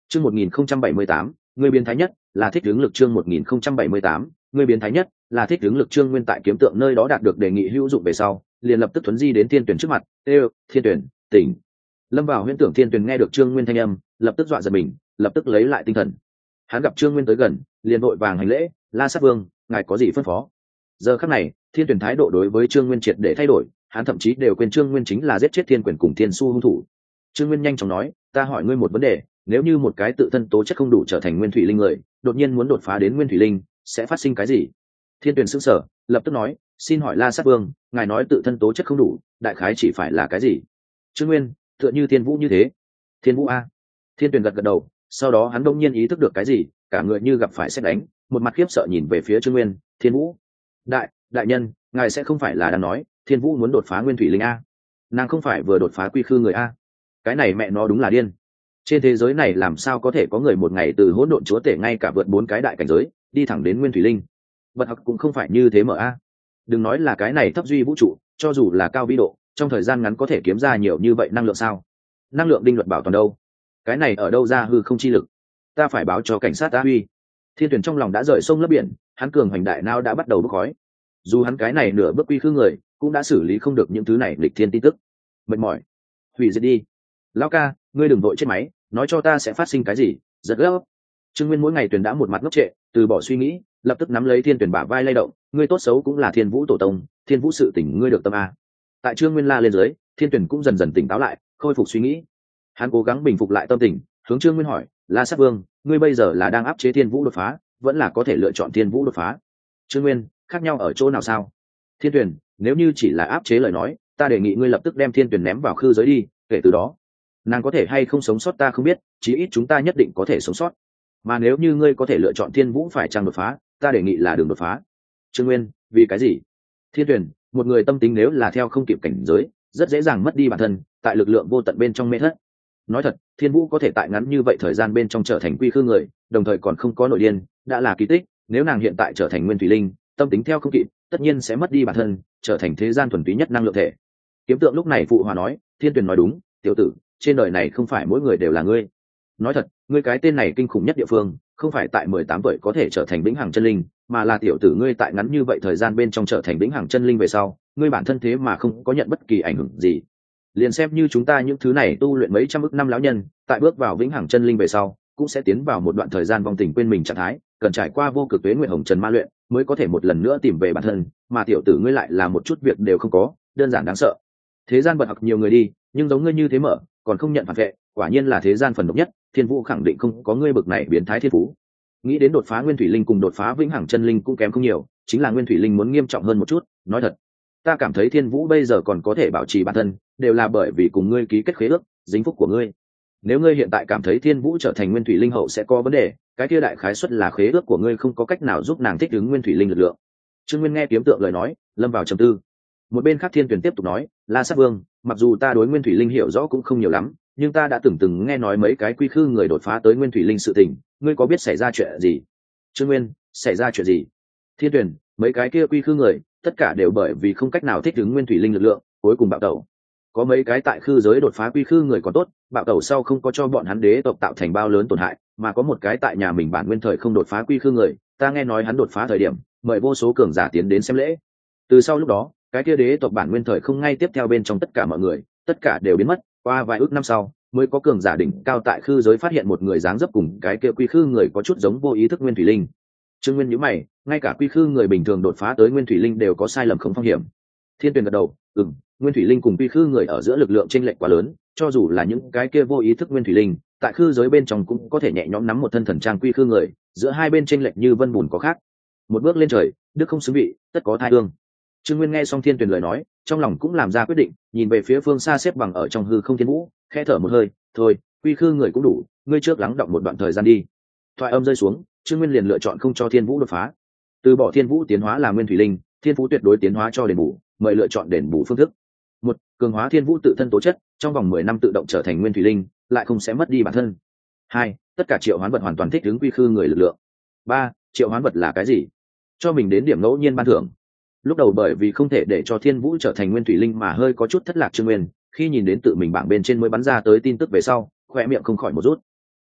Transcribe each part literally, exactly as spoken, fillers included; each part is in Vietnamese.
Chương một nghìn không trăm bảy mươi tám, người biến thái nhất là thích ứng lực. Chương một nghìn không trăm bảy mươi tám, người biến thái nhất là thích ứng lực. Trương Nguyên tại kiếm tượng nơi đó đạt được đề nghị hữu dụng về sau, liền lập tức thuấn di đến Thiên Tuyển trước mặt. "Ê, Thiên Tuyển, tỉnh." Lâm vào huyễn tưởng Thiên Tuyển nghe được Trương Nguyên thanh âm, lập tức dọa giật mình, lập tức lấy lại tinh thần. Hắn gặp Trương Nguyên tới gần, liền vội vàng hành lễ, "La Sát Vương, ngài có gì phân phó?" Giờ khắc này, Thiên Tuyển thái độ đối với Trương Nguyên triệt để thay đổi, hắn thậm chí đều quên Trương Nguyên chính là giết chết Thiên Quyền cùng Thiên Su hung thủ. Trương Nguyên nhanh chóng nói, "Ta hỏi ngươi một vấn đề, nếu như một cái tự thân tố chất không đủ trở thành nguyên thủy linh người, đột nhiên muốn đột phá đến nguyên thủy linh, sẽ phát sinh cái gì?" Thiên Tuyền sững sờ, lập tức nói, "Xin hỏi La Sát Vương, ngài nói tự thân tố chất không đủ, đại khái chỉ phải là cái gì?" Trương Nguyên, tựa như Thiên Vũ như thế. Thiên Vũ a? Thiên Tuyền gật gật đầu, sau đó hắn đông nhiên ý thức được cái gì, cả người như gặp phải sét đánh, một mặt khiếp sợ nhìn về phía Trương Nguyên, "Thiên Vũ? Đại, đại nhân, ngài sẽ không phải là đang nói, Thiên Vũ muốn đột phá nguyên thủy linh a? Nàng không phải vừa đột phá quy khư người a? Cái này mẹ nó đúng là điên. Trên thế giới này làm sao có thể có người một ngày từ hỗn độn chúa tể ngay cả vượt bốn cái đại cảnh giới, đi thẳng đến nguyên thủy linh? Vật học cũng không phải như thế mở a. Đừng nói là cái này thấp duy vũ trụ, cho dù là cao vĩ độ, trong thời gian ngắn có thể kiếm ra nhiều như vậy năng lượng sao? Năng lượng định luật bảo toàn đâu? Cái này ở đâu ra hư không chi lực? Ta phải báo cho cảnh sát ta huy." Thiên Tuyển trong lòng đã rời sông lấp biển, hắn cường hoành đại não đã bắt đầu bốc khói. Dù hắn cái này nửa bước quy khư người, cũng đã xử lý không được những thứ này lịch thiên tin tức. Mệt mỏi, hủy diệt đi. Lão ca, ngươi đừng vội chết máy, nói cho ta sẽ phát sinh cái gì, giật gấp. Trương Nguyên mỗi ngày Tuyền đã một mặt ngốc trệ, từ bỏ suy nghĩ, lập tức nắm lấy Thiên Tuyền bả vai lay động, "Ngươi tốt xấu cũng là Thiên Vũ tổ tông, Thiên Vũ sự tỉnh ngươi được tâm a." Tại Trương Nguyên la lên dưới, Thiên Tuyền cũng dần dần tỉnh táo lại, khôi phục suy nghĩ. Hắn cố gắng bình phục lại tâm tình, hướng Trương Nguyên hỏi, "La Sát Vương, ngươi bây giờ là đang áp chế Thiên Vũ đột phá, vẫn là có thể lựa chọn Thiên Vũ đột phá?" Trương Nguyên, khác nhau ở chỗ nào sao? Thiên Tuyền, nếu như chỉ là áp chế lời nói, ta đề nghị ngươi lập tức đem Thiên Tuyền ném vào khư giới đi, kể từ đó nàng có thể hay không sống sót ta không biết, chí ít chúng ta nhất định có thể sống sót. Mà nếu như ngươi có thể lựa chọn Thiên Vũ phải chăng đột phá, ta đề nghị là đường đột phá. Trương Nguyên, vì cái gì? Thiên Tuyền, một người tâm tính nếu là theo không kịp cảnh giới, rất dễ dàng mất đi bản thân, tại lực lượng vô tận bên trong mê thất. Nói thật, Thiên Vũ có thể tại ngắn như vậy thời gian bên trong trở thành quy khư người, đồng thời còn không có nội điên, đã là kỳ tích. Nếu nàng hiện tại trở thành nguyên thủy linh, tâm tính theo không kịp, tất nhiên sẽ mất đi bản thân, trở thành thế gian thuần túy nhất năng lượng thể. Kiếm Tượng lúc này phụ hòa nói, Thiên Tuyền nói đúng, tiểu tử, trên đời này không phải mỗi người đều là ngươi. Nói thật, ngươi cái tên này kinh khủng nhất địa phương, không phải tại mười tám tuổi có thể trở thành vĩnh hằng chân linh, mà là tiểu tử ngươi tại ngắn như vậy thời gian bên trong trở thành vĩnh hằng chân linh về sau, ngươi bản thân thế mà không có nhận bất kỳ ảnh hưởng gì. Liền xem như chúng ta những thứ này tu luyện mấy trăm ức năm lão nhân, tại bước vào vĩnh hằng chân linh về sau, cũng sẽ tiến vào một đoạn thời gian vong tình quên mình trạng thái, cần trải qua vô cực tuế nguyện hồng trần ma luyện, mới có thể một lần nữa tìm về bản thân, mà tiểu tử ngươi lại là một chút việc đều không có, đơn giản đáng sợ. Thế gian bật học nhiều người đi, nhưng giống ngươi như thế mở, còn không nhận phản vệ, quả nhiên là thế gian phần độc nhất. Thiên Vũ khẳng định không có ngươi bực này biến thái thiên phú. Nghĩ đến đột phá nguyên thủy linh cùng đột phá vĩnh hằng chân linh cũng kém không nhiều, chính là nguyên thủy linh muốn nghiêm trọng hơn một chút. Nói thật, ta cảm thấy Thiên Vũ bây giờ còn có thể bảo trì bản thân, đều là bởi vì cùng ngươi ký kết khế ước, dính phúc của ngươi. Nếu ngươi hiện tại cảm thấy Thiên Vũ trở thành nguyên thủy linh hậu sẽ có vấn đề, cái kia đại khái suất là khế ước của ngươi không có cách nào giúp nàng thích ứng nguyên thủy linh lực lượng. Trương Nguyên nghe Kiếm Tượng lời nói, lâm vào trầm tư. Một bên khác Thiên Tuyền tiếp tục nói, La Sát Vương, mặc dù ta đối nguyên thủy linh hiểu rõ cũng không nhiều lắm, nhưng ta đã từng từng nghe nói mấy cái quy khư người đột phá tới nguyên thủy linh sự tình, ngươi có biết xảy ra chuyện gì? Trương Nguyên, xảy ra chuyện gì? Thiên Tuyền, mấy cái kia quy khư người, tất cả đều bởi vì không cách nào thích ứng nguyên thủy linh lực lượng, cuối cùng bạo tẩu. Có mấy cái tại khư giới đột phá quy khư người còn tốt, bạo tẩu sau không có cho bọn hắn đế tộc tạo thành bao lớn tổn hại, mà có một cái tại nhà mình bản nguyên thời không đột phá quy khư người, ta nghe nói hắn đột phá thời điểm, mời vô số cường giả tiến đến xem lễ. Từ sau lúc đó, cái kia đế tộc bản nguyên thời không ngay tiếp theo bên trong tất cả mọi người, tất cả đều biến mất, qua vài ước năm sau, mới có cường giả đỉnh cao tại khư giới phát hiện một người dáng dấp cùng cái kia quy khư người có chút giống vô ý thức nguyên thủy linh. Trương Nguyên nhíu mày, ngay cả quy khư người bình thường đột phá tới nguyên thủy linh đều có sai lầm không phong hiểm. Thiên Tuyền gật đầu, ừm, nguyên thủy linh cùng quy khư người ở giữa lực lượng chênh lệch quá lớn, cho dù là những cái kia vô ý thức nguyên thủy linh, tại khư giới bên trong cũng có thể nhẹ nhõm nắm một thân thần trang quy khư người, giữa hai bên chênh lệch như vân bùn có khác. Một bước lên trời, đức không xứng vị, tất có thai ương. Trương Nguyên nghe xong Thiên Tuyền lời nói, trong lòng cũng làm ra quyết định, nhìn về phía phương xa xếp bằng ở trong hư không Thiên Vũ, khẽ thở một hơi, thôi, quy khư người cũng đủ, ngươi trước lắng đọng một đoạn thời gian đi. Thoại âm rơi xuống, Trương Nguyên liền lựa chọn không cho Thiên Vũ đột phá, từ bỏ Thiên Vũ tiến hóa làm nguyên thủy linh, Thiên Phú tuyệt đối tiến hóa cho đền bù, mời lựa chọn đền bù phương thức. Một, cường hóa Thiên Vũ tự thân tố chất, trong vòng mười năm tự động trở thành nguyên thủy linh, lại không sẽ mất đi bản thân. Hai, tất cả triệu hoán vật hoàn toàn thích ứng quy khư người lực lượng. Ba, triệu hoán vật là cái gì? Cho mình đến điểm ngẫu nhiên ban thưởng. Lúc đầu bởi vì không thể để cho Thiên Vũ trở thành nguyên thủy linh mà hơi có chút thất lạc Trương Nguyên, khi nhìn đến tự mình bảng bên trên mới bắn ra tới tin tức về sau, khoe miệng không khỏi một rút.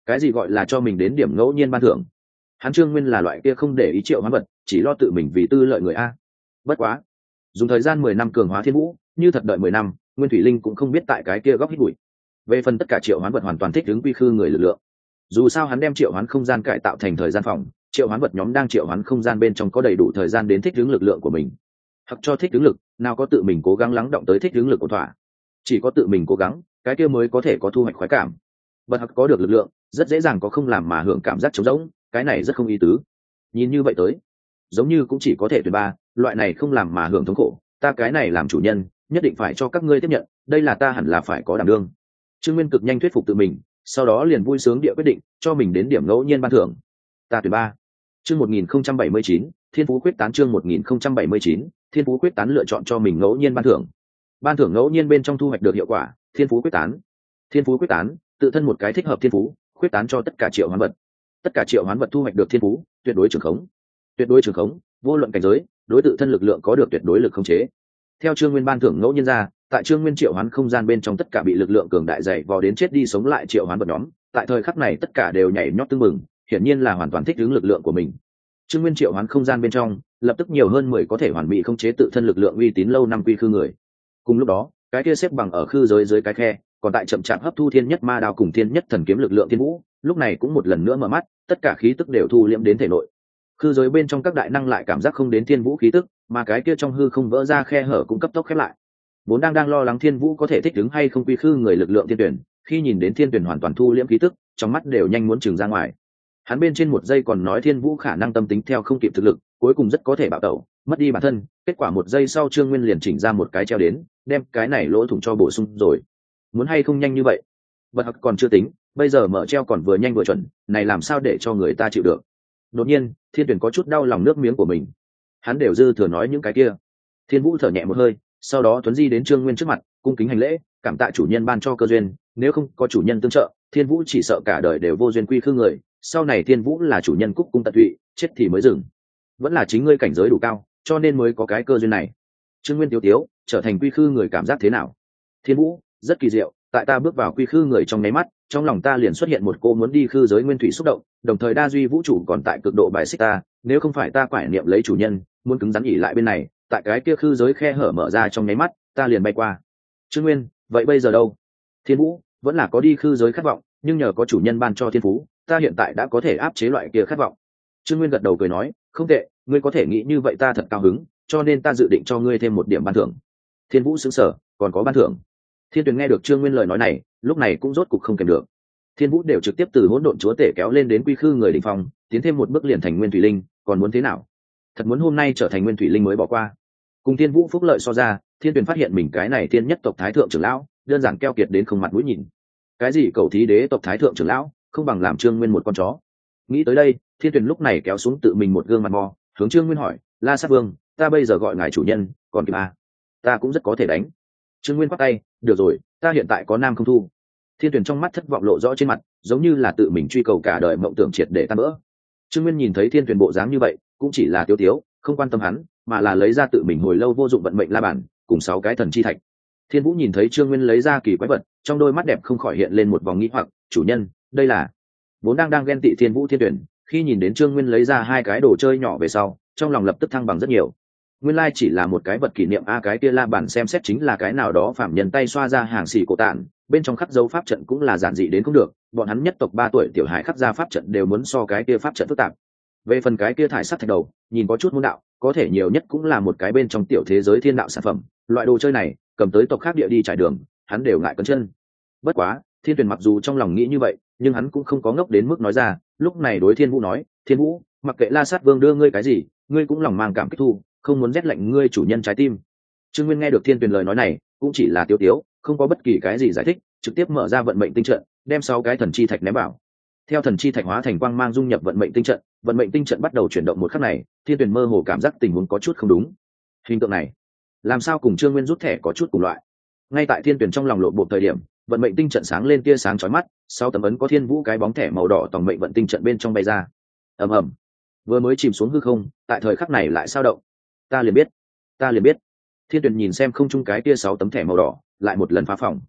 Cái gì gọi là cho mình đến điểm ngẫu nhiên ban thưởng? Hắn Trương Nguyên là loại kia không để ý triệu hoán vật, chỉ lo tự mình vì tư lợi người a. Bất quá, dùng thời gian mười năm cường hóa thiên vũ, như thật đợi mười năm, Nguyên Thủy Linh cũng không biết tại cái kia góc hít bụi. Về phần tất cả triệu hoán vật hoàn toàn thích ứng quy khư người lực lượng. Dù sao hắn đem triệu hoán không gian cải tạo thành thời gian phòng, triệu hoán vật nhóm đang triệu hoán không gian bên trong có đầy đủ thời gian đến thích ứng lực lượng của mình. Hoặc cho thích ứng lực, nào có tự mình cố gắng lắng động tới thích ứng lực của thỏa. Chỉ có tự mình cố gắng, cái kia mới có thể có thu hoạch khoái cảm. Bật học có được lực lượng, rất dễ dàng có không làm mà hưởng cảm giác trống rỗng, cái này rất không ý tứ. Nhìn như vậy tới, giống như cũng chỉ có thể tuyển ba, loại này không làm mà hưởng thống khổ, ta cái này làm chủ nhân, nhất định phải cho các ngươi tiếp nhận, đây là ta hẳn là phải có đảm đương. Trương Nguyên cực nhanh thuyết phục tự mình, sau đó liền vui sướng địa quyết định cho mình đến điểm ngẫu nhiên ban thưởng. Ta tuyển ba. Chương một nghìn không trăm bảy mươi chín, Thiên Phú Quyết Tán chương một nghìn không trăm bảy mươi chín, Thiên Phú Quyết Tán lựa chọn cho mình ngẫu nhiên ban thưởng. Ban thưởng ngẫu nhiên bên trong thu hoạch được hiệu quả, Thiên Phú Quyết Tán. Thiên Phú Quyết Tán, tự thân một cái thích hợp thiên phú, quyết tán cho tất cả triệu hoán vật. Tất cả triệu hoán vật thu hoạch được thiên phú, tuyệt đối trường khống. Tuyệt đối trường khống, vô luận cảnh giới, đối tự thân lực lượng có được tuyệt đối lực khống chế. Theo Trương Nguyên ban thưởng ngẫu nhiên ra, tại Trương Nguyên triệu hoán không gian bên trong tất cả bị lực lượng cường đại dày vò đến chết đi sống lại triệu hoán vật nhóm, tại thời khắc này tất cả đều nhảy nhót tưng mừng, hiển nhiên là hoàn toàn thích ứng lực lượng của mình. Trương Nguyên triệu hoán không gian bên trong, lập tức nhiều hơn mười có thể hoàn mỹ khống chế tự thân lực lượng uy tín lâu năm quy khư người. Cùng lúc đó, cái kia xếp bằng ở khư giới dưới cái khe, còn tại chậm chạp hấp thu thiên nhất ma đao cùng thiên nhất thần kiếm lực lượng thiên vũ, lúc này cũng một lần nữa mở mắt, tất cả khí tức đều thu liễm đến thể nội. Khư giới bên trong các đại năng lại cảm giác không đến thiên vũ khí tức, mà cái kia trong hư không vỡ ra khe hở cũng cấp tốc khép lại. Vốn đang đang lo lắng thiên vũ có thể thích ứng hay không quy khư người lực lượng thiên tuyển, khi nhìn đến thiên tuyển hoàn toàn thu liễm khí tức, trong mắt đều nhanh muốn trừng ra ngoài. Hắn bên trên một giây còn nói thiên vũ khả năng tâm tính theo không kịp thực lực, cuối cùng rất có thể bạo tẩu, mất đi bản thân. Kết quả một giây sau Trương Nguyên liền chỉnh ra một cái treo đến, đem cái này lỗ thủng cho bổ sung rồi. Muốn hay không nhanh như vậy? Bật học còn chưa tính, bây giờ mở treo còn vừa nhanh vừa chuẩn, này làm sao để cho người ta chịu được? Đột nhiên, thiên tuyển có chút đau lòng nước miếng của mình. Hắn đều dư thừa nói những cái kia. Thiên vũ thở nhẹ một hơi, sau đó tuấn di đến Trương Nguyên trước mặt, cung kính hành lễ, cảm tạ chủ nhân ban cho cơ duyên, nếu không có chủ nhân tương trợ, thiên vũ chỉ sợ cả đời đều vô duyên quy khư người. Sau này thiên vũ là chủ nhân cúc cung tận tụy, chết thì mới dừng. Vẫn là chính ngươi cảnh giới đủ cao, cho nên mới có cái cơ duyên này. Trương Nguyên tiếu tiếu, trở thành quy khư người cảm giác thế nào? Thiên vũ, rất kỳ diệu, tại ta bước vào quy khư người trong nháy mắt, trong lòng ta liền xuất hiện một cô muốn đi khư giới nguyên thủy xúc động, đồng thời đa duy vũ trụ còn tại cực độ bài xích ta, nếu không phải ta quải niệm lấy chủ nhân, muốn cứng rắn ỉ lại bên này, tại cái kia khư giới khe hở mở ra trong nháy mắt, ta liền bay qua. Trương Nguyên, vậy bây giờ đâu? Thiên vũ, vẫn là có đi khư giới khát vọng, nhưng nhờ có chủ nhân ban cho thiên phú, ta hiện tại đã có thể áp chế loại kia khát vọng. Trương Nguyên gật đầu cười nói, không tệ, ngươi có thể nghĩ như vậy ta thật cao hứng, cho nên ta dự định cho ngươi thêm một điểm ban thưởng. Thiên vũ sững sờ, còn có ban thưởng? Thiên Tuyền nghe được Trương Nguyên lời nói này, lúc này cũng rốt cục không kèm được. Thiên vũ đều trực tiếp từ hỗn độn chúa tể kéo lên đến quy khư người đỉnh phong, tiến thêm một bước liền thành nguyên thủy linh, còn muốn thế nào? Thật muốn hôm nay trở thành nguyên thủy linh mới bỏ qua. Cùng Thiên vũ phúc lợi so ra, Thiên Tuyền phát hiện mình cái này thiên nhất tộc thái thượng trưởng lão, đơn giản keo kiệt đến không mặt mũi nhìn. Cái gì cầu thí đế tộc thái thượng trưởng lão, không bằng làm Trương Nguyên một con chó. Nghĩ tới đây, Thiên Tuyền lúc này kéo xuống tự mình một gương mặt mò, hướng Trương Nguyên hỏi, La Sát Vương, ta bây giờ gọi ngài chủ nhân, còn kịp à? Ta cũng rất có thể đánh. Trương Nguyên quát tay, được rồi, ta hiện tại có nam không thu. Thiên Tuyền trong mắt thất vọng lộ rõ trên mặt, giống như là tự mình truy cầu cả đời mộng tưởng triệt để tan vỡ. Trương Nguyên nhìn thấy Thiên Tuyền bộ dáng như vậy, cũng chỉ là tiêu tiếu, không quan tâm hắn, mà là lấy ra tự mình hồi lâu vô dụng vận mệnh la bàn, cùng sáu cái thần chi thạch. Thiên Vũ nhìn thấy Trương Nguyên lấy ra kỳ quái vật, trong đôi mắt đẹp không khỏi hiện lên một vòng nghi hoặc, chủ nhân, đây là? Vốn đang đang ghen tị Thiên Vũ Thiên Tuyền, khi nhìn đến Trương Nguyên lấy ra hai cái đồ chơi nhỏ về sau, trong lòng lập tức thăng bằng rất nhiều. Nguyên lai chỉ là một cái vật kỷ niệm a, cái kia la bàn xem xét chính là cái nào đó phạm nhân tay xoa ra hàng xì cổ tản, bên trong khắc dấu pháp trận cũng là giản dị đến không được, bọn hắn nhất tộc ba tuổi tiểu hải khắc ra pháp trận đều muốn so cái kia pháp trận phức tạp. Về phần cái kia thải sắt thạch đầu, nhìn có chút môn đạo, có thể nhiều nhất cũng là một cái bên trong tiểu thế giới thiên đạo sản phẩm, loại đồ chơi này, cầm tới tộc khác địa đi trải đường, hắn đều ngại cấn chân. Bất quá, Thiên Tuyền mặc dù trong lòng nghĩ như vậy, nhưng hắn cũng không có ngốc đến mức nói ra, lúc này đối Thiên Vũ nói, Thiên Vũ, mặc kệ La Sát Vương đưa ngươi cái gì, ngươi cũng lòng mang cảm kích thu, không muốn rét lạnh ngươi chủ nhân trái tim. Trương Nguyên nghe được Thiên Tuyền lời nói này, cũng chỉ là tiêu tiếu, không có bất kỳ cái gì giải thích, trực tiếp mở ra vận mệnh tinh trận, đem sáu cái thần chi thạch ném vào. Theo thần chi thạch hóa thành quang mang dung nhập vận mệnh tinh trận, vận mệnh tinh trận bắt đầu chuyển động một khắc này, Thiên Tuyền mơ hồ cảm giác tình huống có chút không đúng. Hình tượng này, làm sao cùng Trương Nguyên rút thẻ có chút cùng loại. Ngay tại Thiên Tuyền trong lòng lộ bộ thời điểm, vận mệnh tinh trận sáng lên tia sáng chói mắt, sau tấm ấn có Thiên Vũ cái bóng thẻ màu đỏ tổng mệnh vận tinh trận bên trong bay ra. Ầm ầm, vừa mới chìm xuống hư không, tại thời khắc này lại sao động. Ta liền biết, ta liền biết. Thiên Tuyền nhìn xem không trung cái tia sáu tấm thẻ màu đỏ, lại một lần phá phòng.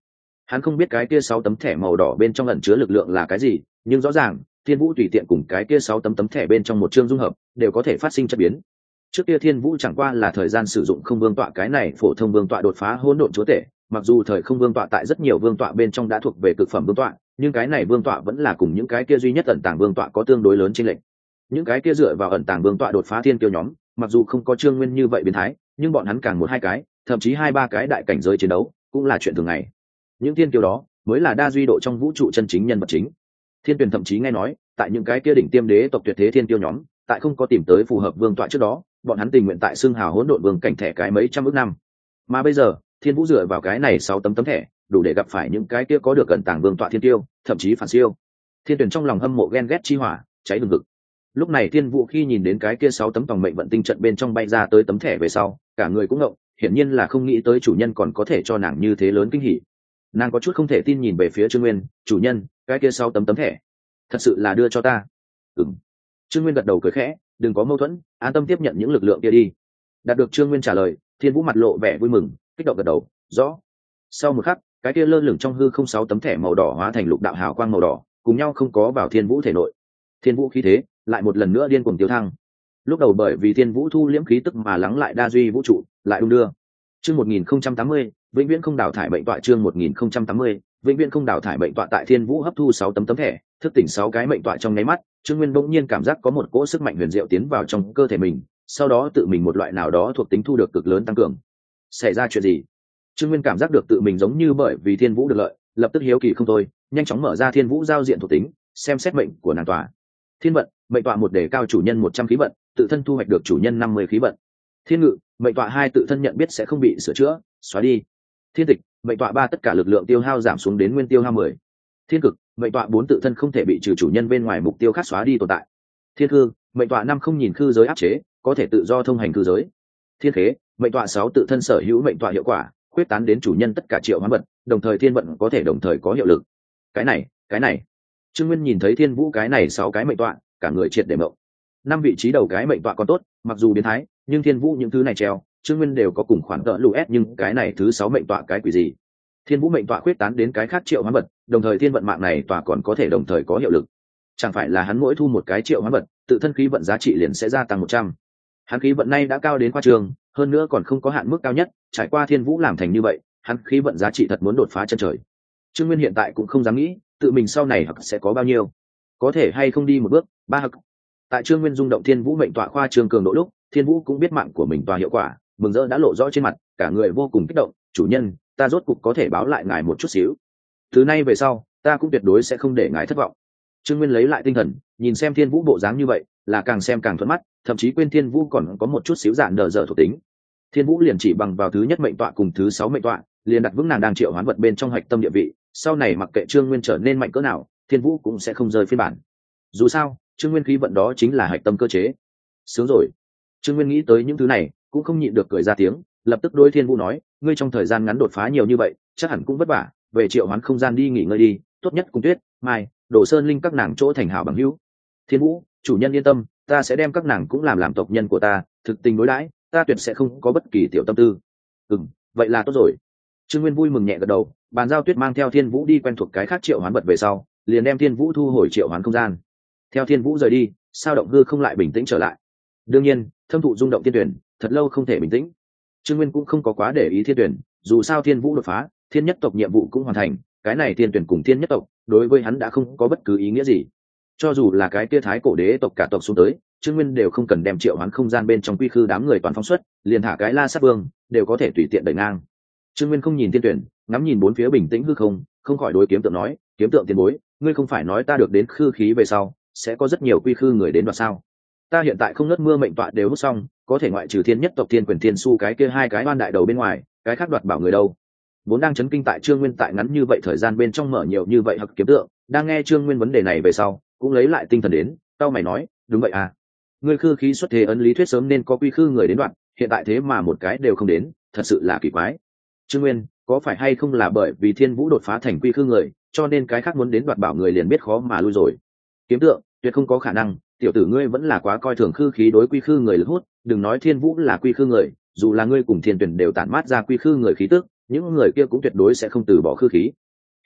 Hắn không biết cái kia sáu tấm thẻ màu đỏ bên trong ẩn chứa lực lượng là cái gì, nhưng rõ ràng thiên vũ tùy tiện cùng cái kia sáu tấm tấm thẻ bên trong một chương dung hợp đều có thể phát sinh chất biến. Trước kia thiên vũ chẳng qua là thời gian sử dụng không vương tọa cái này phổ thông vương tọa đột phá hỗn độn chúa tể, mặc dù thời không vương tọa tại rất nhiều vương tọa bên trong đã thuộc về cực phẩm vương tọa, nhưng cái này vương tọa vẫn là cùng những cái kia duy nhất ẩn tàng vương tọa có tương đối lớn chênh lệch. Những cái kia dựa vào ẩn tàng vương tọa đột phá thiên kiêu nhóm, mặc dù không có Trương Nguyên như vậy biến thái, nhưng bọn hắn càng một hai cái, thậm chí hai ba cái đại cảnh giới chiến đấu, cũng là chuyện thường ngày. Những thiên kiêu đó mới là đa duy độ trong vũ trụ chân chính nhân vật chính. Thiên Tuyền thậm chí nghe nói, tại những cái kia đỉnh tiêm đế tộc tuyệt thế thiên kiêu nhóm, tại không có tìm tới phù hợp vương tọa trước đó, bọn hắn tình nguyện tại xưng hào hỗn độn vương cảnh thẻ cái mấy trăm ước năm. Mà bây giờ, Thiên Vũ dựa vào cái này sáu tấm tấm thẻ, đủ để gặp phải những cái kia có được cẩn tàng vương tọa thiên tiêu, thậm chí phản siêu. Thiên Tuyền trong lòng hâm mộ ghen ghét chi hỏa, cháy hừng hực. Lúc này Thiên Vũ khi nhìn đến cái kia sáu tấm tòng mệnh vận tinh trận bên trong bay ra tới tấm thẻ về sau, cả người cũng ngộng, hiển nhiên là không nghĩ tới chủ nhân còn có thể cho nàng như thế lớn kinh hỉ. Nàng có chút không thể tin nhìn về phía Trương Nguyên, "Chủ nhân, cái kia sáu tấm tấm thẻ, thật sự là đưa cho ta?" "Ừm." Trương Nguyên gật đầu cười khẽ, "Đừng có mâu thuẫn, an tâm tiếp nhận những lực lượng kia đi." Đạt được Trương Nguyên trả lời, Thiên Vũ mặt lộ vẻ vui mừng, kích động gật đầu, "Rõ." Sau một khắc, cái kia lơ lửng trong hư không sáu tấm thẻ màu đỏ hóa thành lục đạo hào quang màu đỏ, cùng nhau không có vào Thiên Vũ thể nội. Thiên Vũ khí thế lại một lần nữa điên cuồng tiêu thăng. Lúc đầu bởi vì Thiên Vũ thu liễm khí tức mà lắng lại đa duy vũ trụ, lại đung đưa. Chương một nghìn không trăm tám mươi, vĩnh viễn không đào thải bệnh tọa. Chương một nghìn không trăm tám mươi, vĩnh viễn không đào thải bệnh tọa. Tại Thiên Vũ hấp thu sáu tấm tấm thẻ, thức tỉnh sáu cái mệnh tọa trong nháy mắt, Trương Nguyên bỗng nhiên cảm giác có một cỗ sức mạnh huyền diệu tiến vào trong cơ thể mình, sau đó tự mình một loại nào đó thuộc tính thu được cực lớn tăng cường. Xảy ra chuyện gì? Trương Nguyên cảm giác được tự mình giống như bởi vì Thiên Vũ được lợi, lập tức hiếu kỳ không thôi, nhanh chóng mở ra Thiên Vũ giao diện thuộc tính, xem xét mệnh của nàng tọa. Thiên vận, mệnh tọa một đề cao chủ nhân một trăm khí vận, tự thân thu hoạch được chủ nhân năm mươi khí vận. Thiên ngự, mệnh tọa hai tự thân nhận biết sẽ không bị sửa chữa, xóa đi. Thiên tịch, mệnh tọa ba tất cả lực lượng tiêu hao giảm xuống đến nguyên tiêu hao mười. Thiên cực, mệnh tọa bốn tự thân không thể bị trừ chủ nhân bên ngoài mục tiêu khác xóa đi tồn tại. Thiên khư, mệnh tọa năm không nhìn khư giới áp chế, có thể tự do thông hành khư giới. Thiên khế, mệnh tọa sáu tự thân sở hữu mệnh tọa hiệu quả, quyết tán đến chủ nhân tất cả triệu hoán vật, đồng thời thiên vận có thể đồng thời có hiệu lực. Cái này, cái này. Trương Nguyên nhìn thấy Thiên Vũ cái này sáu cái mệnh tọa, cả người triệt để mộng. Năm vị trí đầu cái mệnh tọa còn tốt, mặc dù biến thái, nhưng Thiên Vũ những thứ này treo, Trương Nguyên đều có cùng khoản tợ lũ ép, nhưng cái này thứ sáu mệnh tọa cái quỷ gì? Thiên Vũ mệnh tọa quyết tán đến cái khác triệu hoán vật, đồng thời thiên vận mạng này tọa còn có thể đồng thời có hiệu lực. Chẳng phải là hắn mỗi thu một cái triệu hoán vật, tự thân khí vận giá trị liền sẽ gia tăng một trăm. Hắn khí vận nay đã cao đến khoa trường, hơn nữa còn không có hạn mức cao nhất, trải qua Thiên Vũ làm thành như vậy, hắn khí vận giá trị thật muốn đột phá chân trời. Trương Nguyên hiện tại cũng không dám nghĩ, tự mình sau này hoặc sẽ có bao nhiêu, có thể hay không đi một bước, ba hậc. Tại Trương Nguyên rung động Thiên Vũ mệnh tọa khoa trường cường độ lúc, Thiên Vũ cũng biết mạng của mình tọa hiệu quả, mừng rỡ đã lộ rõ trên mặt, cả người vô cùng kích động, "Chủ nhân, ta rốt cục có thể báo lại ngài một chút xíu. Từ nay về sau, ta cũng tuyệt đối sẽ không để ngài thất vọng." Trương Nguyên lấy lại tinh thần, nhìn xem Thiên Vũ bộ dáng như vậy, là càng xem càng thuận mắt, thậm chí quên Thiên Vũ còn có một chút xíu dạn đờ dở thuộc tính. Thiên Vũ liền chỉ bằng vào thứ nhất mệnh tọa cùng thứ sáu mệnh tọa, liền đặt vững nàng đang triệu hoán vật bên trong hạch tâm địa vị, sau này mặc kệ Trương Nguyên trở nên mạnh cỡ nào, Thiên Vũ cũng sẽ không rời phiên bản. Dù sao, Trương Nguyên khí vận đó chính là hạch tâm cơ chế. Sướng rồi. Trương Nguyên nghĩ tới những thứ này, cũng không nhịn được cười ra tiếng, lập tức đối Thiên Vũ nói, "Ngươi trong thời gian ngắn đột phá nhiều như vậy, chắc hẳn cũng vất vả, về triệu hoán không gian đi nghỉ ngơi đi, tốt nhất cùng Tuyết, Mai, Đồ Sơn Linh các nàng chỗ thành hảo bằng hữu." "Thiên Vũ, chủ nhân yên tâm, ta sẽ đem các nàng cũng làm làm tộc nhân của ta, thực tình đối đãi, ta tuyệt sẽ không có bất kỳ tiểu tâm tư." "Ừm, vậy là tốt rồi." Trương Nguyên vui mừng nhẹ gật đầu, bàn giao Tuyết mang theo Thiên Vũ đi quen thuộc cái khác triệu hoán vật về sau, liền đem Thiên Vũ thu hồi triệu hoán không gian. Theo Thiên Vũ rời đi, sao động hư không lại bình tĩnh trở lại. Đương nhiên, thâm thụ rung động thiên tuyển, thật lâu không thể bình tĩnh. Trương Nguyên cũng không có quá để ý thiên tuyển, dù sao Thiên Vũ đột phá, thiên nhất tộc nhiệm vụ cũng hoàn thành, cái này thiên tuyển cùng thiên nhất tộc, đối với hắn đã không có bất cứ ý nghĩa gì. Cho dù là cái kia thái cổ đế tộc cả tộc xuống tới, Trương Nguyên đều không cần đem triệu hoán không gian bên trong quy khư đám người toàn phóng xuất, liền thả cái La Sát Vương, đều có thể tùy tiện đẩy ngang. Trương Nguyên không nhìn thiên tuyển, ngắm nhìn bốn phía bình tĩnh hư không, không khỏi đối kiếm tượng nói, "Kiếm tượng tiền bối, ngươi không phải nói ta được đến khư khí về sau, sẽ có rất nhiều quy khư người đến đoạt sao? Ta hiện tại không ngớt mưa mệnh tọa đều hút xong, có thể ngoại trừ thiên nhất tộc thiên quyền thiên su cái kia hai cái oan đại đầu bên ngoài, cái khác đoạt bảo người đâu?" Vốn đang chấn kinh tại Trương Nguyên tại ngắn như vậy thời gian bên trong mở nhiều như vậy hặc kiếm tượng, đang nghe Trương Nguyên vấn đề này về sau, cũng lấy lại tinh thần đến, tao mày nói, "Đúng vậy à, ngươi khư khí xuất thế ấn lý thuyết sớm nên có quy khư người đến đoạt, hiện tại thế mà một cái đều không đến, thật sự là kỳ quái." Trương Nguyên, có phải hay không là bởi vì Thiên Vũ đột phá thành quy khư người, cho nên cái khác muốn đến đoạt bảo người liền biết khó mà lui rồi? Kiếm tượng, tuyệt không có khả năng, tiểu tử ngươi vẫn là quá coi thường khư khí đối quy khư người lực hút, đừng nói Thiên Vũ là quy khư người, dù là ngươi cùng Thiên Tuyển đều tản mát ra quy khư người khí tức, những người kia cũng tuyệt đối sẽ không từ bỏ khư khí.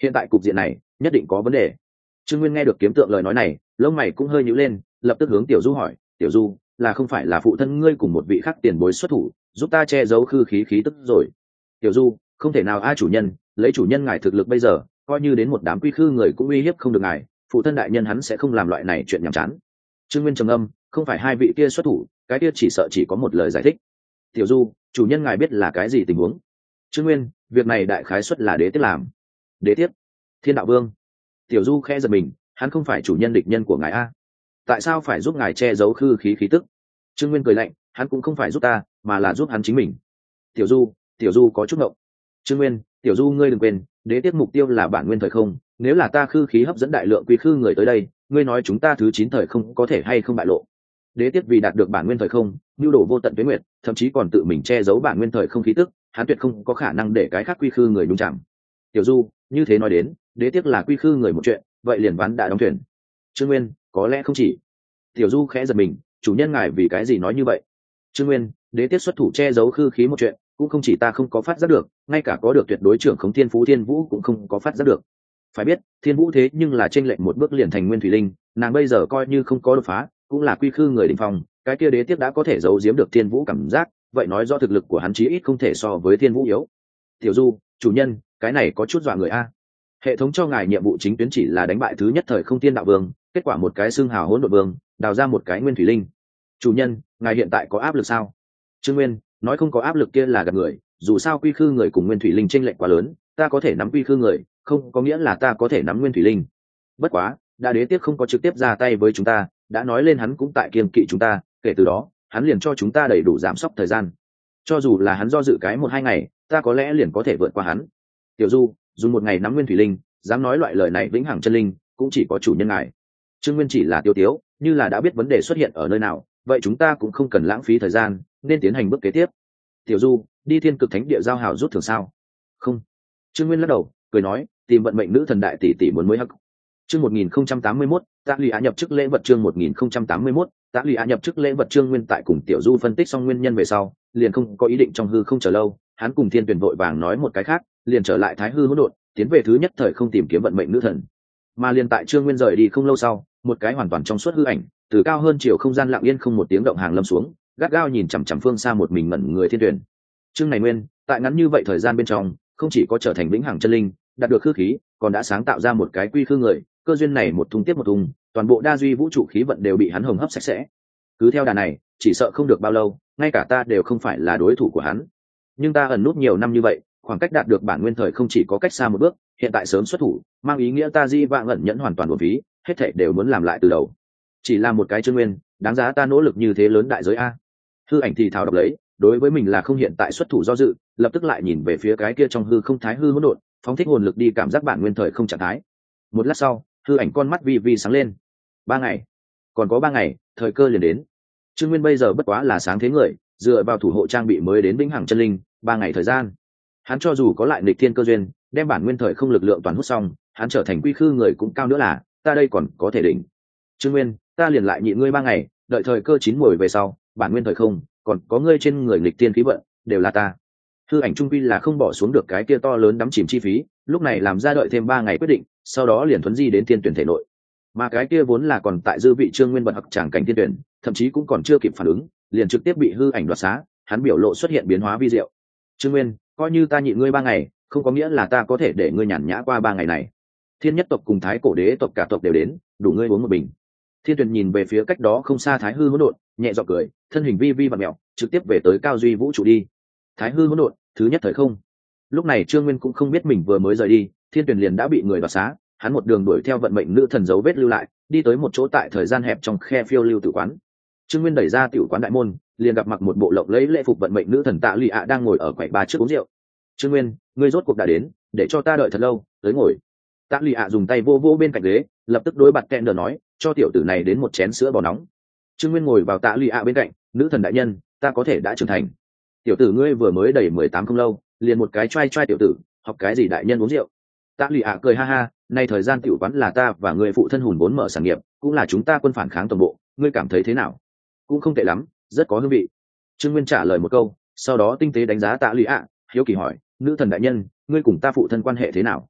hiện tại cục diện này nhất định có vấn đề. Trương Nguyên nghe được kiếm tượng lời nói này, lông mày cũng hơi nhíu lên, lập tức hướng Tiểu Du hỏi, Tiểu Du, là không phải là phụ thân ngươi cùng một vị khác tiền bối xuất thủ giúp ta che giấu khư khí khí tức rồi? Tiểu Du, không thể nào a chủ nhân, lấy chủ nhân ngài thực lực bây giờ, coi như đến một đám quy khư người cũng uy hiếp không được ngài, phụ thân đại nhân hắn sẽ không làm loại này chuyện nhảm chán. Trương Nguyên trầm âm, không phải hai vị kia xuất thủ, cái kia chỉ sợ chỉ có một lời giải thích. Tiểu Du, chủ nhân ngài biết là cái gì tình huống? Trương Nguyên, việc này đại khái xuất là đế tiếp làm. Đế tiếp? Thiên đạo vương? Tiểu Du khẽ giật mình, hắn không phải chủ nhân địch nhân của ngài a, tại sao phải giúp ngài che giấu khư khí khí tức? Trương Nguyên cười lạnh, hắn cũng không phải giúp ta, mà là giúp hắn chính mình. Tiểu Du, Tiểu Du có chút ngộng. Trương Nguyên, Tiểu Du ngươi đừng quên, đế tiếp mục tiêu là bản nguyên thời không, nếu là ta khư khí hấp dẫn đại lượng quy khư người tới đây, ngươi nói chúng ta thứ chín thời không có thể hay không bại lộ? Đế tiếp vì đạt được bản nguyên thời không, nhu đồ vô tận tuế nguyệt, thậm chí còn tự mình che giấu bản nguyên thời không khí tức, hắn tuyệt không có khả năng để cái khác quy khư người nhúng chạm. Tiểu Du, như thế nói đến, đế tiếp là quy khư người một chuyện, vậy liền ván đã đóng thuyền. Trương Nguyên, có lẽ không chỉ. Tiểu Du khẽ giật mình, chủ nhân ngài vì cái gì nói như vậy? Trương Nguyên, đế tiếp xuất thủ che giấu khư khí một chuyện, cũng không chỉ ta không có phát giác được, ngay cả có được tuyệt đối trưởng khống thiên phú Thiên Vũ cũng không có phát giác được. Phải biết, Thiên Vũ thế nhưng là chênh lệch một bước liền thành nguyên thủy linh, nàng bây giờ coi như không có đột phá, cũng là quy khư người đỉnh phong, cái kia đế tiếp đã có thể giấu giếm được Thiên Vũ cảm giác, vậy nói do thực lực của hắn chí ít không thể so với Thiên Vũ yếu. Tiểu Du, chủ nhân, cái này có chút dọa người a. Hệ thống cho ngài nhiệm vụ chính tuyến chỉ là đánh bại thứ nhất thời không tiên đạo vương, kết quả một cái xương hào hỗn độn vương, đào ra một cái nguyên thủy linh. Chủ nhân, ngài hiện tại có áp lực sao? Trương Nguyên, nói không có áp lực kia là gạt người, dù sao quy khư người cùng nguyên thủy linh chênh lệch quá lớn, ta có thể nắm quy khư người, không có nghĩa là ta có thể nắm nguyên thủy linh. Bất quá, đã đế tiếp không có trực tiếp ra tay với chúng ta, đã nói lên hắn cũng tại kiêng kỵ chúng ta, kể từ đó, hắn liền cho chúng ta đầy đủ giảm sốc thời gian. Cho dù là hắn do dự cái một hai ngày, ta có lẽ liền có thể vượt qua hắn. Tiểu Du, dùng một ngày nắm nguyên thủy linh, dám nói loại lời này vĩnh hằng chân linh, cũng chỉ có chủ nhân ngài. Trương Nguyên chỉ là tiêu tiếu, như là đã biết vấn đề xuất hiện ở nơi nào, vậy chúng ta cũng không cần lãng phí thời gian, nên tiến hành bước kế tiếp. Tiểu Du, đi thiên cực thánh địa giao hảo rút thưởng sao? Không. Trương Nguyên lắc đầu, cười nói, tìm vận mệnh nữ thần đại tỷ tỷ muốn mới hắc. Chương một nghìn không trăm tám mươi mốt, Tạ Lụy Á nhập chức lễ vật chương một nghìn không trăm tám mươi mốt, Tạ Lụy Á nhập chức lễ vật Trương Nguyên tại cùng Tiểu Du phân tích xong nguyên nhân về sau, liền không có ý định trong hư không chờ lâu, hắn cùng Thiên Tuyển vội vàng nói một cái khác, liền trở lại Thái Hư hỗn độn, tiến về thứ nhất thời không tìm kiếm vận mệnh nữ thần. Mà liền tại Trương Nguyên rời đi không lâu sau, một cái hoàn toàn trong suốt hư ảnh, từ cao hơn chiều không gian lặng yên không một tiếng động hàng lâm xuống, gắt gao nhìn chằm chằm phương xa một mình ngẩn người Thiên Tuyển. Trương này Nguyên, tại ngắn như vậy thời gian bên trong, không chỉ có trở thành vĩnh hằng chân linh, đạt được khư khí, còn đã sáng tạo ra một cái quy khư người, cơ duyên này một thung tiếp một thung, toàn bộ đa duy vũ trụ khí vận đều bị hắn hồng hấp sạch sẽ. Cứ theo đà này, chỉ sợ không được bao lâu, ngay cả ta đều không phải là đối thủ của hắn. Nhưng ta ẩn nút nhiều năm như vậy, khoảng cách đạt được bản nguyên thời không chỉ có cách xa một bước, hiện tại sớm xuất thủ, mang ý nghĩa ta di vãng ẩn nhẫn hoàn toàn uổng phí, hết thảy đều muốn làm lại từ đầu. Chỉ là một cái Trương Nguyên, đáng giá ta nỗ lực như thế lớn đại giới a. Hư ảnh thì thào đọc lấy, đối với mình là không hiện tại xuất thủ do dự, lập tức lại nhìn về phía cái kia trong hư không thái hư hỗn độn, phóng thích hồn lực đi cảm giác bản nguyên thời không trạng thái. Một lát sau, hư ảnh con mắt vi vi sáng lên. Ba ngày, còn có ba ngày, thời cơ liền đến. Trương Nguyên bây giờ bất quá là sáng thế người, dựa vào thủ hộ trang bị mới đến vĩnh hằng chân linh, ba ngày thời gian, hắn cho dù có lại nghịch thiên cơ duyên, đem bản nguyên thời không lực lượng toàn hút xong, hắn trở thành quy khư người cũng cao nữa là, ta đây còn có thể đỉnh. Trương Nguyên, ta liền lại nhịn ngươi ba ngày, đợi thời cơ chín muồi về sau, bản nguyên thời không, còn có ngươi trên người nghịch thiên khí vận, đều là ta. Hư ảnh trung quy là không bỏ xuống được cái kia to lớn đắm chìm chi phí, lúc này làm ra đợi thêm ba ngày quyết định, sau đó liền thuấn di đến thiên tuyển thể nội. Mà cái kia vốn là còn tại dư vị Trương Nguyên bật hặc chẳng cảnh thiên tuyển, thậm chí cũng còn chưa kịp phản ứng, liền trực tiếp bị hư ảnh đoạt xá, hắn biểu lộ xuất hiện biến hóa vi diệu. Trương Nguyên, coi như ta nhịn ngươi ba ngày, không có nghĩa là ta có thể để ngươi nhàn nhã qua ba ngày này. Thiên nhất tộc cùng thái cổ đế tộc cả tộc đều đến, đủ ngươi uống một bình. Thiên tuyển nhìn về phía cách đó không xa thái hư hỗn độn, nhẹ giọng cười, thân hình vi vi vặn mèo, trực tiếp về tới cao duy vũ trụ đi. Thái hư hỗn độn, thứ nhất thời không. Lúc này Trương Nguyên cũng không biết mình vừa mới rời đi, thiên tuyển liền đã bị người đoạt xá, hắn một đường đuổi theo vận mệnh nữ thần dấu vết lưu lại, đi tới một chỗ tại thời gian hẹp trong khe phiêu lưu tử quán. Trương Nguyên đẩy ra tiểu quán đại môn, liền gặp mặc một bộ lộng lẫy lễ phục vận mệnh nữ thần Tạ Lụy Ạ đang ngồi ở quầy ba trước uống rượu. Trương Nguyên, ngươi rốt cuộc đã đến, để cho ta đợi thật lâu, tới ngồi. Tạ Lụy Ạ dùng tay vô vô bên cạnh ghế, lập tức đối bạt kẹn đờ nói, cho tiểu tử này đến một chén sữa bò nóng. Trương Nguyên ngồi vào Tạ Lụy Ạ bên cạnh, nữ thần đại nhân, ta có thể đã trưởng thành. Tiểu tử ngươi vừa mới đầy mười tám không lâu, liền một cái trai trai tiểu tử, học cái gì đại nhân uống rượu. Tạ Lụy Ạ cười ha ha, nay thời gian tiểu quán là ta và người phụ thân hùn vốn mở sản nghiệp, cũng là chúng ta quân phản kháng toàn bộ, ngươi cảm thấy thế nào? Cũng không tệ lắm, rất có hương vị. Trương Nguyên trả lời một câu, sau đó tinh tế đánh giá Tạ Lụy Ạ, hiếu kỳ hỏi, nữ thần đại nhân, ngươi cùng ta phụ thân quan hệ thế nào?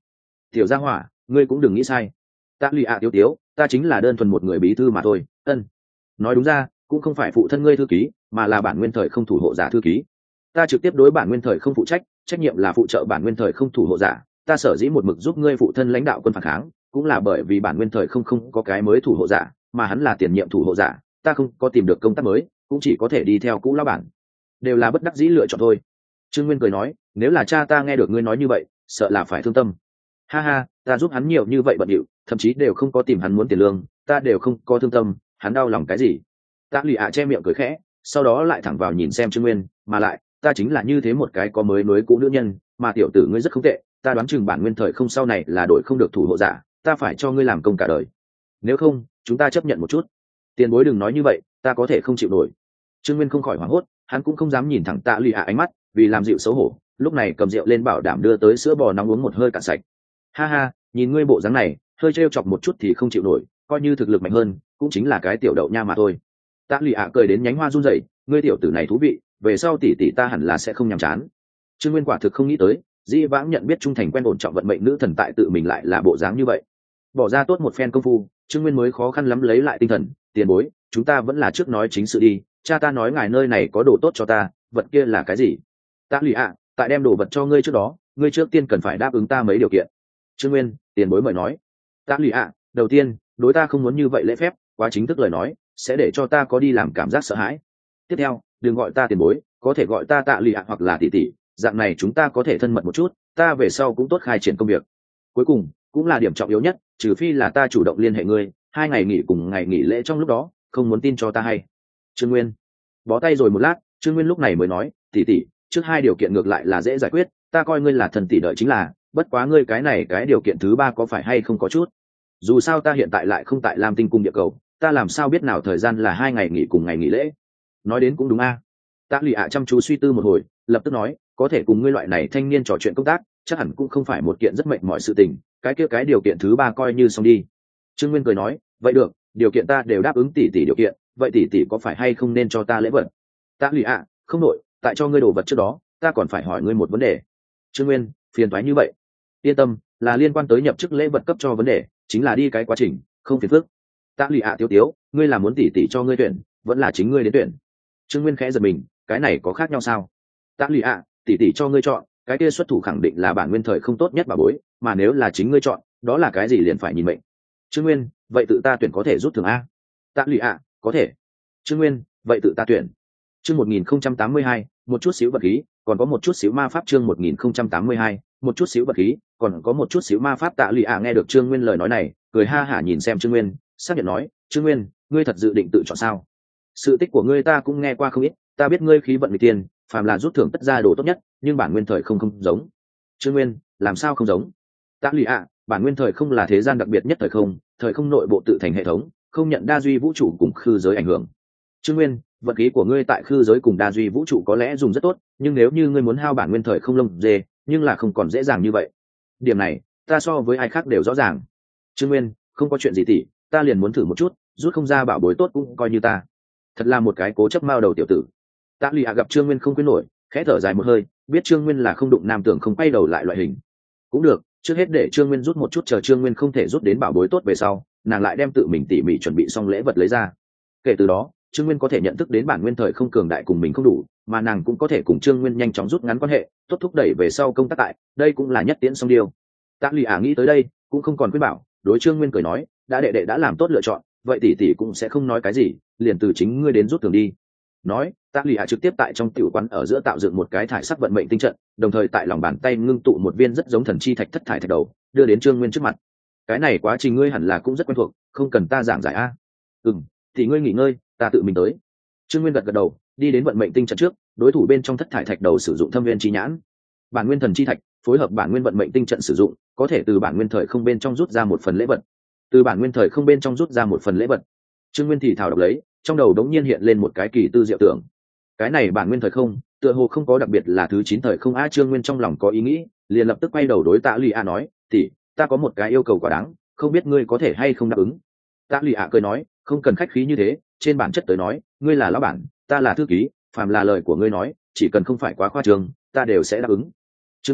tiểu gia hỏa ngươi cũng đừng nghĩ sai. Tạ lụy ạ tiếu tiếu, ta chính là đơn thuần một người bí thư mà thôi. Ân, nói đúng ra cũng không phải phụ thân ngươi thư ký, mà là bản nguyên thời không thủ hộ giả thư ký. Ta trực tiếp đối bản nguyên thời không phụ trách, trách nhiệm là phụ trợ bản nguyên thời không thủ hộ giả. Ta sở dĩ một mực giúp ngươi phụ thân lãnh đạo quân phản kháng, cũng là bởi vì bản nguyên thời không không có cái mới thủ hộ giả, mà hắn là tiền nhiệm thủ hộ giả. Ta không có tìm được công tác mới, cũng chỉ có thể đi theo cũ lão bản. Đều là bất đắc dĩ lựa chọn thôi. Trương Nguyên cười nói, nếu là cha ta nghe được ngươi nói như vậy, sợ là phải thương tâm. Ha ha, ta giúp hắn nhiều như vậy bận điệu, thậm chí đều không có tìm hắn muốn tiền lương, ta đều không có thương tâm, hắn đau lòng cái gì? Tạ lụy ạ che miệng cười khẽ, sau đó lại thẳng vào nhìn xem Trương Nguyên, mà lại ta chính là như thế một cái có mới nối cũ nữ nhân, mà tiểu tử ngươi rất không tệ, ta đoán chừng bản nguyên thời không sau này là đổi không được thủ hộ giả, ta phải cho ngươi làm công cả đời. Nếu không chúng ta chấp nhận một chút. Tiền bối đừng nói như vậy, ta có thể không chịu nổi. Trương Nguyên không khỏi hoảng hốt, hắn cũng không dám nhìn thẳng Tạ lụy ạ ánh mắt, vì làm dịu xấu hổ, lúc này cầm rượu lên bảo đảm đưa tới sữa bò nóng uống một hơi cạn sạch. Ha ha, nhìn ngươi bộ dáng này, hơi trêu chọc một chút thì không chịu nổi, coi như thực lực mạnh hơn cũng chính là cái tiểu đậu nha mà thôi. Tạ lụy ạ cười đến nhánh hoa run rẩy, ngươi tiểu tử này thú vị, về sau tỷ tỷ ta hẳn là sẽ không nhàm chán. Trương Nguyên quả thực không nghĩ tới, dĩ vãng nhận biết trung thành quen ổn trọng vận mệnh nữ thần tại tự mình lại là bộ dáng như vậy. Bỏ ra tốt một phen công phu, Trương Nguyên mới khó khăn lắm lấy lại tinh thần, tiền bối, chúng ta vẫn là trước nói chính sự đi, cha ta nói ngài nơi này có đồ tốt cho ta, vật kia là cái gì? Tạ lụy ạ, tại đem đồ vật cho ngươi trước đó, ngươi trước tiên cần phải đáp ứng ta mấy điều kiện. Trương Nguyên, tiền bối mời nói. Tạ lụy ạ, đầu tiên, đối ta không muốn như vậy lễ phép, quá chính thức lời nói sẽ để cho ta có đi làm cảm giác sợ hãi. Tiếp theo, đừng gọi ta tiền bối, có thể gọi ta Tạ lụy ạ hoặc là tỷ tỷ, dạng này chúng ta có thể thân mật một chút, ta về sau cũng tốt khai triển công việc. Cuối cùng cũng là điểm trọng yếu nhất, trừ phi là ta chủ động liên hệ ngươi, hai ngày nghỉ cùng ngày nghỉ lễ trong lúc đó không muốn tin cho ta hay. Trương Nguyên bó tay rồi một lát, Trương Nguyên lúc này mới nói, tỷ tỷ, trước hai điều kiện ngược lại là dễ giải quyết, ta coi ngươi là thần tỷ đợi chính là, bất quá ngươi cái này cái điều kiện thứ ba có phải hay không có chút. Dù sao ta hiện tại lại không tại Lam Tinh cung địa cầu, ta làm sao biết nào thời gian là hai ngày nghỉ cùng ngày nghỉ lễ. Nói đến cũng đúng a. Tạ lụy ạ chăm chú suy tư một hồi, lập tức nói, có thể cùng ngươi loại này thanh niên trò chuyện công tác, chắc hẳn cũng không phải một kiện rất mệnh mọi sự tình, cái kia cái điều kiện thứ ba coi như xong đi. Trương Nguyên cười nói, vậy được, điều kiện ta đều đáp ứng tỷ tỷ điều kiện, vậy tỷ tỷ có phải hay không nên cho ta lễ vật? Tạ lụy ạ, không nội, tại cho ngươi đồ vật trước đó, ta còn phải hỏi ngươi một vấn đề. Trương Nguyên, phiền toái như vậy. Yên tâm, là liên quan tới nhập chức lễ vật cấp cho vấn đề, chính là đi cái quá trình, không phiền phức. Tạ lụy ạ tiếu tiếu, ngươi là muốn tỷ tỷ cho ngươi tuyển, vẫn là chính ngươi đến tuyển? Trương Nguyên khẽ giật mình, cái này có khác nhau sao? Tạ lụy ạ, tỷ tỷ cho ngươi chọn, cái kia xuất thủ khẳng định là bản nguyên thời không tốt nhất bà bối, mà nếu là chính ngươi chọn, đó là cái gì liền phải nhìn mệnh. Trương Nguyên, vậy tự ta tuyển có thể rút thưởng a? Tạ lụy ạ, có thể. Trương Nguyên, vậy tự ta tuyển. Chương một nghìn không trăm tám mươi hai, một chút xíu vật khí, còn có một chút xíu ma pháp. Chương một nghìn không trăm tám mươi hai, một chút xíu vật khí, còn có một chút xíu ma pháp. Tạ lụy ạ nghe được Trương Nguyên lời nói này, cười ha hả nhìn xem Trương Nguyên, xác nhận nói, Trương Nguyên, ngươi thật dự định tự chọn sao? Sự tích của ngươi ta cũng nghe qua không ít, ta biết ngươi khí vận người tiền, phàm là rút thưởng tất ra đồ tốt nhất, nhưng bản nguyên thời không không giống. Trương Nguyên, làm sao không giống? Tạ lụy ạ, bản nguyên thời không là thế gian đặc biệt nhất thời không, thời không nội bộ tự thành hệ thống, không nhận đa duy vũ trụ cùng khư giới ảnh hưởng. Trương Nguyên, vận khí của ngươi tại khư giới cùng đa duy vũ trụ có lẽ dùng rất tốt, nhưng nếu như ngươi muốn hao bản nguyên thời không lông dê, nhưng là không còn dễ dàng như vậy. Điểm này ta so với ai khác đều rõ ràng. Trương Nguyên, không có chuyện gì tỷ, ta liền muốn thử một chút, rút không ra bảo bối tốt cũng coi như ta. Thật là một cái cố chấp mao đầu tiểu tử. Tạ lụy ạ gặp Trương Nguyên không quyết nổi, khẽ thở dài một hơi, biết Trương Nguyên là không đụng nam tưởng không quay đầu lại loại hình. Cũng được, trước hết để Trương Nguyên rút một chút, chờ Trương Nguyên không thể rút đến bảo bối tốt về sau, nàng lại đem tự mình tỉ mỉ chuẩn bị xong lễ vật lấy ra. Kể từ đó, Trương Nguyên có thể nhận thức đến bản nguyên thời không cường đại cùng mình không đủ, mà nàng cũng có thể cùng Trương Nguyên nhanh chóng rút ngắn quan hệ, tốt thúc đẩy về sau công tác tại, đây cũng là nhất tiễn song điều. Tạ lụy ả nghĩ tới đây, cũng không còn khuyên bảo, đối Trương Nguyên cười nói, đã đệ đệ đã làm tốt lựa chọn, vậy tỷ tỷ cũng sẽ không nói cái gì, liền từ chính ngươi đến rút thường đi. Nói, Tạ lụy ả trực tiếp tại trong tiểu quán ở giữa tạo dựng một cái thải sắc vận mệnh tinh trận, đồng thời tại lòng bàn tay ngưng tụ một viên rất giống thần chi thạch thất thải thạch đầu, đưa đến Trương Nguyên trước mặt. Cái này quá trình ngươi hẳn là cũng rất quen thuộc, không cần ta giảng giải a. Ừm, thì ngươi nghỉ ngơi, ta tự mình tới. Trương Nguyên gật gật đầu, đi đến vận mệnh tinh trận trước, đối thủ bên trong thất thải thạch đầu sử dụng thâm viên chi nhãn, bản nguyên thần chi thạch phối hợp bản nguyên vận mệnh tinh trận sử dụng, có thể từ bản nguyên thời không bên trong rút ra một phần lễ vật. Từ bản nguyên thời không bên trong rút ra một phần lễ vật. Trương Nguyên thì thảo đọc lấy, trong đầu đống nhiên hiện lên một cái kỳ tư diệu tưởng. Cái này bản nguyên thời không, tựa hồ không có đặc biệt là thứ chín thời không a. Trương Nguyên trong lòng có ý nghĩ, liền lập tức quay đầu đối Tạ lụy ả nói, tỷ, ta có một cái yêu cầu quả đáng, không biết ngươi có thể hay không đáp ứng. Tạ lụy ả cười nói, không cần khách khí như thế, trên bản chất tới nói, ngươi là lão bản, ta là thư ký, phàm là lời của ngươi nói, chỉ cần không phải quá khoa trương, ta đều sẽ đáp ứng. Trương Nguyên,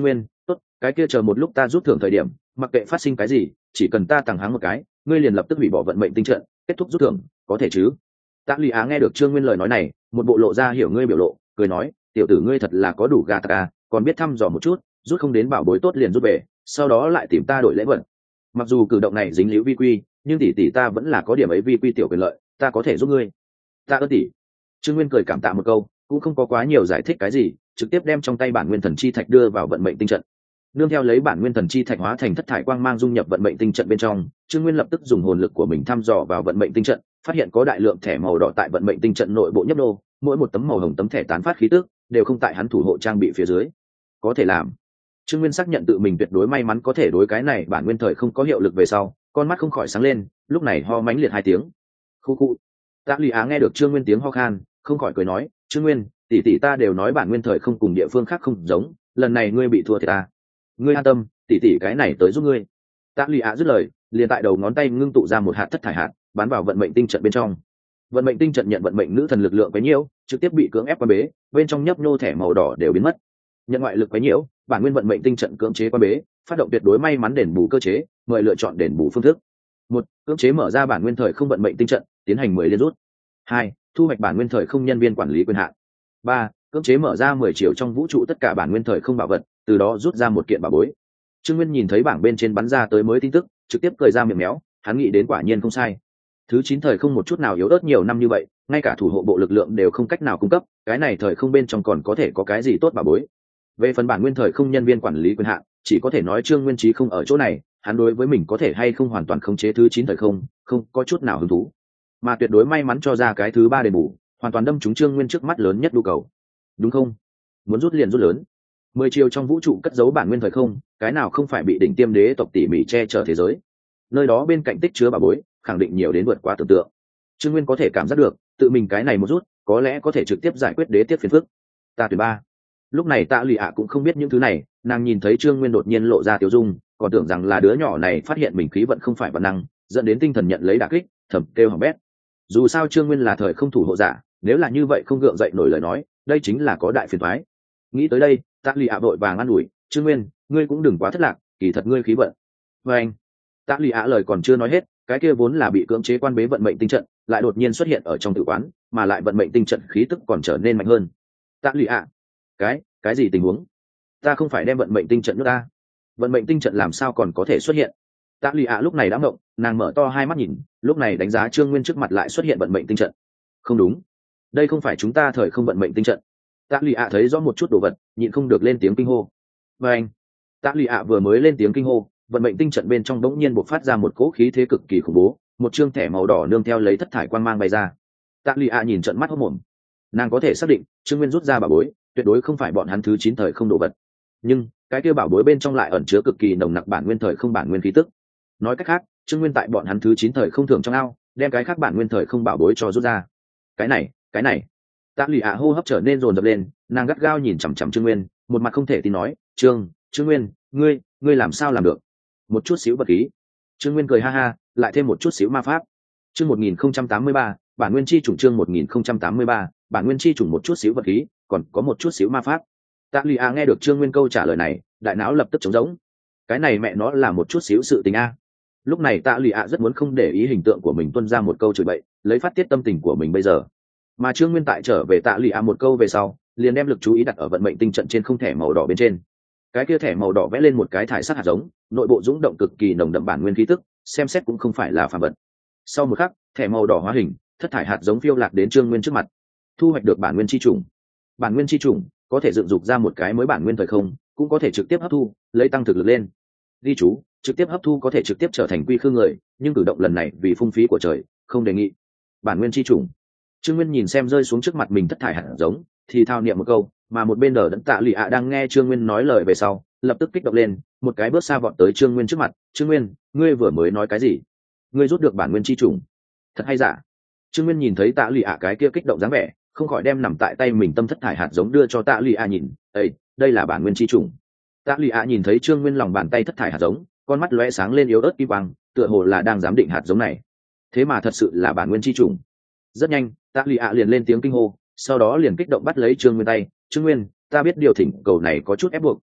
tốt, cái kia chờ một lúc ta rút thưởng thời điểm, mặc kệ phát sinh cái gì, chỉ cần ta tàng háng một cái, ngươi liền lập tức hủy bỏ vận mệnh tinh trận, kết thúc rút thưởng, có thể chứ? Tạ Lụy Á nghe được Trương Nguyên lời nói này, một bộ lộ ra hiểu ngươi biểu lộ, cười nói, tiểu tử ngươi thật là có đủ gà tạc à, còn biết thăm dò một chút, rút không đến bảo bối tốt liền rút về, sau đó lại tìm ta đổi lễ vật. Mặc dù cử động này dính líu vi quy, nhưng tỷ tỷ ta vẫn là có điểm ấy vi quy tiểu quyền lợi, ta có thể giúp ngươi. Ta ơn tỷ. Trương Nguyên cười cảm tạ một câu, cũng không có quá nhiều giải thích cái gì, trực tiếp đem trong tay bản nguyên thần chi thạch đưa vào vận mệnh tinh trận. Nương theo lấy bản nguyên thần chi thạch hóa thành thất thải quang mang dung nhập vận mệnh tinh trận bên trong, Trương Nguyên lập tức dùng hồn lực của mình thăm dò vào vận mệnh tinh trận, phát hiện có đại lượng thẻ màu đỏ tại vận mệnh tinh trận nội bộ nhấp nô, mỗi một tấm màu hồng tấm thẻ tán phát khí tức đều không tại hắn thủ hộ trang bị phía dưới. Có thể làm. Trương Nguyên xác nhận tự mình tuyệt đối may mắn có thể đối cái này bản nguyên thời không có hiệu lực về sau, con mắt không khỏi sáng lên, lúc này ho mãnh liệt hai tiếng. Khu khu. Tạ Lụy Á nghe được Trương Nguyên tiếng ho khan, không khỏi cười nói, Trương Nguyên, tỷ tỷ ta đều nói bản nguyên thời không cùng địa phương khác không giống, lần này ngươi bị thua thì ta. Ngươi an tâm, tỷ tỷ cái này tới giúp ngươi. Tạ Lụy Á dứt lời, liền tại đầu ngón tay ngưng tụ ra một hạt thất thải hạt, bắn vào vận mệnh tinh trận bên trong. Vận mệnh tinh trận nhận vận mệnh nữ thần lực lượng quấy nhiễu, trực tiếp bị cưỡng ép quan bế, bên trong nhấp nhô thẻ màu đỏ đều biến mất. Nhận ngoại lực quấy nhiễu, bản nguyên vận mệnh tinh trận cưỡng chế quan bế, phát động tuyệt đối may mắn đền bù cơ chế, mời lựa chọn đền bù phương thức. Một, cưỡng chế mở ra bản nguyên thời không vận mệnh tinh trận, tiến hành mười liên rút. Hai, thu hoạch bản nguyên thời không nhân viên quản lý quyền hạn. Ba, cưỡng chế mở ra mười triệu trong vũ trụ tất cả bản nguyên thời không bảo vật, từ đó rút ra một kiện bảo bối. Trương Nguyên nhìn thấy bảng bên trên bắn ra tới mới tin tức, trực tiếp cười ra miệng méo, hắn nghĩ đến quả nhiên không sai. Thứ chín thời không một chút nào yếu ớt nhiều năm như vậy, ngay cả thủ hộ bộ lực lượng đều không cách nào cung cấp, cái này thời không bên trong còn có thể có cái gì tốt bảo bối. Về phần bản nguyên thời không nhân viên quản lý quyền hạn, chỉ có thể nói Trương Nguyên Chí không ở chỗ này, hắn đối với mình có thể hay không hoàn toàn khống chế thứ chín thời không, không có chút nào hứng thú. Mà tuyệt đối may mắn cho ra cái thứ ba đền bù, hoàn toàn đâm trúng Trương Nguyên trước mắt lớn nhất nhu cầu. Đúng không? Muốn rút liền rút lớn. Mười chiều trong vũ trụ cất giấu bản nguyên thời không, cái nào không phải bị đỉnh tiêm đế tộc tỉ mỉ che chở thế giới. Nơi đó bên cạnh tích chứa bảo bối, khẳng định nhiều đến vượt quá tưởng tượng. Trương Nguyên có thể cảm giác được, tự mình cái này một rút, có lẽ có thể trực tiếp giải quyết đế tiếp phiền phức. Ta tuyển ba. Lúc này Tạ Lụy Ạ cũng không biết những thứ này, nàng nhìn thấy Trương Nguyên đột nhiên lộ ra tiêu dung, còn tưởng rằng là đứa nhỏ này phát hiện mình khí vận không phải bản năng, dẫn đến tinh thần nhận lấy đả kích, thầm kêu hỏng bét. Dù sao Trương Nguyên là thời không thủ hộ giả, nếu là như vậy không gượng dậy nổi lời nói, đây chính là có đại phiền toái. Nghĩ tới đây, Tạ Lụy Ạ vội vàng an ủi, Trương Nguyên, ngươi cũng đừng quá thất lạc, kỳ thật ngươi khí vận. Và anh, Tạ Lụy Ạ lời còn chưa nói hết, cái kia vốn là bị cưỡng chế quan bế vận mệnh tinh trận, lại đột nhiên xuất hiện ở trong tử quán, mà lại vận mệnh tinh trận khí tức còn trở nên mạnh hơn. Tạ Lụy Ạ, cái, cái gì tình huống? Ta không phải đem vận mệnh tinh trận nước ta? Vận mệnh tinh trận làm sao còn có thể xuất hiện? Tạ Lụy Ạ lúc này đã ngộng, nàng mở to hai mắt nhìn, lúc này đánh giá Trương Nguyên trước mặt lại xuất hiện vận mệnh tinh trận. Không đúng, đây không phải chúng ta thời không vận mệnh tinh trận. Tạ Lụy Ạ thấy rõ một chút đồ vật, nhịn không được lên tiếng kinh hô. Và anh, Tạ Lụy Ạ vừa mới lên tiếng kinh hô, vận mệnh tinh trận bên trong đống nhiên bộc phát ra một cỗ khí thế cực kỳ khủng bố, một chương thẻ màu đỏ nương theo lấy thất thải quang mang bay ra. Tạ Lụy Ạ nhìn trận mắt hốt mồm, nàng có thể xác định Trương Nguyên rút ra bảo bối, tuyệt đối không phải bọn hắn thứ chín thời không đồ vật. Nhưng cái kia bảo bối bên trong lại ẩn chứa cực kỳ nồng nặc bản nguyên thời không bản nguyên khí tức. Nói cách khác, Trương Nguyên tại bọn hắn thứ chín thời không thường trong ao, đem cái khác bản nguyên thời không bảo bối cho rút ra. Cái này, cái này. Tạ Lụy Ạ hô hấp trở nên dồn dập lên, nàng gắt gao nhìn chằm chằm Trương Nguyên, một mặt không thể tin nói, "Trương, Trương Nguyên, ngươi, ngươi làm sao làm được?" Một chút xíu vật khí. Trương Nguyên cười ha ha, lại thêm một chút xíu ma pháp. Chương một nghìn không trăm tám mươi ba, bản nguyên chi chủng chương một nghìn không trăm tám mươi ba, bản nguyên chi chủng một chút xíu vật khí, còn có một chút xíu ma pháp. Tạ Lụy Ạ nghe được Trương Nguyên câu trả lời này, đại não lập tức trống rỗng. Cái này mẹ nó là một chút xíu sự tình a. Lúc này Tạ Lụy Ạ rất muốn không để ý hình tượng của mình tuôn ra một câu chửi bậy, lấy phát tiết tâm tình của mình bây giờ. Mà Trương Nguyên tại trở về Tạ Lụy Ạ một câu về sau, liền đem lực chú ý đặt ở vận mệnh tinh trận trên không thẻ màu đỏ bên trên. Cái kia thẻ màu đỏ vẽ lên một cái thải sắc hạt giống, nội bộ dũng động cực kỳ nồng đậm bản nguyên khí tức, xem xét cũng không phải là phàm vật. Sau một khắc, thẻ màu đỏ hóa hình, thất thải hạt giống phiêu lạc đến Trương Nguyên trước mặt. Thu hoạch được bản nguyên chi chủng. Bản nguyên chi chủng có thể dựng dục ra một cái mới bản nguyên thời không, cũng có thể trực tiếp hấp thu, lấy tăng thực lực lên. Ghi chú, trực tiếp hấp thu có thể trực tiếp trở thành quy khư người, nhưng cử động lần này vì phung phí của trời, không đề nghị. Bản nguyên chi chủng. Trương Nguyên nhìn xem rơi xuống trước mặt mình thất thải hạt giống, thì thao niệm một câu, mà một bên đờ đẫn Tạ Lụy Ạ đang nghe Trương Nguyên nói lời về sau, lập tức kích động lên, một cái bước xa vọt tới Trương Nguyên trước mặt. "Trương Nguyên, ngươi vừa mới nói cái gì? Ngươi rút được bản nguyên chi chủng? Thật hay giả?" Trương Nguyên nhìn thấy Tạ Lụy Ạ cái kia kích động dáng vẻ, không khỏi đem nằm tại tay mình tâm thất thải hạt giống đưa cho Tạ Lụy Ạ nhìn. "Ê, đây là bản nguyên chi chủng." Tạ Lụy Ạ nhìn thấy Trương Nguyên lòng bàn tay thất thải hạt giống, con mắt lóe sáng lên yếu ớt kim quang, tựa hồ là đang giám định hạt giống này. Thế mà thật sự là bản nguyên chi chủng. Rất nhanh, Tạ Lụy Ạ liền lên tiếng kinh hô, sau đó liền kích động bắt lấy Trương Nguyên tay. "Trương Nguyên, ta biết điều thỉnh cầu này có chút ép buộc,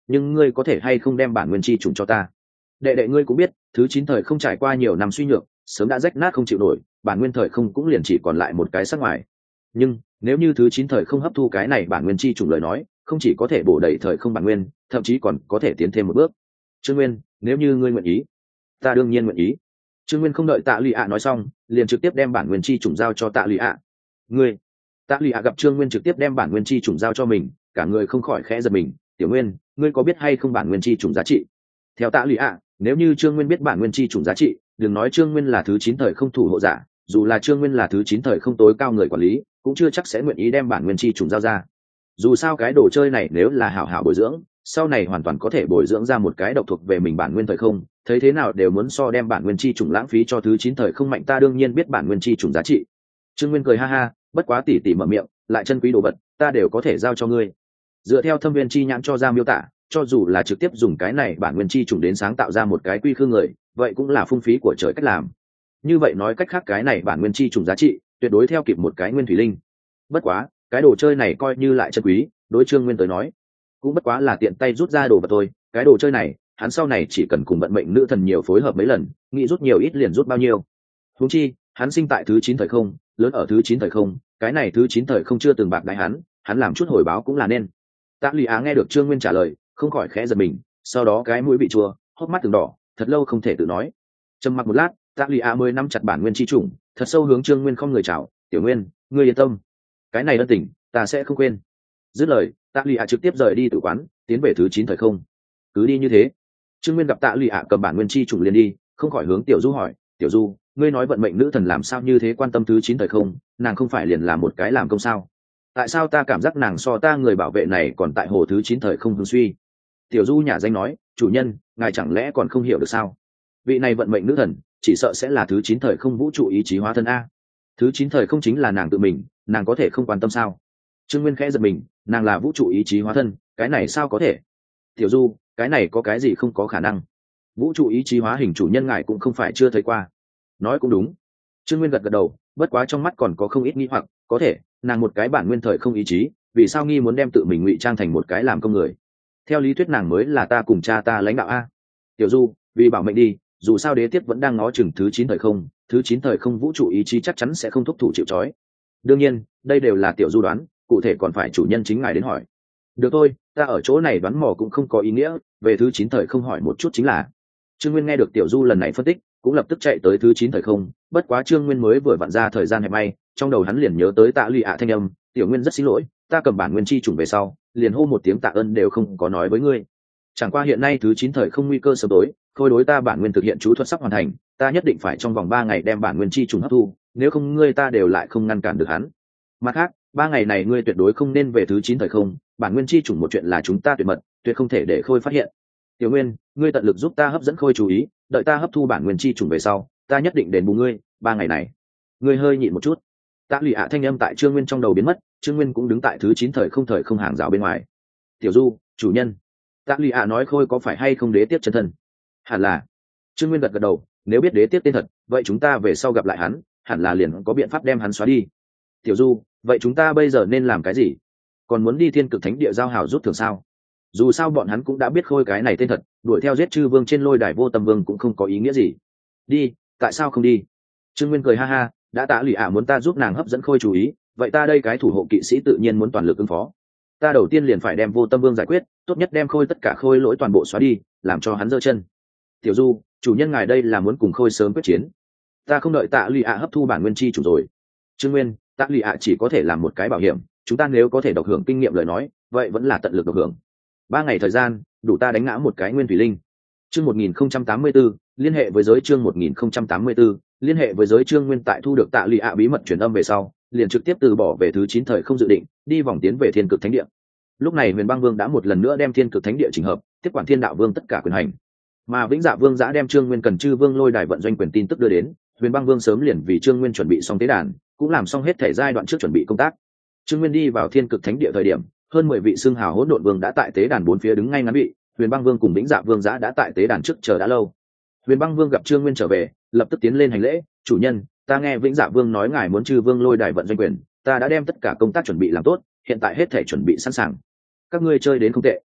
nhưng ngươi có thể hay không đem bản nguyên chi trùng cho ta? Đệ đệ ngươi cũng biết, thứ chín thời không trải qua nhiều năm suy nhược, sớm đã rách nát không chịu nổi, bản nguyên thời không cũng liền chỉ còn lại một cái sắc ngoài. Nhưng nếu như thứ chín thời không hấp thu cái này bản nguyên chi trùng lời nói, không chỉ có thể bổ đầy thời không bản nguyên, thậm chí còn có thể tiến thêm một bước. Trương Nguyên, nếu như ngươi nguyện ý, ta đương nhiên nguyện ý. Trương Nguyên không đợi Tạ Lụy ạ nói xong, liền trực tiếp đem bản nguyên chi trùng giao cho Tạ Lụy ạ. Ngươi, Tạ Lụy ạ gặp Trương Nguyên trực tiếp đem bản nguyên chi trùng giao cho mình, cả người không khỏi khẽ giật mình. Tiểu Nguyên, ngươi có biết hay không bản nguyên chi trùng giá trị? Theo Tạ Lụy ạ, nếu như Trương Nguyên biết bản nguyên chi trùng giá trị, đừng nói Trương Nguyên là thứ chín thời không thủ hộ giả, dù là Trương Nguyên là thứ chín thời không tối cao người quản lý, cũng chưa chắc sẽ nguyện ý đem bản nguyên chi trùng giao ra. Dù sao cái đồ chơi này nếu là hảo hảo bồi dưỡng, sau này hoàn toàn có thể bồi dưỡng ra một cái độc thuộc về mình bản nguyên thời không, thấy thế nào đều muốn so đem bản nguyên chi trùng lãng phí cho thứ chín thời không mạnh. Ta đương nhiên biết bản nguyên chi trùng giá trị. Trương Nguyên cười ha ha, bất quá tỉ tỉ mở miệng, lại chân quý đồ vật, ta đều có thể giao cho ngươi. Dựa theo thâm viên chi nhãn cho ra miêu tả, cho dù là trực tiếp dùng cái này bản nguyên chi trùng đến sáng tạo ra một cái quy khư người, vậy cũng là phung phí của trời cách làm. Như vậy nói cách khác, cái này bản nguyên chi trùng giá trị tuyệt đối theo kịp một cái nguyên thủy linh. Bất quá cái đồ chơi này coi như lại chân quý, đối Trương Nguyên tới nói cũng bất quá là tiện tay rút ra đồ vật thôi. Cái đồ chơi này hắn sau này chỉ cần cùng vận mệnh nữ thần nhiều phối hợp mấy lần, nghĩ rút nhiều ít liền rút bao nhiêu. Huống chi hắn sinh tại thứ chín thời không, lớn ở thứ chín thời không, cái này thứ chín thời không chưa từng bạc đãi hắn, hắn làm chút hồi báo cũng là nên. Tạ Lụy Á nghe được Trương Nguyên trả lời, không khỏi khẽ giật mình, sau đó cái mũi bị chua, hốc mắt từng đỏ, thật lâu không thể tự nói. Trầm mặc một lát, Tạ Lụy Á mới nắm chặt bản nguyên chi trùng, thật sâu hướng Trương Nguyên không người chào. Tiểu Nguyên, ngươi yên tâm, cái này ân tình ta sẽ không quên. Dứt lời, Tạ Lụy Á trực tiếp rời đi tử quán, tiến về thứ chín thời không. Cứ đi như thế. Trương Nguyên gặp Tạ Lụy Á cầm bản nguyên chi trùng liền đi, không khỏi hướng Tiểu Du hỏi, Tiểu Du, ngươi nói vận mệnh nữ thần làm sao như thế quan tâm thứ chín thời không, nàng không phải liền là một cái làm công sao? Tại sao ta cảm giác nàng so ta người bảo vệ này còn tại hồ thứ chín thời không hưng suy? Tiểu Du nhà danh nói, chủ nhân, ngài chẳng lẽ còn không hiểu được sao? Vị này vận mệnh nữ thần chỉ sợ sẽ là thứ chín thời không vũ trụ ý chí hóa thân a. Thứ chín thời không chính là nàng tự mình, nàng có thể không quan tâm sao? Trương Nguyên khẽ giật mình, nàng là vũ trụ ý chí hóa thân, cái này sao có thể? Tiểu Du, cái này có cái gì không có khả năng? Vũ trụ ý chí hóa hình chủ nhân ngài cũng không phải chưa thấy qua. Nói cũng đúng. Trương Nguyên gật gật đầu, bất quá trong mắt còn có không ít nghi hoặc, có thể nàng một cái bản nguyên thời không ý chí, vì sao nghi muốn đem tự mình ngụy trang thành một cái làm công người? Theo lý thuyết nàng mới là ta cùng cha ta lãnh đạo a. Tiểu Du, vì bảo mệnh đi, dù sao đế tiết vẫn đang ngó chừng thứ chín thời không, thứ chín thời không vũ trụ ý chí chắc chắn sẽ không thúc thủ chịu trói. Đương nhiên đây đều là Tiểu Du đoán, cụ thể còn phải chủ nhân chính ngài đến hỏi. Được thôi, ta ở chỗ này đoán mò cũng không có ý nghĩa, về thứ chín thời không hỏi một chút chính là. Trương Nguyên nghe được Tiểu Du lần này phân tích, cũng lập tức chạy tới thứ chín thời không, bất quá Trương Nguyên mới vừa vặn ra thời gian hẹp may, trong đầu hắn liền nhớ tới Tạ Lụy Ạ thanh âm, Tiểu Nguyên rất xin lỗi, ta cầm bản nguyên chi trùng về sau, liền hô một tiếng tạ ơn đều không có nói với ngươi. Chẳng qua hiện nay thứ chín thời không nguy cơ sớm tối, khôi đối ta bản nguyên thực hiện chú thuật sắp hoàn thành, ta nhất định phải trong vòng ba ngày đem bản nguyên chi trùng hấp thu, nếu không ngươi ta đều lại không ngăn cản được hắn. Mặt khác, ba ngày này ngươi tuyệt đối không nên về thứ chín thời không, bản nguyên chi trùng một chuyện là chúng ta tuyệt mật, tuyệt không thể để khôi phát hiện. Tiểu Nguyên, ngươi tận lực giúp ta hấp dẫn khôi chú ý, đợi ta hấp thu bản nguyên chi trùng về sau, ta nhất định đền bù ngươi. Ba ngày này, ngươi hơi nhịn một chút. Tạ Lụy Ạ thanh âm tại Trương Nguyên trong đầu biến mất, Trương Nguyên cũng đứng tại thứ chín thời không thời không hàng rào bên ngoài. Tiểu Du, chủ nhân. Tạ Lụy Ạ nói khôi có phải hay không đế tiếp chân thân? Hẳn là. Trương Nguyên gật gật đầu, nếu biết đế tiếp tên thật, vậy chúng ta về sau gặp lại hắn, hẳn là liền có biện pháp đem hắn xóa đi. Tiểu Du, vậy chúng ta bây giờ nên làm cái gì? Còn muốn đi Thiên Cực Thánh Địa giao hảo rút thưởng sao? Dù sao bọn hắn cũng đã biết khôi cái này tên thật, đuổi theo giết chư vương trên lôi đài vô tâm vương cũng không có ý nghĩa gì. Đi, tại sao không đi? Trương Nguyên cười ha ha, đã Tạ Lụy Ạ muốn ta giúp nàng hấp dẫn khôi chú ý, vậy ta đây cái thủ hộ kỵ sĩ tự nhiên muốn toàn lực ứng phó. Ta đầu tiên liền phải đem vô tâm vương giải quyết, tốt nhất đem khôi tất cả khôi lỗi toàn bộ xóa đi, làm cho hắn giơ chân. Tiểu Du, chủ nhân ngài đây là muốn cùng khôi sớm quyết chiến. Ta không đợi Tạ Lụy Ạ hấp thu bản nguyên chi chủ rồi. Trương Nguyên, Tạ Lụy Ạ chỉ có thể làm một cái bảo hiểm, chúng ta nếu có thể độc hưởng kinh nghiệm lời nói, vậy vẫn là tận lực độc hưởng. Ba ngày thời gian đủ ta đánh ngã một cái nguyên thủy linh. Chương một nghìn không trăm tám mươi tư, liên hệ với giới chương một nghìn không trăm tám mươi tư, liên hệ với giới Trương Nguyên tại thu được Tạ Lụy Ạ bí mật truyền âm về sau, liền trực tiếp từ bỏ về thứ chín thời không dự định, đi vòng tiến về Thiên Cực Thánh Địa. Lúc này Huyền Băng Vương đã một lần nữa đem Thiên Cực Thánh Địa chỉnh hợp, tiếp quản Thiên Đạo Vương tất cả quyền hành. Mà Vĩnh Dạ Vương đã đem Trương Nguyên cần chư vương lôi đài vận doanh quyền tin tức đưa đến, Huyền Băng Vương sớm liền vì Trương Nguyên chuẩn bị xong tế đàn, cũng làm xong hết thể giai đoạn trước chuẩn bị công tác. Trương Nguyên đi vào Thiên Cực Thánh Địa thời điểm, hơn mười vị xưng hào hỗn độn vương đã tại tế đàn bốn phía đứng ngay ngắn vị, Huyền Băng Vương cùng Vĩnh Dạ Vương giã đã tại tế đàn trước chờ đã lâu. Huyền Băng Vương gặp Trương Nguyên trở về, lập tức tiến lên hành lễ, "Chủ nhân, ta nghe Vĩnh Dạ Vương nói ngài muốn chư vương lôi đài vận doanh quyền, ta đã đem tất cả công tác chuẩn bị làm tốt, hiện tại hết thể chuẩn bị sẵn sàng. Các ngươi chơi đến không tệ."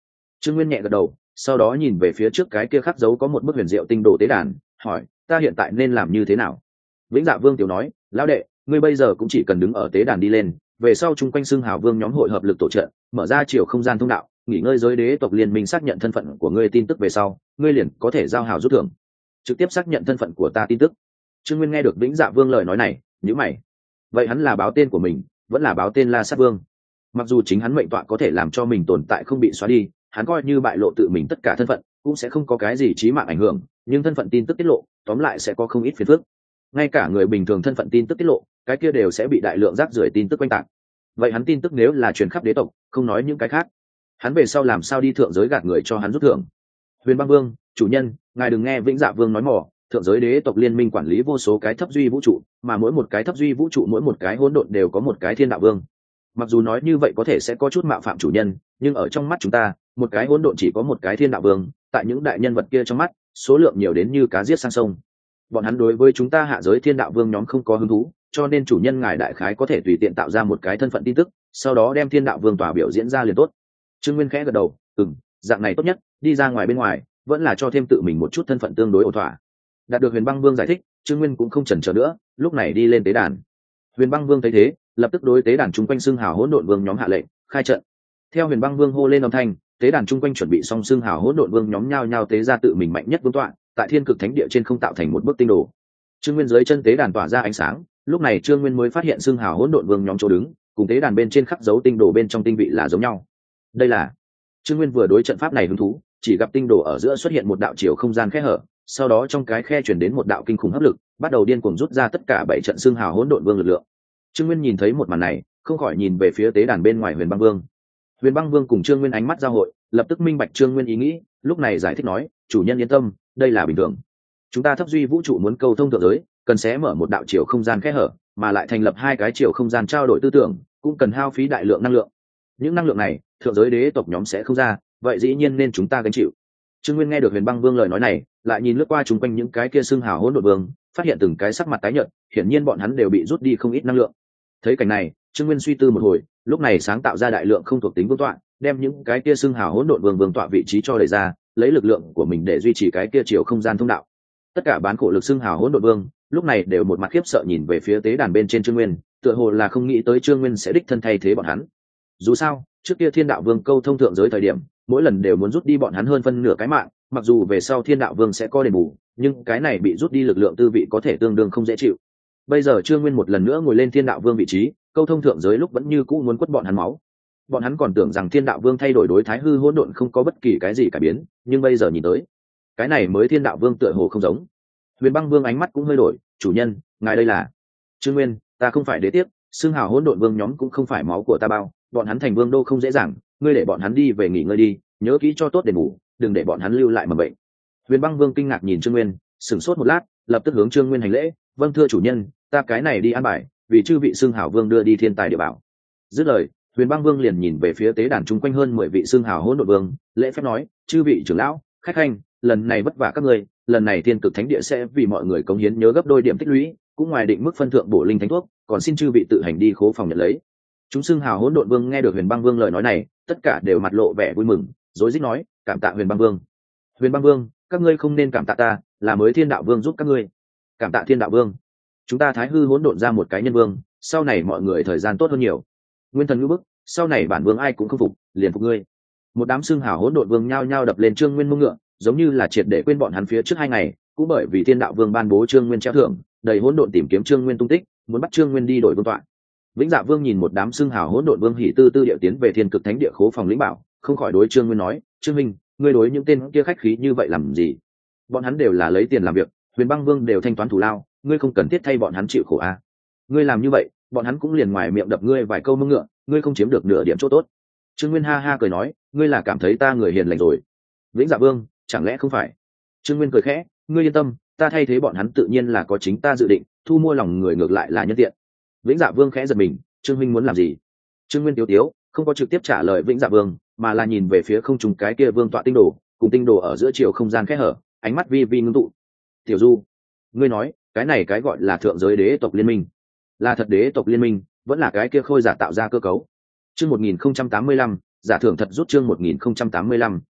Trương Nguyên nhẹ gật đầu, sau đó nhìn về phía trước cái kia khắc dấu có một bức huyền diệu tinh đồ tế đàn, hỏi, ta hiện tại nên làm như thế nào? Vĩnh Dạ Vương tiểu nói, lão đệ, ngươi bây giờ cũng chỉ cần đứng ở tế đàn đi lên, về sau chung quanh xưng hào vương nhóm hội hợp lực tổ trận, mở ra chiều không gian thông đạo, nghỉ ngơi giới đế tộc liên minh xác nhận thân phận của ngươi tin tức về sau, ngươi liền có thể giao hào rút thưởng, trực tiếp xác nhận thân phận của ta tin tức. Trương Nguyên nghe được Vĩnh Dạ Vương lời nói này, nhíu mày. Vậy hắn là báo tên của mình, vẫn là báo tên La Sát Vương? Mặc dù chính hắn mệnh tọa có thể làm cho mình tồn tại không bị xóa đi, hắn coi như bại lộ tự mình tất cả thân phận cũng sẽ không có cái gì chí mạng ảnh hưởng, nhưng thân phận tin tức tiết lộ tóm lại sẽ có không ít phiền phức. Ngay cả người bình thường thân phận tin tức tiết lộ, cái kia đều sẽ bị đại lượng rác rưởi tin tức quanh tạc. Vậy hắn tin tức nếu là truyền khắp đế tộc, không nói những cái khác, hắn về sau làm sao đi thượng giới gạt người cho hắn rút thưởng? Huyền Băng Vương, chủ nhân, ngài đừng nghe Vĩnh Dạ Vương nói mỏ, thượng giới đế tộc liên minh quản lý vô số cái thấp duy vũ trụ, mà mỗi một cái thấp duy vũ trụ mỗi một cái hỗn độn đều có một cái thiên đạo vương. Mặc dù nói như vậy có thể sẽ có chút mạo phạm chủ nhân, nhưng ở trong mắt chúng ta, một cái hỗn độn chỉ có một cái thiên đạo vương, tại những đại nhân vật kia trong mắt, số lượng nhiều đến như cá giết sang sông. Bọn hắn đối với chúng ta hạ giới thiên đạo vương nhóm không có hứng thú, cho nên chủ nhân ngài đại khái có thể tùy tiện tạo ra một cái thân phận tin tức, sau đó đem thiên đạo vương tòa biểu diễn ra liền tốt. Trương Nguyên khẽ gật đầu, ừm, dạng này tốt nhất, đi ra ngoài bên ngoài, vẫn là cho thêm tự mình một chút thân phận tương đối ổn thỏa. Đạt được Huyền Băng Vương giải thích, Trương Nguyên cũng không chần chờ nữa, lúc này đi lên tế đàn. Huyền Băng Vương thấy thế, lập tức đối tế đàn chung quanh xương hào hỗn độn vương nhóm hạ lệnh khai trận. Theo Huyền Băng Vương hô lên âm thanh, tế đàn chung quanh chuẩn bị xong xương hào hỗn độn vương nhóm nhao nhao tế ra tự mình mạnh nhất vương tọa, tại thiên cực thánh địa trên không tạo thành một bức tinh đồ. Trương Nguyên dưới chân tế đàn tỏa ra ánh sáng, lúc này Trương Nguyên mới phát hiện xương hào hỗn độn vương nhóm chỗ đứng, cùng tế đàn bên trên khắc dấu tinh đồ bên trong tinh vị là giống nhau. Đây là Trương Nguyên vừa đối trận pháp này hứng thú, chỉ gặp tinh đồ ở giữa xuất hiện một đạo chiều không gian khe hở, sau đó trong cái khe chuyển đến một đạo kinh khủng hấp lực, bắt đầu điên cuồng rút ra tất cả bảy trận xương hào hỗn độn vương lực lượng. Trương Nguyên nhìn thấy một màn này, không khỏi nhìn về phía tế đàn bên ngoài Huyền Băng Vương. Huyền Băng Vương cùng Trương Nguyên ánh mắt giao hội, lập tức minh bạch Trương Nguyên ý nghĩ, lúc này giải thích nói, chủ nhân yên tâm, đây là bình thường. Chúng ta thấp duy vũ trụ muốn câu thông thượng giới, cần sẽ mở một đạo chiều không gian kẽ hở, mà lại thành lập hai cái chiều không gian trao đổi tư tưởng, cũng cần hao phí đại lượng năng lượng. Những năng lượng này, thượng giới đế tộc nhóm sẽ không ra, vậy dĩ nhiên nên chúng ta gánh chịu. Trương Nguyên nghe được Huyền Băng Vương lời nói này, lại nhìn lướt qua chung quanh những cái kia xương hào hỗn độn vương, phát hiện từng cái sắc mặt tái nhợt, hiển nhiên bọn hắn đều bị rút đi không ít năng lượng. Thấy cảnh này, Trương Nguyên suy tư một hồi, lúc này sáng tạo ra đại lượng không thuộc tính vương tọa, đem những cái kia xương hào hỗn độn vương vương tọa vị trí cho đẩy ra, lấy lực lượng của mình để duy trì cái kia chiều không gian thông đạo. Tất cả bán khổ lực xương hào hỗn độn vương, lúc này đều một mặt khiếp sợ nhìn về phía tế đàn bên trên Trương Nguyên, tựa hồ là không nghĩ tới Trương Nguyên sẽ đích thân thay thế bọn hắn. Dù sao, trước kia Thiên Đạo Vương câu thông thượng giới thời điểm, mỗi lần đều muốn rút đi bọn hắn hơn phân nửa cái mạng, mặc dù về sau Thiên Đạo Vương sẽ có đền bù, nhưng cái này bị rút đi lực lượng tư vị có thể tương đương không dễ chịu. Bây giờ Trương Nguyên một lần nữa ngồi lên Thiên Đạo Vương vị trí, câu thông thượng giới lúc vẫn như cũ muốn quất bọn hắn máu. Bọn hắn còn tưởng rằng Thiên Đạo Vương thay đổi đối thái hư hỗn độn không có bất kỳ cái gì cải biến, nhưng bây giờ nhìn tới, cái này mới Thiên Đạo Vương tựa hồ không giống. Huyền Băng Vương ánh mắt cũng hơi đổi, chủ nhân, ngài đây là? Trương Nguyên, ta không phải đế tiếp, xương hào hỗn độn vương nhóm cũng không phải máu của ta bao, bọn hắn thành vương đô không dễ dàng, ngươi để bọn hắn đi về nghỉ ngơi đi, nhớ kỹ cho tốt đền bù, đừng để bọn hắn lưu lại mầm bệnh. Huyền Băng Vương kinh ngạc nhìn Trương Nguyên, sửng sốt một lát, lập tức hướng Trương Nguyên hành lễ, vâng thưa chủ nhân, ta cái này đi an bài, vì chư vị xương hào vương đưa đi thiên tài địa bảo. Dứt lời, Huyền Băng Vương liền nhìn về phía tế đàn chung quanh hơn mười vị xương hào hỗn độn vương, lễ phép nói, chư vị trưởng lão, khách khanh, lần này vất vả các ngươi, lần này thiên cực thánh địa sẽ vì mọi người cống hiến nhớ gấp đôi điểm tích lũy, cũng ngoài định mức phân thượng bổ linh thánh thuốc, còn xin chư vị tự hành đi khố phòng nhận lấy. Chúng xưng hào hỗn độn vương nghe được Huyền Băng Vương lời nói này, tất cả đều mặt lộ vẻ vui mừng, rối rít nói, cảm tạ Huyền Băng Vương. Huyền Băng Vương, các ngươi không nên cảm tạ ta, là mới Thiên Đạo Vương giúp các ngươi. Cảm tạ Thiên Đạo Vương. Chúng ta thái hư hỗn độn ra một cái nhân vương, sau này mọi người thời gian tốt hơn nhiều. Nguyên thần ngữ bức, sau này bản vương ai cũng không phục, liền phục ngươi. Một đám xưng hào hỗn độn vương nhao nhao đập lên Trương Nguyên mông ngựa, giống như là triệt để quên bọn hắn phía trước hai ngày, cũng bởi vì Thiên Đạo Vương ban bố Trương Nguyên treo thưởng, đầy hỗn độn tìm kiếm Trương Nguyên tung tích, muốn bắt Trương Nguyên đi đổi vương tọa. Vĩnh Dạ Vương nhìn một đám xưng hào hỗn độn vương hỉ tư tư điệu tiến về Thiên Cực Thánh địa khố phòng lĩnh bảo, không khỏi đối Trương Nguyên nói, Trương Minh, ngươi đối những tên kia khách khí như vậy làm gì? Bọn hắn đều là lấy tiền làm việc, Huyền Băng Vương đều thanh toán thù lao, ngươi không cần thiết thay bọn hắn chịu khổ à? Ngươi làm như vậy, bọn hắn cũng liền ngoài miệng đập ngươi vài câu mông ngựa, ngươi không chiếm được nửa điểm chỗ tốt. Trương Nguyên ha ha cười nói, ngươi là cảm thấy ta người hiền lành rồi. Vĩnh Dạ Vương, chẳng lẽ không phải? Trương Nguyên cười khẽ, ngươi yên tâm, ta thay thế bọn hắn tự nhiên là có chính ta dự định, thu mua lòng người ngược lại là nhân tiện. Vĩnh Dạ Vương khẽ giật mình, Trương Minh muốn làm gì? Trương Nguyên tiếu tiếu, không có trực tiếp trả lời Vĩnh Dạ Vương, mà là nhìn về phía không trung cái kia vương tọa tinh đồ, cùng tinh đồ ở giữa chiều không gian khẽ hở, ánh mắt vi vi ngưng tụ. Tiểu Du, ngươi nói, cái này cái gọi là thượng giới đế tộc liên minh, là thật đế tộc liên minh, vẫn là cái kia khôi giả tạo ra cơ cấu? Chương một nghìn không trăm tám mươi lăm, giả thưởng thật rút chương một nghìn không trăm tám mươi lăm,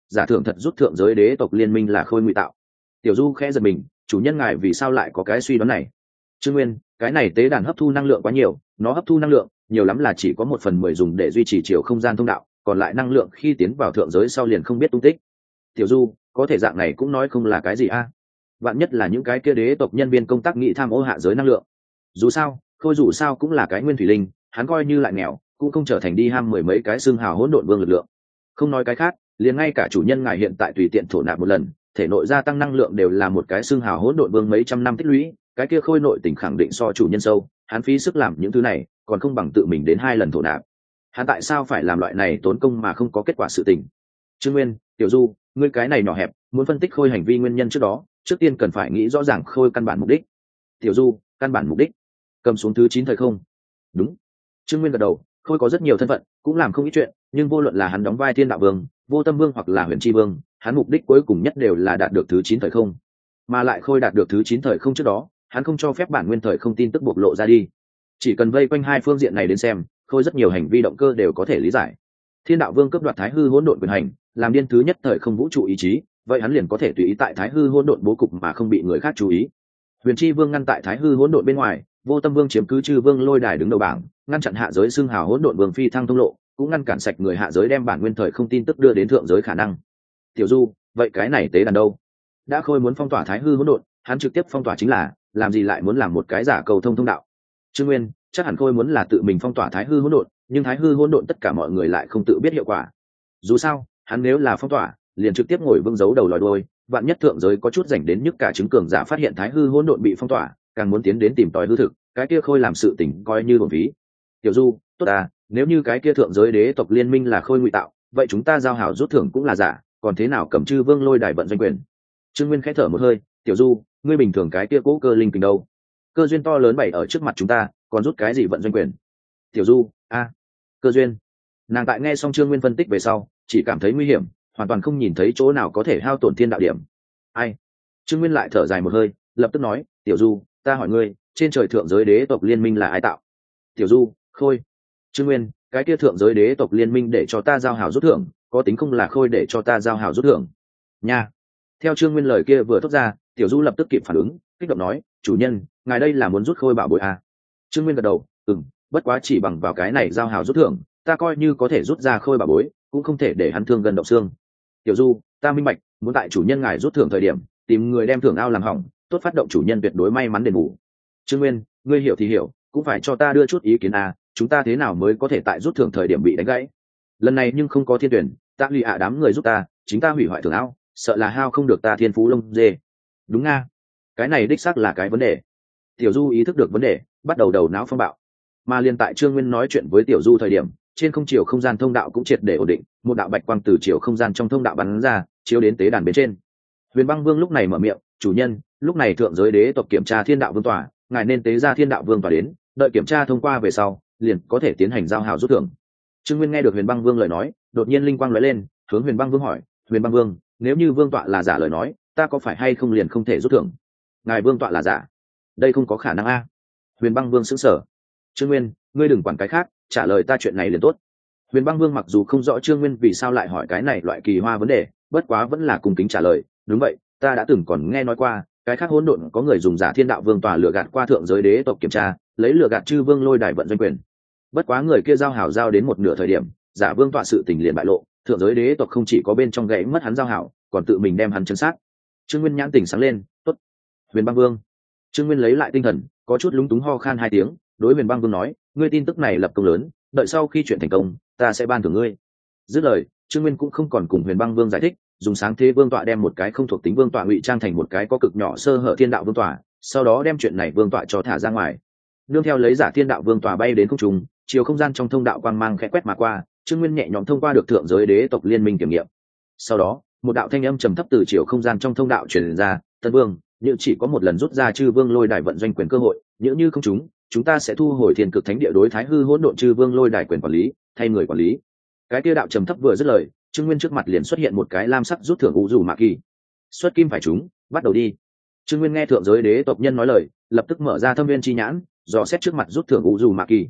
giả thưởng thật rút thượng giới đế tộc liên minh là khôi ngụy tạo. Tiểu Du khẽ giật mình, chủ nhân ngài vì sao lại có cái suy đoán này? Trương Nguyên, cái này tế đàn hấp thu năng lượng quá nhiều, nó hấp thu năng lượng nhiều lắm là chỉ có một phần mười dùng để duy trì chiều không gian thông đạo, còn lại năng lượng khi tiến vào thượng giới sau liền không biết tung tích. Tiểu Du, có thể dạng này cũng nói không là cái gì a? À? Vạn nhất là những cái kia đế tộc nhân viên công tác nghị tham ô hạ giới năng lượng. Dù sao, khôi dù sao cũng là cái nguyên thủy linh, hắn coi như lại nghèo, cũng không trở thành đi ham mười mấy cái xương hào hỗn độn vương lực lượng. Không nói cái khác, liền ngay cả chủ nhân ngài hiện tại tùy tiện thổ nạp một lần, thể nội gia tăng năng lượng đều là một cái xương hào hỗn độn vương mấy trăm năm tích lũy, cái kia khôi nội tình khẳng định so chủ nhân sâu, hắn phí sức làm những thứ này, còn không bằng tự mình đến hai lần thổ nạp. Hắn tại sao phải làm loại này tốn công mà không có kết quả sự tình? Trương Nguyên, Tiểu Du, ngươi cái này nhỏ hẹp, muốn phân tích khôi hành vi nguyên nhân trước đó, trước tiên cần phải nghĩ rõ ràng khôi căn bản mục đích. Tiểu Du, căn bản mục đích. Cầm xuống thứ chín thời không. Đúng. Trương Nguyên gật đầu, khôi có rất nhiều thân phận, cũng làm không ít chuyện, nhưng vô luận là hắn đóng vai Thiên Đạo Vương, Vô Tâm Vương hoặc là Huyền Chi Vương, hắn mục đích cuối cùng nhất đều là đạt được thứ chín thời không. Mà lại khôi đạt được thứ chín thời không trước đó, hắn không cho phép bản nguyên thời không tin tức bộc lộ ra đi. Chỉ cần vây quanh hai phương diện này đến xem, khôi rất nhiều hành vi động cơ đều có thể lý giải. Thiên Đạo Vương cấp đoạt Thái Hư hỗn độn quyền hành, làm điên thứ nhất thời không vũ trụ ý chí, vậy hắn liền có thể tùy ý tại Thái Hư hỗn độn bố cục mà không bị người khác chú ý. Huyền Chi Vương ngăn tại Thái Hư hỗn độn bên ngoài, Vô Tâm Vương chiếm cứ Chư Vương lôi đài đứng đầu bảng, ngăn chặn hạ giới xưng hào hỗn độn vương phi thăng thông lộ, cũng ngăn cản sạch người hạ giới đem bản nguyên thời không tin tức đưa đến thượng giới khả năng. Tiểu Du, vậy cái này tế đàn đâu? Đã khôi muốn phong tỏa Thái Hư hỗn độn, hắn trực tiếp phong tỏa chính là, làm gì lại muốn làm một cái giả cầu thông thông đạo? Trương Nguyên, chắc hẳn khôi muốn là tự mình phong tỏa Thái Hư hỗn độn, nhưng Thái Hư hỗn độn tất cả mọi người lại không tự biết hiệu quả. Dù sao, hắn nếu là phong tỏa, liền trực tiếp ngồi vương giấu đầu lòi đuôi, vạn nhất thượng giới có chút rảnh đến nhức cả chứng cường giả phát hiện Thái Hư hỗn độn bị phong tỏa, càng muốn tiến đến tìm tòi hư thực, cái kia khôi làm sự tình coi như bổng phí. Tiểu Du, tốt à, nếu như cái kia thượng giới đế tộc liên minh là khôi ngụy tạo, vậy chúng ta giao hảo rút thưởng cũng là giả, còn thế nào cầm Chư Vương lôi đài vận doanh quyền? Trương Nguyên khẽ thở một hơi, Tiểu Du, ngươi bình thường cái kia cố cơ linh kình đâu? Cơ duyên to lớn bày ở trước mặt chúng ta, còn rút cái gì vận doanh quyền? Tiểu Du, a, cơ duyên. Nàng tại nghe xong Trương Nguyên phân tích về sau, chỉ cảm thấy nguy hiểm, hoàn toàn không nhìn thấy chỗ nào có thể hao tổn thiên đạo điểm. Ai? Trương Nguyên lại thở dài một hơi, lập tức nói, Tiểu Du, ta hỏi ngươi, trên trời thượng giới đế tộc liên minh là ai tạo? Tiểu Du, khôi. Trương Nguyên, cái kia thượng giới đế tộc liên minh để cho ta giao hảo rút thưởng, có tính không là khôi để cho ta giao hảo rút thưởng? Nha. Theo Trương Nguyên lời kia vừa thốt ra, Tiểu Du lập tức kịp phản ứng, kích động nói, chủ nhân, ngài đây là muốn rút khôi bảo bối à? Trương Nguyên gật đầu, ừm, bất quá chỉ bằng vào cái này giao hảo rút thưởng, ta coi như có thể rút ra khôi bảo bối, cũng không thể để hắn thương gần động xương. Tiểu Du, ta minh bạch, muốn tại chủ nhân ngài rút thưởng thời điểm, tìm người đem thưởng ao làm hỏng, tốt phát động chủ nhân tuyệt đối may mắn đền bù. Trương Nguyên, ngươi hiểu thì hiểu, cũng phải cho ta đưa chút ý kiến à, chúng ta thế nào mới có thể tại rút thưởng thời điểm bị đánh gãy? Lần này nhưng không có thiên tuyển, ta lì ạ đám người giúp ta, chính ta hủy hoại thưởng ao, sợ là hao không được ta thiên phú lông dê. Đúng nga, cái này đích xác là cái vấn đề. Tiểu Du ý thức được vấn đề, bắt đầu đầu não phong bạo. Mà liên tại Trương Nguyên nói chuyện với Tiểu Du thời điểm, trên không chiều không gian thông đạo cũng triệt để ổn định, một đạo bạch quang từ chiều không gian trong thông đạo bắn ra, chiếu đến tế đàn bên trên. Huyền Băng Vương lúc này mở miệng, chủ nhân, lúc này thượng giới đế tộc kiểm tra Thiên Đạo Vương tòa, ngài nên tế ra Thiên Đạo Vương tòa đến, đợi kiểm tra thông qua về sau, liền có thể tiến hành giao hảo rút thưởng. Trương Nguyên nghe được Huyền Băng Vương lời nói, đột nhiên linh quang lóe lên, hướng Huyền Băng Vương hỏi, Huyền Băng Vương, nếu như vương tọa là giả lời nói, ta có phải hay không liền không thể rút thưởng? Ngài vương tọa là giả? Đây không có khả năng a. Huyền Băng Vương sững sờ. Trương Nguyên, ngươi đừng quản cái khác, trả lời ta chuyện này liền tốt. Huyền Băng Vương mặc dù không rõ Trương Nguyên vì sao lại hỏi cái này loại kỳ hoa vấn đề, bất quá vẫn là cung kính trả lời, đúng vậy, ta đã từng còn nghe nói qua, cái khác hỗn độn có người dùng giả Thiên Đạo Vương tòa lừa gạt qua thượng giới đế tộc kiểm tra, lấy lừa gạt Chư Vương lôi đài vận doanh quyền. Bất quá người kia giao hảo giao đến một nửa thời điểm, giả vương tọa sự tình liền bại lộ, thượng giới đế tộc không chỉ có bên trong gãy mất hắn giao hảo, còn tự mình đem hắn chấn sát. Trương Nguyên nhãn tỉnh sáng lên, tốt. Huyền Băng Vương. Trương Nguyên lấy lại tinh thần, có chút lúng túng ho khan hai tiếng, đối Huyền Băng Vương nói, ngươi tin tức này lập công lớn, đợi sau khi chuyện thành công, ta sẽ ban thưởng ngươi. Dứt lời, Trương Nguyên cũng không còn cùng Huyền Băng Vương giải thích, dùng sáng thế vương tọa đem một cái không thuộc tính vương tọa ngụy trang thành một cái có cực nhỏ sơ hở Thiên Đạo Vương tọa, sau đó đem chuyện này vương tọa cho thả ra ngoài. Nương theo lấy giả Thiên Đạo Vương tọa bay đến không trung, chiều không gian trong thông đạo quang mang khẽ quét mà qua, Trương Nguyên nhẹ nhõm thông qua được thượng giới đế tộc liên minh kiểm nghiệm. Sau đó, một đạo thanh âm trầm thấp từ chiều không gian trong thông đạo truyền ra, "Tân Vương, như chỉ có một lần rút ra Chư Vương lôi đài vận doanh quyền cơ hội, nếu như không chúng, chúng ta sẽ thu hồi Thiên Cực Thánh Địa đối Thái Hư hỗn độn Chư Vương lôi đài quyền quản lý, thay người quản lý." Cái kia đạo trầm thấp vừa dứt lời, Trương Nguyên trước mặt liền xuất hiện một cái lam sắc rút thưởng u dù mạ kỳ. Xuất kim phải chúng, bắt đầu đi. Trương Nguyên nghe thượng giới đế tộc nhân nói lời, lập tức mở ra thâm viên chi nhãn, dò xét trước mặt rút thưởng u dù mạ kỳ.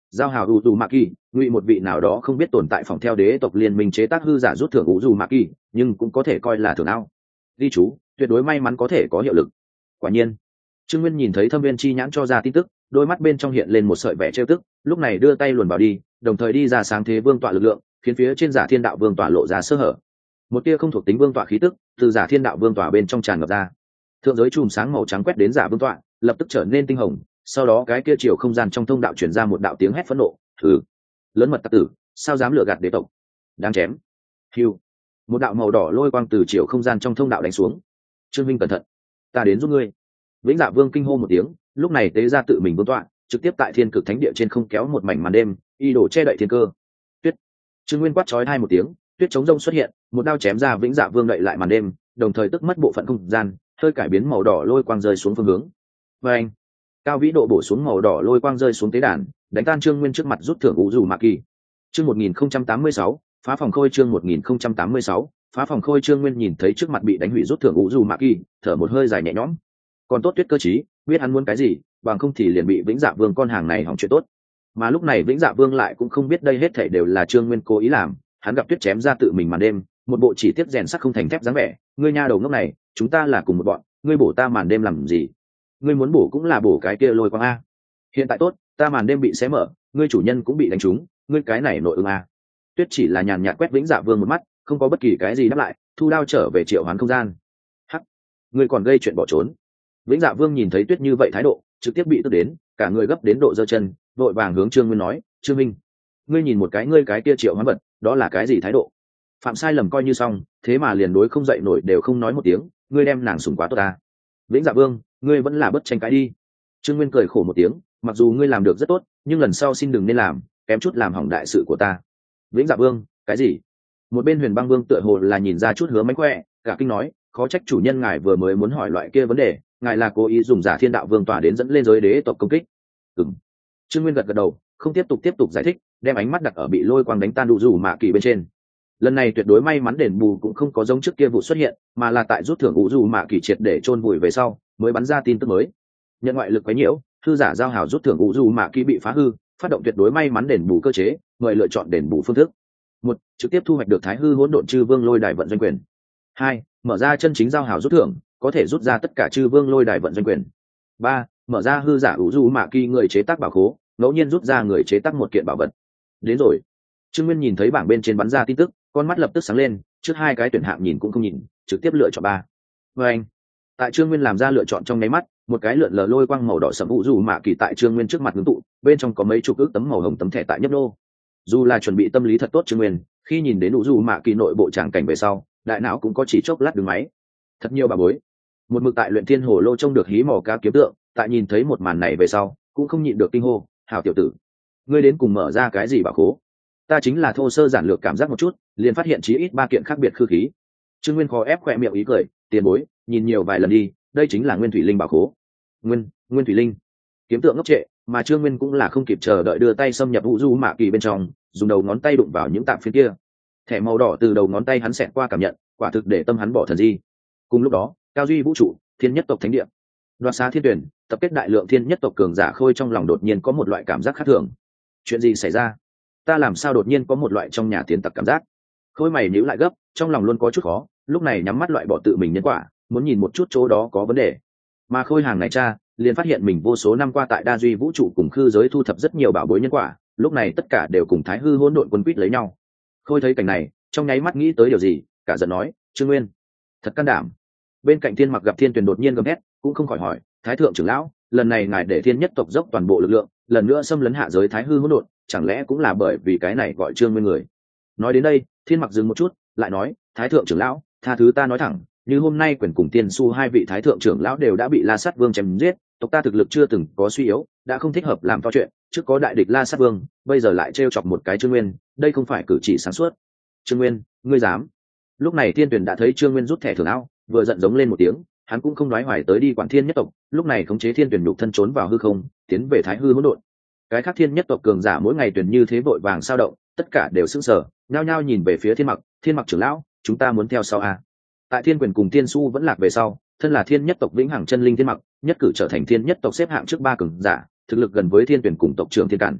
giao hào u dù mạ kỳ ngụy một vị nào đó không biết tồn tại phòng theo đế tộc liên minh chế tác hư giả rút thưởng u dù mạ kỳ, nhưng cũng có thể coi là thưởng ao. Ghi chú tuyệt đối may mắn có thể có hiệu lực. Quả nhiên trương nguyên nhìn thấy thâm viên chi nhãn cho ra tin tức, đôi mắt bên trong hiện lên một sợi vẻ trêu tức, lúc này đưa tay luồn vào đi, đồng thời đi ra sáng thế vương tọa lực lượng, khiến phía trên giả thiên đạo vương tọa lộ ra sơ hở. Một tia không thuộc tính vương tọa khí tức từ giả thiên đạo vương tọa bên trong tràn ngập ra. Thượng giới chùm sáng màu trắng quét đến giả vương tọa, lập tức trở nên tinh hồng, sau đó cái kia chiều không gian trong thông đạo chuyển ra một đạo tiếng hét phẫn nộ. Thử lớn mật tặc tử, sao dám lừa gạt đế tộc, đáng chém. Hiu, một đạo màu đỏ lôi quang từ chiều không gian trong thông đạo đánh xuống. Trương Minh cẩn thận, ta đến giúp ngươi. Vĩnh Dạ Vương kinh hô một tiếng, lúc này tế ra tự mình vương tọa, trực tiếp tại thiên cực thánh địa trên không kéo một mảnh màn đêm, y đổ che đậy thiên cơ. Tuyết. Trương Nguyên quát chói hai một tiếng, tuyết chống rông xuất hiện, một đao chém ra Vĩnh Dạ Vương đậy lại màn đêm, đồng thời tức mất bộ phận không gian, hơi cải biến màu đỏ lôi quang rơi xuống phương hướng. Và anh, cao vĩ độ bổ xuống màu đỏ lôi quang rơi xuống tế đàn, đánh tan Trương Nguyên trước mặt rút thưởng u dù mạ kỳ. Chương một nghìn không trăm tám mươi sáu, phá phòng khôi chương một nghìn không trăm tám mươi sáu, phá phòng khôi. Trương Nguyên nhìn thấy trước mặt bị đánh hủy rút thưởng u dù mạ kỳ, thở một hơi dài nhẹ nhõm. Còn tốt tuyết cơ trí, biết hắn muốn cái gì, bằng không thì liền bị Vĩnh Dạ Vương con hàng này hỏng chuyện tốt. Mà lúc này Vĩnh Dạ Vương lại cũng không biết đây hết thảy đều là Trương Nguyên cố ý làm, hắn gặp tuyết chém ra tự mình màn đêm, một bộ chỉ tiếp rèn sắt không thành thép dáng vẻ. Ngươi nha đầu ngốc này, chúng ta là cùng một bọn, ngươi bổ ta màn đêm làm gì? Ngươi muốn bổ cũng là bổ cái kia lôi quang a. Hiện tại tốt, ta màn đêm bị xé mở, ngươi chủ nhân cũng bị đánh trúng, ngươi cái này nội ứng a. Tuyết chỉ là nhàn nhạt quét Vĩnh Dạ Vương một mắt, không có bất kỳ cái gì đáp lại, thu đao trở về triệu hoán không gian. Hắc, ngươi còn gây chuyện bỏ trốn. Vĩnh Dạ Vương nhìn thấy Tuyết như vậy thái độ, trực tiếp bị tức đến, cả người gấp đến độ giơ chân, vội vàng hướng Trương Nguyên nói, Trương Minh, ngươi nhìn một cái ngươi cái kia triệu hoán vật, đó là cái gì thái độ? Phạm sai lầm coi như xong, thế mà liền đối không dậy nổi đều không nói một tiếng, ngươi đem nàng sủng quá tốt ta. Vĩnh Dạ Vương, ngươi vẫn là bất tranh cãi đi. Trương Nguyên cười khổ một tiếng, mặc dù ngươi làm được rất tốt, nhưng lần sau xin đừng nên làm, kém chút làm hỏng đại sự của ta. Vĩnh Dạ Vương, cái gì? Một bên Huyền Băng Vương tựa hồ là nhìn ra chút hứa mánh khỏe, cả kinh nói, khó trách chủ nhân ngài vừa mới muốn hỏi loại kia vấn đề, ngài là cố ý dùng giả thiên đạo vương tỏa đến dẫn lên giới đế tộc công kích. Ừm. Trương Nguyên gật gật đầu, không tiếp tục tiếp tục giải thích, đem ánh mắt đặt ở bị lôi quang đánh tan đủ dù mạ kỳ bên trên. Lần này tuyệt đối may mắn đền bù cũng không có giống trước kia vụ xuất hiện, mà là tại rút thưởng ủ dù mạ kỳ triệt để chôn vùi về sau mới bắn ra tin tức mới. Nhận ngoại lực quấy nhiễu, thư giả giao hảo rút thưởng ủ dù mạ kỳ bị phá hư, phát động tuyệt đối may mắn đền bù cơ chế, mời lựa chọn đền bù phương thức. Một, trực tiếp thu hoạch được thái hư hỗn độn chư vương lôi đài vận doanh quyền. Hai, mở ra chân chính giao hảo rút thưởng, có thể rút ra tất cả chư vương lôi đài vận doanh quyền. Ba, mở ra hư giả ủ dù mạ kỳ người chế tác bảo khố, ngẫu nhiên rút ra người chế tác một kiện bảo vật. Đến rồi. Trương Nguyên nhìn thấy bảng bên trên bắn ra tin tức, con mắt lập tức sáng lên, trước hai cái tuyển hạng nhìn cũng không nhìn, trực tiếp lựa chọn ba. Và anh, tại Trương Nguyên làm ra lựa chọn trong nháy mắt, một cái lượn lờ lôi quang màu đỏ sẫm ủ dù mạ kỳ tại Trương Nguyên trước mặt ngưng tụ, bên trong có mấy chục ức tấm màu hồng tấm thẻ tại nhấp nô. Dù là chuẩn bị tâm lý thật tốt Trương Nguyên, khi nhìn đến ủ dù mạ kỳ nội bộ tràng cảnh về sau, đại não cũng có chỉ chốc lát đứng máy. Thật nhiều bà bối. Một mực tại luyện thiên hồ lô trông được hí mò cá kiếm tượng, tại nhìn thấy một màn này về sau, cũng không nhịn được kinh hô, hảo tiểu tử, ngươi đến cùng mở ra cái gì bảo khố? Ta chính là thô sơ giản lược cảm giác một chút, liền phát hiện chí ít ba kiện khác biệt khư khí. Trương Nguyên khó ép khỏe miệng ý cười, tiền bối, nhìn nhiều vài lần đi, đây chính là nguyên thủy linh bảo khố. Nguyên, nguyên thủy linh. Kiếm tượng ngốc trệ, mà Trương Nguyên cũng là không kịp chờ đợi đưa tay xâm nhập vũ du mạ kỳ bên trong, dùng đầu ngón tay đụng vào những tạm phiến kia. Thẻ màu đỏ từ đầu ngón tay hắn xẹt qua cảm nhận, quả thực để tâm hắn bỏ thần di. Cùng lúc đó, cao duy vũ trụ, thiên nhất tộc thánh địa, đoạt xá thiên tuyển, tập kết đại lượng thiên nhất tộc cường giả khôi trong lòng đột nhiên có một loại cảm giác khác thường. Chuyện gì xảy ra? Ta làm sao đột nhiên có một loại trong nhà tiến tặc cảm giác? Khôi mày nhíu lại gấp, trong lòng luôn có chút khó, lúc này nhắm mắt loại bỏ tự mình nhân quả, muốn nhìn một chút chỗ đó có vấn đề. Mà khôi hàng này cha, liền phát hiện mình vô số năm qua tại đa duy vũ trụ cùng khư giới thu thập rất nhiều bảo bối nhân quả, lúc này tất cả đều cùng thái hư hỗn độn quân quýt lấy nhau. Khôi thấy cảnh này, trong nháy mắt nghĩ tới điều gì, cả giận nói, Trương Nguyên, thật can đảm. Bên cạnh Thiên Mặc gặp Thiên Tuyền đột nhiên gầm hét, cũng không khỏi hỏi, Thái thượng trưởng lão, lần này ngài để thiên nhất tộc dốc toàn bộ lực lượng, lần nữa xâm lấn hạ giới thái hư hỗn độn, chẳng lẽ cũng là bởi vì cái này gọi Trương Nguyên người? Nói đến đây, Thiên Mặc dừng một chút, lại nói, Thái thượng trưởng lão, tha thứ ta nói thẳng, như hôm nay quyền cùng tiên su hai vị thái thượng trưởng lão đều đã bị La Sát Vương chém giết, tộc ta thực lực chưa từng có suy yếu, đã không thích hợp làm to chuyện, trước có đại địch La Sát Vương, bây giờ lại trêu chọc một cái Trương Nguyên, đây không phải cử chỉ sáng suốt. Trương Nguyên, ngươi dám? Lúc này Thiên Tuyền đã thấy Trương Nguyên rút thẻ thưởng áo, vừa giận giống lên một tiếng, hắn cũng không nói hoài tới đi quản thiên nhất tộc, lúc này khống chế Thiên Tuyền nhục thân trốn vào hư không, tiến về thái hư hỗn độn. Cái khác thiên nhất tộc cường giả mỗi ngày tuyển như thế vội vàng sao động, tất cả đều sững sờ, nhao nhao nhìn về phía Thiên Mặc, Thiên Mặc trưởng lão, chúng ta muốn theo sau à? Tại Thiên Quyền cùng Tiên Su vẫn lạc về sau, thân là thiên nhất tộc vĩnh hằng chân linh Thiên Mặc, nhất cử trở thành thiên nhất tộc xếp hạng trước ba cường giả, thực lực gần với Thiên Tuyển cùng tộc trưởng Thiên Cản.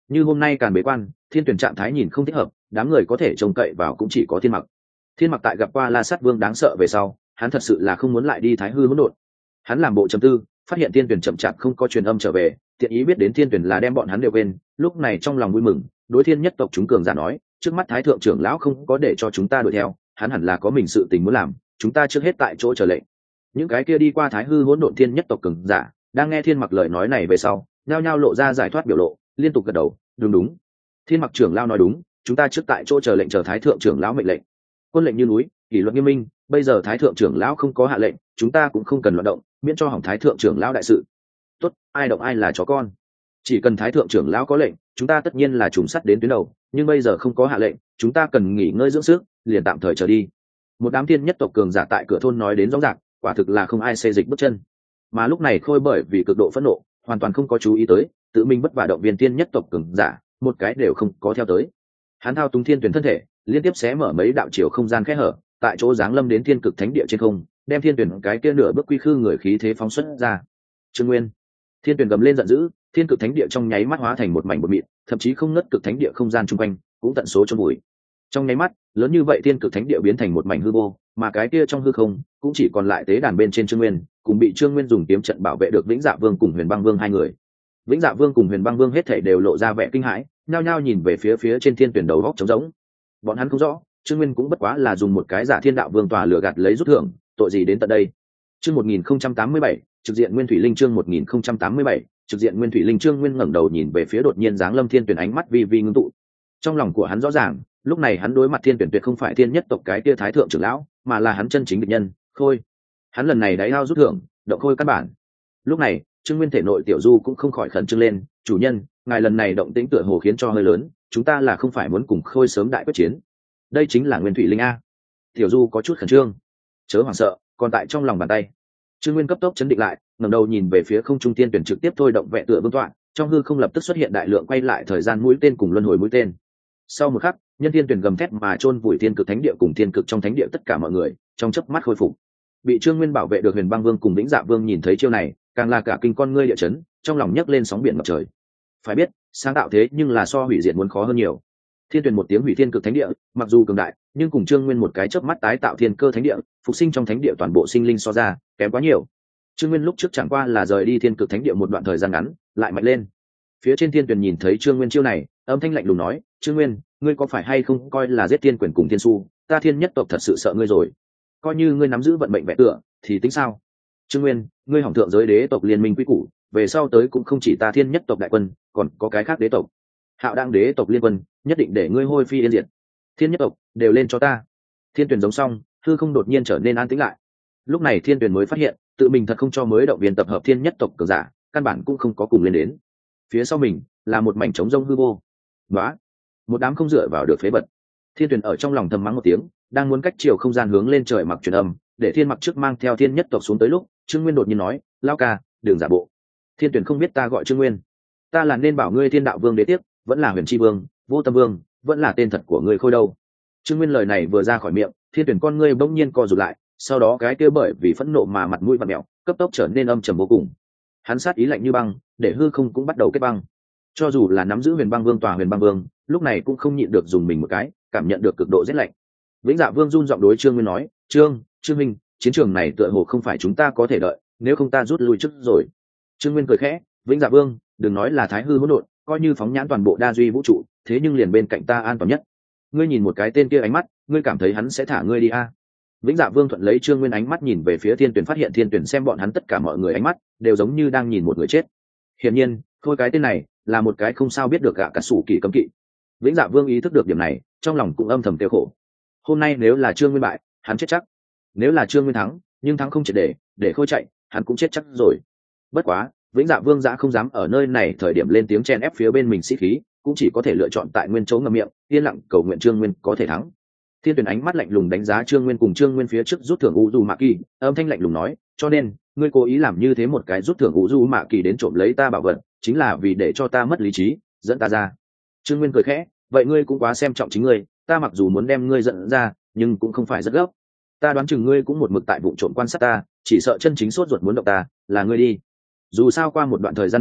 như hôm nay càn bế quan, thiên tuyển trạng thái nhìn không thích hợp, đám người có thể trông cậy vào cũng chỉ có thiên mặc. Thiên mặc tại gặp qua La Sát Vương đáng sợ về sau, hắn thật sự là không muốn lại đi thái hư hỗn độn. Hắn làm bộ trầm tư, phát hiện thiên tuyển chậm chạp không có truyền âm trở về, tiện ý biết đến thiên tuyển là đem bọn hắn đều quên, lúc này trong lòng vui mừng, đối thiên nhất tộc chúng cường giả nói, trước mắt thái thượng trưởng lão không có để cho chúng ta đuổi theo, hắn hẳn là có mình sự tình muốn làm, chúng ta trước hết tại chỗ chờ lệnh. Những cái kia đi qua thái hư hỗn độn thiên nhất tộc cường giả đang nghe thiên mặc lời nói này về sau, nhao nhao lộ ra giải thoát biểu lộ, liên tục gật đầu, đúng đúng, thiên mặc trưởng lão nói đúng, chúng ta trước tại chỗ chờ lệnh, chờ thái thượng trưởng lão mệnh lệnh. Quân lệnh như núi, kỷ luật nghiêm minh, bây giờ thái thượng trưởng lão không có hạ lệnh, chúng ta cũng không cần loạn động, miễn cho hỏng thái thượng trưởng lão đại sự. Tốt, ai động ai là chó con. Chỉ cần thái thượng trưởng lão có lệnh, chúng ta tất nhiên là trùng sắt đến tuyến đầu, nhưng bây giờ không có hạ lệnh, chúng ta cần nghỉ ngơi dưỡng sức, liền tạm thời trở đi. Một đám thiên nhất tộc cường giả tại cửa thôn nói đến rõ ràng, quả thực là không ai xê dịch bước chân. Mà lúc này Khôi bởi vì cực độ phẫn nộ, hoàn toàn không có chú ý tới, tự mình bất vả động viên thiên nhất tộc cường giả, một cái đều không có theo tới. Hắn thao túng thiên tuyển thân thể, liên tiếp xé mở mấy đạo chiều không gian khẽ hở, tại chỗ giáng lâm đến thiên cực thánh địa trên không, đem thiên tuyển cái kia nửa bước quy khư người khí thế phóng xuất ra. Trương Nguyên, thiên tuyển gầm lên giận dữ, thiên cực thánh địa trong nháy mắt hóa thành một mảnh bột mịn, thậm chí không ngất cực thánh địa không gian chung quanh cũng tận số chôn bụi. Trong nháy mắt, lớn như vậy thiên cực thánh địa biến thành một mảnh hư vô, mà cái kia trong hư không cũng chỉ còn lại tế đàn bên trên Trương Nguyên, cùng bị Trương Nguyên dùng kiếm trận bảo vệ được Vĩnh Dạ Vương cùng Huyền Băng Vương hai người. Vĩnh Dạ Vương cùng Huyền Băng Vương hết thảy đều lộ ra vẻ kinh hãi, nhao nhao nhìn về phía phía trên thiên tuyển đầu góc trống rỗng. Bọn hắn không rõ, Trương Nguyên cũng bất quá là dùng một cái giả thiên đạo vương tòa lừa gạt lấy rút thưởng, tội gì đến tận đây. Chương một nghìn không trăm tám mươi bảy, trực diện Nguyên Thủy Linh chương một nghìn không trăm tám mươi bảy, trực diện Nguyên Thủy Linh Trương Nguyên ngẩng đầu nhìn về phía đột nhiên giáng lâm thiên tuyển, ánh mắt vi vi ngưng tụ. Trong lòng của hắn rõ ràng, lúc này hắn đối mặt thiên tuyển tuyệt không phải thiên nhất tộc cái kia thái thượng trưởng lão, mà là hắn chân chính địch nhân, Khôi. Hắn lần này đáy ao rút thưởng, động Khôi căn bản. Lúc này, Trương Nguyên thể nội tiểu du cũng không khỏi khẩn trương lên, chủ nhân, ngài lần này động tĩnh tựa hồ khiến cho hơi lớn, chúng ta là không phải muốn cùng Khôi sớm đại quyết chiến. Đây chính là Nguyên Thủy Linh a. Tiểu du có chút khẩn trương, chớ hoảng sợ, còn tại trong lòng bàn tay. Trương Nguyên cấp tốc chấn định lại, ngẩng đầu nhìn về phía không trung tiên tuyển trực tiếp thôi động vẽ tựa vương tọa, trong hư không lập tức xuất hiện đại lượng quay lại thời gian mũi tên cùng luân hồi mũi tên. Sau một khắc, nhân tiên tuyển gầm thét mà chôn vùi thiên cực thánh địa cùng thiên cực trong thánh địa tất cả mọi người, trong chớp mắt khôi phục. Bị Trương Nguyên bảo vệ được Huyền Băng Vương cùng Vĩnh Dạ Vương nhìn thấy chiêu này, càng là cả kinh con ngươi địa chấn, trong lòng nhấc lên sóng biển ngập trời. Phải biết, sáng tạo thế nhưng là so hủy diệt muốn khó hơn nhiều. Thiên tuyển một tiếng hủy thiên cực thánh địa, mặc dù cường đại, nhưng cùng Trương Nguyên một cái chớp mắt tái tạo thiên cơ thánh địa, phục sinh trong thánh địa toàn bộ sinh linh so ra, kém quá nhiều. Trương Nguyên lúc trước chẳng qua là rời đi thiên cực thánh địa một đoạn thời gian ngắn, lại mạnh lên. Phía trên thiên tuyển nhìn thấy Trương Nguyên chiêu này, âm thanh lạnh lùng nói, Trương Nguyên, ngươi có phải hay không coi là giết thiên quyền cùng thiên su, ta thiên nhất tộc thật sự sợ ngươi rồi. Coi như ngươi nắm giữ vận mệnh vẽ tựa, thì tính sao? Trương Nguyên, ngươi hỏng thượng giới đế tộc liên minh quy củ, về sau tới cũng không chỉ ta thiên nhất tộc đại quân, còn có cái khác đế tộc. Hạo đang đế tộc liên quân, nhất định để ngươi hôi phi yên diệt. Thiên nhất tộc, đều lên cho ta. Thiên tuyển giống xong, hư không đột nhiên trở nên an tĩnh lại. Lúc này thiên tuyển mới phát hiện, tự mình thật không cho mới động viên tập hợp thiên nhất tộc cường giả, căn bản cũng không có cùng lên đến. Phía sau mình là một mảnh trống rông hư vô. Đó, một đám không dựa vào được phế vật. Thiên tuyển ở trong lòng thầm mắng một tiếng, đang muốn cách chiều không gian hướng lên trời mặc truyền âm, để thiên mặc trước mang theo thiên nhất tộc xuống tới lúc, Trương Nguyên đột nhiên nói, lao ca, đừng giả bộ. Thiên tuyển không biết ta gọi Trương Nguyên, ta là nên bảo ngươi thiên đạo vương đế tiếp, vẫn là huyền chi vương, vô tâm vương, vẫn là tên thật của ngươi Khôi đâu. Trương Nguyên lời này vừa ra khỏi miệng, thiên tuyển con ngươi bỗng nhiên co rụt lại, sau đó cái kia bởi vì phẫn nộ mà mặt mũi vặn mèo, cấp tốc trở nên âm trầm vô cùng. Hắn sát ý lạnh như băng, để hư không cũng bắt đầu kết băng. Cho dù là nắm giữ Huyền Băng Vương tòa Huyền Băng Vương, lúc này cũng không nhịn được dùng mình một cái, cảm nhận được cực độ rét lạnh. Vĩnh Dạ Vương run giọng đối Trương Nguyên nói, "Trương, Trương minh, chiến trường này tựa hồ không phải chúng ta có thể đợi, nếu không ta rút lui trước rồi." Trương Nguyên cười khẽ, "Vĩnh Dạ Vương, đừng nói là Thái hư hỗn độn, coi như phóng nhãn toàn bộ đa duy vũ trụ, thế nhưng liền bên cạnh ta an toàn nhất. Ngươi nhìn một cái tên kia ánh mắt, ngươi cảm thấy hắn sẽ thả ngươi đi à?" Vĩnh Dạ Vương thuận lấy Trương Nguyên ánh mắt nhìn về phía Thiên Tuyển, phát hiện Thiên Tuyển xem bọn hắn tất cả mọi người ánh mắt đều giống như đang nhìn một người chết. Hiển nhiên, thôi cái tên này là một cái không sao biết được gạ cả sủ kỳ cấm kỵ. Vĩnh Dạ Vương ý thức được điểm này, trong lòng cũng âm thầm tiêu khổ. Hôm nay nếu là Trương Nguyên bại, hắn chết chắc. Nếu là Trương Nguyên thắng, nhưng thắng không triệt để, để Khôi chạy, hắn cũng chết chắc rồi. Bất quá, Vĩnh Dạ Vương dã không dám ở nơi này thời điểm lên tiếng chen ép phía bên mình sĩ khí, cũng chỉ có thể lựa chọn tại nguyên chỗ ngậm miệng, yên lặng cầu nguyện Trương Nguyên có thể thắng. Thiên Tuyển ánh mắt lạnh lùng đánh giá Trương Nguyên cùng Trương Nguyên phía trước rút thưởng Uzumaki, âm thanh lạnh lùng nói, cho nên, ngươi cố ý làm như thế một cái rút thưởng Uzumaki đến trộm lấy ta bảo vật, chính là vì để cho ta mất lý trí, dẫn ta ra. Trương Nguyên cười khẽ, vậy ngươi cũng quá xem trọng chính ngươi, ta mặc dù muốn đem ngươi dẫn ra, nhưng cũng không phải rất gấp. Ta đoán chừng ngươi cũng một mực tại vụ trộm quan sát ta, chỉ sợ chân chính sốt ruột muốn động ta, là ngươi đi. Dù sao qua một đoạn thời gian nữa,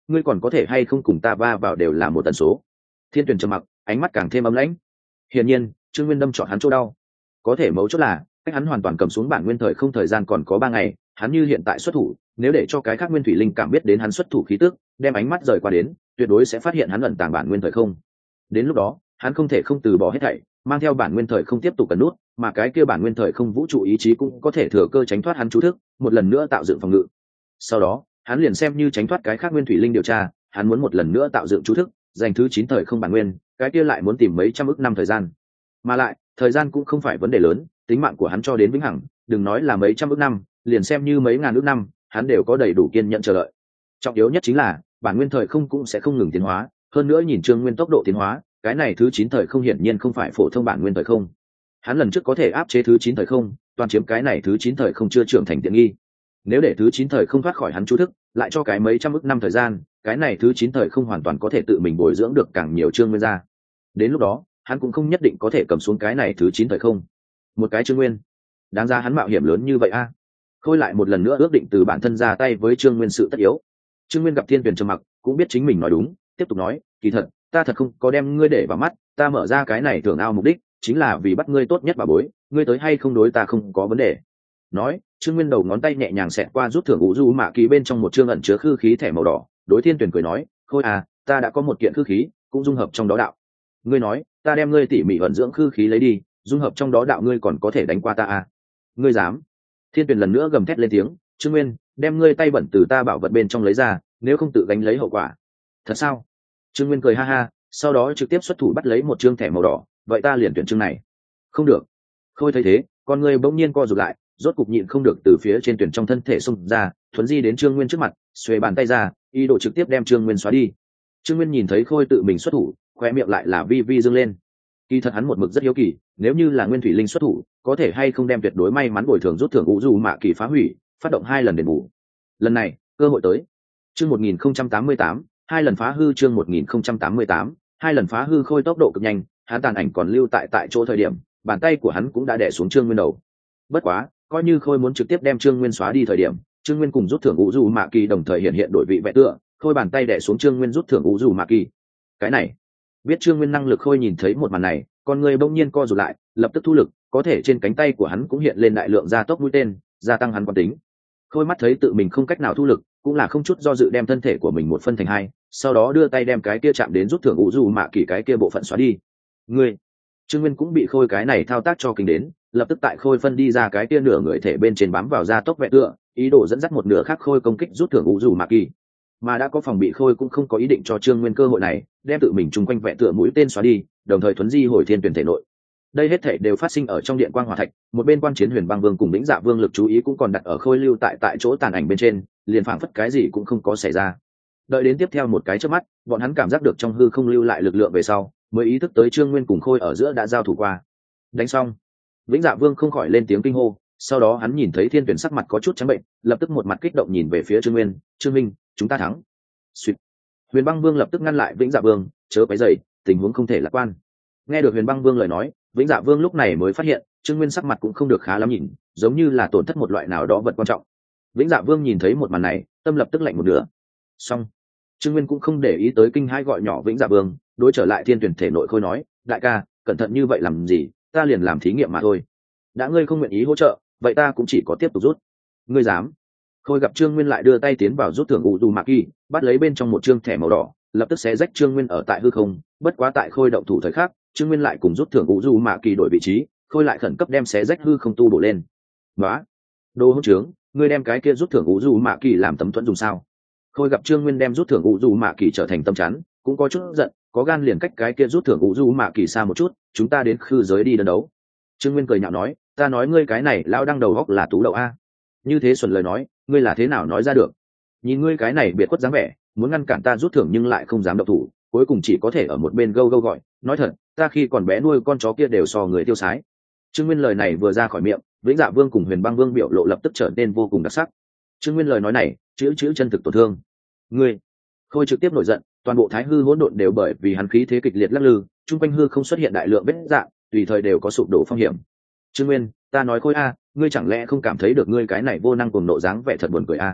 ngươi còn có thể hay không cùng ta va vào đều là một tần số. Thiên Tuyền trầm mặc, ánh mắt càng thêm ấm lãnh. Hiển nhiên Trương Nguyên đâm chọn hắn chỗ đau. Có thể mấu chốt là cách hắn hoàn toàn cầm xuống bản nguyên thời không thời gian còn có ba ngày, hắn như hiện tại xuất thủ, nếu để cho cái khác nguyên thủy linh cảm biết đến hắn xuất thủ khí tức, đem ánh mắt rời qua đến, tuyệt đối sẽ phát hiện hắn ẩn tàng bản nguyên thời không. Đến lúc đó hắn không thể không từ bỏ hết thảy, mang theo bản nguyên thời không tiếp tục cẩn nút, mà cái kia bản nguyên thời không vũ trụ ý chí cũng có thể thừa cơ tránh thoát hắn chú thức, một lần nữa tạo dựng phòng ngự. Sau đó hắn liền xem như tránh thoát cái khác nguyên thủy linh điều tra, hắn muốn một lần nữa tạo dựng chú thức, giành thứ chín thời không bản nguyên, cái kia lại muốn tìm mấy trăm ức năm thời gian. Mà lại thời gian cũng không phải vấn đề lớn, tính mạng của hắn cho đến vĩnh hằng, đừng nói là mấy trăm ức năm, liền xem như mấy ngàn ức năm, hắn đều có đầy đủ kiên nhẫn chờ đợi. Trọng yếu nhất chính là bản nguyên thời không cũng sẽ không ngừng tiến hóa, hơn nữa nhìn Trương Nguyên tốc độ tiến hóa, cái này thứ chín thời không hiển nhiên không phải phổ thông bản nguyên thời không. Hắn lần trước có thể áp chế thứ chín thời không, toàn chiếm cái này thứ chín thời không chưa trưởng thành tiện nghi. Nếu để thứ chín thời không thoát khỏi hắn chú thức, lại cho cái mấy trăm ức năm thời gian, cái này thứ chín thời không hoàn toàn có thể tự mình bồi dưỡng được càng nhiều Trương Nguyên ra. Đến lúc đó hắn cũng không nhất định có thể cầm xuống cái này thứ chín thời không. Một cái Trương Nguyên, đáng ra hắn mạo hiểm lớn như vậy a. À? Khôi lại một lần nữa ước định từ bản thân ra tay với Trương Nguyên sự tất yếu. Trương Nguyên gặp Thiên Tuyền trầm mặc, cũng biết chính mình nói đúng, tiếp tục nói, kỳ thật ta thật không có đem ngươi để vào mắt, ta mở ra cái này thường ao mục đích chính là vì bắt ngươi tốt nhất bà bối, ngươi tới hay không đối ta không có vấn đề. Nói Trương Nguyên đầu ngón tay nhẹ nhàng xẹt qua rút thưởng ngũ du mạ kỳ bên trong một chương ẩn chứa khư khí thẻ màu đỏ, đối Thiên Tuyền cười nói, Khôi à, ta đã có một kiện khư khí, cũng dung hợp trong đó đạo. Ngươi nói ta đem ngươi tỉ mỉ ẩn dưỡng khư khí lấy đi, dung hợp trong đó đạo, ngươi còn có thể đánh qua ta à? Ngươi dám? Thiên Tuyền lần nữa gầm thét lên tiếng, Trương Nguyên, đem ngươi tay bẩn từ ta bảo vật bên trong lấy ra, nếu không tự gánh lấy hậu quả. Thật sao? Trương Nguyên cười ha ha, sau đó trực tiếp xuất thủ bắt lấy một chương thẻ màu đỏ, vậy ta liền tuyển chương này. Không được. Khôi thấy thế, con ngươi bỗng nhiên co rụt lại, rốt cục nhịn không được từ phía trên tuyển trong thân thể xông ra, thuấn di đến Trương Nguyên trước mặt, xuề bàn tay ra, ý đồ trực tiếp đem Trương Nguyên xóa đi. Trương Nguyên nhìn thấy Khôi tự mình xuất thủ, khoe miệng lại là vi vi dương lên. Kỳ thật hắn một mực rất hiếu kỳ, nếu như là nguyên thủy linh xuất thủ, có thể hay không đem tuyệt đối may mắn bồi thường rút thưởng ngũ du mạ kỳ phá hủy, phát động hai lần đền bù. Lần này cơ hội tới. Chương một nghìn không trăm tám mươi tám, hai lần phá hư. Chương một nghìn không trăm tám mươi tám, hai lần phá hư. Khôi tốc độ cực nhanh, hắn tàn ảnh còn lưu tại tại chỗ thời điểm, bàn tay của hắn cũng đã đè xuống Trương Nguyên đầu. Bất quá coi như Khôi muốn trực tiếp đem Trương Nguyên xóa đi thời điểm, Trương Nguyên cùng rút thưởng ngũ du mạ kỳ đồng thời hiện hiện đổi vị vẽ tựa, Khôi bàn tay đè xuống Trương Nguyên rút thưởng ngũ du mạ kỳ. Cái này biết Trương Nguyên năng lực, Khôi nhìn thấy một màn này, con người bỗng nhiên co rụt lại, lập tức thu lực, có thể trên cánh tay của hắn cũng hiện lên đại lượng gia tốc mũi tên, gia tăng hắn quán tính. Khôi mắt thấy tự mình không cách nào thu lực, cũng là không chút do dự đem thân thể của mình một phân thành hai, sau đó đưa tay đem cái kia chạm đến rút thưởng ngũ du mạ kỳ cái kia bộ phận xóa đi. Ngươi, Trương Nguyên cũng bị Khôi cái này thao tác cho kinh đến, lập tức tại Khôi phân đi ra cái kia nửa người thể bên trên bám vào gia tốc vẹn tựa, ý đồ dẫn dắt một nửa khác Khôi công kích rút thưởng ngũ du mạ kỳ. Mà đã có phòng bị, Khôi cũng không có ý định cho Trương Nguyên cơ hội này, đem tự mình chung quanh vẹn tựa mũi tên xóa đi, đồng thời thuấn di hồi Thiên Tuyển thể nội. Đây hết thể đều phát sinh ở trong điện quang hỏa thạch, một bên quan chiến Huyền Băng Vương cùng Lĩnh Dạ Vương lực chú ý cũng còn đặt ở Khôi lưu tại tại chỗ tàn ảnh bên trên, liền phảng phất cái gì cũng không có xảy ra. Đợi đến tiếp theo một cái chớp mắt, bọn hắn cảm giác được trong hư không lưu lại lực lượng về sau, mới ý thức tới Trương Nguyên cùng Khôi ở giữa đã giao thủ qua. Đánh xong, Lĩnh Dạ Vương không khỏi lên tiếng kinh hô, sau đó hắn nhìn thấy Thiên Tuyển sắc mặt có chút trắng bệnh, lập tức một mặt kích động nhìn về phía Trương Nguyên, "Trương Minh, chúng ta thắng." Xuyệt. Huyền Băng Vương lập tức ngăn lại Vĩnh Dạ Vương, "Chớ quấy rầy, tình huống không thể lạc quan." Nghe được Huyền Băng Vương lời nói, Vĩnh Dạ Vương lúc này mới phát hiện Trương Nguyên sắc mặt cũng không được khá lắm nhìn, giống như là tổn thất một loại nào đó vật quan trọng. Vĩnh Dạ Vương nhìn thấy một màn này, tâm lập tức lạnh một nửa. Xong, Trương Nguyên cũng không để ý tới kinh hãi gọi nhỏ Vĩnh Dạ Vương, đối trở lại Thiên Tuyển thể nội Khôi nói, "Đại ca, cẩn thận như vậy làm gì, ta liền làm thí nghiệm mà thôi. Đã ngươi không nguyện ý hỗ trợ, vậy ta cũng chỉ có tiếp tục rút." "Ngươi dám?" Khôi gặp Trương Nguyên lại đưa tay tiến vào rút thưởng u du mạ kỳ, bắt lấy bên trong một chương thẻ màu đỏ, lập tức xé rách Trương Nguyên ở tại hư không. Bất quá tại Khôi động thủ thời khắc, Trương Nguyên lại cùng rút thưởng u du mạ kỳ đổi vị trí, Khôi lại khẩn cấp đem xé rách hư không tu bổ lên. "Nóa, đồ hỗn trướng, ngươi đem cái kia rút thưởng u du mạ kỳ làm tấm thuẫn dùng sao?" Khôi gặp Trương Nguyên đem rút thưởng u du mạ kỳ trở thành tâm chắn, cũng có chút giận, có gan liền cách cái kia rút thưởng u du mạ kỳ xa một chút, chúng ta đến khư giới đi đơn đấu. Trương Nguyên cười nhạo nói, "Ta nói ngươi cái này lao đăng đầu góc là tú đậu a." Như thế xuẩn lời nói, ngươi là thế nào nói ra được? Nhìn ngươi cái này biệt khuất dáng vẻ, muốn ngăn cản ta rút thưởng nhưng lại không dám động thủ, cuối cùng chỉ có thể ở một bên gâu gâu gọi, nói thật, ta khi còn bé nuôi con chó kia đều so người tiêu sái. Trương Nguyên lời này vừa ra khỏi miệng, Vĩnh Dạ Vương cùng Huyền Băng Vương biểu lộ lập tức trở nên vô cùng đặc sắc. Trương Nguyên lời nói này, chữ chữ chân thực tổn thương. Ngươi, Khôi trực tiếp nổi giận, toàn bộ Thái Hư hỗn độn đều bởi vì hắn khí thế kịch liệt lắc lư, trung quanh hư không xuất hiện đại lượng vết rạn, tùy thời đều có sụp đổ phong hiểm. Trương Nguyên, ta nói Khôi a, ngươi chẳng lẽ không cảm thấy được ngươi cái này vô năng cùng nộ dáng vẻ thật buồn cười a?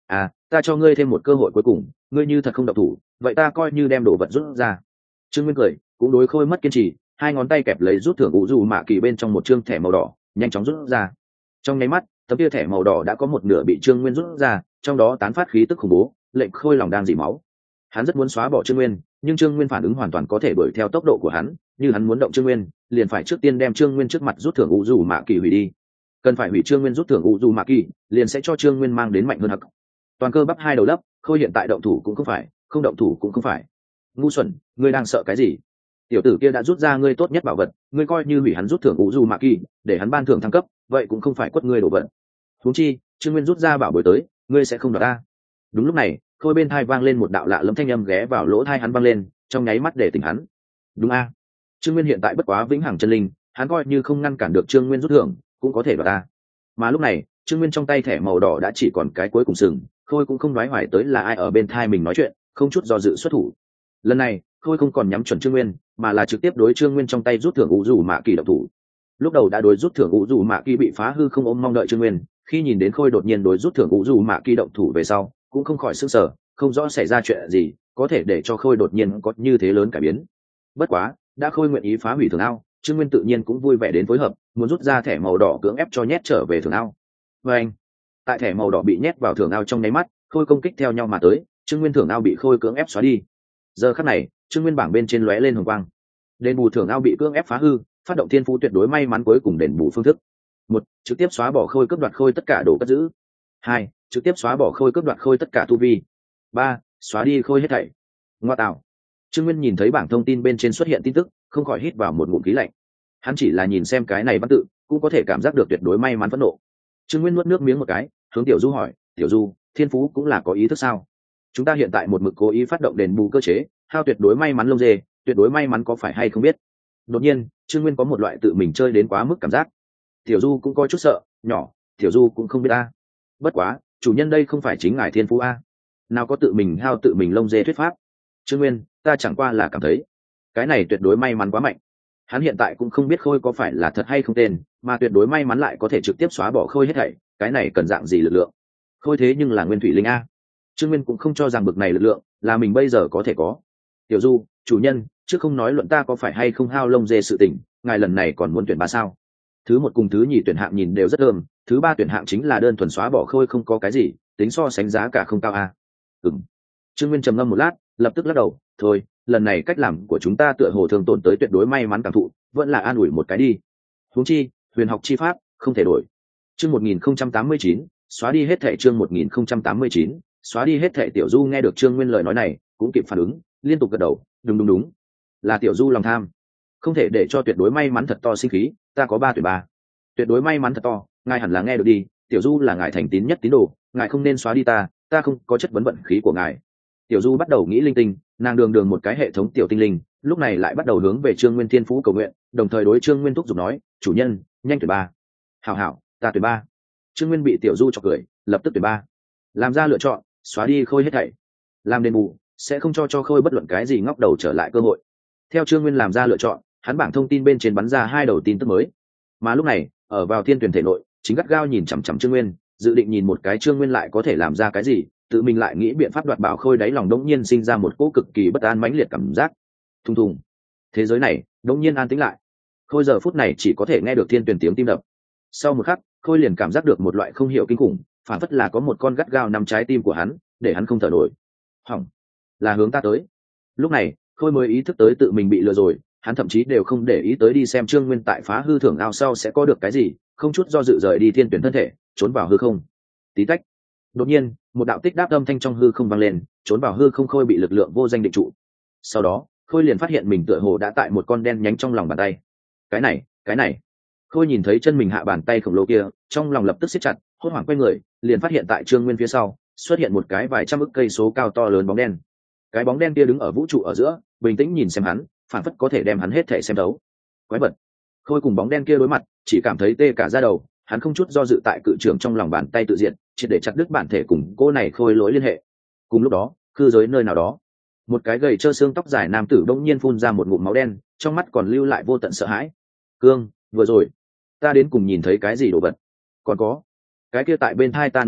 À, ta cho ngươi thêm một cơ hội cuối cùng, ngươi như thật không động thủ, vậy ta coi như đem đồ vật rút ra. Trương Nguyên cười, cũng đối Khôi mất kiên trì, hai ngón tay kẹp lấy rút thưởng ủ dù mạ kỳ bên trong một chương thẻ màu đỏ, nhanh chóng rút ra. Trong nháy mắt, tấm kia thẻ màu đỏ đã có một nửa bị Trương Nguyên rút ra, trong đó tán phát khí tức khủng bố, lệnh Khôi lòng đang dỉ máu. Hắn rất muốn xóa bỏ Trương Nguyên, nhưng Trương Nguyên phản ứng hoàn toàn có thể đuổi theo tốc độ của hắn, như hắn muốn động Trương Nguyên, liền phải trước tiên đem Trương Nguyên trước mặt rút thưởng ủ dù mạ kỳ hủy đi. Cần phải hủy Trương Nguyên rút thưởng ủ dù mạ kỳ, liền sẽ cho Trương Nguyên mang đến mạnh hơn hắc. Toàn cơ bắp hai đầu lấp, Khôi hiện tại động thủ cũng không phải, không động thủ cũng không phải. Ngu xuẩn, ngươi đang sợ cái gì? Tiểu tử kia đã rút ra ngươi tốt nhất bảo vật, ngươi coi như hủy hắn rút thưởng ủ dù mạ kỳ, để hắn ban thưởng thăng cấp, vậy cũng không phải quất ngươi đổ vật. Huống chi, Trương Nguyên rút ra bảo bối tới, ngươi sẽ không đoạt ta. Đúng lúc này, Khôi bên thai vang lên một đạo lạ lẫm thanh âm ghé vào lỗ thai hắn vang lên, trong nháy mắt để tỉnh hắn. Đúng a, Trương Nguyên hiện tại bất quá vĩnh hằng chân linh, hắn coi như không ngăn cản được Trương Nguyên rút thưởng, cũng có thể đoạt ta. Mà lúc này, Trương Nguyên trong tay thẻ màu đỏ đã chỉ còn cái cuối cùng sừng, Khôi cũng không nói hoài tới là ai ở bên thai mình nói chuyện, không chút do dự xuất thủ. Lần này, Khôi không còn nhắm chuẩn Trương Nguyên, mà là trực tiếp đối Trương Nguyên trong tay rút thưởng ủ dù mạ kỳ động thủ. Lúc đầu đã đối rút thưởng ủ dù mạ kỳ bị phá hư không ôm mong đợi Trương Nguyên, khi nhìn đến Khôi đột nhiên đối rút thưởng ủ dù mạ kỳ động thủ về sau, cũng không khỏi sửng sở, không rõ xảy ra chuyện gì, có thể để cho Khôi đột nhiên có như thế lớn cải biến. Bất quá, đã Khôi nguyện ý phá hủy thưởng ao, Trương Nguyên tự nhiên cũng vui vẻ đến phối hợp, muốn rút ra thẻ màu đỏ cưỡng ép cho nhét trở về thưởng ao. Và anh, tại thẻ màu đỏ bị nhét vào thưởng ao trong nháy mắt, Khôi công kích theo nhau mà tới, Trương Nguyên thưởng ao bị Khôi cưỡng ép xóa đi. Giờ khắc này, Trương Nguyên bảng bên trên lóe lên hồng quang. Đền bù thưởng ao bị cưỡng ép phá hư, phát động thiên phú tuyệt đối may mắn cuối cùng đền bù phương thức. Một, trực tiếp xóa bỏ Khôi cướp đoạt Khôi tất cả đồ cất giữ. Hai, trực tiếp xóa bỏ Khôi cướp đoạt Khôi tất cả tu vi. Ba, xóa đi Khôi hết thảy. Ngoa tạo. Trương Nguyên nhìn thấy bảng thông tin bên trên xuất hiện tin tức, không khỏi hít vào một ngụm khí lạnh. Hắn chỉ là nhìn xem cái này văn tự, cũng có thể cảm giác được tuyệt đối may mắn phẫn nộ. Trương Nguyên nuốt nước miếng một cái, hướng Tiểu Du hỏi, "Tiểu Du, thiên phú cũng là có ý thức sao? Chúng ta hiện tại một mực cố ý phát động đền bù cơ chế, hao tuyệt đối may mắn lông dê, tuyệt đối may mắn có phải hay không biết." Đột nhiên, Trương Nguyên có một loại tự mình chơi đến quá mức cảm giác. Tiểu Du cũng có chút sợ, "Nhỏ, Tiểu Du cũng không biết a. Bất quá, chủ nhân đây không phải chính ngài thiên phú a. Nào có tự mình hao tự mình lông dê thuyết pháp." Trương Nguyên, ta chẳng qua là cảm thấy, cái này tuyệt đối may mắn quá mạnh. Hắn hiện tại cũng không biết Khôi có phải là thật hay không tên, mà tuyệt đối may mắn lại có thể trực tiếp xóa bỏ Khôi hết thảy, cái này cần dạng gì lực lượng? Khôi thế nhưng là nguyên thủy linh a. Trương Nguyên cũng không cho rằng bực này lực lượng là mình bây giờ có thể có. Tiểu Du, chủ nhân, chứ không nói luận ta có phải hay không hao lông dê sự tình, ngài lần này còn muốn tuyển ba sao? Thứ một cùng thứ nhì tuyển hạng nhìn đều rất thơm, thứ ba tuyển hạng chính là đơn thuần xóa bỏ Khôi không có cái gì, tính so sánh giá cả không cao a. Ừm. Trương Nguyên trầm ngâm một lát, lập tức lắc đầu, thôi, lần này cách làm của chúng ta tựa hồ thường tổn tới tuyệt đối may mắn cảm thụ, vẫn là an ủi một cái đi. Huống chi, huyền học chi pháp không thể đổi. Chương một nghìn không trăm tám mươi chín, xóa đi hết thảy. Chương một nghìn không trăm tám mươi chín, xóa đi hết thảy. Tiểu Du nghe được Trương Nguyên lời nói này, cũng kịp phản ứng, liên tục gật đầu, đúng đúng đúng, là Tiểu Du lòng tham, không thể để cho tuyệt đối may mắn thật to sinh khí, ta có ba tuyệt ba. Tuyệt đối may mắn thật to, ngài hẳn là nghe được đi, Tiểu Du là ngài thành tín nhất tín đồ, ngài không nên xóa đi ta, ta không có chất vấn vận khí của ngài. Tiểu Du bắt đầu nghĩ linh tinh, nàng đường đường một cái hệ thống tiểu tinh linh, lúc này lại bắt đầu hướng về Trương Nguyên thiên phú cầu nguyện, đồng thời đối Trương Nguyên thúc giục nói, chủ nhân, nhanh tuyển ba. Hảo hảo, ta tuyển ba. Trương Nguyên bị Tiểu Du chọc cười, lập tức tuyển ba. Làm ra lựa chọn, xóa đi Khôi hết thảy, làm đền bù, sẽ không cho cho Khôi bất luận cái gì ngóc đầu trở lại cơ hội. Theo Trương Nguyên làm ra lựa chọn, hắn bảng thông tin bên trên bắn ra hai đầu tin tức mới. Mà lúc này, ở vào thiên tuyển thể nội, chính gắt gao nhìn chằm chằm Trương Nguyên, dự định nhìn một cái Trương Nguyên lại có thể làm ra cái gì, tự mình lại nghĩ biện pháp đoạt bảo Khôi, đáy lòng đống nhiên sinh ra một cỗ cực kỳ bất an mãnh liệt cảm giác. Thùng thùng. Thế giới này đống nhiên an tĩnh lại. Khôi giờ phút này chỉ có thể nghe được thiên tuyển tiếng tim đập. Sau một khắc, Khôi liền cảm giác được một loại không hiểu kinh khủng, phản phất là có một con gắt gao nắm trái tim của hắn, để hắn không thở nổi. Hỏng, là hướng ta tới. Lúc này, Khôi mới ý thức tới tự mình bị lừa rồi, hắn thậm chí đều không để ý tới đi xem Trương Nguyên tại phá hư thưởng ao sau sẽ có được cái gì, không chút do dự rời đi thiên tuyển thân thể, trốn vào hư không. Tí tách. Đột nhiên, một đạo tích đáp âm thanh trong hư không vang lên, trốn vào hư không Khôi bị lực lượng vô danh định trụ. Sau đó, Khôi liền phát hiện mình tựa hồ đã tại một con đen nhánh trong lòng bàn tay. Cái này, cái này. Khôi nhìn thấy chân mình hạ bàn tay khổng lồ kia, trong lòng lập tức siết chặt, hốt hoảng quay người, liền phát hiện tại Trương Nguyên phía sau, xuất hiện một cái vài trăm ức cây số cao to lớn bóng đen. Cái bóng đen kia đứng ở vũ trụ ở giữa, bình tĩnh nhìn xem hắn, phản phất có thể đem hắn hết thể xem đấu. Quái vật. Khôi cùng bóng đen kia đối mặt, chỉ cảm thấy tê cả da đầu, hắn không chút do dự tại cự trưởng trong lòng bàn tay tự diện, triệt để chặt đứt bản thể cùng cô này Khôi lối liên hệ. Cùng lúc đó, cư giới nơi nào đó, một cái gầy trơ xương tóc dài nam tử đông nhiên phun ra một ngụm máu đen, trong mắt còn lưu lại vô tận sợ hãi. Cương, vừa rồi ta đến cùng nhìn thấy cái gì đồ vật? Còn có cái kia tại bên thai ta nói chuyện,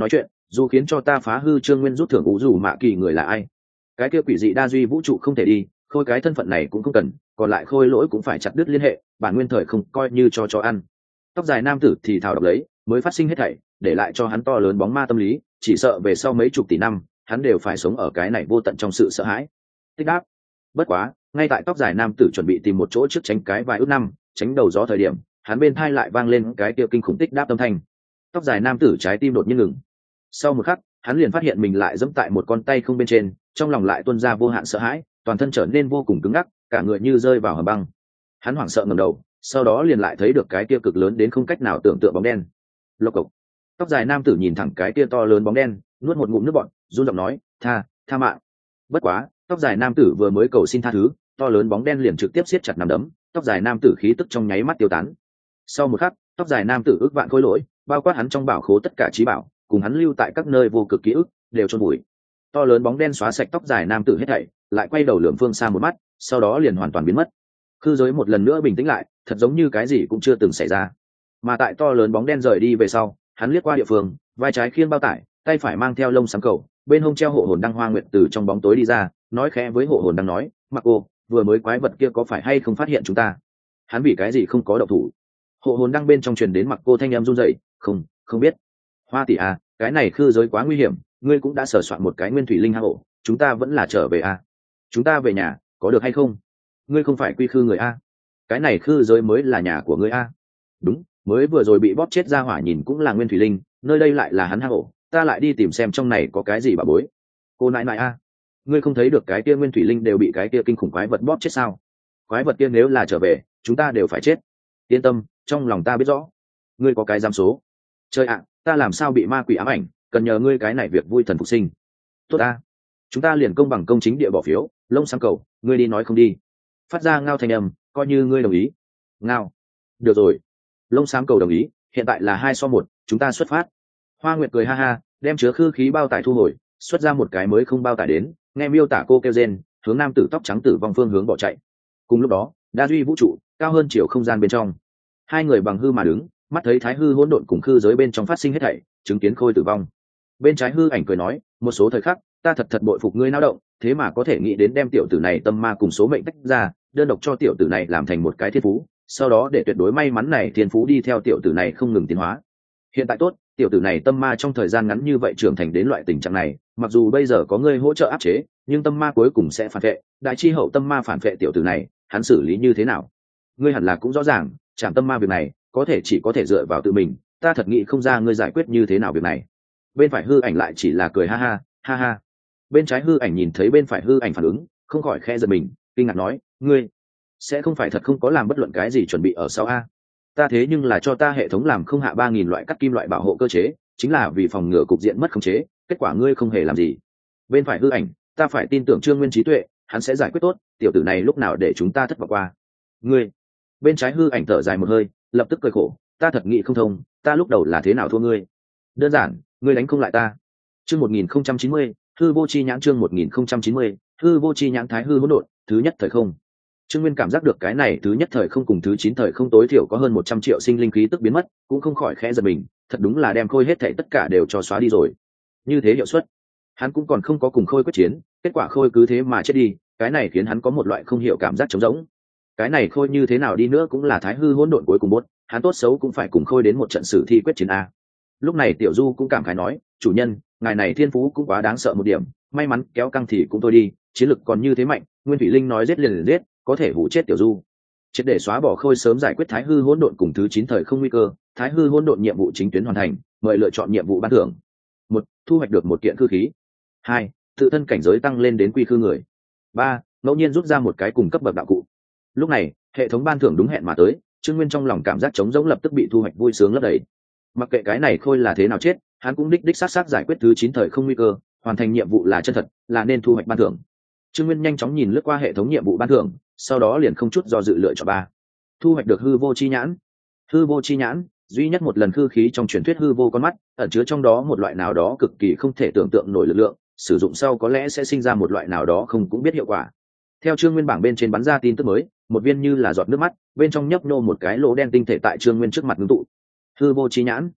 dù khiến cho ta phá hư Trương Nguyên rút thưởng ủ dù mạ kỳ người là ai? Cái kia quỷ dị đa duy vũ trụ không thể đi, khôi cái thân phận này cũng không cần, còn lại khôi lỗi cũng phải chặt đứt liên hệ, bản nguyên thời không coi như cho cho ăn. Tóc dài nam tử thì thào đọc lấy, mới phát sinh hết thảy, để lại cho hắn to lớn bóng ma tâm lý, chỉ sợ về sau mấy chục tỷ năm, hắn đều phải sống ở cái này vô tận trong sự sợ hãi. Tích đáp. Bất quá, ngay tại tóc dài nam tử chuẩn bị tìm một chỗ trước tránh cái vài ước năm, tránh đầu gió thời điểm, hắn bên tai lại vang lên cái kia kinh khủng tích đáp âm thanh. Tóc dài nam tử trái tim đột nhiên ngừng. Sau một khắc, hắn liền phát hiện mình lại dẫm tại một con tay không bên trên, trong lòng lại tuôn ra vô hạn sợ hãi, toàn thân trở nên vô cùng cứng ngắc, cả người như rơi vào hầm băng. Hắn hoảng sợ ngẩng đầu, sau đó liền lại thấy được cái kia cực lớn đến không cách nào tưởng tượng bóng đen. Lộc cộc. Tóc dài nam tử nhìn thẳng cái kia to lớn bóng đen, nuốt một ngụm nước bọt, run giọng nói, "Tha, tha mạng." Bất quá, tóc dài nam tử vừa mới cầu xin tha thứ, to lớn bóng đen liền trực tiếp siết chặt nắm đấm, tóc dài nam tử khí tức trong nháy mắt tiêu tán. Sau một khắc, tóc dài nam tử ước vạn khối lỗi, bao quát hắn trong bảo khố tất cả trí bảo, cùng hắn lưu tại các nơi vô cực ký ức, đều chôn bụi. To lớn bóng đen xóa sạch tóc dài nam tử hết thảy, lại quay đầu lườm phương xa một mắt, sau đó liền hoàn toàn biến mất. Khư giới một lần nữa bình tĩnh lại, thật giống như cái gì cũng chưa từng xảy ra. Mà tại to lớn bóng đen rời đi về sau, hắn liếc qua địa phương, vai trái khiêng bao tải, tay phải mang theo lông sáng cầu, bên hông treo hộ hồn đăng hoa nguyệt từ trong bóng tối đi ra, nói khẽ với hộ hồn đăng nói, "Mặc cô, vừa mới quái vật kia có phải hay không phát hiện chúng ta? Hắn vì cái gì không có động thủ?" Hộ hồn đăng bên trong truyền đến Mặc cô thanh âm run rẩy, "Không, không biết. Hoa tỷ à, cái này khư giới quá nguy hiểm, ngươi cũng đã sờ soạn một cái nguyên thủy linh hang ổ, chúng ta vẫn là trở về à? Chúng ta về nhà, có được hay không? Ngươi không phải quy khư người a? Cái này khư giới mới là nhà của ngươi a?" "Đúng, mới vừa rồi bị bóp chết ra hỏa nhìn cũng là nguyên thủy linh, nơi đây lại là hắn hang ổ, ta lại đi tìm xem trong này có cái gì bà bối." "Cô nại nại a, ngươi không thấy được cái kia nguyên thủy linh đều bị cái kia kinh khủng quái vật bóp chết sao? Quái vật kia nếu là trở về, chúng ta đều phải chết." "Yên tâm, trong lòng ta biết rõ. Ngươi có cái giám số." "Trời ạ, ta làm sao bị ma quỷ ám ảnh, cần nhờ ngươi cái này việc vui thần phục sinh." "Tốt a, chúng ta liền công bằng công chính địa bỏ phiếu, lông sáng cầu, ngươi đi nói không đi." Phát ra ngao thanh âm, coi như ngươi đồng ý. "Ngao, được rồi." Lông xám cầu đồng ý, hiện tại là hai so một, chúng ta xuất phát. Hoa Nguyệt cười ha ha, đem chứa khư khí bao tải thu hồi, xuất ra một cái mới không bao tải đến, nghe miêu tả cô kêu rên, hướng nam tử tóc trắng tử vong phương hướng bỏ chạy. Cùng lúc đó, đa duy vũ trụ cao hơn chiều không gian bên trong, hai người bằng hư mà đứng, mắt thấy thái hư hỗn độn cùng khư giới bên trong phát sinh hết thảy, chứng kiến khôi tử vong. Bên trái hư ảnh cười nói, "Một số thời khắc, ta thật thật bội phục ngươi lao động, thế mà có thể nghĩ đến đem tiểu tử này tâm ma cùng số mệnh tách ra, đơn độc cho tiểu tử này làm thành một cái thiên phú, sau đó để tuyệt đối may mắn này thiên phú đi theo tiểu tử này không ngừng tiến hóa. Hiện tại tốt, tiểu tử này tâm ma trong thời gian ngắn như vậy trưởng thành đến loại tình trạng này, mặc dù bây giờ có ngươi hỗ trợ áp chế, nhưng tâm ma cuối cùng sẽ phản vệ, đại chi hậu tâm ma phản vệ tiểu tử này, hắn xử lý như thế nào? Ngươi hẳn là cũng rõ ràng, chạm tâm ma việc này, có thể chỉ có thể dựa vào tự mình, ta thật nghĩ không ra ngươi giải quyết như thế nào việc này." Bên phải hư ảnh lại chỉ là cười ha ha, ha ha. Bên trái hư ảnh nhìn thấy bên phải hư ảnh phản ứng, không khỏi khẽ giật mình, kinh ngạc nói, "Ngươi sẽ không phải thật không có làm bất luận cái gì chuẩn bị ở sau a? Ta thế nhưng là cho ta hệ thống làm không hạ ba nghìn loại cắt kim loại bảo hộ cơ chế, chính là vì phòng ngừa cục diện mất khống chế, kết quả ngươi không hề làm gì." Bên phải hư ảnh, ta phải tin tưởng Trương Nguyên trí tuệ, hắn sẽ giải quyết tốt, tiểu tử này lúc nào để chúng ta thất vọng qua. Ngươi. Bên trái hư ảnh thở dài một hơi, lập tức cười khổ, ta thật nghĩ không thông, ta lúc đầu là thế nào thua ngươi? Đơn giản, ngươi đánh không lại ta. Chương một nghìn không trăm chín mươi, hư vô chi nhãn. Chương một nghìn không trăm chín mươi, hư vô chi nhãn. Thái hư hỗn độn, thứ nhất thời không. Trương Nguyên cảm giác được cái này thứ nhất thời không cùng thứ chín thời không tối thiểu có hơn một trăm triệu sinh linh khí tức biến mất, cũng không khỏi khẽ giật mình, thật đúng là đem khôi hết thảy tất cả đều cho xóa đi rồi. Như thế hiệu suất, hắn cũng còn không có cùng khôi quyết chiến, kết quả khôi cứ thế mà chết đi, cái này khiến hắn có một loại không hiểu cảm giác trống rỗng. Cái này khôi như thế nào đi nữa cũng là thái hư hỗn độn cuối cùng bốt, hắn tốt xấu cũng phải cùng khôi đến một trận sử thi quyết chiến a. Lúc này Tiểu Du cũng cảm khái nói, "Chủ nhân, ngài này thiên phú cũng quá đáng sợ một điểm, may mắn kéo căng thì cũng thôi đi, chiến lực còn như thế mạnh, Nguyên Thủy Linh nói giết liền liền giết, có thể hủ chết Tiểu Du." Triệt để xóa bỏ khôi sớm giải quyết thái hư hỗn độn cùng thứ chín thời không nguy cơ, thái hư hỗn độn nhiệm vụ chính tuyến hoàn thành, mời lựa chọn nhiệm vụ ban thưởng. Một, thu hoạch được một kiện khư khí. Hai, tự thân cảnh giới tăng lên đến quy khư người. Ba, ngẫu nhiên rút ra một cái cùng cấp bậc đạo cụ. Lúc này, hệ thống ban thưởng đúng hẹn mà tới, Trương Nguyên trong lòng cảm giác trống rỗng lập tức bị thu hoạch vui sướng lấp đầy. Mặc kệ cái này khôi là thế nào chết, hắn cũng đích đích sát sát giải quyết thứ chín thời không nguy cơ, hoàn thành nhiệm vụ là chân thật, là nên thu hoạch ban thưởng. Trương Nguyên nhanh chóng nhìn lướt qua hệ thống nhiệm vụ ban thưởng, sau đó liền không chút do dự lựa chọn ba. Thu hoạch được hư vô chi nhãn. Hư vô chi nhãn, duy nhất một lần khư khí trong truyền thuyết hư vô con mắt, ẩn chứa trong đó một loại nào đó cực kỳ không thể tưởng tượng nổi lực lượng, sử dụng sau có lẽ sẽ sinh ra một loại nào đó không cũng biết hiệu quả. Theo Trương Nguyên bảng bên trên bắn ra tin tức mới, một viên như là giọt nước mắt, bên trong nhấp nhô một cái lỗ đen tinh thể tại Trương Nguyên trước mặt ngưng tụ. Hư vô chi nhãn.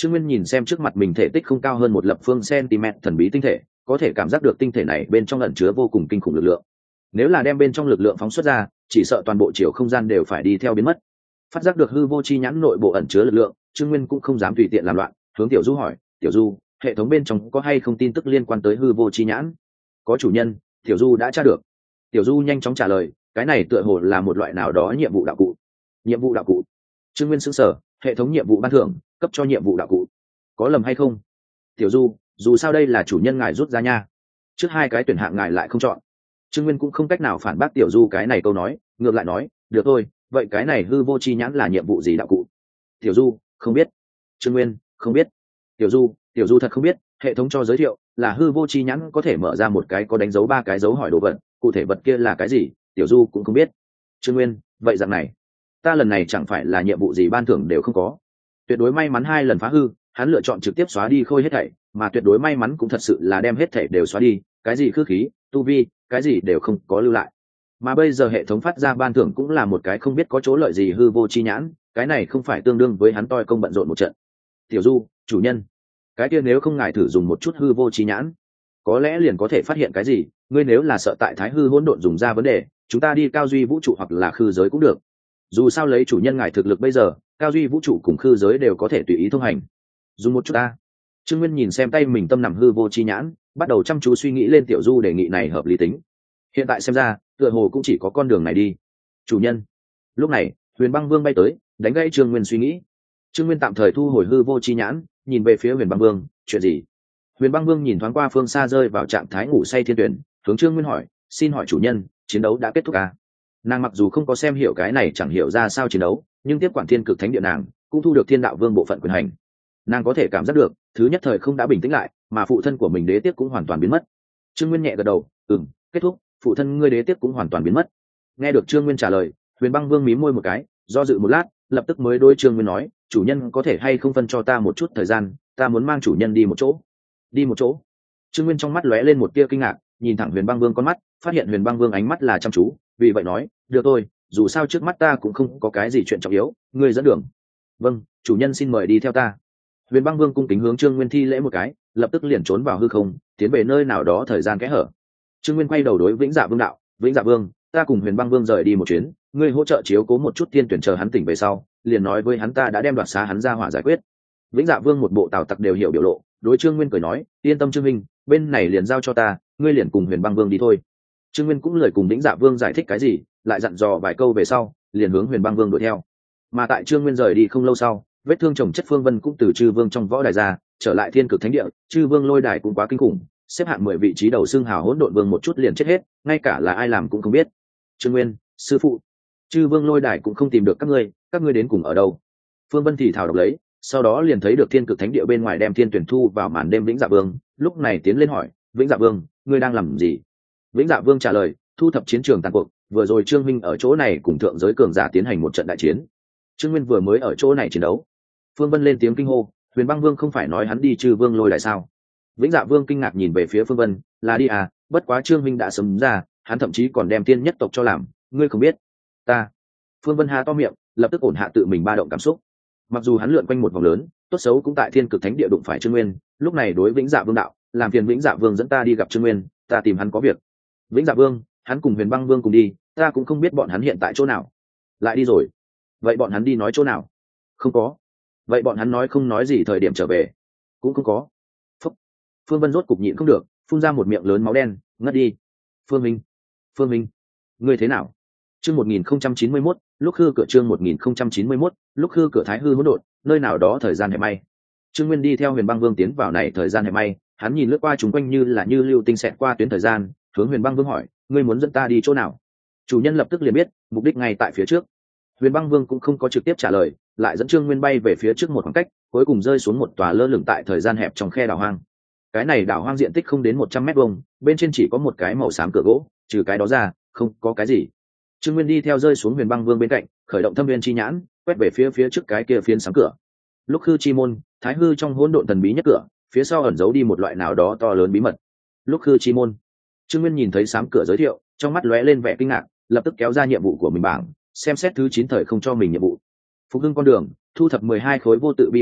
Trương Nguyên nhìn xem trước mặt mình thể tích không cao hơn một lập phương cm thần bí tinh thể, có thể cảm giác được tinh thể này bên trong ẩn chứa vô cùng kinh khủng lực lượng. Nếu là đem bên trong lực lượng phóng xuất ra, chỉ sợ toàn bộ chiều không gian đều phải đi theo biến mất. Phát giác được hư vô chi nhãn nội bộ ẩn chứa lực lượng, Trương Nguyên cũng không dám tùy tiện làm loạn, hướng Tiểu Du hỏi, "Tiểu Du, hệ thống bên trong có hay không tin tức liên quan tới hư vô chi nhãn?" "Có chủ nhân." Tiểu Du đã tra được. Tiểu Du nhanh chóng trả lời, cái này tựa hồ là một loại nào đó nhiệm vụ đạo cụ. Nhiệm vụ đạo cụ? Trương Nguyên sững sờ, hệ thống nhiệm vụ ban thưởng, cấp cho nhiệm vụ đạo cụ. Có lầm hay không? Tiểu Du, dù sao đây là chủ nhân ngài rút ra nha. Trước hai cái tuyển hạng ngài lại không chọn. Trương Nguyên cũng không cách nào phản bác Tiểu Du cái này câu nói, ngược lại nói, được thôi, vậy cái này hư vô chi nhãn là nhiệm vụ gì đạo cụ? Tiểu Du, không biết. Trương Nguyên, không biết. Tiểu Du, Tiểu Du thật không biết, hệ thống cho giới thiệu là hư vô chi nhãn có thể mở ra một cái có đánh dấu ba cái dấu hỏi đồ vật, cụ thể vật kia là cái gì, Tiểu Du cũng không biết. Trương Nguyên, vậy dạng này, ta lần này chẳng phải là nhiệm vụ gì ban thưởng đều không có. Tuyệt đối may mắn hai lần phá hư, hắn lựa chọn trực tiếp xóa đi khôi hết thảy, mà tuyệt đối may mắn cũng thật sự là đem hết thảy đều xóa đi, cái gì khư khí, tu vi, cái gì đều không có lưu lại. Mà bây giờ hệ thống phát ra ban thưởng cũng là một cái không biết có chỗ lợi gì hư vô chi nhãn, cái này không phải tương đương với hắn toi công bận rộn một trận. Tiểu Du, chủ nhân, cái kia nếu không ngài thử dùng một chút hư vô chi nhãn, có lẽ liền có thể phát hiện cái gì, ngươi nếu là sợ tại thái hư hỗn độn dùng ra vấn đề, chúng ta đi cao duy vũ trụ hoặc là khư giới cũng được. Dù sao lấy chủ nhân ngài thực lực bây giờ, cao duy vũ trụ cùng khư giới đều có thể tùy ý thông hành. Dùng một chút ta. Trương Nguyên nhìn xem tay mình tâm nằm hư vô chi nhãn, bắt đầu chăm chú suy nghĩ lên Tiểu Du đề nghị này hợp lý tính. Hiện tại xem ra, tựa hồ cũng chỉ có con đường này đi. Chủ nhân. Lúc này, Huyền Băng Vương bay tới, đánh gãy Trương Nguyên suy nghĩ. Trương Nguyên tạm thời thu hồi hư vô chi nhãn, nhìn về phía Huyền Băng Vương, chuyện gì? Huyền Băng Vương nhìn thoáng qua phương xa rơi vào trạng thái ngủ say Thiên Tuyển, hướng Trương Nguyên hỏi, xin hỏi chủ nhân, chiến đấu đã kết thúc à? Nàng mặc dù không có xem hiểu cái này chẳng hiểu ra sao chiến đấu, nhưng tiếp quản Thiên Cực Thánh Địa nàng cũng thu được Thiên Đạo Vương bộ phận quyền hành. Nàng có thể cảm giác được, thứ nhất thời không đã bình tĩnh lại, mà phụ thân của mình đế tiếp cũng hoàn toàn biến mất. Trương Nguyên nhẹ gật đầu, ừm, kết thúc, phụ thân ngươi đế tiếp cũng hoàn toàn biến mất. Nghe được Trương Nguyên trả lời, Huyền Băng Vương mím môi một cái, do dự một lát, lập tức mới đối Trương Nguyên nói, chủ nhân có thể hay không phân cho ta một chút thời gian, ta muốn mang chủ nhân đi một chỗ. Đi một chỗ? Trương Nguyên trong mắt lóe lên một tia kinh ngạc, nhìn thẳng Huyền Băng Vương con mắt, phát hiện Huyền Băng Vương ánh mắt là chăm chú, vì vậy nói, được thôi, dù sao trước mắt ta cũng không có cái gì chuyện trọng yếu, ngươi dẫn đường. Vâng, chủ nhân xin mời đi theo ta. Huyền Băng Vương cung kính hướng Trương Nguyên thi lễ một cái, lập tức liền trốn vào hư không, tiến về nơi nào đó thời gian kẽ hở. Trương Nguyên quay đầu đối Vĩnh Dạ Vương đạo, Vĩnh Dạ Vương, ta cùng Huyền Băng Vương rời đi một chuyến, ngươi hỗ trợ chiếu cố một chút Thiên Tuyển chờ hắn tỉnh về sau, liền nói với hắn ta đã đem đoạt xá hắn ra hỏa giải quyết. Vĩnh Dạ Vương một bộ tào tặc đều hiểu biểu lộ, đối Trương Nguyên cười nói, yên tâm Trương Minh, bên này liền giao cho ta, ngươi liền cùng Huyền Băng Vương đi thôi. Trương Nguyên cũng lời cùng Vĩnh Dạ Vương giải thích cái gì, lại dặn dò vài câu về sau, liền hướng Huyền Băng Vương đuổi theo. Mà tại Trương Nguyên rời đi không lâu sau, vết thương chồng chất Phương Vân cũng từ Chư Vương trong võ đài ra, trở lại Thiên Cực Thánh Địa, Chư Vương lôi đài cũng quá kinh khủng, xếp hạng mười vị trí đầu xương hào hỗn độn vương một chút liền chết hết, ngay cả là ai làm cũng không biết. Trương Nguyên, sư phụ, Chư Vương lôi đài cũng không tìm được các ngươi, các ngươi đến cùng ở đâu? Phương Vân thì thào độc lấy, sau đó liền thấy được Thiên Cực Thánh Địa bên ngoài đem Thiên Tuyển thu vào màn đêm. Vĩnh Dạ Vương lúc này tiến lên hỏi, Vĩnh Dạ Vương, ngươi đang làm gì? Vĩnh Dạ Vương trả lời, thu thập chiến trường tàn cuộc, vừa rồi Trương Minh ở chỗ này cùng thượng giới cường giả tiến hành một trận đại chiến. Trương Nguyên vừa mới ở chỗ này chiến đấu. Phương Vân lên tiếng kinh hô, Huyền Băng Vương không phải nói hắn đi Chư Vương lôi đài sao? Vĩnh Dạ Vương kinh ngạc nhìn về phía Phương Vân, là đi à, bất quá Trương Minh đã sớm ra, hắn thậm chí còn đem tiên nhất tộc cho làm, ngươi không biết. Ta. Phương Vân há to miệng, lập tức ổn hạ tự mình ba động cảm xúc. Mặc dù hắn lượn quanh một vòng lớn, tốt xấu cũng tại Thiên Cực Thánh Địa đụng phải Trương Nguyên, lúc này đối Vĩnh Dạ Vương đạo, làm phiền Vĩnh Dạ Vương dẫn ta đi gặp Trương Nguyên, ta tìm hắn có việc. Vĩnh Dạ Vương, hắn cùng Huyền Băng Vương cùng đi, ta cũng không biết bọn hắn hiện tại chỗ nào. Lại đi rồi. Vậy bọn hắn đi nói chỗ nào? Không có. Vậy bọn hắn nói không nói gì thời điểm trở về? Cũng không có. Phúc. Phương Vân rốt cục nhịn không được, phun ra một miệng lớn máu đen, ngất đi. Phương Minh, Phương Minh, ngươi thế nào? Chương một nghìn không trăm chín mươi mốt, lúc hư cửa chương một nghìn không trăm chín mươi mốt, lúc hư cửa thái hư hỗn độn, nơi nào đó thời gian hẹp may. Trương Nguyên đi theo Huyền Băng Vương tiến vào này thời gian hẹp may, hắn nhìn lướt qua chúng quanh như là như lưu tinh xẹt qua tuyến thời gian, hướng Huyền Băng Vương hỏi, ngươi muốn dẫn ta đi chỗ nào? Chủ nhân lập tức liền biết, mục đích ngay tại phía trước. Huyền Băng Vương cũng không có trực tiếp trả lời, lại dẫn Trương Nguyên bay về phía trước một khoảng cách, cuối cùng rơi xuống một tòa lơ lửng tại thời gian hẹp trong khe đảo hoang. Cái này đảo hoang diện tích không đến một trăm mét vuông, bên trên chỉ có một cái màu xám cửa gỗ, trừ cái đó ra, không có cái gì. Trương Nguyên đi theo rơi xuống Huyền Băng Vương bên cạnh, khởi động Thâm Viên chi nhãn, quét về phía phía trước cái kia phiến sáng cửa. Lúc hư chi môn, thái hư trong hỗn độn thần bí nhất cửa, phía sau ẩn giấu đi một loại nào đó to lớn bí mật. Lúc hư chi môn. Trương Nguyên nhìn thấy sáng cửa giới thiệu, trong mắt lóe lên vẻ kinh ngạc, lập tức kéo ra nhiệm vụ của mình bảng, xem xét thứ chín thời không cho mình nhiệm vụ. Phục hưng con đường, thu thập mười hai khối vô tự bi mảnh vỡ,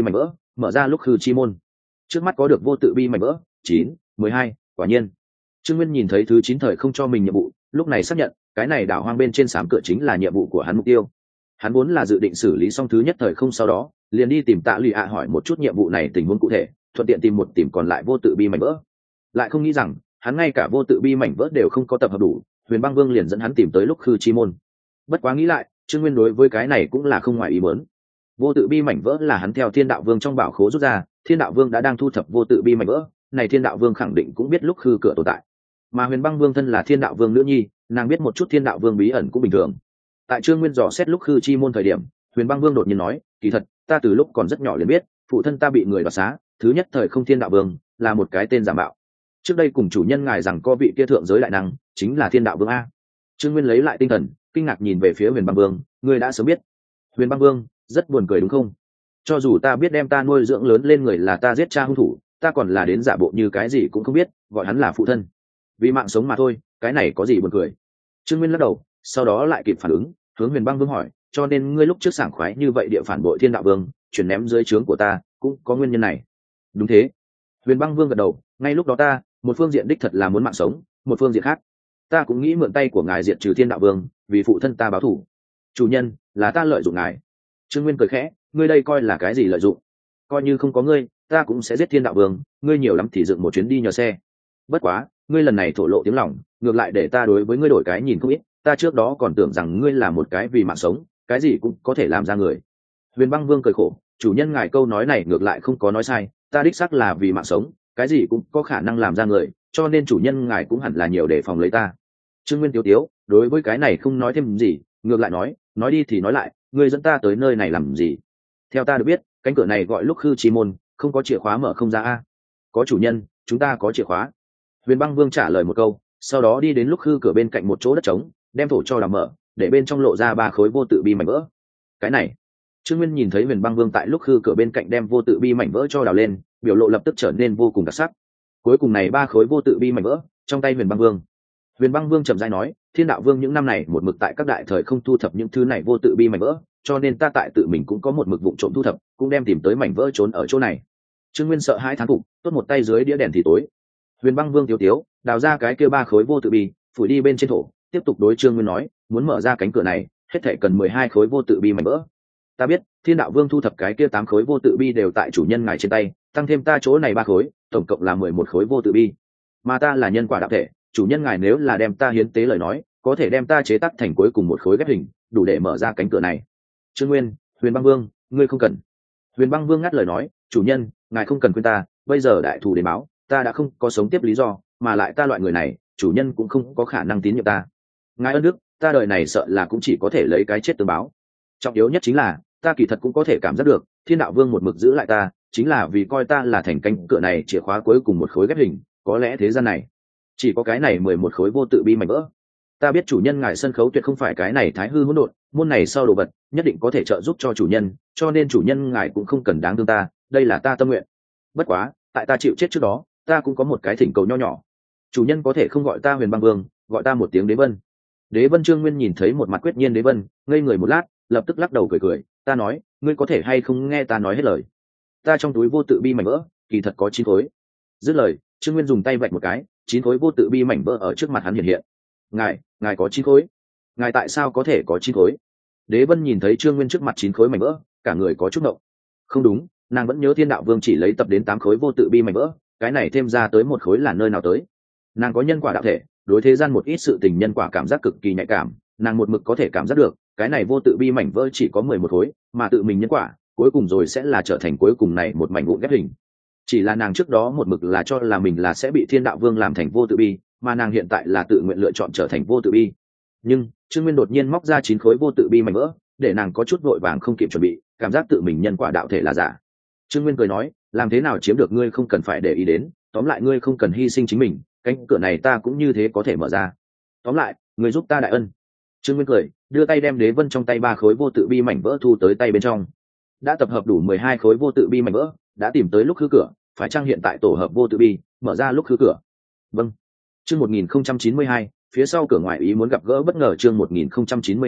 mở ra lúc khư chi môn. Trước mắt có được vô tự bi mảnh vỡ. Chín, mười hai, quả nhiên. Trương Nguyên nhìn thấy thứ chín thời không cho mình nhiệm vụ, lúc này xác nhận cái này đảo hoang bên trên sám cửa chính là nhiệm vụ của hắn mục tiêu. Hắn vốn là dự định xử lý xong thứ nhất thời không, sau đó liền đi tìm Tạ Lụy ạ hỏi một chút nhiệm vụ này tình huống cụ thể, thuận tiện tìm một tìm còn lại vô tự bi mảnh vỡ. Lại không nghĩ rằng hắn ngay cả vô tự bi mảnh vỡ đều không có tập hợp đủ, Huyền Băng Vương liền dẫn hắn tìm tới lúc khư chi môn. Bất quá nghĩ lại, Trương Nguyên đối với cái này cũng là không ngoài ý muốn. Vô tự bi mảnh vỡ là hắn theo Thiên Đạo Vương trong bảo khố rút ra, Thiên Đạo Vương đã đang thu thập vô tự bi mảnh vỡ, này Thiên Đạo Vương khẳng định cũng biết lúc khư cửa tồn tại. Mà Huyền Băng Vương thân là Thiên Đạo Vương nữ nhi, nàng biết một chút Thiên Đạo Vương bí ẩn cũng bình thường. Tại Trương Nguyên dò xét lúc khư chi môn thời điểm, Huyền Băng Vương đột nhiên nói, kỳ thật ta từ lúc còn rất nhỏ liền biết phụ thân ta bị người đoạt xá, thứ nhất thời không Thiên Đạo Vương là một cái tên giả mạo. Trước đây cùng chủ nhân ngài rằng có vị kia thượng giới đại năng chính là Thiên Đạo Vương a. Trương Nguyên lấy lại tinh thần, kinh ngạc nhìn về phía Huyền Băng Vương, ngươi đã sớm biết? Huyền Băng Vương rất buồn cười đúng không? Cho dù ta biết đem ta nuôi dưỡng lớn lên người là ta giết cha hung thủ, ta còn là đến giả bộ như cái gì cũng không biết, gọi hắn là phụ thân. Vì mạng sống mà thôi, cái này có gì buồn cười? Trương Nguyên lắc đầu, sau đó lại kịp phản ứng, hướng Huyền Băng Vương hỏi, cho nên ngươi lúc trước sảng khoái như vậy địa phản bội Thiên Đạo Vương, chuyển ném dưới trướng của ta, cũng có nguyên nhân này. Đúng thế. Huyền Băng Vương gật đầu, ngay lúc đó ta, một phương diện đích thật là muốn mạng sống, một phương diện khác, ta cũng nghĩ mượn tay của ngài diệt trừ Thiên Đạo Vương, vì phụ thân ta báo thù. Chủ nhân, là ta lợi dụng ngài. Trương Nguyên cười khẽ, ngươi đây coi là cái gì lợi dụng? Coi như không có ngươi, ta cũng sẽ giết Thiên Đạo Vương, ngươi nhiều lắm thì dựng một chuyến đi nhờ xe. Bất quá, ngươi lần này thổ lộ tiếng lòng, ngược lại để ta đối với ngươi đổi cái nhìn không ít, ta trước đó còn tưởng rằng ngươi là một cái vì mạng sống, cái gì cũng có thể làm ra người. Huyền Băng Vương cười khổ, chủ nhân ngài câu nói này ngược lại không có nói sai, ta đích xác là vì mạng sống, cái gì cũng có khả năng làm ra người, cho nên chủ nhân ngài cũng hẳn là nhiều để phòng lấy ta. Trương Nguyên tiếu tiếu, đối với cái này không nói thêm gì, ngược lại nói, nói đi thì nói lại, ngươi dẫn ta tới nơi này làm gì? Theo ta được biết, cánh cửa này gọi lúc khư chi môn, không có chìa khóa mở không ra a. Có chủ nhân, chúng ta có chìa khóa. Huyền Băng Vương trả lời một câu, sau đó đi đến lúc khư cửa bên cạnh một chỗ đất trống, đem thổ cho làm mở, để bên trong lộ ra ba khối vô tự bi mảnh vỡ. Cái này, Trương Nguyên nhìn thấy Huyền Băng Vương tại lúc khư cửa bên cạnh đem vô tự bi mảnh vỡ cho đào lên, biểu lộ lập tức trở nên vô cùng đặc sắc. Cuối cùng này ba khối vô tự bi mảnh vỡ trong tay Huyền Băng Vương. Huyền Băng Vương trầm rãi nói, Thiên Đạo Vương những năm này một mực tại các đại thời không thu thập những thứ này vô tự bi mảnh vỡ, cho nên ta tại tự mình cũng có một mực vụng trộm thu thập, cũng đem tìm tới mảnh vỡ trốn ở chỗ này. Trương Nguyên sợ hãi thán phục, tốt một tay dưới đĩa đèn thì tối. Huyền Băng Vương tiếu tiếu, đào ra cái kia ba khối vô tự bi, phủi đi bên trên thổ, tiếp tục đối Trương Nguyên nói, muốn mở ra cánh cửa này, hết thảy cần mười hai khối vô tự bi mảnh vỡ. Ta biết, Thiên Đạo Vương thu thập cái kia tám khối vô tự bi đều tại chủ nhân ngài trên tay, tăng thêm ta chỗ này ba khối, tổng cộng là mười một khối vô tự bi. Mà ta là nhân quả đạo thể, chủ nhân ngài nếu là đem ta hiến tế lời nói, có thể đem ta chế tác thành cuối cùng một khối ghép hình, đủ để mở ra cánh cửa này. Trương Nguyên, Huyền Băng Vương, ngươi không cần. Huyền Băng Vương ngắt lời nói, chủ nhân, ngài không cần khuyên ta, bây giờ đại thù đến báo, ta đã không có sống tiếp lý do, mà lại ta loại người này, chủ nhân cũng không có khả năng tín nhiệm ta. Ngài ơn đức, ta đời này sợ là cũng chỉ có thể lấy cái chết tương báo. Trọng yếu nhất chính là, ta kỳ thật cũng có thể cảm giác được, Thiên Đạo Vương một mực giữ lại ta, chính là vì coi ta là thành cánh cửa này chìa khóa cuối cùng một khối ghép hình, có lẽ thế gian này chỉ có cái này mười một khối vô tự bi mảnh vỡ. Ta biết chủ nhân ngài sân khấu tuyệt không phải cái này thái hư hỗn độn, môn này sau đồ vật nhất định có thể trợ giúp cho chủ nhân, cho nên chủ nhân ngài cũng không cần đáng thương ta, đây là ta tâm nguyện. Bất quá, tại ta chịu chết trước đó, ta cũng có một cái thỉnh cầu nho nhỏ. Chủ nhân có thể không gọi ta Huyền Băng Vương, gọi ta một tiếng Đế Vân. Đế Vân Trương Nguyên nhìn thấy một mặt quyết nhiên Đế Vân, ngây người một lát, lập tức lắc đầu cười cười, ta nói, ngươi có thể hay không nghe ta nói hết lời. Ta trong túi vô tự bi mảnh vỡ, kỳ thật có chín khối. Dứt lời, Trương Nguyên dùng tay vạch một cái, chín khối vô tự bi mảnh vỡ ở trước mặt hắn hiện hiện. Ngài, ngài có chín khối. Ngài tại sao có thể có chín khối? Đế Vân nhìn thấy Trương Nguyên trước mặt chín khối mảnh vỡ, cả người có chút ngộng. Không đúng, nàng vẫn nhớ Thiên Đạo Vương chỉ lấy tập đến tám khối vô tự bi mảnh vỡ, cái này thêm ra tới một khối là nơi nào tới? Nàng có nhân quả đạo thể, đối thế gian một ít sự tình nhân quả cảm giác cực kỳ nhạy cảm, nàng một mực có thể cảm giác được, cái này vô tự bi mảnh vỡ chỉ có mười một khối, mà tự mình nhân quả, cuối cùng rồi sẽ là trở thành cuối cùng này một mảnh vụn ghép hình. Chỉ là nàng trước đó một mực là cho là mình là sẽ bị Thiên Đạo Vương làm thành vô tự bi, mà nàng hiện tại là tự nguyện lựa chọn trở thành vô tự bi. Nhưng Trương Nguyên đột nhiên móc ra chín khối vô tự bi mảnh vỡ, để nàng có chút vội vàng không kịp chuẩn bị, cảm giác tự mình nhân quả đạo thể là giả. Trương Nguyên cười nói, làm thế nào chiếm được ngươi không cần phải để ý đến, tóm lại ngươi không cần hy sinh chính mình, cánh cửa này ta cũng như thế có thể mở ra. Tóm lại, ngươi giúp ta đại ân. Trương Nguyên cười, đưa tay đem Đế Vân trong tay ba khối vô tự bi mảnh vỡ thu tới tay bên trong. Đã tập hợp đủ mười hai khối vô tự bi mảnh vỡ, đã tìm tới lúc khứ cửa, phải chăng hiện tại tổ hợp vô tự bi, mở ra lúc khứ cửa. Vâng. Chương một nghìn không trăm chín mươi hai, phía sau cửa ngoài ý muốn gặp gỡ bất ngờ. Chương một nghìn không trăm chín mươi hai,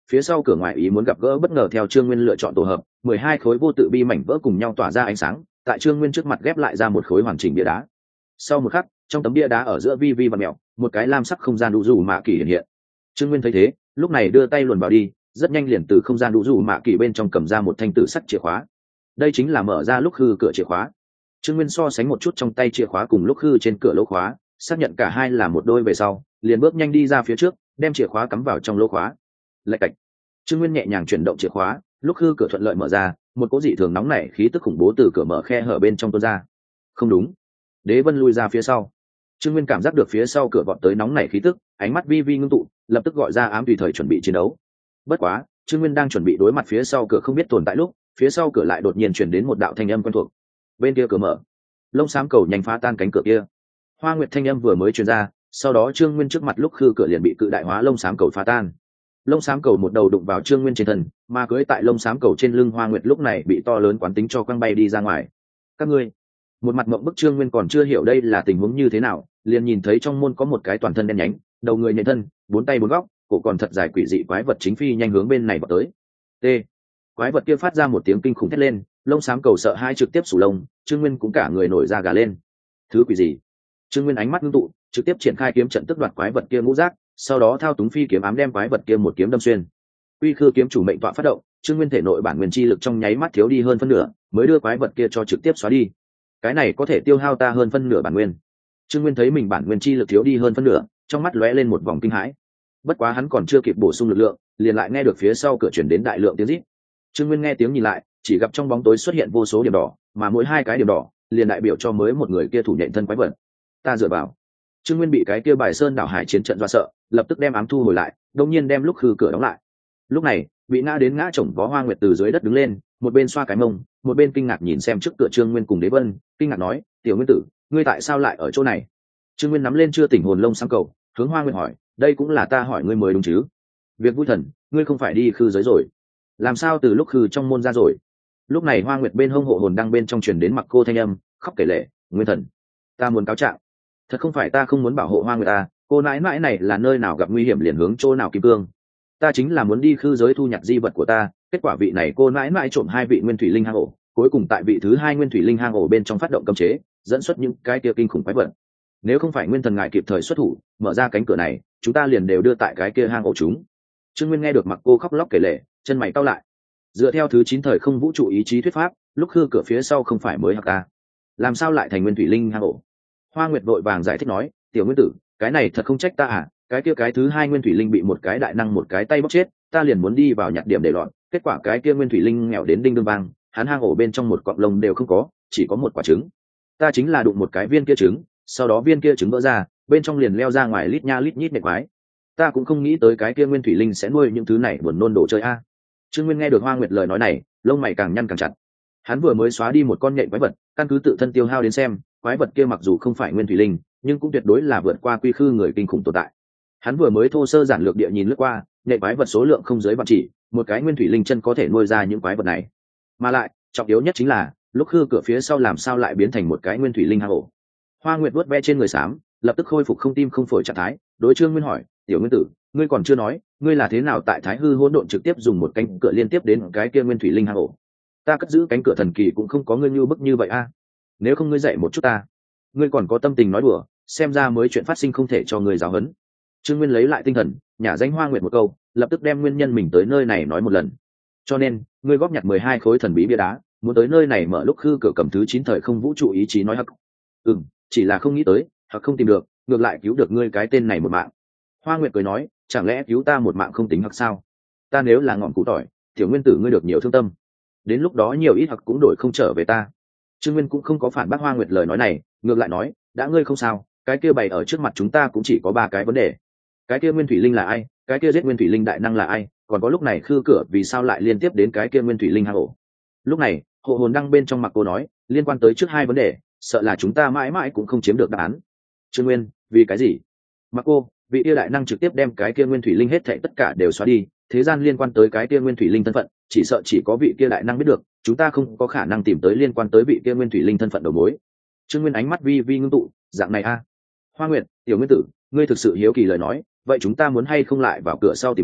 phía sau cửa ngoài ý muốn gặp gỡ bất ngờ theo Trương Nguyên lựa chọn tổ hợp, mười hai khối vô tự bi mảnh vỡ cùng nhau tỏa ra ánh sáng, tại Trương Nguyên trước mặt ghép lại ra một khối hoàn chỉnh bia đá. Sau một khắc, trong tấm bia đá ở giữa vi vi và mèo, một cái lam sắc không gian đủ dù mạ kỳ hiện hiện. Trương Nguyên thấy thế, lúc này đưa tay luồn vào đi, rất nhanh liền từ không gian đủ dù mạ kỳ bên trong cầm ra một thanh tử sắt chìa khóa. Đây chính là mở ra lúc hư cửa chìa khóa. Trương Nguyên so sánh một chút trong tay chìa khóa cùng lúc hư trên cửa lỗ khóa, xác nhận cả hai là một đôi về sau, liền bước nhanh đi ra phía trước, đem chìa khóa cắm vào trong lỗ khóa. Lạch cạch. Trương Nguyên nhẹ nhàng chuyển động chìa khóa, lúc hư cửa thuận lợi mở ra, một cỗ dị thường nóng nảy khí tức khủng bố từ cửa mở khe hở bên trong tuôn ra. Không đúng. Đế Vân lui ra phía sau. Trương Nguyên cảm giác được phía sau cửa vọt tới nóng nảy khí tức, ánh mắt vi vi ngưng tụ, lập tức gọi ra ám tùy thời chuẩn bị chiến đấu. Bất quá, Trương Nguyên đang chuẩn bị đối mặt phía sau cửa không biết tồn tại lúc, phía sau cửa lại đột nhiên truyền đến một đạo thanh âm quen thuộc. Bên kia cửa mở, lông xám cầu nhanh phá tan cánh cửa kia. Hoa Nguyệt thanh âm vừa mới truyền ra, sau đó Trương Nguyên trước mặt lúc khư cửa liền bị cự đại hóa lông xám cầu phá tan. Lông xám cầu một đầu đụng vào Trương Nguyên trên thân, mà cưỡi tại lông xám cầu trên lưng Hoa Nguyệt lúc này bị to lớn quán tính cho quăng bay đi ra ngoài. Các ngươi, một mặt mộng bức Trương Nguyên còn chưa hiểu đây là tình huống như thế nào, liền nhìn thấy trong môn có một cái toàn thân đen nhánh, đầu người nhện thân, bốn tay bốn góc, cổ còn thật dài quỷ dị quái vật chính phi nhanh hướng bên này vào tới. T. Quái vật kia phát ra một tiếng kinh khủng thét lên, lông xám cầu sợ hai trực tiếp sủ lông, Trương Nguyên cũng cả người nổi da gà lên. Thứ quỷ gì? Trương Nguyên ánh mắt ngưng tụ, trực tiếp triển khai kiếm trận tức đoạt quái vật kia ngũ giác, sau đó thao túng phi kiếm ám đem quái vật kia một kiếm đâm xuyên. Uy Khư kiếm chủ mệnh tọa phát động, Trương Nguyên thể nội bản nguyên chi lực trong nháy mắt thiếu đi hơn phân nửa, mới đưa quái vật kia cho trực tiếp xóa đi. Cái này có thể tiêu hao ta hơn phân nửa bản nguyên. Trương Nguyên thấy mình bản nguyên chi lực thiếu đi hơn phân nửa, trong mắt lóe lên một vòng kinh hãi. Bất quá hắn còn chưa kịp bổ sung lực lượng, liền lại nghe được phía sau cửa chuyển đến đại lượng tiếng rít. Trương Nguyên nghe tiếng nhìn lại, chỉ gặp trong bóng tối xuất hiện vô số điểm đỏ, mà mỗi hai cái điểm đỏ liền đại biểu cho mới một người kia thủ nhện thân quái vật. Ta dựa vào. Trương Nguyên bị cái kia bài sơn đảo hải chiến trận dọa sợ, lập tức đem ám thu hồi lại, đột nhiên đem lúc hư cửa đóng lại. Lúc này, bị ngã đến ngã chồng vó Hoa Nguyệt từ dưới đất đứng lên, một bên xoa cái mông, một bên kinh ngạc nhìn xem trước cửa Trương Nguyên cùng Đế Vân, kinh ngạc nói: "Tiểu Nguyên tử, ngươi tại sao lại ở chỗ này?" Trương Nguyên nắm lên chưa tỉnh hồn lông xám cầu, hướng Hoa Nguyệt hỏi: "Đây cũng là ta hỏi ngươi mới đúng chứ? Việc vui thần, ngươi không phải đi khư giới rồi? Làm sao từ lúc khư trong môn ra rồi?" Lúc này Hoa Nguyệt bên hông hộ hồn đang bên trong truyền đến mặc cô thanh âm, khóc kể lệ: "Nguyên thần, ta muốn cáo trạng. Thật không phải ta không muốn bảo hộ Hoa Nguyệt ta, cô nãi nãi này là nơi nào gặp nguy hiểm liền hướng chỗ nào kim cương. Ta chính là muốn đi khư giới thu nhặt di vật của ta, kết quả vị này cô nãi nãi trộm hai vị nguyên thủy linh hang ổ, cuối cùng tại vị thứ hai nguyên thủy linh hang ổ bên trong phát động cấm chế, dẫn xuất những cái kia kinh khủng quái vật. Nếu không phải nguyên thần ngài kịp thời xuất thủ, mở ra cánh cửa này, chúng ta liền đều đưa tại cái kia hang ổ chúng." Trương Nguyên nghe được mặc cô khóc lóc kể lệ, chân mày cau lại. Dựa theo thứ chín thời không vũ trụ ý chí thuyết pháp, lúc khư cửa phía sau không phải mới hạc ta, làm sao lại thành nguyên thủy linh hang ổ? Hoa Nguyệt vội vàng giải thích nói: "Tiểu Nguyên tử, cái này thật không trách ta à, cái kia cái thứ hai nguyên thủy linh bị một cái đại năng một cái tay bóc chết, ta liền muốn đi vào nhặt điểm để loạn, kết quả cái kia nguyên thủy linh nghèo đến đinh đương vang, hắn hang ổ bên trong một cọng lông đều không có, chỉ có một quả trứng. Ta chính là đụng một cái viên kia trứng, sau đó viên kia trứng vỡ ra, bên trong liền leo ra ngoài lít nha lít nhít nệ quái. Ta cũng không nghĩ tới cái kia nguyên thủy linh sẽ nuôi những thứ này buồn nôn đồ chơi a." Trương Nguyên nghe được Hoa Nguyệt lời nói này, lông mày càng nhăn càng chặt. Hắn vừa mới xóa đi một con nhện quái vật, căn cứ tự thân tiêu hao đến xem, quái vật kia mặc dù không phải nguyên thủy linh, nhưng cũng tuyệt đối là vượt qua quy khư người kinh khủng tồn tại. Hắn vừa mới thô sơ giản lược địa nhìn lướt qua, nhện quái vật số lượng không dưới vạn chỉ, một cái nguyên thủy linh chân có thể nuôi ra những quái vật này. Mà lại, trọng yếu nhất chính là, lúc khư cửa phía sau làm sao lại biến thành một cái nguyên thủy linh hang ổ. Hoa Nguyệt vuốt ve trên người xám, lập tức khôi phục không tim không phổi trạng thái, đối Trương Nguyên hỏi: "Tiểu Nguyên tử, ngươi còn chưa nói, ngươi là thế nào tại Thái Hư hỗn độn trực tiếp dùng một cánh cửa liên tiếp đến cái kia nguyên thủy linh hang ổ? Ta cất giữ cánh cửa thần kỳ cũng không có ngươi như bức như vậy a. Nếu không ngươi dạy một chút ta." Ngươi còn có tâm tình nói đùa, xem ra mới chuyện phát sinh không thể cho ngươi giáo huấn. Trương Nguyên lấy lại tinh thần, nhả danh Hoa Nguyệt một câu, lập tức đem nguyên nhân mình tới nơi này nói một lần. "Cho nên, ngươi góp nhặt mười hai khối thần bí bia đá, muốn tới nơi này mở lúc khư cửa cầm thứ chín thời không vũ trụ ý chí nói hắc." "Ừm, chỉ là không nghĩ tới, hoặc không tìm được, ngược lại cứu được ngươi cái tên này một mạng." Hoa Nguyệt cười nói: "Chẳng lẽ cứu ta một mạng không tính hoặc sao? Ta nếu là ngọn củ tỏi, Tiểu Nguyên tử ngươi được nhiều thương tâm, đến lúc đó nhiều ít hoặc cũng đổi không trở về ta." Trương Nguyên cũng không có phản bác Hoa Nguyệt lời nói này, ngược lại nói: "Đã ngươi không sao, cái kia bày ở trước mặt chúng ta cũng chỉ có ba cái vấn đề. Cái kia nguyên thủy linh là ai, cái kia giết nguyên thủy linh đại năng là ai, còn có lúc này khư cửa vì sao lại liên tiếp đến cái kia nguyên thủy linh hang ổ." Lúc này, hộ hồn đăng bên trong mặc cô nói: "Liên quan tới trước hai vấn đề, sợ là chúng ta mãi mãi cũng không chiếm được đáp án." Trương Nguyên: "Vì cái gì?" Mặc cô: "Vị yêu đại năng trực tiếp đem cái kia nguyên thủy linh hết thảy tất cả đều xóa đi, thế gian liên quan tới cái kia nguyên thủy linh thân phận, chỉ sợ chỉ có vị kia đại năng biết được, chúng ta không có khả năng tìm tới liên quan tới vị kia nguyên thủy linh thân phận đầu mối." Trương Nguyên ánh mắt vi vi ngưng tụ: "Dạng này a." Hoa Nguyệt: "Tiểu Nguyên tử, ngươi thực sự hiếu kỳ lời nói, vậy chúng ta muốn hay không lại vào cửa sau tìm tòi,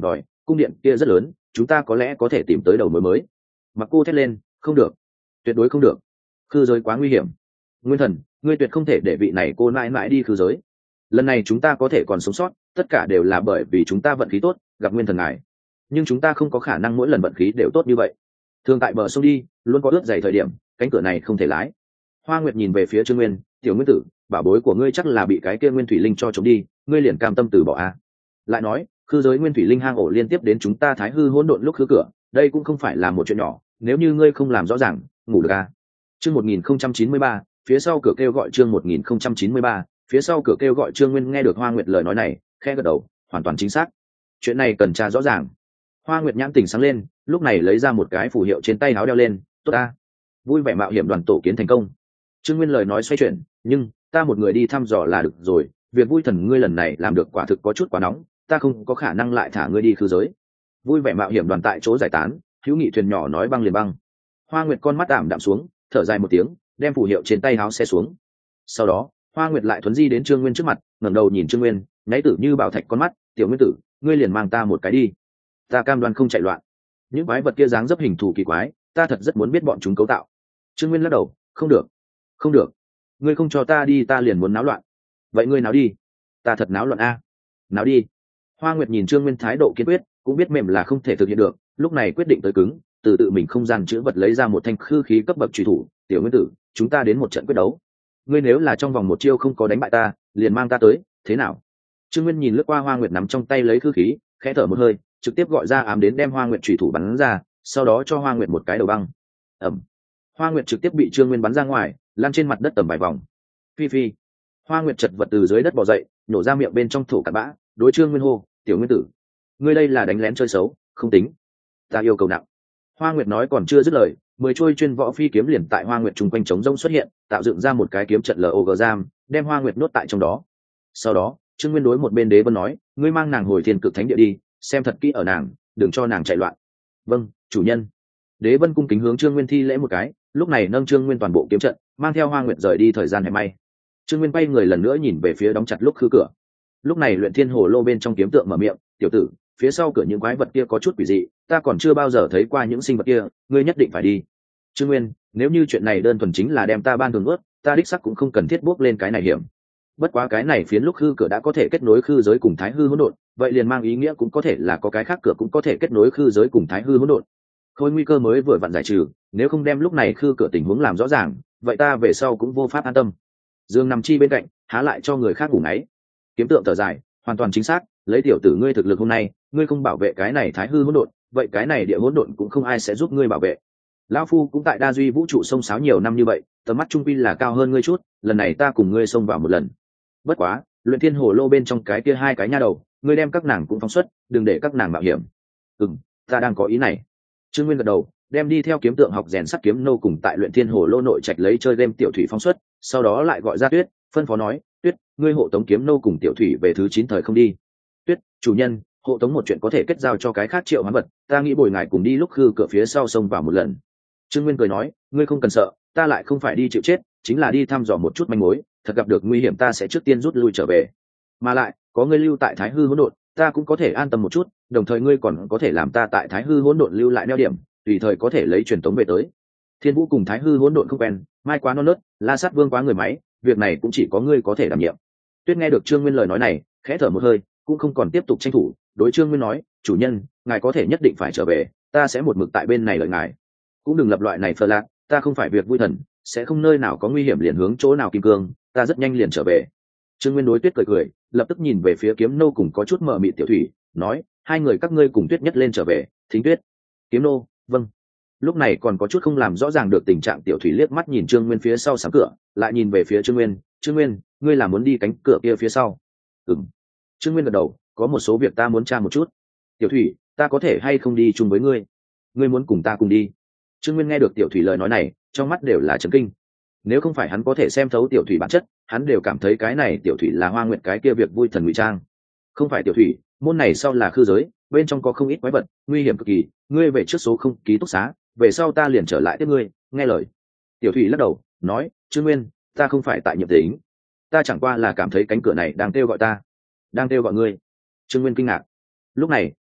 cung điện kia rất lớn, chúng ta có lẽ có thể tìm tới đầu mối mới. Mặc cô thét lên, không được, tuyệt đối không được, khư giới quá nguy hiểm. Nguyên Thần, ngươi tuyệt không thể để vị này cô mãi mãi đi khư giới. Lần này chúng ta có thể còn sống sót, tất cả đều là bởi vì chúng ta vận khí tốt, gặp Nguyên Thần ngài. Nhưng chúng ta không có khả năng mỗi lần vận khí đều tốt như vậy. Thường tại bờ sông đi, luôn có ướt dày thời điểm, cánh cửa này không thể lái. Hoa Nguyệt nhìn về phía Trương Nguyên, tiểu Nguyên tử, bảo bối của ngươi chắc là bị cái kia Nguyên Thủy Linh cho trộm đi, ngươi liền cam tâm từ bỏ à? Lại nói, khư giới Nguyên Thủy Linh hang ổ liên tiếp đến chúng ta Thái Hư hỗn độn lúc khứ cửa, đây cũng không phải là một chuyện nhỏ, nếu như ngươi không làm rõ ràng, ngủ được à? Chương một nghìn không trăm chín mươi ba, phía sau cửa kêu gọi chương một nghìn không trăm chín mươi ba, phía sau cửa kêu gọi Trương Nguyên nghe được Hoa Nguyệt lời nói này, khẽ gật đầu, hoàn toàn chính xác. Chuyện này cần tra rõ ràng. Hoa Nguyệt nhãn tỉnh sáng lên, lúc này lấy ra một cái phù hiệu trên tay áo đeo lên, tốt ta. Vui vẻ mạo hiểm đoàn tổ kiến thành công. Trương Nguyên lời nói xoay chuyển, nhưng ta một người đi thăm dò là được rồi, việc vui thần ngươi lần này làm được quả thực có chút quá nóng, ta không có khả năng lại thả ngươi đi khư giới. Vui vẻ mạo hiểm đoàn tại chỗ giải tán, hữu nghị thuyền nhỏ nói băng liền băng. Hoa Nguyệt con mắt ảm đạm xuống, thở dài một tiếng, đem phù hiệu trên tay áo xe xuống. Sau đó, Hoa Nguyệt lại thuấn di đến Trương Nguyên trước mặt, ngẩng đầu nhìn Trương Nguyên, nháy tử như bảo thạch con mắt, tiểu Nguyên tử, ngươi liền mang ta một cái đi, ta cam đoan không chạy loạn. Những quái vật kia dáng dấp hình thù kỳ quái, ta thật rất muốn biết bọn chúng cấu tạo. Trương Nguyên lắc đầu, không được, không được, ngươi không cho ta đi ta liền muốn náo loạn. Vậy ngươi náo đi, ta thật náo loạn a. Náo đi. Hoa Nguyệt nhìn Trương Nguyên thái độ kiên quyết, cũng biết mềm là không thể thực hiện được, lúc này quyết định tới cứng, từ tự mình không gian chữ vật lấy ra một thanh khư khí cấp bậc truy thủ, tiểu Nguyên tử, chúng ta đến một trận quyết đấu. Ngươi nếu là trong vòng một chiêu không có đánh bại ta, liền mang ta tới, thế nào? Trương Nguyên nhìn lướt qua Hoa Nguyệt nắm trong tay lấy khư khí, khẽ thở một hơi, trực tiếp gọi ra ám đến đem Hoa Nguyệt chủy thủ bắn ra, sau đó cho Hoa Nguyệt một cái đầu băng. Ầm. Hoa Nguyệt trực tiếp bị Trương Nguyên bắn ra ngoài, lăn trên mặt đất tầm vài vòng. Phi phi. Hoa Nguyệt chật vật từ dưới đất bò dậy, nhổ ra miệng bên trong thổ cặn bã, đối Trương Nguyên hô, "Tiểu Nguyên tử, ngươi đây là đánh lén chơi xấu, không tính. Ta yêu cầu nặng." Hoa Nguyệt nói còn chưa dứt lời, mười trôi chuyên võ phi kiếm liền tại Hoa Nguyệt trung quanh trống rông xuất hiện, tạo dựng ra một cái kiếm trận log giam, đem Hoa Nguyệt nuốt tại trong đó. Sau đó, Trương Nguyên đối một bên Đế Vân nói, "Ngươi mang nàng hồi Thiên Cực Thánh Địa đi, xem thật kỹ ở nàng, đừng cho nàng chạy loạn." "Vâng, chủ nhân." Đế Vân cung kính hướng Trương Nguyên thi lễ một cái, lúc này nâng Trương Nguyên toàn bộ kiếm trận, mang theo Hoa Nguyệt rời đi thời gian hẹn may. Trương Nguyên quay người lần nữa nhìn về phía đóng chặt lúc khư cửa. Lúc này Luyện Thiên Hồ Lô bên trong kiếm tượng mở miệng, "Tiểu tử, phía sau cửa những quái vật kia có chút quỷ dị, ta còn chưa bao giờ thấy qua những sinh vật kia, ngươi nhất định phải đi." Trương Nguyên, nếu như chuyện này đơn thuần chính là đem ta ban thường ướt, ta đích sắc cũng không cần thiết bước lên cái này hiểm. Bất quá cái này phiến lúc khư cửa đã có thể kết nối khư giới cùng Thái Hư hỗn độn, vậy liền mang ý nghĩa cũng có thể là có cái khác cửa cũng có thể kết nối khư giới cùng Thái Hư hỗn độn. Khôi nguy cơ mới vừa vặn giải trừ, nếu không đem lúc này khư cửa tình huống làm rõ ràng, vậy ta về sau cũng vô pháp an tâm. Dương nằm chi bên cạnh, há lại cho người khác ngủ ngáy. Kiếm tượng thở dài, hoàn toàn chính xác, lấy tiểu tử ngươi thực lực hôm nay, ngươi không bảo vệ cái này Thái Hư hỗn độn, vậy cái này địa hỗn độn cũng không ai sẽ giúp ngươi bảo vệ. Lão phu cũng tại đa duy vũ trụ sông sáo nhiều năm như vậy, tầm mắt trung quy là cao hơn ngươi chút, lần này ta cùng ngươi xông vào một lần. Bất quá, Luyện Thiên Hồ Lô bên trong cái kia hai cái nha đầu, ngươi đem các nàng cũng phóng xuất, đừng để các nàng mạo hiểm. Ừm, ta đang có ý này. Trương Nguyên gật đầu, đem đi theo kiếm tượng học rèn sắt kiếm nô cùng tại Luyện Thiên Hồ Lô nội trạch lấy chơi game tiểu thủy phóng xuất, sau đó lại gọi ra Tuyết, phân phó nói, "Tuyết, ngươi hộ tống kiếm nô cùng tiểu thủy về thứ chín thời không đi." "Tuyết, chủ nhân, hộ tống một chuyện có thể kết giao cho cái khác triệu hoán vật, ta nghĩ bồi ngài cùng đi lúc khư cửa phía sau sông vào một lần." Trương Nguyên cười nói, "Ngươi không cần sợ, ta lại không phải đi chịu chết, chính là đi thăm dò một chút manh mối, thật gặp được nguy hiểm ta sẽ trước tiên rút lui trở về. Mà lại, có ngươi lưu tại Thái Hư hỗn độn, ta cũng có thể an tâm một chút, đồng thời ngươi còn có thể làm ta tại Thái Hư hỗn độn lưu lại neo điểm, tùy thời có thể lấy truyền tống về tới." Thiên Vũ cùng Thái Hư hỗn độn không quen, Mai quá non nớt, La Sát Vương quá người máy, việc này cũng chỉ có ngươi có thể đảm nhiệm. Tuyết nghe được Trương Nguyên lời nói này, khẽ thở một hơi, cũng không còn tiếp tục tranh thủ, đối Trương Nguyên nói, "Chủ nhân, ngài có thể nhất định phải trở về, ta sẽ một mực tại bên này đợi ngài. Cũng đừng lập loại này phơ lạc, ta không phải việc vui thần, sẽ không nơi nào có nguy hiểm liền hướng chỗ nào kim cương, ta rất nhanh liền trở về." Trương Nguyên đối Tuyết cười cười, lập tức nhìn về phía kiếm nô cùng có chút mờ mịt tiểu thủy, nói, "Hai người các ngươi cùng Tuyết nhất lên trở về, Thính Tuyết." Kiếm nô, vâng. Lúc này còn có chút không làm rõ ràng được tình trạng tiểu thủy liếc mắt nhìn Trương Nguyên phía sau sáng cửa, lại nhìn về phía Trương Nguyên, "Trương Nguyên, ngươi là muốn đi cánh cửa kia phía sau?" "Ừm." Trương Nguyên gật đầu, "Có một số việc ta muốn tra một chút." "Tiểu thủy, ta có thể hay không đi chung với ngươi? Ngươi muốn cùng ta cùng đi?" Trương Nguyên nghe được tiểu thủy lời nói này, trong mắt đều là chấn kinh. Nếu không phải hắn có thể xem thấu tiểu thủy bản chất, hắn đều cảm thấy cái này tiểu thủy là Hoa Nguyệt cái kia việc vui thần ngụy trang. "Không phải tiểu thủy, môn này sau là khư giới, bên trong có không ít quái vật, nguy hiểm cực kỳ, ngươi về trước số không ký túc xá, về sau ta liền trở lại tiếp ngươi, nghe lời." Tiểu thủy lắc đầu, nói, "Trương Nguyên, ta không phải tại nhiệm tính, ta chẳng qua là cảm thấy cánh cửa này đang kêu gọi ta." "Đang kêu gọi ngươi?" Trương Nguyên kinh ngạc. Lúc này,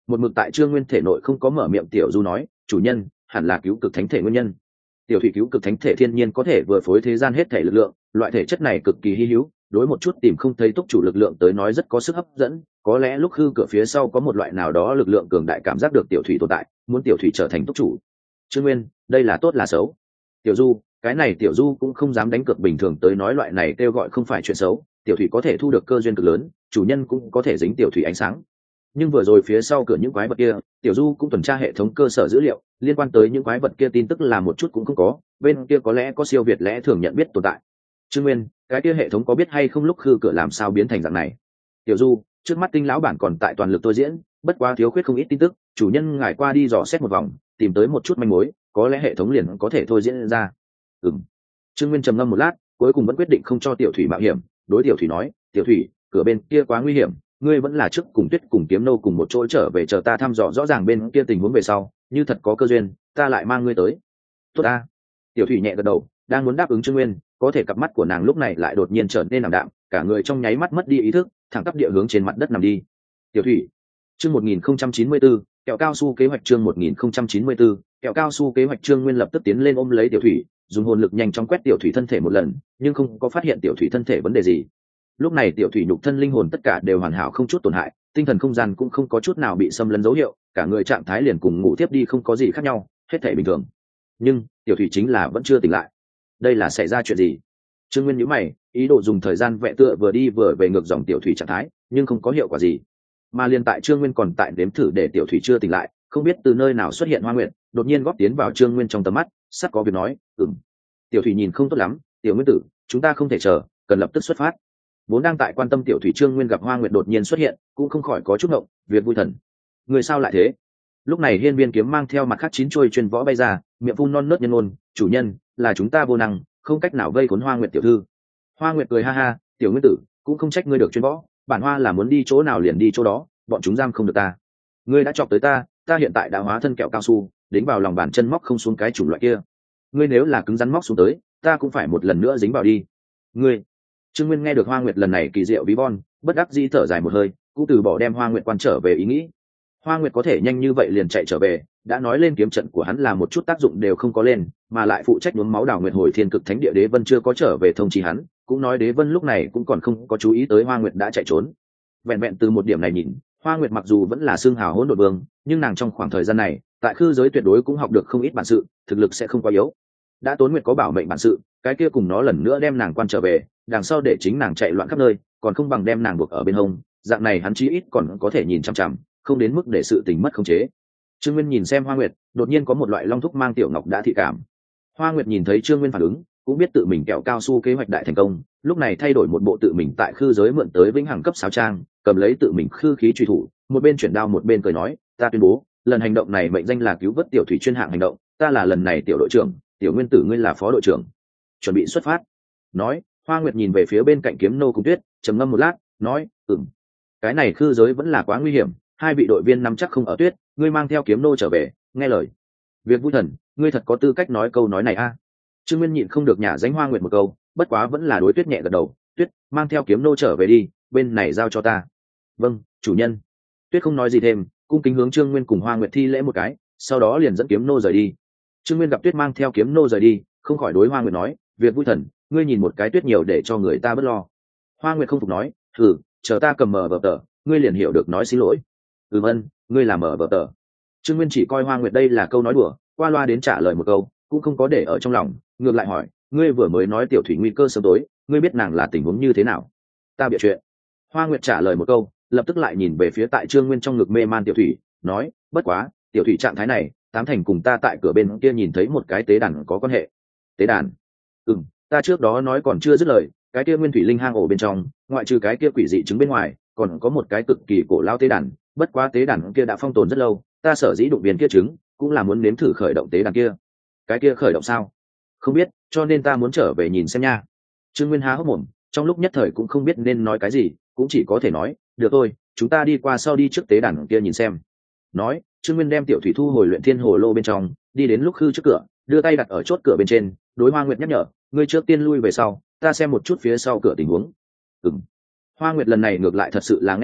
Một mực tại Trương Nguyên thể nội không có mở miệng tiểu du nói, chủ nhân hẳn là cứu cực thánh thể nguyên nhân. Tiểu thủy cứu cực thánh thể thiên nhiên có thể vừa phối thế gian hết thể lực lượng, loại thể chất này cực kỳ hy hữu, đối một chút tìm không thấy túc chủ lực lượng tới nói rất có sức hấp dẫn. Có lẽ lúc hư cửa phía sau có một loại nào đó lực lượng cường đại cảm giác được tiểu thủy tồn tại, muốn tiểu thủy trở thành túc chủ. Trương Nguyên, đây là tốt là xấu? Tiểu du, cái này tiểu du cũng không dám đánh cược, bình thường tới nói loại này kêu gọi không phải chuyện xấu, tiểu thủy có thể thu được cơ duyên cực lớn, chủ nhân cũng có thể dính tiểu thủy ánh sáng. Nhưng vừa rồi phía sau cửa những quái vật kia, tiểu du cũng tuần tra hệ thống cơ sở dữ liệu, liên quan tới những quái vật kia tin tức là một chút cũng không có, bên kia có lẽ có siêu việt lẽ thường nhận biết tồn tại. Trương Nguyên, cái kia hệ thống có biết hay không lúc khư cửa làm sao biến thành dạng này? Tiểu du, trước mắt tinh lão bản còn tại toàn lực tôi diễn, bất quá thiếu khuyết không ít tin tức, chủ nhân ngài qua đi dò xét một vòng, tìm tới một chút manh mối, có lẽ hệ thống liền có thể thôi diễn ra. Ừm. Trương Nguyên trầm ngâm một lát, cuối cùng vẫn quyết định không cho tiểu thủy mạo hiểm, đối tiểu thủy nói, tiểu thủy, cửa bên kia quá nguy hiểm, ngươi vẫn là trước cùng Tuyết cùng Kiếm Nô cùng một chỗ trở về, chờ ta thăm dò rõ ràng bên kia tình huống về sau, như thật có cơ duyên, ta lại mang ngươi tới. Tốt a. Tiểu thủy nhẹ gật đầu, đang muốn đáp ứng Trương Nguyên, có thể cặp mắt của nàng lúc này lại đột nhiên trở nên ảm đạm, cả người trong nháy mắt mất đi ý thức, thẳng tắp địa hướng trên mặt đất nằm đi. Tiểu thủy. Chương một nghìn không trăm chín mươi tư, kẹo cao su kế hoạch. Chương một nghìn không trăm chín mươi tư, kẹo cao su kế hoạch. Trương Nguyên lập tức tiến lên ôm lấy tiểu thủy, dùng hồn lực nhanh chóng quét tiểu thủy thân thể một lần, nhưng không có phát hiện tiểu thủy thân thể vấn đề gì. Lúc này tiểu thủy nhục thân linh hồn tất cả đều hoàn hảo không chút tổn hại, tinh thần không gian cũng không có chút nào bị xâm lấn dấu hiệu, cả người trạng thái liền cùng ngủ tiếp đi không có gì khác nhau, hết thể bình thường. Nhưng tiểu thủy chính là vẫn chưa tỉnh lại. Đây là xảy ra chuyện gì? Trương Nguyên nhíu mày, ý đồ dùng thời gian vẽ tựa vừa đi vừa về ngược dòng tiểu thủy trạng thái, nhưng không có hiệu quả gì. Mà liên tại Trương Nguyên còn tại đếm thử để tiểu thủy chưa tỉnh lại, không biết từ nơi nào xuất hiện Hoa Nguyệt, đột nhiên góp tiến vào Trương Nguyên trong tầm mắt, sắp có việc nói, "Ừm." Tiểu thủy nhìn không tốt lắm, "Tiểu Nguyên tử, chúng ta không thể chờ, cần lập tức xuất phát." Vốn đang tại quan tâm tiểu thủy Trương Nguyên gặp Hoa Nguyệt đột nhiên xuất hiện, cũng không khỏi có chút ngộng, việc vui thần. Người sao lại thế? Lúc này Hiên Viên Kiếm mang theo mặt khác chín chuôi chuyên võ bay ra, miệng phun non nớt nhân ôn, "Chủ nhân, là chúng ta vô năng, không cách nào vây khốn Hoa Nguyệt tiểu thư." Hoa Nguyệt cười ha ha, "Tiểu Nguyên tử, cũng không trách ngươi được chuyên võ, bản Hoa là muốn đi chỗ nào liền đi chỗ đó, bọn chúng giam không được ta. Ngươi đã chọc tới ta, ta hiện tại đã hóa thân kẹo cao su, đính vào lòng bàn chân móc không xuống cái chủng loại kia. Ngươi nếu là cứng rắn móc xuống tới, ta cũng phải một lần nữa dính vào đi." Ngươi. Trương Nguyên nghe được Hoa Nguyệt lần này kỳ diệu ví von, bất đắc dĩ thở dài một hơi, cũng từ bỏ đem Hoa Nguyệt quan trở về ý nghĩ. Hoa Nguyệt có thể nhanh như vậy liền chạy trở về, đã nói lên kiếm trận của hắn là một chút tác dụng đều không có lên, mà lại phụ trách nhuốm máu đào nguyệt hồi thiên cực thánh địa Đế Vân chưa có trở về thông chi hắn, cũng nói Đế Vân lúc này cũng còn không có chú ý tới Hoa Nguyệt đã chạy trốn. Vẹn vẹn từ một điểm này nhìn, Hoa Nguyệt mặc dù vẫn là xương hào hỗn độn vương, nhưng nàng trong khoảng thời gian này, tại khư giới tuyệt đối cũng học được không ít bản sự, thực lực sẽ không quá yếu. Đã Tốn Nguyệt có bảo mệnh bản sự, cái kia cùng nó lần nữa đem nàng quan trở về, đằng sau để chính nàng chạy loạn khắp nơi, còn không bằng đem nàng buộc ở bên hông, dạng này hắn chí ít còn có thể nhìn chằm chằm, không đến mức để sự tình mất khống chế. Trương Nguyên nhìn xem Hoa Nguyệt, đột nhiên có một loại long thúc mang tiểu ngọc đã thị cảm. Hoa Nguyệt nhìn thấy Trương Nguyên phản ứng, cũng biết tự mình kẹo cao su kế hoạch đại thành công, lúc này thay đổi một bộ tự mình tại khư giới mượn tới vĩnh hằng cấp sáo trang, cầm lấy tự mình khư khí truy thủ, một bên chuyển đao một bên cười nói, "Ta tuyên bố, lần hành động này mệnh danh là cứu vớt tiểu thủy chuyên hạng hành động, ta là lần này tiểu đội trưởng, Tiểu Nguyên tử ngươi là phó đội trưởng. Chuẩn bị xuất phát." Nói, Hoa Nguyệt nhìn về phía bên cạnh Kiếm Nô cùng Tuyết, trầm ngâm một lát, nói, "Ừm, cái này khư giới vẫn là quá nguy hiểm, hai vị đội viên nắm chắc không ở. Tuyết, ngươi mang theo Kiếm Nô trở về, nghe lời." "Việc vui thần, ngươi thật có tư cách nói câu nói này a." Trương Nguyên nhịn không được nhả danh Hoa Nguyệt một câu, bất quá vẫn là đối Tuyết nhẹ gật đầu, "Tuyết, mang theo Kiếm Nô trở về đi, bên này giao cho ta." "Vâng, chủ nhân." Tuyết không nói gì thêm, cung kính hướng Trương Nguyên cùng Hoa Nguyệt thi lễ một cái, sau đó liền dẫn Kiếm Nô rời đi. Trương Nguyên gặp Tuyết mang theo Kiếm Nô rời đi, không khỏi đối Hoa Nguyệt nói, "Việc vui thần, ngươi nhìn một cái Tuyết nhiều để cho người ta bớt lo." Hoa Nguyệt không phục nói, "Thử, chờ ta cầm mở vở tờ, ngươi liền hiểu được nói xin lỗi." "Ừm ân, ngươi làm mở vở tờ." Trương Nguyên chỉ coi Hoa Nguyệt đây là câu nói đùa, qua loa đến trả lời một câu, cũng không có để ở trong lòng, ngược lại hỏi, "Ngươi vừa mới nói tiểu thủy nguy cơ sớm tối, ngươi biết nàng là tình huống như thế nào?" "Ta bịa chuyện." Hoa Nguyệt trả lời một câu, lập tức lại nhìn về phía tại Trương Nguyên trong ngực mê man tiểu thủy, nói, "Bất quá, tiểu thủy trạng thái này, tám thành cùng ta tại cửa bên kia nhìn thấy một cái tế đàn có quan hệ." "Tế đàn?" "Ừm, ta trước đó nói còn chưa dứt lời, cái kia nguyên thủy linh hang ổ bên trong, ngoại trừ cái kia quỷ dị trứng bên ngoài, còn có một cái cực kỳ cổ lao tế đàn, bất quá tế đàn kia đã phong tồn rất lâu, ta sở dĩ đụng viên kia trứng, cũng là muốn nếm thử khởi động tế đàn kia." "Cái kia khởi động sao?" "Không biết, cho nên ta muốn trở về nhìn xem nha." Trương Nguyên há hốc mồm, trong lúc nhất thời cũng không biết nên nói cái gì, cũng chỉ có thể nói, "Được thôi, chúng ta đi qua sau đi trước tế đàn kia nhìn xem." Nói, Trương Nguyên đem tiểu thủy thu hồi luyện thiên hồ lô bên trong, đi đến lúc khư trước cửa, đưa tay đặt ở chốt cửa bên trên, đối Hoa Nguyệt nhắc nhở, "Ngươi trước tiên lui về sau, ta xem một chút phía sau cửa tình huống." "Ừm." Hoa Nguyệt lần này ngược lại thật sự là nghe lời,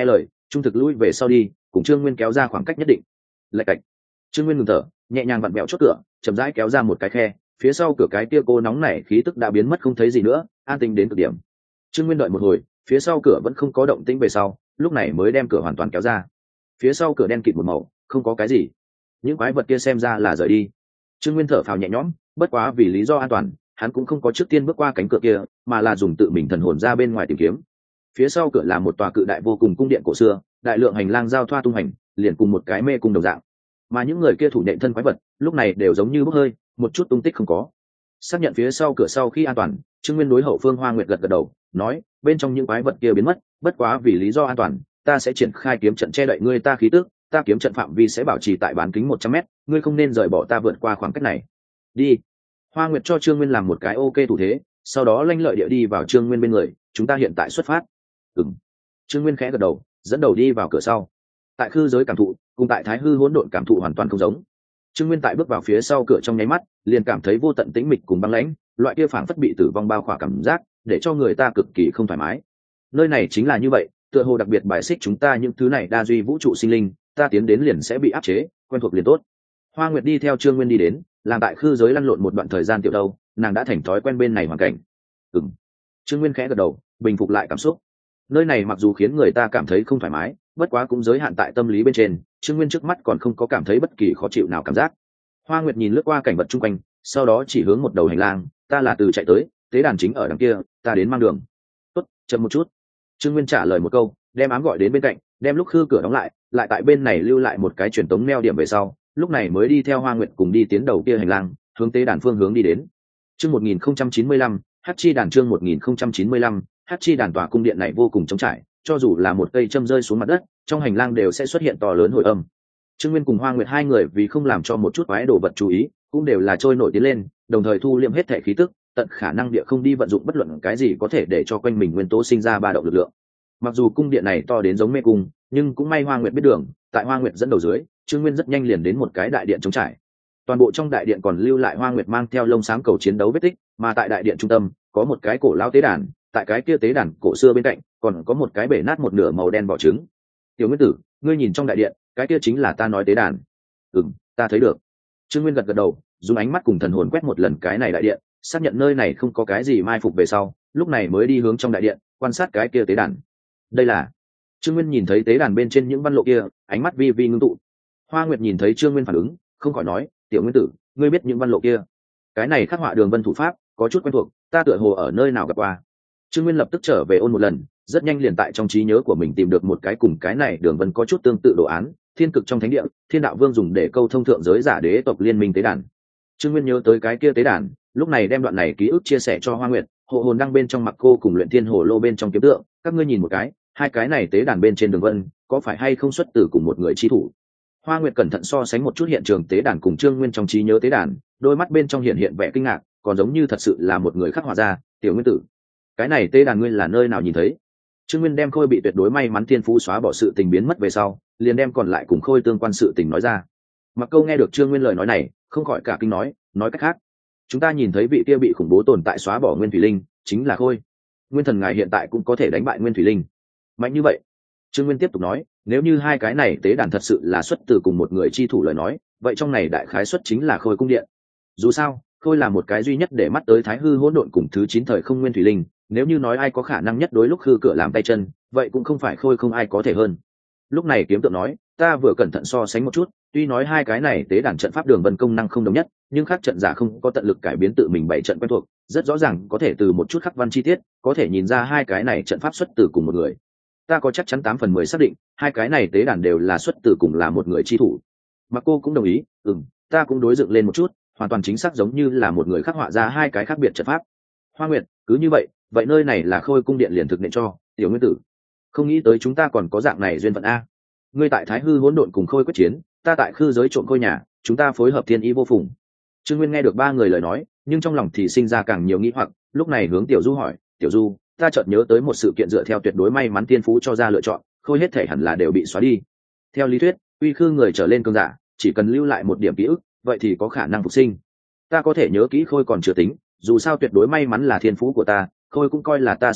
trung thực lui về sau đi, cùng trương nguyên kéo ra khoảng cách nhất định. Lạch cạch, trương nguyên ngừng thở, nhẹ nhàng vặn bẹo chốt cửa, chậm rãi kéo ra một cái khe, phía sau cửa cái tia cô nóng này khí tức đã biến mất không thấy gì nữa, an tĩnh đến cực điểm. Trương Nguyên đợi một hồi, phía sau cửa vẫn không có động tĩnh về sau, lúc này mới đem cửa hoàn toàn kéo ra. Phía sau cửa đen kịt một màu, không có cái gì. Những quái vật kia xem ra là rời đi. Trương Nguyên thở phào nhẹ nhõm, bất quá vì lý do an toàn, hắn cũng không có trước tiên bước qua cánh cửa kia, mà là dùng tự mình thần hồn ra bên ngoài tìm kiếm. Phía sau cửa là một tòa cự đại vô cùng cung điện cổ xưa, đại lượng hành lang giao thoa tung hành, liền cùng một cái mê cung đồng dạng. Mà những người kia thủ nện thân quái vật, lúc này đều giống như bốc hơi, một chút tung tích không có. Xác nhận phía sau cửa sau khi an toàn, Trương Nguyên đối hậu phương Hoa Nguyệt gật gật đầu, nói, bên trong những quái vật kia biến mất, bất quá vì lý do an toàn, ta sẽ triển khai kiếm trận che đậy ngươi ta khí tức, ta kiếm trận phạm vi sẽ bảo trì tại bán kính một trăm mét, ngươi không nên rời bỏ ta vượt qua khoảng cách này. Đi. Hoa Nguyệt cho Trương Nguyên làm một cái ok thủ thế, sau đó lanh lợi địa đi vào Trương Nguyên bên người, chúng ta hiện tại xuất phát. Ừm. Trương Nguyên khẽ gật đầu, dẫn đầu đi vào cửa sau. Tại khư giới cảm thụ, cùng tại Thái Hư hỗn độn cảm thụ hoàn toàn không giống. Trương Nguyên tại bước vào phía sau cửa trong nháy mắt, liền cảm thấy vô tận tĩnh mịch cùng băng lãnh, loại kia phảng phất bị tử vong bao khỏa cảm giác, để cho người ta cực kỳ không thoải mái. Nơi này chính là như vậy, tựa hồ đặc biệt bài xích chúng ta những thứ này đa duy vũ trụ sinh linh, ta tiến đến liền sẽ bị áp chế, quen thuộc liền tốt. Hoa Nguyệt đi theo Trương Nguyên đi đến, làm tại khư giới lăn lộn một đoạn thời gian tiểu đâu, nàng đã thành thói quen bên này hoàn cảnh. Ừm. Trương Nguyên khẽ gật đầu, bình phục lại cảm xúc. Nơi này mặc dù khiến người ta cảm thấy không thoải mái, bất quá cũng giới hạn tại tâm lý bên trên, Trương Nguyên trước mắt còn không có cảm thấy bất kỳ khó chịu nào cảm giác. Hoa Nguyệt nhìn lướt qua cảnh vật chung quanh, sau đó chỉ hướng một đầu hành lang, ta là từ chạy tới, tế đàn chính ở đằng kia, ta đến mang đường. Tốt, chậm một chút. Trương Nguyên trả lời một câu, đem ám gọi đến bên cạnh, đem lúc khư cửa đóng lại, lại tại bên này lưu lại một cái truyền tống neo điểm về sau, lúc này mới đi theo Hoa Nguyệt cùng đi tiến đầu kia hành lang, hướng tế đàn phương hướng đi đến. Chương một nghìn không trăm chín mươi lăm, Hắc chi đàn chương một nghìn không trăm chín mươi lăm, Hắc chi đàn tòa cung điện này vô cùng trống trải, cho dù là một cây châm rơi xuống mặt đất, trong hành lang đều sẽ xuất hiện to lớn hồi âm. Trương Nguyên cùng Hoa Nguyệt hai người vì không làm cho một chút quái đồ vật chú ý, cũng đều là trôi nổi tiến lên, đồng thời thu liệm hết thể khí tức, tận khả năng địa không đi vận dụng bất luận cái gì có thể để cho quanh mình nguyên tố sinh ra ba động lực lượng. Mặc dù cung điện này to đến giống mê cung, nhưng cũng may Hoa Nguyệt biết đường, tại Hoa Nguyệt dẫn đầu dưới, Trương Nguyên rất nhanh liền đến một cái đại điện trống trải. Toàn bộ trong đại điện còn lưu lại Hoa Nguyệt mang theo lông xám cầu chiến đấu vết tích, mà tại đại điện trung tâm có một cái cổ lao tế đàn, tại cái kia tế đàn cổ xưa bên cạnh còn có một cái bể nát một nửa màu đen vỏ trứng. Tiểu Nguyên tử, ngươi nhìn trong đại điện, cái kia chính là ta nói tế đàn. Ừm, ta thấy được. Trương Nguyên gật gật đầu, dùng ánh mắt cùng thần hồn quét một lần cái này đại điện, xác nhận nơi này không có cái gì mai phục về sau, lúc này mới đi hướng trong đại điện, quan sát cái kia tế đàn. Đây là. Trương Nguyên nhìn thấy tế đàn bên trên những văn lộ kia, ánh mắt vi vi ngưng tụ. Hoa Nguyệt nhìn thấy Trương Nguyên phản ứng, không khỏi nói, Tiểu Nguyên tử, ngươi biết những văn lộ kia? Cái này khắc họa đường vân thủ pháp, có chút quen thuộc, ta tựa hồ ở nơi nào gặp qua. Trương Nguyên lập tức trở về ôn một lần, rất nhanh liền tại trong trí nhớ của mình tìm được một cái cùng cái này đường vân có chút tương tự đồ án, thiên cực trong thánh địa, thiên đạo vương dùng để câu thông thượng giới giả đế tộc liên minh tế đàn. Trương Nguyên nhớ tới cái kia tế đàn, lúc này đem đoạn này ký ức chia sẻ cho Hoa Nguyệt, hộ hồn đăng bên trong mặc cô cùng luyện thiên hồ lô bên trong kiếm tượng, các ngươi nhìn một cái, hai cái này tế đàn bên trên đường vân, có phải hay không xuất từ cùng một người chi thủ? Hoa Nguyệt cẩn thận so sánh một chút hiện trường tế đàn cùng Trương Nguyên trong trí nhớ tế đàn, đôi mắt bên trong hiện hiện vẻ kinh ngạc, còn giống như thật sự là một người khắc họa ra. Tiểu Nguyên tử, cái này tế đàn ngươi là nơi nào nhìn thấy? Trương Nguyên đem Khôi bị tuyệt đối may mắn thiên phú xóa bỏ sự tình biến mất về sau, liền đem còn lại cùng Khôi tương quan sự tình nói ra. Mặc Câu nghe được Trương Nguyên lời nói này, không khỏi cả kinh nói, nói cách khác, chúng ta nhìn thấy vị kia bị khủng bố tồn tại xóa bỏ Nguyên Thủy Linh, chính là Khôi. Nguyên thần ngài hiện tại cũng có thể đánh bại Nguyên Thủy Linh. Mạnh như vậy. Trương Nguyên tiếp tục nói, nếu như hai cái này tế đàn thật sự là xuất từ cùng một người chi thủ lời nói, vậy trong này đại khái xuất chính là Khôi cung điện. Dù sao, Khôi là một cái duy nhất để mắt tới Thái Hư hỗn độn cùng thứ chín thời không Nguyên Thủy Linh, nếu như nói ai có khả năng nhất đối lúc khư cửa làm tay chân, vậy cũng không phải Khôi không ai có thể hơn. Lúc này kiếm tượng nói, ta vừa cẩn thận so sánh một chút, tuy nói hai cái này tế đàn trận pháp đường vân công năng không đồng nhất, nhưng khác trận giả không có tận lực cải biến tự mình bảy trận quen thuộc, rất rõ ràng có thể từ một chút khắc văn chi tiết, có thể nhìn ra hai cái này trận pháp xuất từ cùng một người. Ta có chắc chắn tám phần mười xác định, hai cái này tế đàn đều là xuất từ cùng là một người chi thủ. Mặc cô cũng đồng ý, ừm, ta cũng đối dựng lên một chút, hoàn toàn chính xác giống như là một người khắc họa ra hai cái khác biệt trận pháp. Hoa Nguyệt, cứ như vậy, vậy nơi này là Khôi cung điện liền thực hiện cho Tiểu Nguyên tử. Không nghĩ tới chúng ta còn có dạng này duyên phận a. Ngươi tại Thái Hư hỗn độn cùng Khôi quyết chiến, ta tại khư giới trộm Khôi nhà, chúng ta phối hợp thiên ý vô phùng. Trương Nguyên nghe được ba người lời nói, nhưng trong lòng thì sinh ra càng nhiều nghi hoặc, lúc này hướng Tiểu Du hỏi, Tiểu Du, ta chợt nhớ tới một sự kiện dựa theo tuyệt đối may mắn thiên phú cho ra lựa chọn, Khôi hết thể hẳn là đều bị xóa đi. Theo lý thuyết, uy khư người trở lên cường giả, chỉ cần lưu lại một điểm ký ức, vậy thì có khả năng phục sinh. Ta có thể nhớ kỹ Khôi còn chưa tính, dù sao tuyệt đối may mắn là thiên phú của ta, Khôi cũng coi là ta xóa bỏ,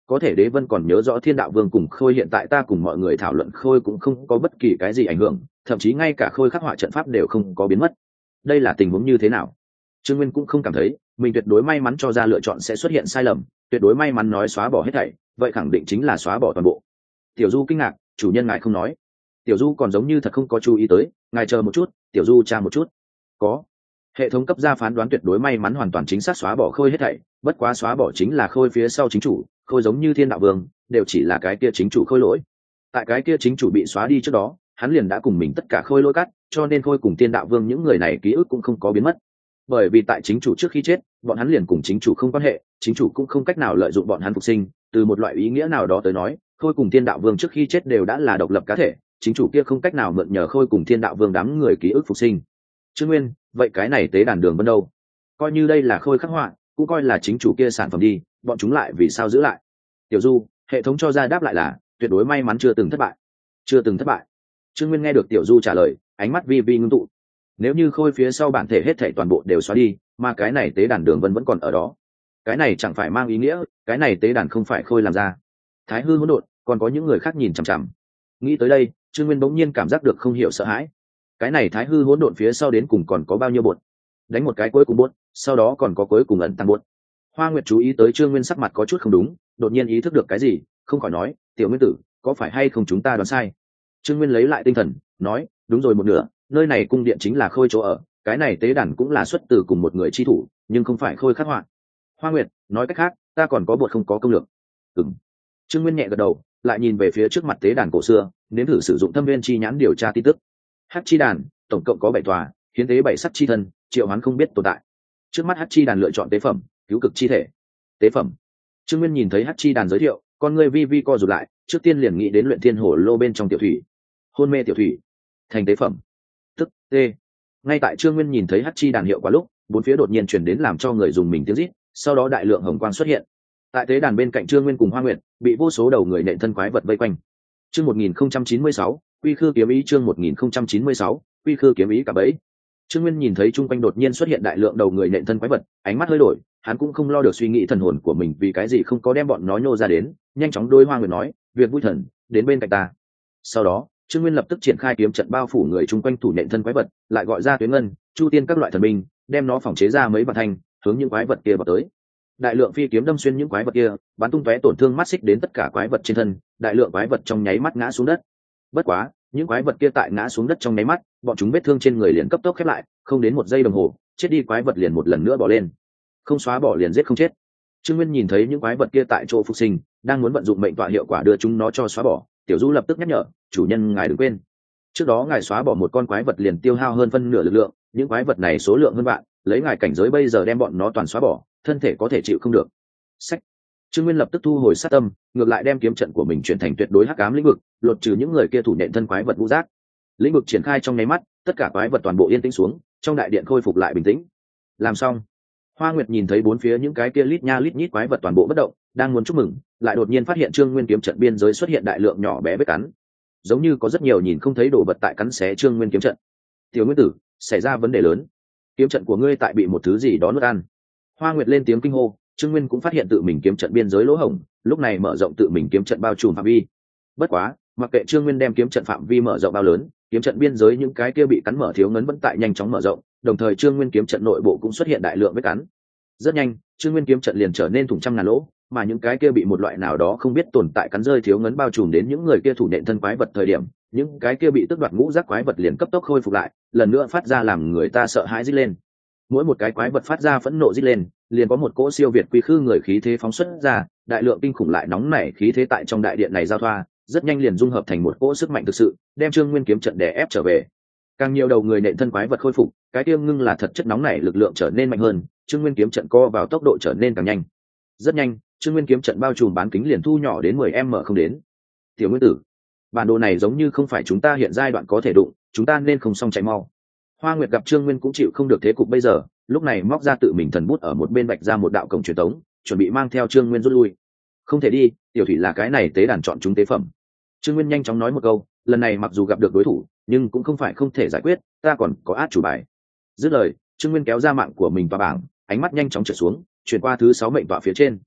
có thể đế vân còn nhớ rõ thiên đạo vương cùng khôi hiện tại ta cùng mọi người thảo luận khôi cũng không có bất kỳ cái gì ảnh hưởng, thậm chí ngay cả khôi khắc họa trận pháp đều không có biến mất. Đây là tình huống như thế nào? Trương Nguyên cũng không cảm thấy mình tuyệt đối may mắn cho ra lựa chọn sẽ xuất hiện sai lầm, tuyệt đối may mắn nói xóa bỏ hết thảy, vậy khẳng định chính là xóa bỏ toàn bộ. Tiểu Du kinh ngạc, chủ nhân ngài không nói. Tiểu Du còn giống như thật không có chú ý tới, ngài chờ một chút. Tiểu Du tra một chút. Có. Hệ thống cấp ra phán đoán tuyệt đối may mắn hoàn toàn chính xác xóa bỏ khôi hết thảy, bất quá xóa bỏ chính là khôi phía sau chính chủ, khôi giống như thiên đạo vương đều chỉ là cái kia chính chủ khôi lỗi. Tại cái kia chính chủ bị xóa đi trước đó, hắn liền đã cùng mình tất cả khôi lỗi cắt, cho nên khôi cùng thiên đạo vương những người này ký ức cũng không có biến mất. Bởi vì tại chính chủ trước khi chết, bọn hắn liền cùng chính chủ không quan hệ, chính chủ cũng không cách nào lợi dụng bọn hắn phục sinh, từ một loại ý nghĩa nào đó tới nói, khôi cùng thiên đạo vương trước khi chết đều đã là độc lập cá thể, chính chủ kia không cách nào mượn nhờ khôi cùng thiên đạo vương đám người ký ức phục sinh. Trương Nguyên, vậy cái này tế đàn đường vân đâu? Coi như đây là khôi khắc họa, cũng coi là chính chủ kia sản phẩm đi, bọn chúng lại vì sao giữ lại? Tiểu Du, hệ thống cho ra đáp lại là tuyệt đối may mắn chưa từng thất bại. Chưa từng thất bại. Trương Nguyên nghe được Tiểu Du trả lời, ánh mắt vi vi ngưng tụ. Nếu như khôi phía sau bản thể hết thảy toàn bộ đều xóa đi, mà cái này tế đàn đường vân vẫn còn ở đó, cái này chẳng phải mang ý nghĩa cái này tế đàn không phải khôi làm ra. Thái hư hỗn độn, còn có những người khác nhìn chằm chằm. Nghĩ tới đây, Trương Nguyên bỗng nhiên cảm giác được không hiểu sợ hãi. Cái này thái hư hỗn độn phía sau đến cùng còn có bao nhiêu bột? Đánh một cái cuối cùng bột, sau đó còn có cuối cùng ẩn tăng bột. Hoa Nguyệt chú ý tới Trương Nguyên sắc mặt có chút không đúng, đột nhiên ý thức được cái gì, không khỏi nói, "Tiểu Nguyên tử, có phải hay không chúng ta đoán sai?" Trương Nguyên lấy lại tinh thần, nói, "Đúng rồi một nửa, nơi này cung điện chính là khôi chỗ ở, cái này tế đàn cũng là xuất từ cùng một người chi thủ, nhưng không phải khôi khắc họa." Hoa Nguyệt, nói cách khác, ta còn có bột không có công lược. Ừm. Trương Nguyên nhẹ gật đầu, lại nhìn về phía trước mặt tế đàn cổ xưa, nếm thử sử dụng thâm viên chi nhãn điều tra tin tức. Hắc chi đàn, tổng cộng có bảy tòa, hiến tế bảy sắc chi thân, triệu hoán không biết tồn tại. Trước mắt Hắc chi đàn lựa chọn tế phẩm, cứu cực chi thể. Tế phẩm. Trương Nguyên nhìn thấy Hắc chi đàn giới thiệu, con người vi vi co rụt lại, trước tiên liền nghĩ đến luyện thiên hồ lô bên trong tiểu thủy. Hôn mê tiểu thủy, thành tế phẩm. Tức T. Ngay tại Trương Nguyên nhìn thấy Hắc chi đàn hiệu quả lúc, bốn phía đột nhiên truyền đến làm cho người dùng mình tiếng rít, sau đó đại lượng hồng quang xuất hiện. Tại tế đàn bên cạnh Trương Nguyên cùng Hoa Nguyệt, bị vô số đầu người nện thân quái vật vây quanh. Chương một nghìn không trăm chín mươi sáu, Quy Khư kiếm ý chương một nghìn không trăm chín mươi sáu, Quy Khư kiếm ý cả bẫy. Trương Nguyên nhìn thấy chung quanh đột nhiên xuất hiện đại lượng đầu người nện thân quái vật, ánh mắt hơi đổi, hắn cũng không lo được suy nghĩ thần hồn của mình vì cái gì không có đem bọn nó nhô ra đến, nhanh chóng đối Hoa Nguyệt nói, "Việc vui thần, đến bên cạnh ta." Sau đó, Trương Nguyên lập tức triển khai kiếm trận bao phủ người chung quanh thủ nện thân quái vật, lại gọi ra Tuyến Ngân, Chu Tiên các loại thần binh, đem nó phỏng chế ra mấy bản thanh, hướng những quái vật kia vào tới. Đại lượng phi kiếm đâm xuyên những quái vật kia, bắn tung tóe tổn thương mắt xích đến tất cả quái vật trên thân, đại lượng quái vật trong nháy mắt ngã xuống đất. Bất quá, những quái vật kia tại ngã xuống đất trong nháy mắt, bọn chúng vết thương trên người liền cấp tốc khép lại, không đến một giây đồng hồ, chết đi quái vật liền một lần nữa bỏ lên. Không xóa bỏ liền giết không chết. Trương Nguyên nhìn thấy những quái vật kia tại chỗ phục sinh, đang muốn vận dụng mệnh tọa hiệu quả đưa chúng nó cho xóa bỏ, Tiểu Du lập tức nhắc nhở, "Chủ nhân ngài đừng quên, trước đó ngài xóa bỏ một con quái vật liền tiêu hao hơn phân nửa lực lượng, những quái vật này số lượng hơn vạn, lấy ngài cảnh giới bây giờ đem bọn nó toàn xóa bỏ, thân thể có thể chịu không được." Sách. Trương Nguyên lập tức thu hồi sát tâm, ngược lại đem kiếm trận của mình chuyển thành tuyệt đối hắc ám lĩnh vực, lột trừ những người kia thủ nện thân quái vật ngũ giác. Lĩnh vực triển khai trong nháy mắt, tất cả quái vật toàn bộ yên tĩnh xuống, trong đại điện khôi phục lại bình tĩnh. Làm xong, Hoa Nguyệt nhìn thấy bốn phía những cái kia lít nha lít nhít quái vật toàn bộ bất động, đang muốn chúc mừng, lại đột nhiên phát hiện Trương Nguyên kiếm trận biên giới xuất hiện đại lượng nhỏ bé vết cắn, giống như có rất nhiều nhìn không thấy đồ vật tại cắn xé Trương Nguyên kiếm trận. "Tiểu Nguyên tử, xảy ra vấn đề lớn, kiếm trận của ngươi tại bị một thứ gì đó nuốt ăn." Hoa Nguyệt lên tiếng kinh hô. Trương Nguyên cũng phát hiện tự mình kiếm trận biên giới lỗ hổng, lúc này mở rộng tự mình kiếm trận bao trùm phạm vi. Bất quá, mặc kệ Trương Nguyên đem kiếm trận phạm vi mở rộng bao lớn, kiếm trận biên giới những cái kia bị cắn mở thiếu ngấn vẫn tại nhanh chóng mở rộng, đồng thời Trương Nguyên kiếm trận nội bộ cũng xuất hiện đại lượng vết cắn. Rất nhanh, Trương Nguyên kiếm trận liền trở nên thủng trăm ngàn lỗ, mà những cái kia bị một loại nào đó không biết tồn tại cắn rơi thiếu ngấn bao trùm đến những người kia thủ nện thân quái vật thời điểm, những cái kia bị tước đoạt ngũ giác quái vật liền cấp tốc khôi phục lại, lần nữa phát ra làm người ta sợ hãi rít lên. Mỗi một cái quái vật phát ra phẫn nộ rít lên, liền có một cỗ siêu việt quy khư người khí thế phóng xuất ra, đại lượng kinh khủng lại nóng nảy khí thế tại trong đại điện này giao thoa, rất nhanh liền dung hợp thành một cỗ sức mạnh thực sự, đem Trương Nguyên kiếm trận đè ép trở về. Càng nhiều đầu người nện thân quái vật khôi phục, cái tiêu ngưng là thật chất nóng nảy lực lượng trở nên mạnh hơn, Trương Nguyên kiếm trận co vào tốc độ trở nên càng nhanh. Rất nhanh, Trương Nguyên kiếm trận bao trùm bán kính liền thu nhỏ đến mười m không đến. "Tiểu Nguyên tử, bản đồ này giống như không phải chúng ta hiện giai đoạn có thể đụng, chúng ta nên không xong chạy mau." Hoa Nguyệt gặp Trương Nguyên cũng chịu không được thế cục bây giờ, lúc này móc ra tự mình thần bút ở một bên vạch ra một đạo cổng truyền tống, chuẩn bị mang theo Trương Nguyên rút lui. "Không thể đi, tiểu thủy là cái này tế đàn chọn chúng tế phẩm." Trương Nguyên nhanh chóng nói một câu, lần này mặc dù gặp được đối thủ, nhưng cũng không phải không thể giải quyết, ta còn có át chủ bài. Dứt lời, Trương Nguyên kéo ra mạng của mình vào bảng, ánh mắt nhanh chóng trượt xuống, chuyển qua thứ sáu mệnh tọa phía trên.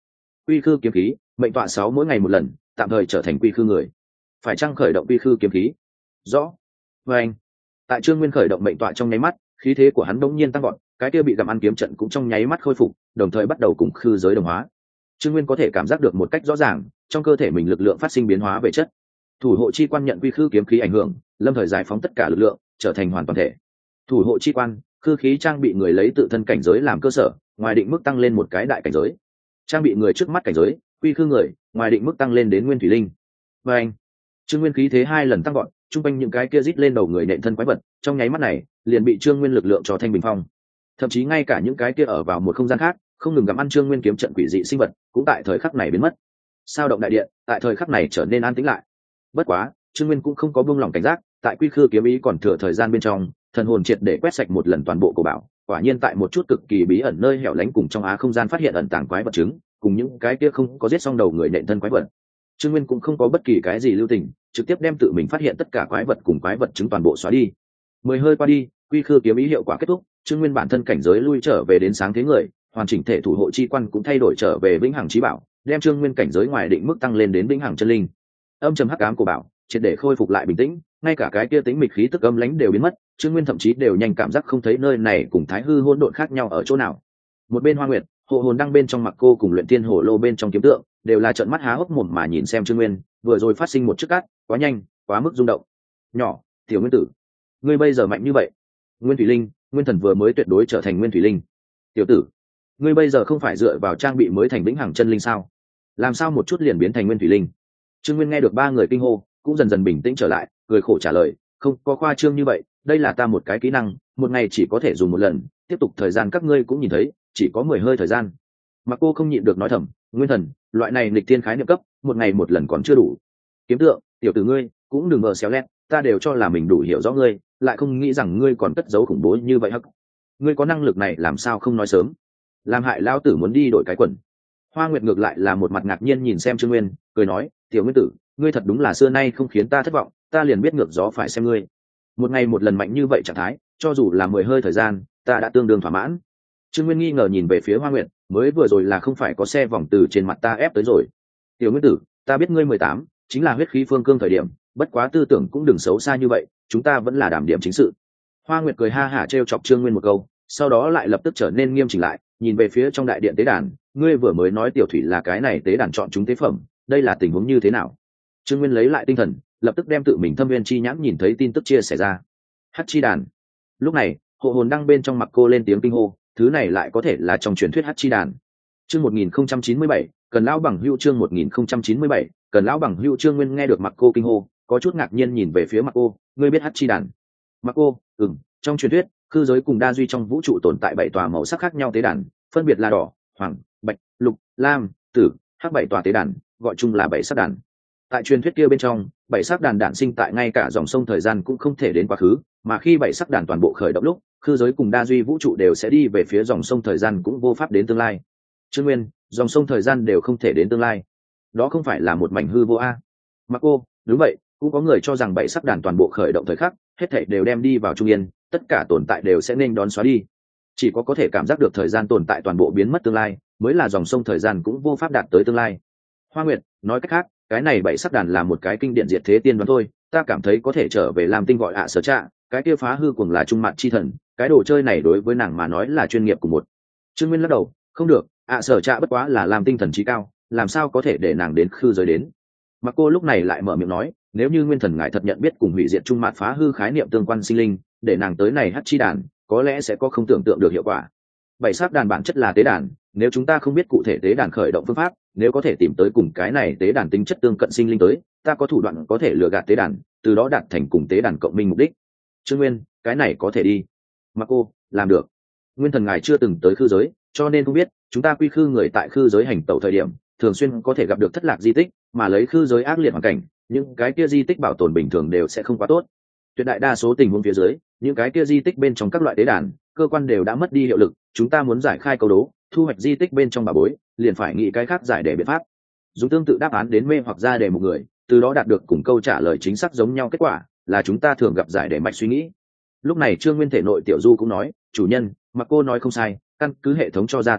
quy khư kiếm khí mệnh tọa sáu mỗi ngày một lần, tạm thời trở thành quy khư người. Phải chăng khởi động quy khư kiếm khí? Rõ. Và anh tại Trương Nguyên khởi động mệnh tọa trong nháy mắt, khí thế của hắn bỗng nhiên tăng vọt, cái kia bị gặm ăn kiếm trận cũng trong nháy mắt khôi phục, đồng thời bắt đầu cùng khư giới đồng hóa. Trương Nguyên có thể cảm giác được một cách rõ ràng, trong cơ thể mình lực lượng phát sinh biến hóa về chất. Thủ hộ chi quan nhận quy khư kiếm khí ảnh hưởng, lâm thời giải phóng tất cả lực lượng, trở thành hoàn toàn thể. Thủ hộ chi quan, khư khí trang bị người lấy tự thân cảnh giới làm cơ sở, ngoài định mức tăng lên một cái đại cảnh giới. Trang bị người trước mắt cảnh giới, quy khư người, ngoài định mức tăng lên đến nguyên thủy linh. Và anh Trương Nguyên khí thế hai lần tăng vọt, trung quanh những cái kia rít lên đầu người nện thân quái vật, trong nháy mắt này, liền bị Trương Nguyên lực lượng cho thanh bình phong. Thậm chí ngay cả những cái kia ở vào một không gian khác, không ngừng gặm ăn Trương Nguyên kiếm trận quỷ dị sinh vật, cũng tại thời khắc này biến mất. Sao động đại điện, tại thời khắc này trở nên an tĩnh lại. Bất quá, Trương Nguyên cũng không có buông lỏng cảnh giác, tại quy khư kiếm ý còn thừa thời gian bên trong, thần hồn triệt để quét sạch một lần toàn bộ cổ bảo, quả nhiên tại một chút cực kỳ bí ẩn nơi hẻo lánh cùng trong á không gian phát hiện ẩn tàng quái vật trứng, cùng những cái kia không có giết xong đầu người nện thân quái vật. Trương Nguyên cũng không có bất kỳ cái gì lưu tình, trực tiếp đem tự mình phát hiện tất cả quái vật cùng quái vật trứng toàn bộ xóa đi. Mười hơi qua đi, quy khư kiếm ý hiệu quả kết thúc, Trương Nguyên bản thân cảnh giới lui trở về đến sáng thế người, hoàn chỉnh thể thủ hộ chi quan cũng thay đổi trở về vĩnh hằng chí bảo, đem Trương Nguyên cảnh giới ngoài định mức tăng lên đến vĩnh hằng chân linh. Âm trầm hắc ám của bảo, triệt để khôi phục lại bình tĩnh, ngay cả cái kia tính mịch khí tức âm lãnh đều biến mất, Trương Nguyên thậm chí đều nhanh cảm giác không thấy nơi này cùng Thái Hư hỗn độn khác nhau ở chỗ nào. Một bên Hoa Nguyệt, hộ hồn đăng bên trong mặc cô cùng luyện tiên hổ lô bên trong kiếm tượng, đều là trợn mắt há hốc mồm mà nhìn xem Trương Nguyên, vừa rồi phát sinh một chiếc cát, quá nhanh, quá mức rung động. Nhỏ, tiểu Nguyên tử, ngươi bây giờ mạnh như vậy. Nguyên thủy linh, Nguyên thần vừa mới tuyệt đối trở thành Nguyên thủy linh. Tiểu tử, ngươi bây giờ không phải dựa vào trang bị mới thành vĩnh hằng chân linh sao? Làm sao một chút liền biến thành Nguyên thủy linh? Trương Nguyên nghe được ba người kinh hô, cũng dần dần bình tĩnh trở lại, cười khổ trả lời, không có khoa trương như vậy, đây là ta một cái kỹ năng, một ngày chỉ có thể dùng một lần, tiếp tục thời gian các ngươi cũng nhìn thấy, chỉ có mười hơi thời gian. Mà cô không nhịn được nói thầm, Nguyên thần, loại này nghịch tiên khái niệm cấp, một ngày một lần còn chưa đủ. Kiếm tượng, tiểu tử ngươi, cũng đừng ngờ xéo lét, ta đều cho là mình đủ hiểu rõ ngươi, lại không nghĩ rằng ngươi còn cất giấu khủng bố như vậy hắc. Ngươi có năng lực này làm sao không nói sớm? Làm hại lão tử muốn đi đổi cái quần. Hoa Nguyệt ngược lại là một mặt ngạc nhiên nhìn xem Trương Nguyên, cười nói, tiểu Nguyên tử, ngươi thật đúng là xưa nay không khiến ta thất vọng, ta liền biết ngược gió phải xem ngươi. Một ngày một lần mạnh như vậy trạng thái, cho dù là mười hơi thời gian, ta đã tương đương thỏa mãn. Trương Nguyên nghi ngờ nhìn về phía Hoa Nguyệt, mới vừa rồi là không phải có xe vòng từ trên mặt ta ép tới rồi. Tiểu Nguyên tử, ta biết ngươi mười tám, chính là huyết khí phương cương thời điểm, bất quá tư tưởng cũng đừng xấu xa như vậy, chúng ta vẫn là đảm điểm chính sự. Hoa Nguyệt cười ha hả trêu chọc Trương Nguyên một câu, sau đó lại lập tức trở nên nghiêm chỉnh lại, nhìn về phía trong đại điện tế đàn, ngươi vừa mới nói tiểu thủy là cái này tế đàn chọn chúng tế phẩm, đây là tình huống như thế nào? Trương Nguyên lấy lại tinh thần, lập tức đem tự mình thâm viên chi nhãn nhìn thấy tin tức chia sẻ ra. Hắc chi đàn. Lúc này, hộ hồn đăng bên trong mặc cô lên tiếng kinh hô, thứ này lại có thể là trong truyền thuyết Hắc chi đàn. Chương một nghìn không trăm chín mươi bảy, cần lão bằng hữu chương một nghìn không trăm chín mươi bảy, cần lão bằng hữu. Trương Nguyên nghe được mặc cô kinh hô, có chút ngạc nhiên nhìn về phía mặc cô, ngươi biết Hắc chi đàn? Mặc cô, ừm, trong truyền thuyết, khư giới cùng đa duy trong vũ trụ tồn tại bảy tòa màu sắc khác nhau tế đàn, phân biệt là đỏ, hoàng, bạch, lục, lam, tử, hắc bảy tòa tế đàn, gọi chung là bảy sắc đàn. Tại truyền thuyết kia bên trong, bảy sắc đàn đản sinh tại ngay cả dòng sông thời gian cũng không thể đến quá khứ, mà khi bảy sắc đàn toàn bộ khởi động lúc, khư giới cùng đa duy vũ trụ đều sẽ đi về phía dòng sông thời gian cũng vô pháp đến tương lai. Trương Nguyên, dòng sông thời gian đều không thể đến tương lai, đó không phải là một mảnh hư vô a? Mặc cô, đúng vậy, cũng có người cho rằng bảy sắc đàn toàn bộ khởi động thời khắc, hết thảy đều đem đi vào trung yên, tất cả tồn tại đều sẽ nên đón xóa đi. Chỉ có có thể cảm giác được thời gian tồn tại toàn bộ biến mất tương lai, mới là dòng sông thời gian cũng vô pháp đạt tới tương lai. Hoa Nguyệt, nói cách khác, cái này bảy sắc đàn là một cái kinh điển diệt thế tiên đoán thôi, ta cảm thấy có thể trở về làm tinh gọi ạ sở trạ, cái kia phá hư cuồng là trung mạn chi thần, cái đồ chơi này đối với nàng mà nói là chuyên nghiệp của một. Trương Nguyên lắc đầu, không được, ạ sở trạ bất quá là làm tinh thần trí cao, làm sao có thể để nàng đến khư giới đến. Mà cô lúc này lại mở miệng nói, nếu như Nguyên thần ngài thật nhận biết cùng hủy diệt trung mạn phá hư khái niệm tương quan sinh linh, để nàng tới này Hắc chi đàn, có lẽ sẽ có không tưởng tượng được hiệu quả. Bảy sắc đàn bản chất là tế đàn, nếu chúng ta không biết cụ thể tế đàn khởi động phương pháp, nếu có thể tìm tới cùng cái này tế đàn tính chất tương cận sinh linh tới, ta có thủ đoạn có thể lừa gạt tế đàn, từ đó đạt thành cùng tế đàn cộng minh mục đích. Trương Nguyên, cái này có thể đi. Mà cô, làm được. Nguyên thần ngài chưa từng tới khư giới, cho nên không biết, chúng ta quy khư người tại khư giới hành tẩu thời điểm, thường xuyên có thể gặp được thất lạc di tích, mà lấy khư giới ác liệt hoàn cảnh, những cái kia di tích bảo tồn bình thường đều sẽ không quá tốt. Tuyệt đại đa số tình huống phía dưới, những cái kia di tích bên trong các loại tế đàn, cơ quan đều đã mất đi hiệu lực, chúng ta muốn giải khai câu đố, thu hoạch di tích bên trong bà bối, liền phải nghĩ cái khác giải đề biện pháp. Dùng tương tự đáp án đến mê hoặc ra đề một người, từ đó đạt được cùng câu trả lời chính xác giống nhau kết quả, là chúng ta thường gặp giải đề mạch suy nghĩ. Lúc này Trương Nguyên thể nội tiểu du cũng nói, chủ nhân, mà cô nói không sai, căn cứ hệ thống cho ra tư liệu,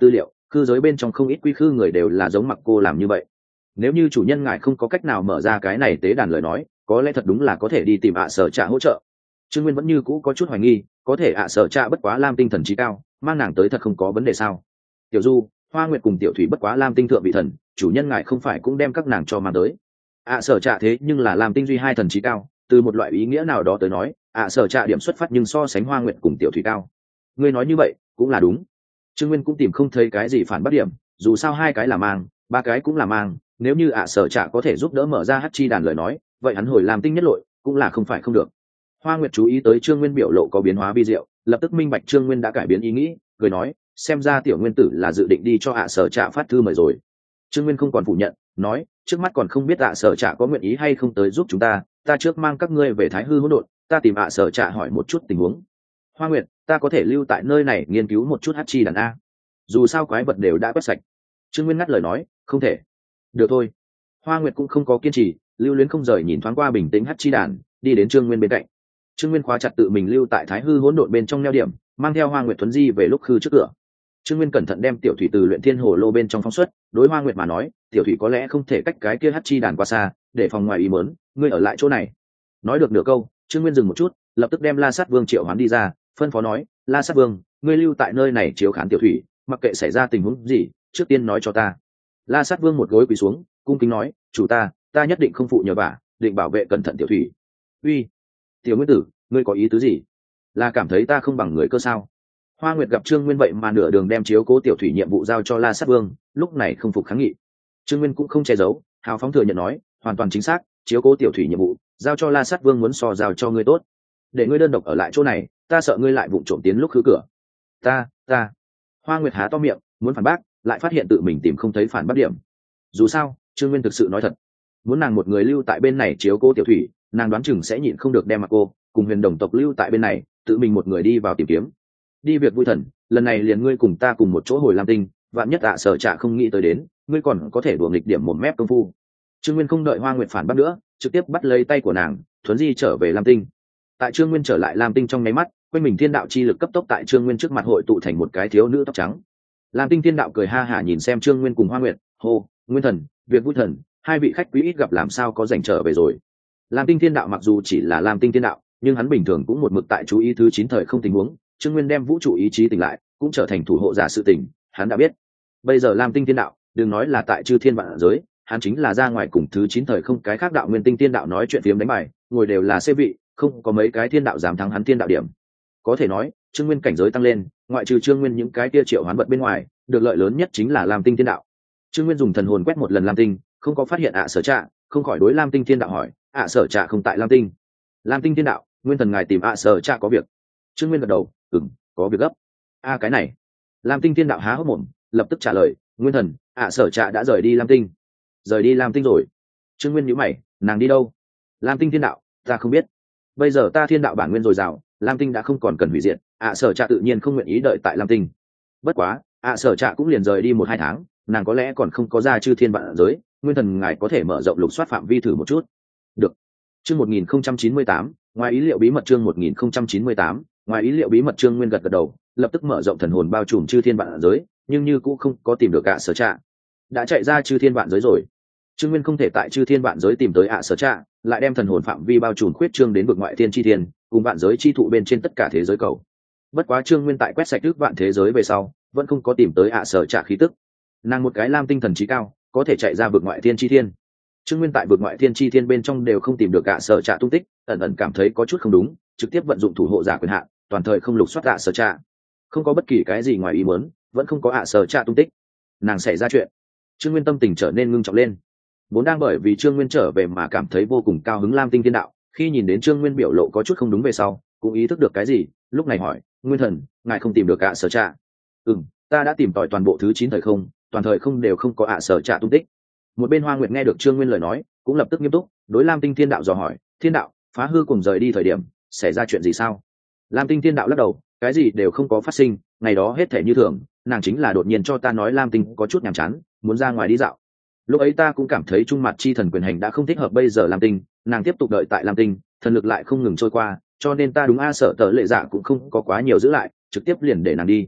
khư giới bên trong không ít quy khư người đều là giống mặc cô làm như vậy. Nếu như chủ nhân ngài không có cách nào mở ra cái này tế đàn lời nói, có lẽ thật đúng là có thể đi tìm ạ sở trạ hỗ trợ. Trương Nguyên vẫn như cũ có chút hoài nghi, có thể ạ sở trạ bất quá lam tinh thần trí cao, mang nàng tới thật không có vấn đề sao? Tiểu Du, Hoa Nguyệt cùng Tiểu Thủy bất quá lam tinh thượng vị thần, chủ nhân ngài không phải cũng đem các nàng cho mang tới? ạ sở trạ thế nhưng là lam tinh duy hai thần trí cao, từ một loại ý nghĩa nào đó tới nói, ạ sở trạ điểm xuất phát nhưng so sánh Hoa Nguyệt cùng Tiểu Thủy cao. Ngươi nói như vậy cũng là đúng. Trương Nguyên cũng tìm không thấy cái gì phản bác điểm, dù sao hai cái là mang, ba cái cũng là mang, nếu như ạ sở trạ có thể giúp đỡ mở ra hắc chi đàn lời nói, vậy hắn hồi làm tinh nhất lội cũng là không phải không được. Hoa Nguyệt chú ý tới Trương Nguyên biểu lộ có biến hóa vi diệu, lập tức minh bạch Trương Nguyên đã cải biến ý nghĩ, cười nói, xem ra tiểu nguyên tử là dự định đi cho ạ sở trạ phát thư mời rồi. Trương Nguyên không còn phủ nhận, nói, trước mắt còn không biết ạ sở trạ có nguyện ý hay không tới giúp chúng ta, ta trước mang các ngươi về Thái Hư hỗn độn, ta tìm ạ sở trạ hỏi một chút tình huống. Hoa Nguyệt, ta có thể lưu tại nơi này nghiên cứu một chút hắc chi đàn a, dù sao quái vật đều đã quét sạch. Trương Nguyên ngắt lời nói, không thể. Được thôi. Hoa Nguyệt cũng không có kiên trì, lưu luyến không rời nhìn thoáng qua bình tĩnh hắc chi đàn, đi đến Trương Nguyên bên cạnh. Trương Nguyên khóa chặt tự mình lưu tại Thái Hư hỗn độn bên trong neo điểm, mang theo Hoa Nguyệt thuấn di về lúc khư trước cửa. Trương Nguyên cẩn thận đem tiểu thủy từ luyện thiên hồ lô bên trong phóng xuất, đối Hoa Nguyệt mà nói, tiểu thủy có lẽ không thể cách cái kia hắc chi đàn qua xa, để phòng ngoài ý muốn, ngươi ở lại chỗ này. Nói được nửa câu, Trương Nguyên dừng một chút, lập tức đem La Sát Vương triệu hoán đi ra, phân phó nói, La Sát Vương, ngươi lưu tại nơi này chiếu khán tiểu thủy, mặc kệ xảy ra tình huống gì, trước tiên nói cho ta. La Sát Vương một gối quỳ xuống, cung kính nói, chủ ta, ta nhất định không phụ nhờ vả, định bảo vệ cẩn thận tiểu thủy. Uy, tiểu nguyên tử, ngươi có ý tứ gì? Là cảm thấy ta không bằng người cơ sao? Hoa Nguyệt gặp Trương Nguyên vậy mà nửa đường đem chiếu cố tiểu thủy nhiệm vụ giao cho La Sát Vương, lúc này không phục kháng nghị. Trương Nguyên cũng không che giấu, hào phóng thừa nhận nói, hoàn toàn chính xác, chiếu cố tiểu thủy nhiệm vụ giao cho La Sát Vương muốn so giao cho ngươi tốt, để ngươi đơn độc ở lại chỗ này, ta sợ ngươi lại vụng trộm tiến lúc khứ cửa. Ta, ta. Hoa Nguyệt há to miệng, muốn phản bác, lại phát hiện tự mình tìm không thấy phản bác điểm. Dù sao, Trương Nguyên thực sự nói thật, muốn nàng một người lưu tại bên này chiếu cố tiểu thủy, nàng đoán chừng sẽ nhịn không được đem mặc cô cùng Huyền Đồng tộc lưu tại bên này, tự mình một người đi vào tìm kiếm. Đi việc vui thần, lần này liền ngươi cùng ta cùng một chỗ hồi Lam Tinh, vạn nhất ạ sở trạ không nghĩ tới đến, ngươi còn có thể đùa nghịch điểm một mép công phu. Trương Nguyên không đợi Hoa Nguyệt phản bác nữa, trực tiếp bắt lấy tay của nàng, thuấn di trở về Lam Tinh. Tại Trương Nguyên trở lại Lam Tinh trong nháy mắt, quanh mình thiên đạo chi lực cấp tốc tại Trương Nguyên trước mặt hội tụ thành một cái thiếu nữ tóc trắng. Lam Tinh thiên đạo cười ha hả nhìn xem Trương Nguyên cùng Hoa Nguyệt, hô, Nguyên thần, việc vui thần, hai vị khách quý ít gặp làm sao có rảnh trở về rồi. Lam Tinh thiên đạo mặc dù chỉ là Lam Tinh thiên đạo, nhưng hắn bình thường cũng một mực tại chú ý thứ chín thời không tình huống. Trương Nguyên đem vũ trụ ý chí tỉnh lại, cũng trở thành thủ hộ giả sự tỉnh, hắn đã biết. Bây giờ Lam Tinh thiên đạo, đừng nói là tại chư thiên vạn giới, hắn chính là ra ngoài cùng thứ chín thời không cái khác đạo Nguyên Tinh thiên đạo nói chuyện phiếm đánh bài, ngồi đều là xê vị, không có mấy cái thiên đạo dám thắng hắn thiên đạo điểm. Có thể nói, Trương Nguyên cảnh giới tăng lên, ngoại trừ Trương Nguyên những cái kia triệu hoán vật bên ngoài, được lợi lớn nhất chính là Lam Tinh thiên đạo. Trương Nguyên dùng thần hồn quét một lần Lam Tinh, không có phát hiện ạ sở trạ, không khỏi đối Lam Tinh thiên đạo hỏi, ạ sở trạ không tại Lam Tinh. Lam Tinh thiên đạo, Nguyên thần ngài tìm ạ sở trạ có việc. Trương Nguyên gật đầu, ừm, có việc gấp. A cái này. Lam Tinh thiên đạo há hốc mồm, lập tức trả lời, Nguyên thần, ạ sở trạ đã rời đi Lam Tinh. Rời đi Lam Tinh rồi. Trương Nguyên nhíu mày, nàng đi đâu? Lam Tinh thiên đạo, ta không biết. Bây giờ ta thiên đạo bản nguyên dồi dào, Lam Tinh đã không còn cần hủy diệt, ạ sở trạ tự nhiên không nguyện ý đợi tại Lam Tinh. Bất quá, ạ sở trạ cũng liền rời đi một hai tháng, nàng có lẽ còn không có ra chư thiên vạn giới, Nguyên thần ngài có thể mở rộng lục soát phạm vi thử một chút. Được. Chương một nghìn không trăm chín mươi tám, ngoài ý liệu bí mật chương một nghìn không trăm chín mươi tám, ngoài ý liệu bí mật. Trương Nguyên gật gật đầu, lập tức mở rộng thần hồn bao trùm chư thiên vạn giới, nhưng như cũng không có tìm được ạ sở trạ. Đã chạy ra chư thiên vạn giới rồi. Trương Nguyên không thể tại chư thiên vạn giới tìm tới ạ sở trạ, lại đem thần hồn phạm vi bao trùm khuyết trương đến vực ngoại thiên chi thiên, cùng vạn giới chi thụ bên trên tất cả thế giới cầu. Bất quá Trương Nguyên tại quét sạch trước vạn thế giới về sau, vẫn không có tìm tới ạ sở trạ khí tức. Nàng một cái Lam Tinh thần trí cao, có thể chạy ra vực ngoại thiên chi thiên. Trương Nguyên tại vực ngoại thiên chi thiên bên trong đều không tìm được ạ sở trạ tung tích, ẩn ẩn cảm thấy có chút không đúng, trực tiếp vận dụng thủ hộ giả quyền hạn, toàn thời không lục soát ạ sở trạ. Không có bất kỳ cái gì ngoài ý muốn, vẫn không có ạ sở trạ tung tích. Nàng xảy ra chuyện. Trương Nguyên tâm tình trở nên ngưng trọng lên. Vốn đang bởi vì Trương Nguyên trở về mà cảm thấy vô cùng cao hứng Lam Tinh thiên đạo, khi nhìn đến Trương Nguyên biểu lộ có chút không đúng về sau, cũng ý thức được cái gì, lúc này hỏi, Nguyên thần, ngài không tìm được ạ sở trạ? Ừm, ta đã tìm tòi toàn bộ thứ chín thời không, toàn thời không đều không có ạ sở trạ tung tích. Một bên Hoa Nguyệt nghe được Trương Nguyên lời nói, cũng lập tức nghiêm túc, đối Lam Tinh thiên đạo dò hỏi, thiên đạo, phá hư cùng rời đi thời điểm, xảy ra chuyện gì sao? Lam Tinh thiên đạo lắc đầu, cái gì đều không có phát sinh, ngày đó hết thể như thường, nàng chính là đột nhiên cho ta nói Lam Tinh có chút nhàm chán, muốn ra ngoài đi dạo. Lúc ấy ta cũng cảm thấy trung mặt chi thần quyền hành đã không thích hợp bây giờ Lam Tinh, nàng tiếp tục đợi tại Lam Tinh, thần lực lại không ngừng trôi qua, cho nên ta đúng a sợ tờ lệ dạ cũng không có quá nhiều giữ lại, trực tiếp liền để nàng đi.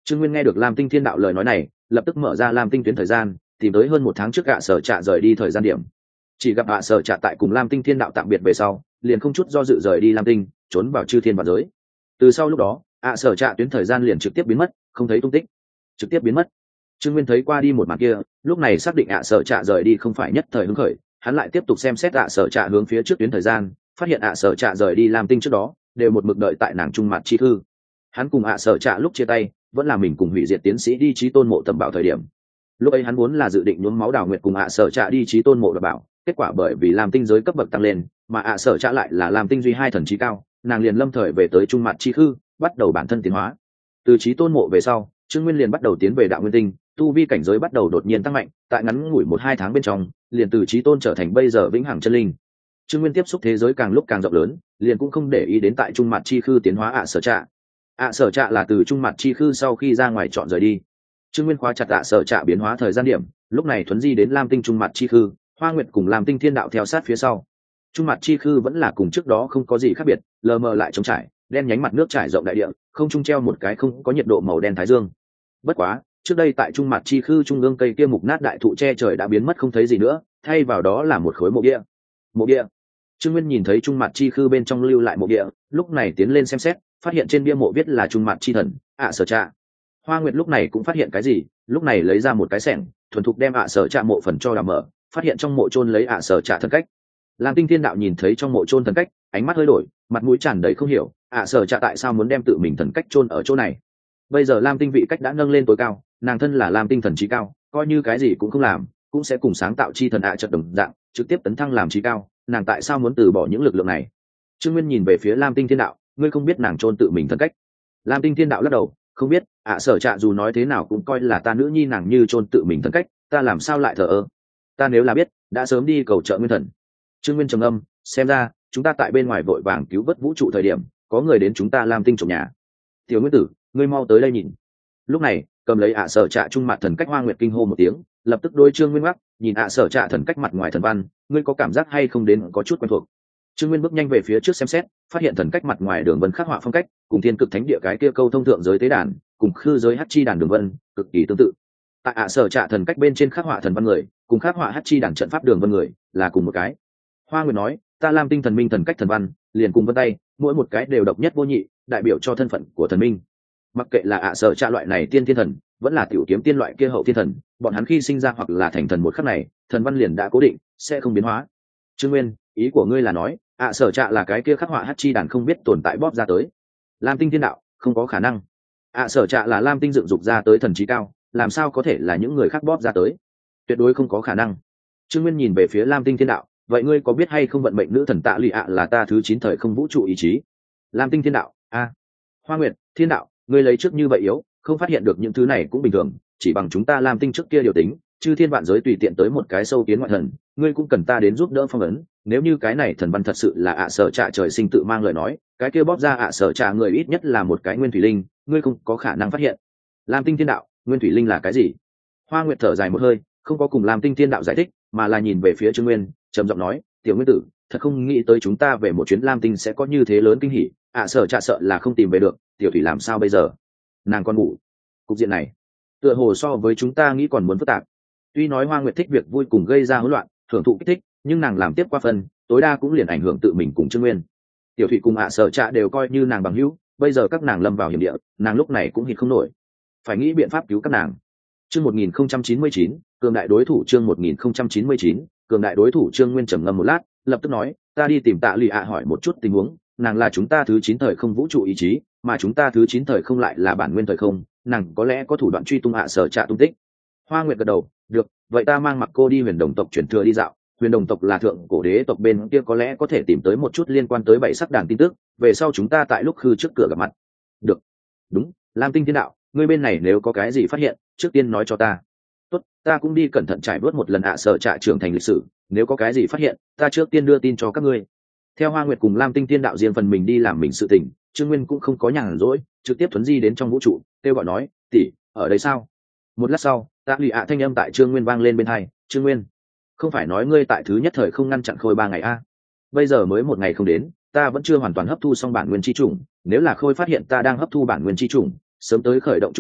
Trương Nguyên nghe được Lam Tinh Thiên Đạo lời nói này, lập tức mở ra Lam Tinh tuyến thời gian, tìm tới hơn một tháng trước ạ sở trạ rời đi thời gian điểm. Chỉ gặp ạ sở trạ tại cùng Lam Tinh Thiên Đạo tạm biệt về sau, liền không chút do dự rời đi Lam Tinh, trốn vào chư thiên vạn giới. Từ sau lúc đó, ạ sở trạ tuyến thời gian liền trực tiếp biến mất, không thấy tung tích. Trực tiếp biến mất. Trương Nguyên thấy qua đi một màn kia, lúc này xác định ạ sở trạ rời đi không phải nhất thời hứng khởi, hắn lại tiếp tục xem xét ạ sở trạ hướng phía trước tuyến thời gian, phát hiện ạ sở trạ rời đi Lam Tinh trước đó, đều một mực đợi tại nàng trung mặt chi thư. Hắn cùng ạ sở trạ lúc chia tay, vẫn là mình cùng hủy diệt tiến sĩ đi chí tôn mộ tầm bảo thời điểm. Lúc ấy hắn muốn là dự định nhuốm máu đào nguyệt cùng ạ sở trạ đi chí tôn mộ tầm bảo, kết quả bởi vì Lam Tinh giới cấp bậc tăng lên, mà ạ sở trạ lại là Lam Tinh duy hai thần trí cao, nàng liền lâm thời về tới trung mặt chi khư, bắt đầu bản thân tiến hóa. Từ chí tôn mộ về sau, Trương Nguyên liền bắt đầu tiến về đạo nguyên tinh, tu vi cảnh giới bắt đầu đột nhiên tăng mạnh, tại ngắn ngủi một hai tháng bên trong, liền từ chí tôn trở thành bây giờ vĩnh hằng chân linh. Trương Nguyên tiếp xúc thế giới càng lúc càng rộng lớn, liền cũng không để ý đến tại trung mặt chi khư tiến hóa ạ sở trạ. ạ sở trạ là từ trung mặt chi khư sau khi ra ngoài chọn rời đi. Trương Nguyên khóa chặt ạ sở trạ biến hóa thời gian điểm, lúc này thuấn di đến Lam Tinh trung mặt chi khư, Hoa Nguyệt cùng Lam Tinh Thiên Đạo theo sát phía sau. Trung mặt chi khư vẫn là cùng trước đó không có gì khác biệt, lờ mờ lại trống trải, đen nhánh mặt nước trải rộng đại địa, không trung treo một cái không có nhiệt độ màu đen thái dương. Bất quá, trước đây tại trung mặt chi khư trung ương cây kia mục nát đại thụ che trời đã biến mất không thấy gì nữa, thay vào đó là một khối mộ địa. Mộ địa. Trương Nguyên nhìn thấy trung mặt chi khư bên trong lưu lại mộ địa, lúc này tiến lên xem xét, phát hiện trên bia mộ viết là trung mặt chi thần, ạ sở trạ. Hoa Nguyệt lúc này cũng phát hiện cái gì, lúc này lấy ra một cái xẻng, thuần thục đem ạ sở trạ mộ phần cho đào mở, phát hiện trong mộ chôn lấy ạ sở trạ thần cách. Lam Tinh Thiên Đạo nhìn thấy trong mộ chôn thần cách, ánh mắt hơi đổi, mặt mũi tràn đầy không hiểu, ạ sở trạ tại sao muốn đem tự mình thần cách chôn ở chỗ này. Bây giờ Lam Tinh vị cách đã nâng lên tối cao, nàng thân là Lam Tinh thần trí cao, coi như cái gì cũng không làm, cũng sẽ cùng sáng tạo chi thần ạ trận đồng dạng, trực tiếp tấn thăng làm trí cao, nàng tại sao muốn từ bỏ những lực lượng này? Trương Nguyên nhìn về phía Lam Tinh Thiên Đạo, ngươi không biết nàng chôn tự mình thần cách? Lam Tinh Thiên Đạo lắc đầu, không biết, ạ sở trạ dù nói thế nào cũng coi là ta nữ nhi nàng như chôn tự mình thần cách, ta làm sao lại thờ ơ? Ta nếu là biết, đã sớm đi cầu trợ nguyên thần. Trương Nguyên trầm âm, xem ra chúng ta tại bên ngoài vội vàng cứu vớt vũ trụ thời điểm, có người đến chúng ta Lam Tinh trộm nhà. Tiểu Nguyên Tử, ngươi mau tới đây nhìn. Lúc này, cầm lấy ạ sở trạ trung mặt thần cách Hoa Nguyệt kinh hô một tiếng, lập tức đối Trương Nguyên gác, nhìn ạ sở trạ thần cách mặt ngoài thần văn, ngươi có cảm giác hay không đến có chút quen thuộc. Trương Nguyên bước nhanh về phía trước xem xét, phát hiện thần cách mặt ngoài đường vân khắc họa phong cách, cùng thiên cực thánh địa cái kia câu thông thượng giới tế đàn, cùng khư giới hắc chi đàn đường vân, cực kỳ tương tự. Tại ạ sở trạ thần cách bên trên khắc họa thần văn người, cùng khắc họa hắc chi đàn trận pháp đường vân người, là cùng một cái. Hoa Nguyệt nói, ta Lam Tinh thần minh thần cách thần văn, liền cùng vân tay, mỗi một cái đều độc nhất vô nhị, đại biểu cho thân phận của thần minh. Mặc kệ là ạ sở trạ loại này tiên thiên thần, vẫn là tiểu kiếm tiên loại kia hậu thiên thần, bọn hắn khi sinh ra hoặc là thành thần một khắc này, thần văn liền đã cố định, sẽ không biến hóa. Trương Nguyên, ý của ngươi là nói, ạ sở trạ là cái kia khắc họa hắc chi đàn không biết tồn tại bóp ra tới. Lam Tinh Thiên Đạo, không có khả năng. ạ sở trạ là Lam Tinh dựng dục ra tới thần trí cao, làm sao có thể là những người khác bóp ra tới? Tuyệt đối không có khả năng. Trương Nguyên nhìn về phía Lam Tinh Thiên Đạo, vậy ngươi có biết hay không vận mệnh nữ thần Tạ Lụy ạ là ta thứ chín thời không vũ trụ ý chí? Lam Tinh Thiên Đạo, a. Hoa Nguyệt, Thiên Đạo, ngươi lấy trước như vậy yếu, không phát hiện được những thứ này cũng bình thường, chỉ bằng chúng ta Lam Tinh trước kia điều tính, chư thiên vạn giới tùy tiện tới một cái sâu kiến ngoại thần, ngươi cũng cần ta đến giúp đỡ phong ấn. Nếu như cái này thần văn thật sự là ạ sở trạ trời sinh tự mang lời nói, cái kia bóp ra ạ sở trạ người ít nhất là một cái nguyên thủy linh, ngươi không có khả năng phát hiện. Lam Tinh Thiên Đạo, nguyên thủy linh là cái gì? Hoa Nguyệt thở dài một hơi, không có cùng Lam Tinh Thiên Đạo giải thích, mà là nhìn về phía Trương Nguyên, trầm giọng nói, tiểu Nguyên Tử, thật không nghĩ tới chúng ta về một chuyến Lam Tinh sẽ có như thế lớn kinh hỉ, ạ sở trạ sợ là không tìm về được, tiểu thủy làm sao bây giờ? Nàng còn ngủ. Cục diện này tựa hồ so với chúng ta nghĩ còn muốn phức tạp. Tuy nói Hoa Nguyệt thích việc vui cùng gây ra hỗn loạn, thưởng thụ kích thích, nhưng nàng làm tiếp qua phần, tối đa cũng liền ảnh hưởng tự mình cùng Trương Nguyên. Tiểu thủy cùng ạ sở trạ đều coi như nàng bằng hữu, bây giờ các nàng lâm vào hiểm địa, nàng lúc này cũng hít không nổi, phải nghĩ biện pháp cứu các nàng. Chương một nghìn không trăm chín mươi chín, cường đại đối thủ. Chương một nghìn không trăm chín mươi chín, cường đại đối thủ. Trương Nguyên trầm ngâm một lát, lập tức nói, ta đi tìm Tạ Lụy ạ hỏi một chút tình huống, nàng là chúng ta thứ chín thời không vũ trụ ý chí, mà chúng ta thứ chín thời không lại là bản nguyên thời không, nàng có lẽ có thủ đoạn truy tung ạ sở trạ tung tích. Hoa Nguyệt gật đầu, được, vậy ta mang mặc cô đi huyền đồng tộc truyền thừa đi dạo, huyền đồng tộc là thượng cổ đế tộc bên kia, có lẽ có thể tìm tới một chút liên quan tới bảy sắc đàn tin tức, về sau chúng ta tại lúc khư trước cửa gặp mặt. Được. Đúng, Lam Tinh Thiên Đạo, ngươi bên này nếu có cái gì phát hiện, trước tiên nói cho ta. Tốt, ta cũng đi cẩn thận trải bớt một lần ạ sở trạ trưởng thành lịch sử, nếu có cái gì phát hiện, ta trước tiên đưa tin cho các ngươi. Theo Hoa Nguyệt cùng Lam Tinh Thiên Đạo riêng phần mình đi làm mình sự tình, Trương Nguyên cũng không có nhàn rỗi, trực tiếp thuấn di đến trong vũ trụ, kêu gọi nói, tỷ, ở đây sao? Một lát sau, Tạ Lụy ạ thanh âm tại Trương Nguyên vang lên bên tai, Trương Nguyên, không phải nói ngươi tại thứ nhất thời không ngăn chặn khôi ba ngày a? Bây giờ mới một ngày không đến, ta vẫn chưa hoàn toàn hấp thu xong bản nguyên chi chủng, nếu là khôi phát hiện ta đang hấp thu bản nguyên chi chủng, sớm tới khởi động chú thức,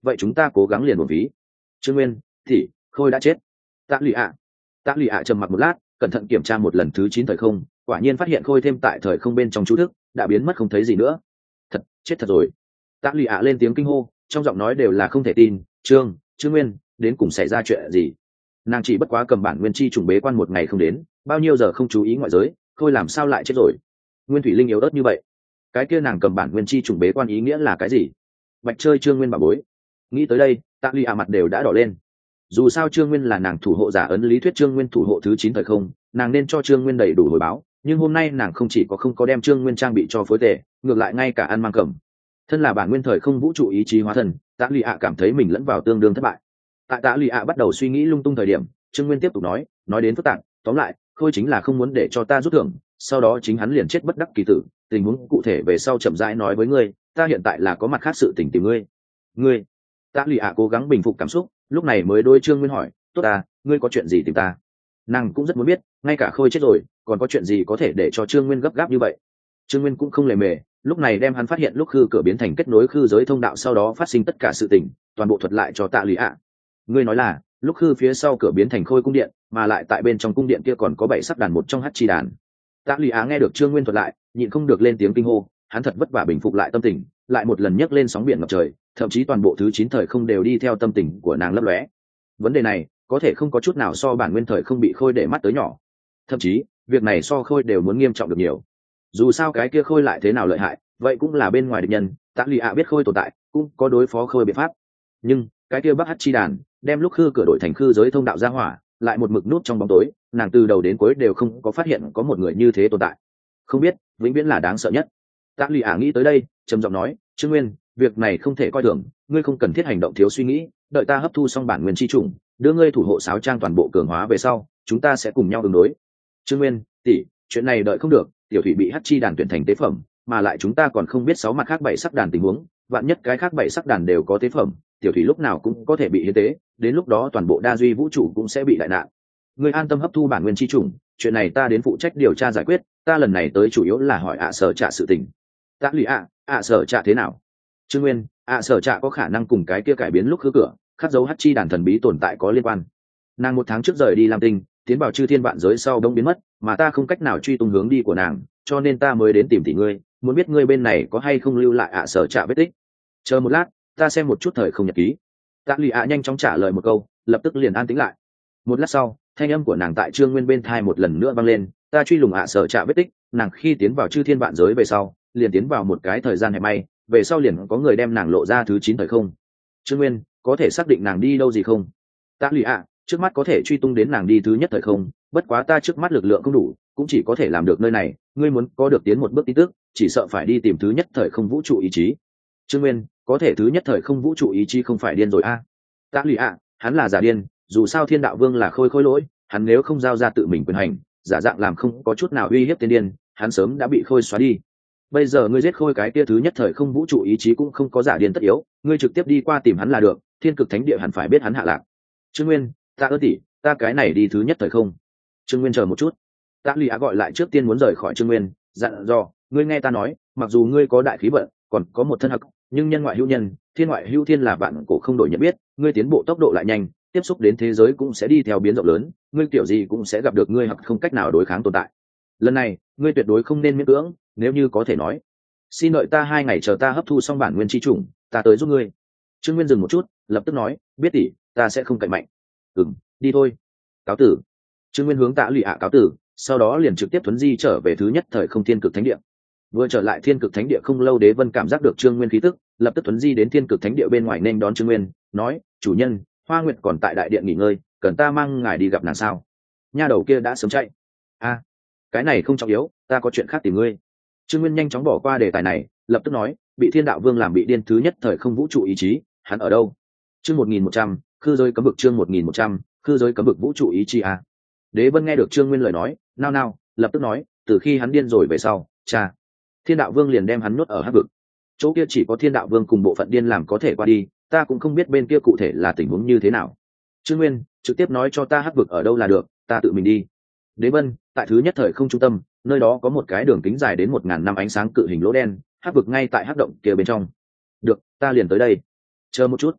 vậy chúng ta cố gắng liền một ví. Trương Nguyên, thì khôi đã chết. Tạ Lụy ạ. Tạ Lụy ạ trầm mặc một lát, cẩn thận kiểm tra một lần thứ chín thời không, quả nhiên phát hiện khôi thêm tại thời không bên trong chú thức đã biến mất không thấy gì nữa. Thật, chết thật rồi. Tạ Lụy ạ lên tiếng kinh hô, trong giọng nói đều là không thể tin. Trương, Trương Nguyên, đến cùng xảy ra chuyện gì? Nàng chỉ bất quá cầm bản nguyên chi trùng bế quan một ngày không đến, bao nhiêu giờ không chú ý ngoại giới, khôi làm sao lại chết rồi? Nguyên thủy linh yếu ớt như vậy, cái kia nàng cầm bản nguyên chi trùng bế quan ý nghĩa là cái gì? Bạch chơi Trương Nguyên bà bối. Nghĩ tới đây, Tạ Lụy ạ mặt đều đã đỏ lên. Dù sao Trương Nguyên là nàng thủ hộ giả ấn lý thuyết Trương Nguyên thủ hộ thứ chín thời không, nàng nên cho Trương Nguyên đầy đủ hồi báo, nhưng hôm nay nàng không chỉ có không có đem Trương Nguyên trang bị cho phối tệ, ngược lại ngay cả ăn mang cầm. Thân là bản nguyên thời không vũ trụ ý chí hóa thần, Tạ Lụy ạ cảm thấy mình lẫn vào tương đương thất bại. Tại Tạ Lụy ạ bắt đầu suy nghĩ lung tung thời điểm, Trương Nguyên tiếp tục nói, nói đến phức tạp, tóm lại, khôi chính là không muốn để cho ta rút thưởng, sau đó chính hắn liền chết bất đắc kỳ tử, tình huống cụ thể về sau chậm rãi nói với ngươi, ta hiện tại là có mặt khác sự tình tìm ngươi. Ngươi? Tạ Lụy ạ cố gắng bình phục cảm xúc, lúc này mới đối Trương Nguyên hỏi, tốt à, ngươi có chuyện gì tìm ta? Nàng cũng rất muốn biết, ngay cả khôi chết rồi, còn có chuyện gì có thể để cho Trương Nguyên gấp gáp như vậy? Trương Nguyên cũng không lề mề, lúc này đem hắn phát hiện lúc khư cửa biến thành kết nối khư giới thông đạo sau đó phát sinh tất cả sự tình, toàn bộ thuật lại cho Tạ Lụy ạ. Ngươi nói là, lúc khư phía sau cửa biến thành khôi cung điện, mà lại tại bên trong cung điện kia còn có bảy sắc đàn một trong hát chi đàn. Tạ Lụy ạ nghe được Trương Nguyên thuật lại, nhịn không được lên tiếng kinh hô, hắn thật vất vả bình phục lại tâm tình, lại một lần nhấc lên sóng biển ngập trời, thậm chí toàn bộ thứ chín thời không đều đi theo tâm tình của nàng lấp lóe. Vấn đề này có thể không có chút nào so bản nguyên thời không bị khôi để mắt tới nhỏ, thậm chí việc này so khôi đều muốn nghiêm trọng được nhiều. Dù sao cái kia khôi lại thế nào lợi hại, vậy cũng là bên ngoài địch nhân, Tạ Lụy ạ biết khôi tồn tại, cũng có đối phó khôi biện pháp. Nhưng cái kia Bắc Hắc chi đàn đem lúc khư cửa đổi thành khư giới thông đạo ra hỏa, lại một mực nút trong bóng tối, nàng từ đầu đến cuối đều không có phát hiện có một người như thế tồn tại. Không biết, vĩnh viễn là đáng sợ nhất. Tạ Lụy ạ nghĩ tới đây, trầm giọng nói, Trương Nguyên, việc này không thể coi thường, ngươi không cần thiết hành động thiếu suy nghĩ, đợi ta hấp thu xong bản nguyên chi trùng, đưa ngươi thủ hộ sáo trang toàn bộ cường hóa về sau, chúng ta sẽ cùng nhau ứng đối. Trương Nguyên, tỷ, chuyện này đợi không được, tiểu thủy bị hắc chi đàn tuyển thành tế phẩm, mà lại chúng ta còn không biết sáu mặt khác bảy sắc đàn tình huống, vạn nhất cái khác bảy sắc đàn đều có tế phẩm, tiểu thủy lúc nào cũng có thể bị hiến tế, đến lúc đó toàn bộ đa duy vũ trụ cũng sẽ bị đại nạn. Ngươi an tâm hấp thu bản nguyên chi trùng, chuyện này ta đến phụ trách điều tra giải quyết, ta lần này tới chủ yếu là hỏi ạ sở trạ sự tình. Tạ Lụy ạ, ạ sở trạ thế nào? Trương Nguyên, ạ sở trạ có khả năng cùng cái kia cải biến lúc khứ cửa, khắc dấu hắc chi đàn thần bí tồn tại có liên quan. Nàng một tháng trước rời đi Lam Tinh, tiến vào chư thiên vạn giới sau đông biến mất, mà ta không cách nào truy tung hướng đi của nàng, cho nên ta mới đến tìm tỷ ngươi, muốn biết ngươi bên này có hay không lưu lại ạ sở trạ vết tích. Chờ một lát, ta xem một chút thời không nhật ký. Tạ Lụy ạ nhanh chóng trả lời một câu, lập tức liền an tĩnh lại. Một lát sau, thanh âm của nàng tại Trương Nguyên bên thai một lần nữa vang lên, ta truy lùng ạ sở trạ vết tích, nàng khi tiến vào chư thiên vạn giới về sau, liền tiến vào một cái thời gian hẹp may, về sau liền có người đem nàng lộ ra thứ chín thời không. Trương Nguyên, có thể xác định nàng đi đâu gì không? Tạ Lụy ạ, trước mắt có thể truy tung đến nàng đi thứ nhất thời không, bất quá ta trước mắt lực lượng không đủ, cũng chỉ có thể làm được nơi này, ngươi muốn có được tiến một bước tin tức, chỉ sợ phải đi tìm thứ nhất thời không vũ trụ ý chí. Trương Nguyên, có thể thứ nhất thời không vũ trụ ý chí không phải điên rồi a? À? Tạ Lụy ạ, hắn là giả điên, dù sao Thiên Đạo Vương là khôi khôi lỗi, hắn nếu không giao ra tự mình quyền hành, giả dạng làm không có chút nào uy hiếp tiên điên, hắn sớm đã bị khôi xóa đi. Bây giờ ngươi giết khôi cái kia thứ nhất thời không vũ trụ ý chí cũng không có giả điên tất yếu, ngươi trực tiếp đi qua tìm hắn là được, Thiên Cực Thánh Địa hẳn phải biết hắn hạ lạc. Trương Nguyên, ta ơ tỷ, ta cái này đi thứ nhất thời không. Trương Nguyên chờ một chút. Tạ Lụy ạ gọi lại trước tiên muốn rời khỏi Trương Nguyên, dặn dò, ngươi nghe ta nói, mặc dù ngươi có đại khí vận, còn có một thân hắc, nhưng nhân ngoại hữu nhân, thiên ngoại hữu thiên là bạn cổ không đổi nhận biết, ngươi tiến bộ tốc độ lại nhanh, tiếp xúc đến thế giới cũng sẽ đi theo biến rộng lớn, ngươi kiểu gì cũng sẽ gặp được ngươi hoặc không cách nào đối kháng tồn tại. Lần này, ngươi tuyệt đối không nên miễn cưỡng, nếu như có thể nói, xin đợi ta hai ngày chờ ta hấp thu xong bản nguyên chi chủng, ta tới giúp ngươi. Trương Nguyên dừng một chút, lập tức nói, biết tỷ, ta sẽ không cậy mạnh. Ừm, đi thôi. Cáo tử. Trương Nguyên hướng Tạ Lụy ạ cáo tử, sau đó liền trực tiếp thuấn di trở về thứ nhất thời không Thiên Cực Thánh Địa. Vừa trở lại Thiên Cực Thánh Địa không lâu, Đế Vân cảm giác được Trương Nguyên khí tức, lập tức thuấn di đến Thiên Cực Thánh Địa bên ngoài nên đón Trương Nguyên, nói, chủ nhân, Hoa Nguyệt còn tại đại điện nghỉ ngơi, cần ta mang ngài đi gặp nàng sao? Nha đầu kia đã sớm chạy. A, à, cái này không trọng yếu, ta có chuyện khác tìm ngươi. Trương Nguyên nhanh chóng bỏ qua đề tài này, lập tức nói, bị Thiên Đạo Vương làm bị điên thứ nhất thời không vũ trụ ý chí, hắn ở đâu? Chương một nghìn một trăm, khư giới cấm vực. Chương một nghìn một trăm, khư giới cấm vực vũ trụ ý chí a. Đế Vân nghe được Trương Nguyên lời nói, nao nao, lập tức nói, từ khi hắn điên rồi về sau, cha, Thiên Đạo Vương liền đem hắn nuốt ở hắc vực. Chỗ kia chỉ có Thiên Đạo Vương cùng bộ phận điên làm có thể qua đi, ta cũng không biết bên kia cụ thể là tình huống như thế nào. Trương Nguyên trực tiếp nói cho ta hắc vực ở đâu là được, ta tự mình đi. Đế Vân, tại thứ nhất thời không trung tâm, nơi đó có một cái đường kính dài đến một ngàn năm ánh sáng cự hình lỗ đen, hắc vực ngay tại hắc động kia bên trong. Được, ta liền tới đây. Chờ một chút.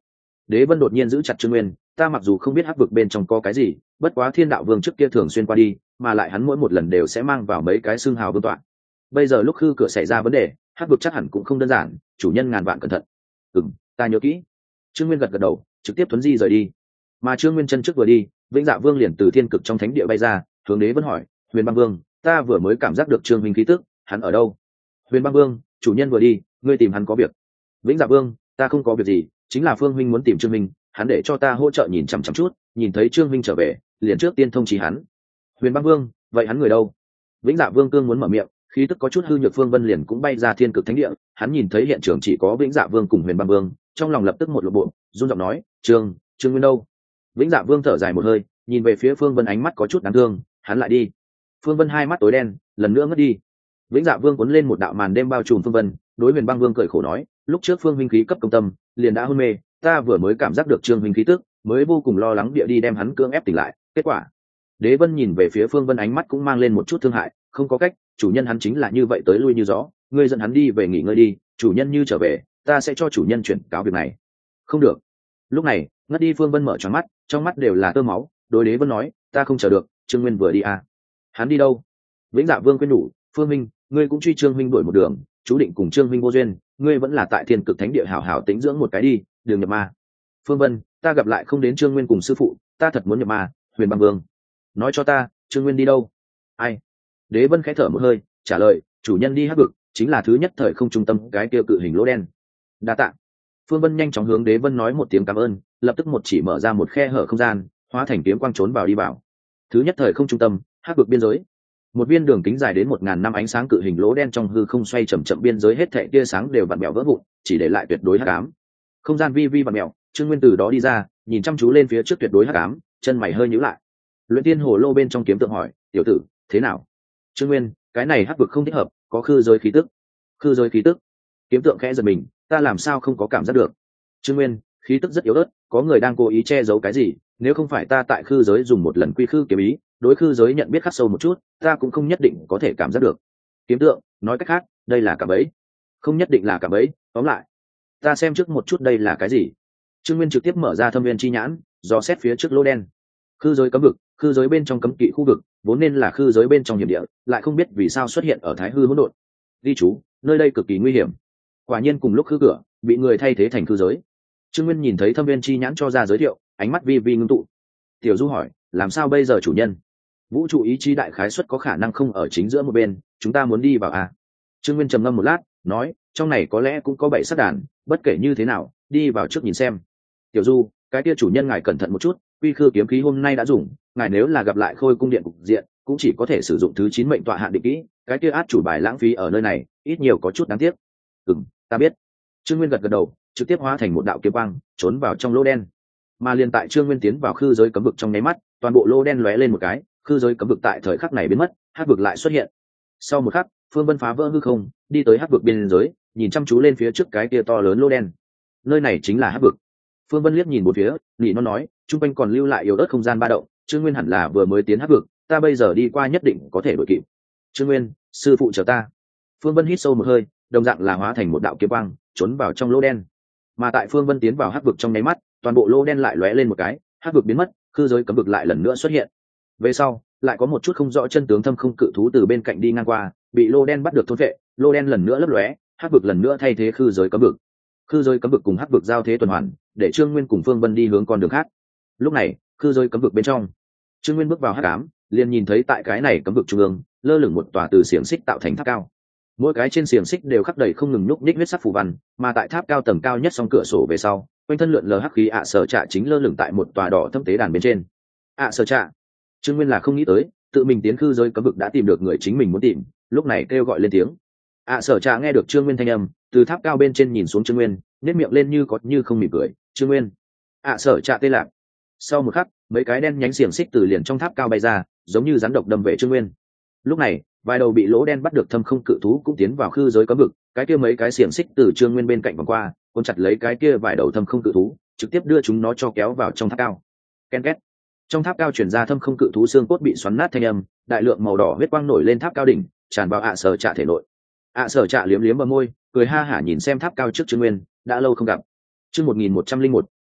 Đế Vân đột nhiên giữ chặt Trương Nguyên, ta mặc dù không biết hắc vực bên trong có cái gì, bất quá Thiên Đạo Vương trước kia thường xuyên qua đi, mà lại hắn mỗi một lần đều sẽ mang vào mấy cái xương hào vương tọa. Bây giờ lúc khư cửa xảy ra vấn đề, hắc vực chắc hẳn cũng không đơn giản, chủ nhân ngàn vạn cẩn thận. Ừm, ta nhớ kỹ. Trương Nguyên gật gật đầu, trực tiếp thuấn di rời đi. Mà Trương Nguyên chân trước vừa đi, Vĩnh Dạ Vương liền từ thiên cực trong thánh địa bay ra, hướng Đế Vân hỏi, Huyền Băng Vương, ta vừa mới cảm giác được Trương Minh khí tức, hắn ở đâu? Huyền Băng Vương, chủ nhân vừa đi, ngươi tìm hắn có việc. Vĩnh Dạ Vương, ta không có việc gì, chính là Phương huynh muốn tìm Trương Minh, hắn để cho ta hỗ trợ nhìn chằm chằm chút, nhìn thấy Trương Minh trở về, liền trước tiên thông chí hắn. Huyền Băng Vương, vậy hắn người đâu? Vĩnh Dạ Vương cương muốn mở miệng, khí tức có chút hư nhược, Phương Vân liền cũng bay ra thiên cực thánh địa, hắn nhìn thấy hiện trường chỉ có Vĩnh Dạ Vương cùng Huyền Băng Vương, trong lòng lập tức một lộ bộ, run giọng nói, "Trương, Trương Nguyên đâu?" Vĩnh Dạ Vương thở dài một hơi, nhìn về phía Phương Vân, ánh mắt có chút đáng thương, hắn lại đi. Phương Vân hai mắt tối đen, lần nữa ngất đi. Vĩnh Dạ Vương cuốn lên một đạo màn đêm bao trùm Phương Vân, đối Huyền Băng Vương cười khổ nói, lúc trước Phương huynh khí cấp công tâm, liền đã hôn mê, ta vừa mới cảm giác được Trương huynh khí tức, mới vô cùng lo lắng địa đi đem hắn cưỡng ép tỉnh lại, kết quả. Đế Vân nhìn về phía Phương Vân, ánh mắt cũng mang lên một chút thương hại, không có cách, chủ nhân hắn chính là như vậy tới lui như gió, ngươi dẫn hắn đi về nghỉ ngơi đi, chủ nhân như trở về, ta sẽ cho chủ nhân chuyển cáo việc này. Không được. Lúc này, ngất đi Phương Vân mở tròn mắt, trong mắt đều là tơ máu, đối Đế Vân nói, ta không chờ được, Trương Nguyên vừa đi à. Hắn đi đâu? Vĩnh Dạ Vương khuyên nhủ, Phương minh, ngươi cũng truy Trương Minh đuổi một đường, chú định cùng Trương Minh vô duyên, ngươi vẫn là tại thiên cực thánh địa hảo hảo tĩnh dưỡng một cái đi, đường nhập ma. Phương Vân, ta gặp lại không đến Trương Nguyên cùng sư phụ, ta thật muốn nhập ma. Huyền Băng Vương, nói cho ta, Trương Nguyên đi đâu? Ai? Đế Vân khẽ thở một hơi, trả lời, chủ nhân đi hắc vực, chính là thứ nhất thời không trung tâm cái kia cự hình lỗ đen. Đa tạ. Phương Vân nhanh chóng hướng Đế Vân nói một tiếng cảm ơn, lập tức một chỉ mở ra một khe hở không gian, hóa thành kiếm quang trốn vào đi vào. Thứ nhất thời không trung tâm, hắc vực biên giới. Một viên đường kính dài đến một ngàn năm ánh sáng cự hình lỗ đen trong hư không xoay chậm chậm, biên giới hết thảy tia sáng đều vặn mèo vỡ vụn, chỉ để lại tuyệt đối hắc ám. Không gian vi vi vặn mèo, Trương Nguyên từ đó đi ra, nhìn chăm chú lên phía trước tuyệt đối hắc ám, chân mày hơi nhíu lại. Luyện Tiên Hồ Lô bên trong kiếm tượng hỏi, tiểu tử, thế nào? Trương Nguyên, cái này hắc vực không thích hợp, có khư giới khí tức. Khư giới khí tức? Kiếm tượng khẽ giật mình, ta làm sao không có cảm giác được? Trương Nguyên, khí tức rất yếu ớt, có người đang cố ý che giấu cái gì, nếu không phải ta tại khư giới dùng một lần quy khư kiếm ý, đối khư giới nhận biết khắc sâu một chút, ta cũng không nhất định có thể cảm giác được. Kiếm tượng, nói cách khác, đây là cả bẫy. Không nhất định là cả bẫy, tóm lại, ta xem trước một chút đây là cái gì. Trương Nguyên trực tiếp mở ra Thâm Viên chi nhãn, dò xét phía trước lỗ đen. Khư giới cấm vực, khư giới bên trong cấm kỵ khu vực, vốn nên là khư giới bên trong hiểm địa, lại không biết vì sao xuất hiện ở Thái Hư hỗn độn. Ghi chú, nơi đây cực kỳ nguy hiểm. Quả nhiên cùng lúc khư cửa bị người thay thế thành khư giới. Trương Nguyên nhìn thấy Thâm Viên chi nhãn cho ra giới thiệu, ánh mắt vi vi ngưng tụ. Tiểu Du hỏi, làm sao bây giờ chủ nhân? Vũ trụ ý chí đại khái suất có khả năng không ở chính giữa một bên, chúng ta muốn đi vào à? Trương Nguyên trầm ngâm một lát, nói, trong này có lẽ cũng có bảy sát đàn, bất kể như thế nào, đi vào trước nhìn xem. Tiểu Du, cái kia chủ nhân ngài cẩn thận một chút, quy khư kiếm khí hôm nay đã dùng, ngài nếu là gặp lại khôi cung điện cục diện, cũng chỉ có thể sử dụng thứ chín mệnh tọa hạn định kỹ, cái kia át chủ bài lãng phí ở nơi này, ít nhiều có chút đáng tiếc. Ừm, ta biết. Trương Nguyên gật gật đầu, trực tiếp hóa thành một đạo kiếm quang, trốn vào trong lỗ đen. Mà liền tại Trương Nguyên tiến vào khư giới cấm vực trong nháy mắt, toàn bộ lỗ đen lóe lên một cái, khư giới cấm vực tại thời khắc này biến mất, hắc vực lại xuất hiện. Sau một khắc, Phương Vân phá vỡ hư không, đi tới hắc vực biên giới, nhìn chăm chú lên phía trước cái kia to lớn lỗ đen. Nơi này chính là hắc vực. Phương Vân liếc nhìn một phía, nhị nó nói, trung quanh còn lưu lại yếu ớt không gian ba động, Trương Nguyên hẳn là vừa mới tiến hắc vực, ta bây giờ đi qua nhất định có thể đuổi kịp. Trương Nguyên, sư phụ chờ ta. Phương Vân hít sâu một hơi, đồng dạng là hóa thành một đạo kiếm quang, trốn vào trong lỗ đen. Mà tại Phương Vân tiến vào hắc vực trong nháy mắt, toàn bộ lỗ đen lại lóe lên một cái, hắc vực biến mất, khư giới cấm vực lại lần nữa xuất hiện. Về sau, lại có một chút không rõ chân tướng thâm không cự thú từ bên cạnh đi ngang qua, bị lô đen bắt được thôn vệ, lô đen lần nữa lấp lóe, hắc vực lần nữa thay thế khư giới cấm vực. Khư giới cấm vực cùng hắc vực giao thế tuần hoàn, để Trương Nguyên cùng Phương Vân đi hướng con đường khác. Lúc này, khư giới cấm vực bên trong, Trương Nguyên bước vào hắc ám, liền nhìn thấy tại cái này cấm vực trung ương, lơ lửng một tòa từ xiềng xích tạo thành tháp cao. Mỗi cái trên xiềng xích đều khắc đầy không ngừng nhúc nhích huyết sắc phù văn, mà tại tháp cao tầng cao nhất song cửa sổ về sau, quanh thân lượn lờ hắc khí ạ sở trạ chính lơ lửng tại một tòa đỏ thâm tế đàn bên trên. ạ sở trạ, Trương Nguyên là không nghĩ tới, tự mình tiến khư giới cấm vực đã tìm được người chính mình muốn tìm, lúc này kêu gọi lên tiếng. ạ sở trạ nghe được Trương Nguyên thanh âm, từ tháp cao bên trên nhìn xuống Trương Nguyên, nét miệng lên như có như không mỉm cười. Trương Nguyên, ạ sở trạ tê lạc. Sau một khắc, mấy cái đen nhánh xiềng xích từ liền trong tháp cao bay ra, giống như rắn độc đâm về Trương Nguyên. Lúc này, vài đầu bị lỗ đen bắt được thâm không cự thú cũng tiến vào khư giới cấm vực, cái kia mấy cái xiềng xích từ Trương Nguyên bên cạnh vòng qua, cuốn chặt lấy cái kia vài đầu thâm không cự thú, trực tiếp đưa chúng nó cho kéo vào trong tháp cao. Ken két. Trong tháp cao truyền ra thâm không cự thú xương cốt bị xoắn nát thanh âm, đại lượng màu đỏ huyết quang nổi lên tháp cao đỉnh, tràn vào ạ sở trạ thể nội. ạ sở trạ liếm liếm bờ môi, cười ha hả nhìn xem tháp cao trước Trương Nguyên, đã lâu không gặp. Chương một nghìn một trăm linh một,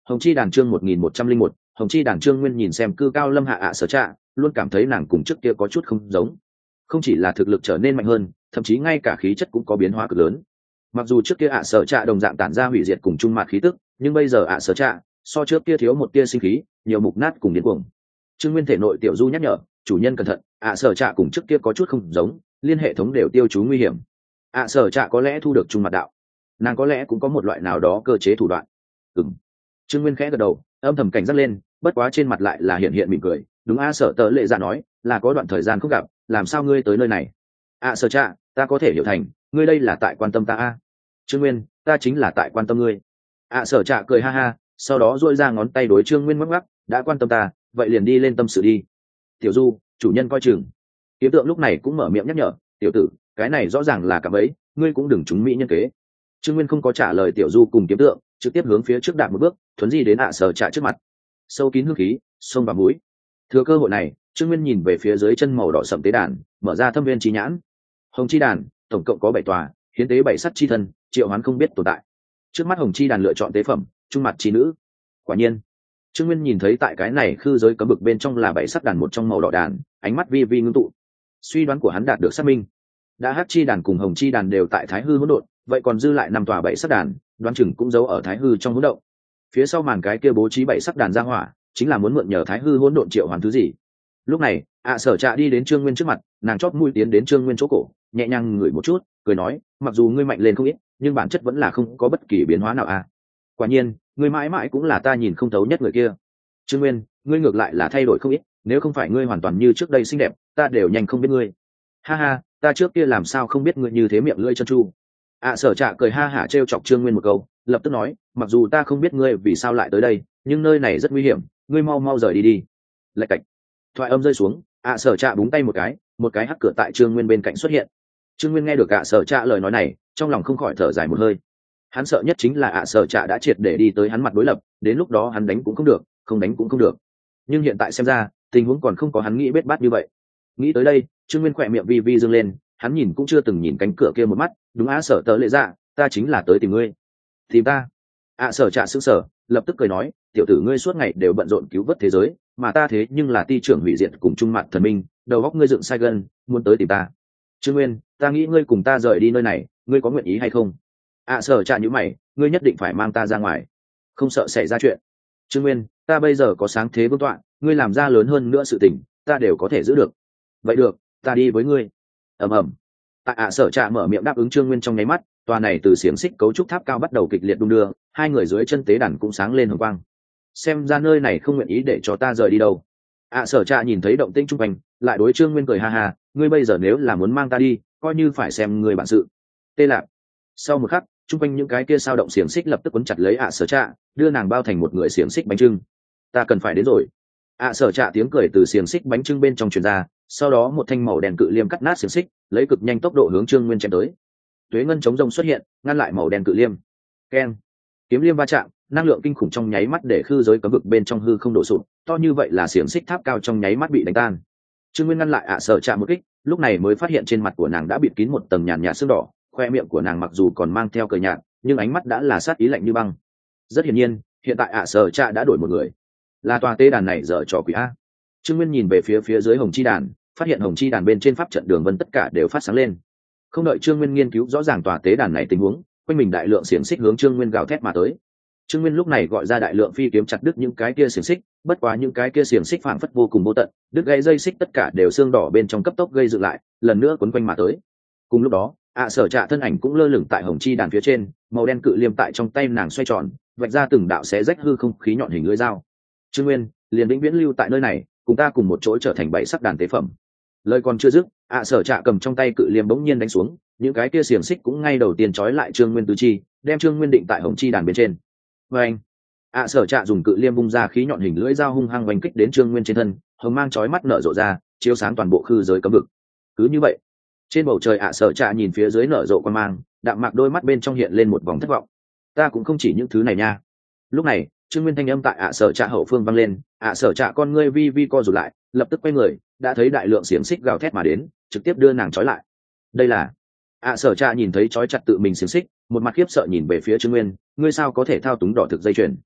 Hồng chi đàn chương một nghìn một trăm linh một, Hồng chi đàn Trương Nguyên nhìn xem cư cao lâm hạ ạ sở trạ, luôn cảm thấy nàng cùng trước kia có chút không giống. Không chỉ là thực lực trở nên mạnh hơn, thậm chí ngay cả khí chất cũng có biến hóa cực lớn. Mặc dù trước kia ạ sở trạ đồng dạng tản ra hủy diệt cùng trung mạt khí tức, nhưng bây giờ ạ sở trạ so trước kia thiếu một tia sinh khí, nhiều mục nát cùng điên cuồng. Trương Nguyên thể nội tiểu du nhắc nhở, chủ nhân cẩn thận, ạ sở trạ cùng trước kia có chút không giống, liên hệ thống đều tiêu chú nguy hiểm. ạ sở trạ có lẽ thu được trung mạt đạo, nàng có lẽ cũng có một loại nào đó cơ chế thủ đoạn. Ừm. Trương Nguyên khẽ gật đầu, âm thầm cảnh giác lên, bất quá trên mặt lại là hiện hiện mỉm cười. Đúng a, Sở Tở Lệ Dạ nói, là có đoạn thời gian không gặp, làm sao ngươi tới nơi này? ạ sở trạ, ta có thể hiểu thành, ngươi đây là tại quan tâm ta a. Trương Nguyên, ta chính là tại quan tâm ngươi. ạ sở trạ cười ha ha, sau đó duỗi ra ngón tay đối Trương Nguyên ngoắc ngoắc, đã quan tâm ta, vậy liền đi lên tâm sự đi. Tiểu Du, chủ nhân coi chừng. Kiếm Tượng lúc này cũng mở miệng nhắc nhở, tiểu tử, cái này rõ ràng là cạm bẫy, ngươi cũng đừng trúng mỹ nhân kế. Trương Nguyên không có trả lời Tiểu Du cùng Kiếm Tượng, trực tiếp hướng phía trước đạp một bước, thuấn di đến ạ sở trạ trước mặt. Sâu kín hương khí, sông vào mũi. Thừa cơ hội này, Trương Nguyên nhìn về phía dưới chân màu đỏ sậm tế đàn, mở ra thâm viên chi nhãn. Hồng chi đàn tổng cộng có bảy tòa, hiến tế bảy sắt chi thân, triệu hoán không biết tồn tại. Trước mắt Hồng chi đàn lựa chọn tế phẩm, trung mặt chi nữ. Quả nhiên, Trương Nguyên nhìn thấy tại cái này khư giới cấm bực bên trong là bảy sắt đàn một trong màu đỏ đàn, ánh mắt vi vi ngưng tụ. Suy đoán của hắn đạt được xác minh. Đã hắc chi đàn cùng hồng chi đàn đều tại thái hư hỗn độn, vậy còn dư lại năm tòa bảy sắc đàn, đoán chừng cũng giấu ở thái hư trong hỗn độn. Phía sau màn cái kia bố trí bảy sắc đàn ra hỏa, chính là muốn mượn nhờ thái hư hỗn độn triệu hoán thứ gì. Lúc này, ạ sở trạ đi đến Trương Nguyên trước mặt, nàng chót mũi tiến đến Trương Nguyên chỗ cổ, nhẹ nhàng ngửi một chút, cười nói, mặc dù ngươi mạnh lên không ít, nhưng bản chất vẫn là không có bất kỳ biến hóa nào à. Quả nhiên, ngươi mãi mãi cũng là ta nhìn không thấu nhất người kia. Trương Nguyên, ngươi ngược lại là thay đổi không ít, nếu không phải ngươi hoàn toàn như trước đây xinh đẹp, ta đều nhanh không biết ngươi. Ha ha, ta trước kia làm sao không biết ngươi như thế miệng lưỡi chân tru. ạ sở trạ cười ha hả trêu chọc Trương Nguyên một câu, lập tức nói, mặc dù ta không biết ngươi vì sao lại tới đây, nhưng nơi này rất nguy hiểm, ngươi mau mau rời đi đi. Lạch cạch. Thoại âm rơi xuống, ạ sở trạ búng tay một cái, một cái hắc cửa tại Trương Nguyên bên cạnh xuất hiện. Trương Nguyên nghe được ạ sở trạ lời nói này, trong lòng không khỏi thở dài một hơi. Hắn sợ nhất chính là ạ sở trạ đã triệt để đi tới hắn mặt đối lập, đến lúc đó hắn đánh cũng không được, không đánh cũng không được. Nhưng hiện tại xem ra, tình huống còn không có hắn nghĩ bết bát như vậy. Nghĩ tới đây, Trương Nguyên khỏe miệng vi vi dương lên, hắn nhìn cũng chưa từng nhìn cánh cửa kia một mắt, đúng á, Sở Tở Lệ Dạ, ta chính là tới tìm ngươi. Tìm ta? ạ sở trạ sững sờ, lập tức cười nói, tiểu tử ngươi suốt ngày đều bận rộn cứu vớt thế giới, mà ta thế nhưng là ti trưởng hủy diệt cùng trung mặt thần minh, đầu óc ngươi dựng sai gân, muốn tới tìm ta. Trương Nguyên, ta nghĩ ngươi cùng ta rời đi nơi này, ngươi có nguyện ý hay không? ạ sở trạ nhíu mày, ngươi nhất định phải mang ta ra ngoài, không sợ xảy ra chuyện. Trương Nguyên, ta bây giờ có sáng thế vương tọa, ngươi làm ra lớn hơn nữa sự tình, ta đều có thể giữ được. Vậy được, ta đi với ngươi. Ầm ầm. Tại ạ sở trạ mở miệng đáp ứng Trương Nguyên trong nháy mắt, tòa này từ xiềng xích cấu trúc tháp cao bắt đầu kịch liệt đung đưa, hai người dưới chân tế đàn cũng sáng lên hồng quang. Xem ra nơi này không nguyện ý để cho ta rời đi đâu. ạ sở trạ nhìn thấy động tĩnh chung quanh, lại đối Trương Nguyên cười ha ha, ngươi bây giờ nếu là muốn mang ta đi, coi như phải xem người bản sự. Tê lạc. Sau một khắc, chung quanh những cái kia sao động xiềng xích lập tức quấn chặt lấy ạ sở trạ, đưa nàng bao thành một người xiềng xích bánh trưng. Ta cần phải đến rồi. ạ sở trạ tiếng cười từ xiềng xích bánh trưng bên trong truyền ra, sau đó một thanh màu đen cự liêm cắt nát xiềng xích, lấy cực nhanh tốc độ hướng Trương Nguyên chém tới. Tuế ngân chống rông xuất hiện, ngăn lại màu đen cự liêm. Keng. Kiếm liêm va chạm, năng lượng kinh khủng trong nháy mắt để khư giới cấm vực bên trong hư không đổ sụp, to như vậy là xiềng xích tháp cao trong nháy mắt bị đánh tan. Trương Nguyên ngăn lại ạ sở trạ một kích, lúc này mới phát hiện trên mặt của nàng đã bịt kín một tầng nhàn nhạt sương đỏ, khoe miệng của nàng mặc dù còn mang theo cười nhạt, nhưng ánh mắt đã là sát ý lạnh như băng. Rất hiển nhiên, hiện tại ạ sở trạ đã đổi một người, là tòa tế đàn này dở trò quỷ a. Trương Nguyên nhìn về phía phía dưới hồng chi đàn, phát hiện hồng chi đàn bên trên pháp trận đường vân tất cả đều phát sáng lên. Không đợi Trương Nguyên nghiên cứu rõ ràng tòa tế đàn này tình huống, quanh mình đại lượng xiềng xích hướng Trương Nguyên gào thét mà tới. Trương Nguyên lúc này gọi ra đại lượng phi kiếm chặt đứt những cái kia xiềng xích, bất quá những cái kia xiềng xích phảng phất vô cùng vô tận, đứt gãy dây xích tất cả đều xương đỏ bên trong cấp tốc gây dựng lại, lần nữa quấn quanh mà tới. Cùng lúc đó, ạ sở trạ thân ảnh cũng lơ lửng tại hồng chi đàn phía trên, màu đen cự liêm tại trong tay nàng xoay tròn, vạch ra từng đạo xé rách hư không khí nhọn hình lưỡi dao. Trương Nguyên liền vĩnh viễn lưu tại nơi này, cùng ta cùng một chỗ trở thành bảy sắc đàn tế phẩm. Lời còn chưa dứt, ạ sở trạ cầm trong tay cự liêm bỗng nhiên đánh xuống, những cái kia xiềng xích cũng ngay đầu tiên trói lại Trương Nguyên tứ chi, đem Trương Nguyên định tại hồng chi đàn bên trên. Và anh, ạ sở trạ dùng cự liêm vung ra khí nhọn hình lưỡi dao hung hăng oanh kích đến Trương Nguyên trên thân, hồng mang chói mắt nở rộ ra, chiếu sáng toàn bộ khư giới cấm vực. Cứ như vậy, trên bầu trời ạ sở trạ nhìn phía dưới nở rộ quan mang, đạm mạc đôi mắt bên trong hiện lên một vòng thất vọng. Ta cũng không chỉ những thứ này nha. Lúc này, Trương Nguyên thanh âm tại ạ sở trạ hậu phương vang lên, ạ sở trạ con ngươi vi vi co rụt lại, lập tức quay người, đã thấy đại lượng xiềng xích gào thét mà đến, trực tiếp đưa nàng trói lại. Đây là ạ sở trạ nhìn thấy trói chặt tự mình xiềng xích, một mặt khiếp sợ nhìn về phía Trương Nguyên, ngươi sao có thể thao túng đỏ thực dây chuyền?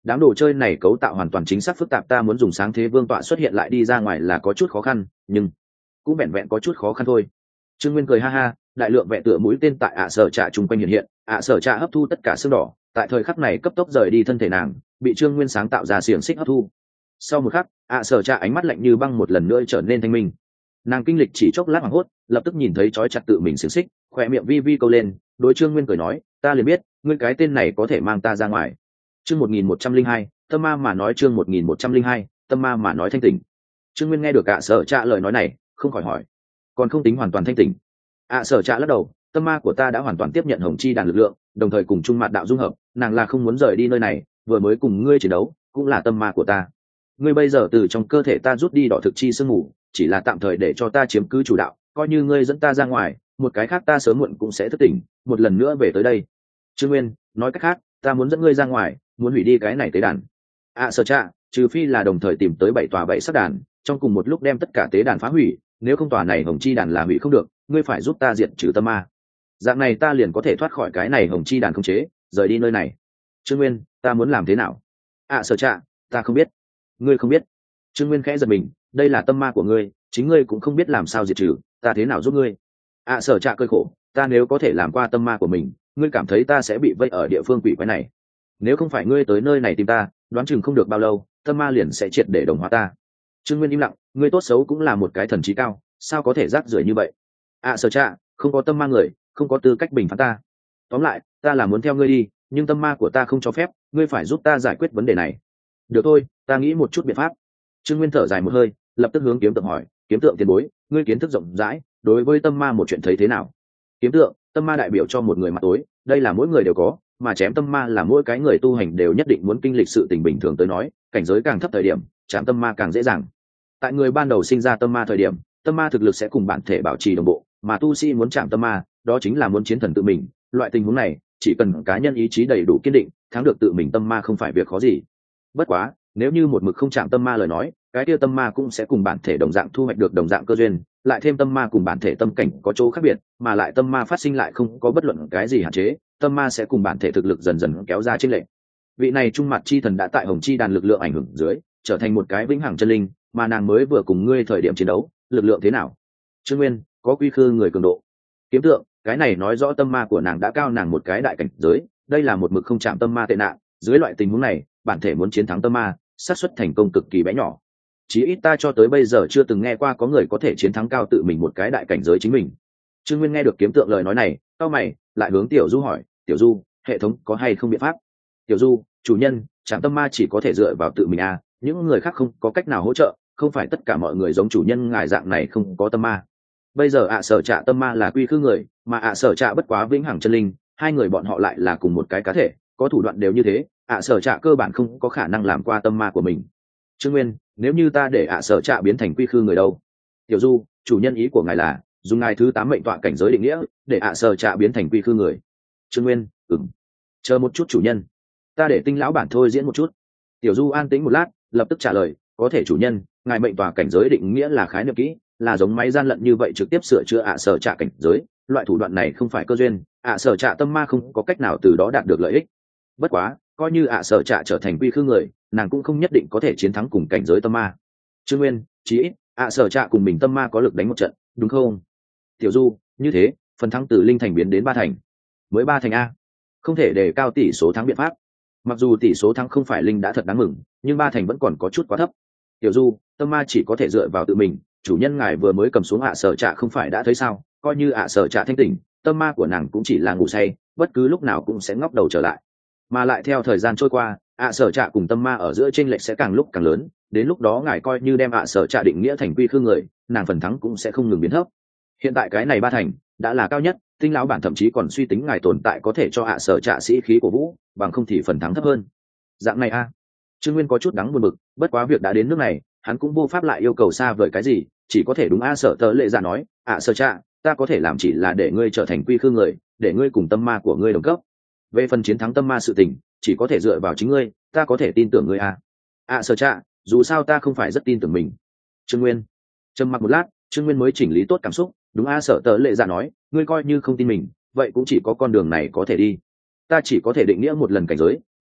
đám đồ chơi này cấu tạo hoàn toàn chính xác phức tạp, ta muốn dùng sáng thế vương tọa xuất hiện lại đi ra ngoài là có chút khó khăn, nhưng cũng vẹn vẹn có chút khó khăn thôi. Trương Nguyên cười ha ha, đại lượng vẹn tựa mũi tên tại ạ sở trạ chung quanh hiện hiện, ạ sở trạ hấp thu tất cả xương đỏ, tại thời khắc này cấp tốc rời đi thân thể nàng, bị Trương Nguyên sáng tạo ra xiềng xích hấp thu. Sau một khắc, ạ sở trạ ánh mắt lạnh như băng một lần nữa trở nên thanh minh. Nàng kinh lịch chỉ chốc lát hoảng hốt, lập tức nhìn thấy trói chặt tự mình xiềng xích, khỏe miệng vi vi câu lên, đối Trương Nguyên cười nói, ta liền biết ngươi cái tên này có thể mang ta ra ngoài. Chương một nghìn một trăm linh hai, tâm ma mà nói. Chương một nghìn một trăm linh hai, tâm ma mà nói thanh tỉnh. Trương Nguyên nghe được ạ sở trạ lời nói này, không khỏi hỏi, còn không tính hoàn toàn thanh tỉnh? ạ sở trạ lắc đầu, tâm ma của ta đã hoàn toàn tiếp nhận hồng chi đàn lực lượng, đồng thời cùng trung mạn đạo dung hợp, nàng là không muốn rời đi nơi này, vừa mới cùng ngươi chiến đấu cũng là tâm ma của ta. Ngươi bây giờ từ trong cơ thể ta rút đi đỏ thực chi sương mù, chỉ là tạm thời để cho ta chiếm cứ chủ đạo, coi như ngươi dẫn ta ra ngoài, một cái khác ta sớm muộn cũng sẽ thức tỉnh, một lần nữa về tới đây. Trương Nguyên nói cách khác, ta muốn dẫn ngươi ra ngoài, muốn hủy đi cái này tế đàn. ạ sở trạ, trừ phi là đồng thời tìm tới bảy tòa bảy sắc đàn, trong cùng một lúc đem tất cả tế đàn phá hủy, nếu không tòa này hồng chi đàn là hủy không được, ngươi phải giúp ta diệt trừ tâm ma, dạng này ta liền có thể thoát khỏi cái này hồng chi đàn khống chế, rời đi nơi này. Trương Nguyên, ta muốn làm thế nào? ạ sở trạ, ta không biết. Ngươi không biết? Trương Nguyên khẽ giật mình, đây là tâm ma của ngươi, chính ngươi cũng không biết làm sao diệt trừ, ta thế nào giúp ngươi? ạ sở trạ cơi khổ, ta nếu có thể làm qua tâm ma của mình, ngươi cảm thấy ta sẽ bị vây ở địa phương quỷ quái này? Nếu không phải ngươi tới nơi này tìm ta, đoán chừng không được bao lâu, tâm ma liền sẽ triệt để đồng hóa ta. Trương Nguyên im lặng, ngươi tốt xấu cũng là một cái thần trí cao, sao có thể rác rưởi như vậy? ạ sở trạ, không có tâm ma người không có tư cách bình phán ta. Tóm lại, ta là muốn theo ngươi đi, nhưng tâm ma của ta không cho phép, ngươi phải giúp ta giải quyết vấn đề này. Được thôi, ta nghĩ một chút biện pháp. Trương Nguyên thở dài một hơi, lập tức hướng kiếm tượng hỏi, kiếm tượng tiền bối, ngươi kiến thức rộng rãi, đối với tâm ma một chuyện thấy thế nào? Kiếm tượng, tâm ma đại biểu cho một người mặt tối, đây là mỗi người đều có, mà chém tâm ma là mỗi cái người tu hành đều nhất định muốn kinh lịch sự tình bình thường tới nói, cảnh giới càng thấp thời điểm, chém tâm ma càng dễ dàng. Tại người ban đầu sinh ra tâm ma thời điểm, tâm ma thực lực sẽ cùng bản thể bảo trì đồng bộ, mà tu sĩ muốn chạm tâm ma, đó chính là muốn chiến thần tự mình, loại tình huống này, chỉ cần cá nhân ý chí đầy đủ kiên định, thắng được tự mình tâm ma không phải việc khó gì. Bất quá, nếu như một mực không chạm tâm ma lời nói, cái kia tâm ma cũng sẽ cùng bản thể đồng dạng thu hoạch được đồng dạng cơ duyên, lại thêm tâm ma cùng bản thể tâm cảnh có chỗ khác biệt, mà lại tâm ma phát sinh lại không có bất luận cái gì hạn chế, tâm ma sẽ cùng bản thể thực lực dần dần kéo ra chênh lệch. Vị này trung mặt chi thần đã tại hồng chi đàn lực lượng ảnh hưởng dưới, trở thành một cái vĩnh hằng chân linh, mà nàng mới vừa cùng ngươi thời điểm chiến đấu, lực lượng thế nào? Trương Nguyên, có quy khư người cường độ. Kiếm tượng, cái này nói rõ tâm ma của nàng đã cao nàng một cái đại cảnh giới, đây là một mực không chạm tâm ma tệ nạn, dưới loại tình huống này, bản thể muốn chiến thắng tâm ma, xác suất thành công cực kỳ bé nhỏ. Chí ít ta cho tới bây giờ chưa từng nghe qua có người có thể chiến thắng cao tự mình một cái đại cảnh giới chính mình. Trương Nguyên nghe được kiếm tượng lời nói này, cau mày, lại hướng Tiểu Du hỏi, Tiểu Du, hệ thống có hay không biện pháp? Tiểu Du, chủ nhân, chạm tâm ma chỉ có thể dựa vào tự mình à, những người khác không có cách nào hỗ trợ, không phải tất cả mọi người giống chủ nhân ngài dạng này không có tâm ma. Bây giờ ạ sở trạ tâm ma là quy khư người, mà ạ sở trạ bất quá vĩnh hằng chân linh, hai người bọn họ lại là cùng một cái cá thể, có thủ đoạn đều như thế, ạ sở trạ cơ bản không có khả năng làm qua tâm ma của mình. Trương Nguyên, nếu như ta để ạ sở trạ biến thành quy khư người đâu? Tiểu Du, chủ nhân ý của ngài là dùng ngài thứ tám mệnh tọa cảnh giới định nghĩa để ạ sở trạ biến thành quy khư người. Trương Nguyên, ừm, chờ một chút chủ nhân, ta để tinh lão bản thôi diễn một chút. Tiểu Du an tĩnh một lát, lập tức trả lời, có thể chủ nhân, ngài mệnh tòa cảnh giới định nghĩa là khái niệm kỹ, là giống máy gian lận như vậy trực tiếp sửa chữa ạ sở trạ cảnh giới, loại thủ đoạn này không phải cơ duyên, ạ sở trạ tâm ma không có cách nào từ đó đạt được lợi ích. Bất quá, coi như ạ sở trạ trở thành quy khư người, nàng cũng không nhất định có thể chiến thắng cùng cảnh giới tâm ma. Trương Nguyên, chí ít ạ sở trạ cùng mình tâm ma có lực đánh một trận, đúng không? Tiểu Du, như thế, phần thắng từ linh thành biến đến ba thành, mới ba thành a, không thể đề cao tỷ số thắng biện pháp. Mặc dù tỷ số thắng không phải linh đã thật đáng mừng, nhưng ba thành vẫn còn có chút quá thấp. Tiểu Du, tâm ma chỉ có thể dựa vào tự mình, chủ nhân ngài vừa mới cầm xuống ạ sở trạ không phải đã thấy sao, coi như ạ sở trạ thanh tỉnh, tâm ma của nàng cũng chỉ là ngủ say, bất cứ lúc nào cũng sẽ ngóc đầu trở lại. Mà lại theo thời gian trôi qua, ạ sở trạ cùng tâm ma ở giữa chênh lệch sẽ càng lúc càng lớn, đến lúc đó ngài coi như đem ạ sở trạ định nghĩa thành quy khư người, nàng phần thắng cũng sẽ không ngừng biến thấp. Hiện tại cái này ba thành đã là cao nhất, tinh lão bản thậm chí còn suy tính ngài tồn tại có thể cho ạ sở trạ sĩ khí của vũ, bằng không thì phần thắng thấp hơn. Dạng này a. Trương Nguyên có chút đắng buồn bực, bất quá việc đã đến nước này, hắn cũng vô pháp lại yêu cầu xa vời cái gì, chỉ có thể đúng a sở tớ lệ dạ nói, ạ sở trạ, ta có thể làm chỉ là để ngươi trở thành quy khư người, để ngươi cùng tâm ma của ngươi đồng cấp. Về phần chiến thắng tâm ma sự tình, chỉ có thể dựa vào chính ngươi, ta có thể tin tưởng ngươi a. ạ sở trạ, dù sao ta không phải rất tin tưởng mình. Trương Nguyên trầm mặc một lát, Trương Nguyên mới chỉnh lý tốt cảm xúc, đúng a sở tớ lệ dạ nói, ngươi coi như không tin mình, vậy cũng chỉ có con đường này có thể đi. Ta chỉ có thể định nghĩa một lần cảnh giới,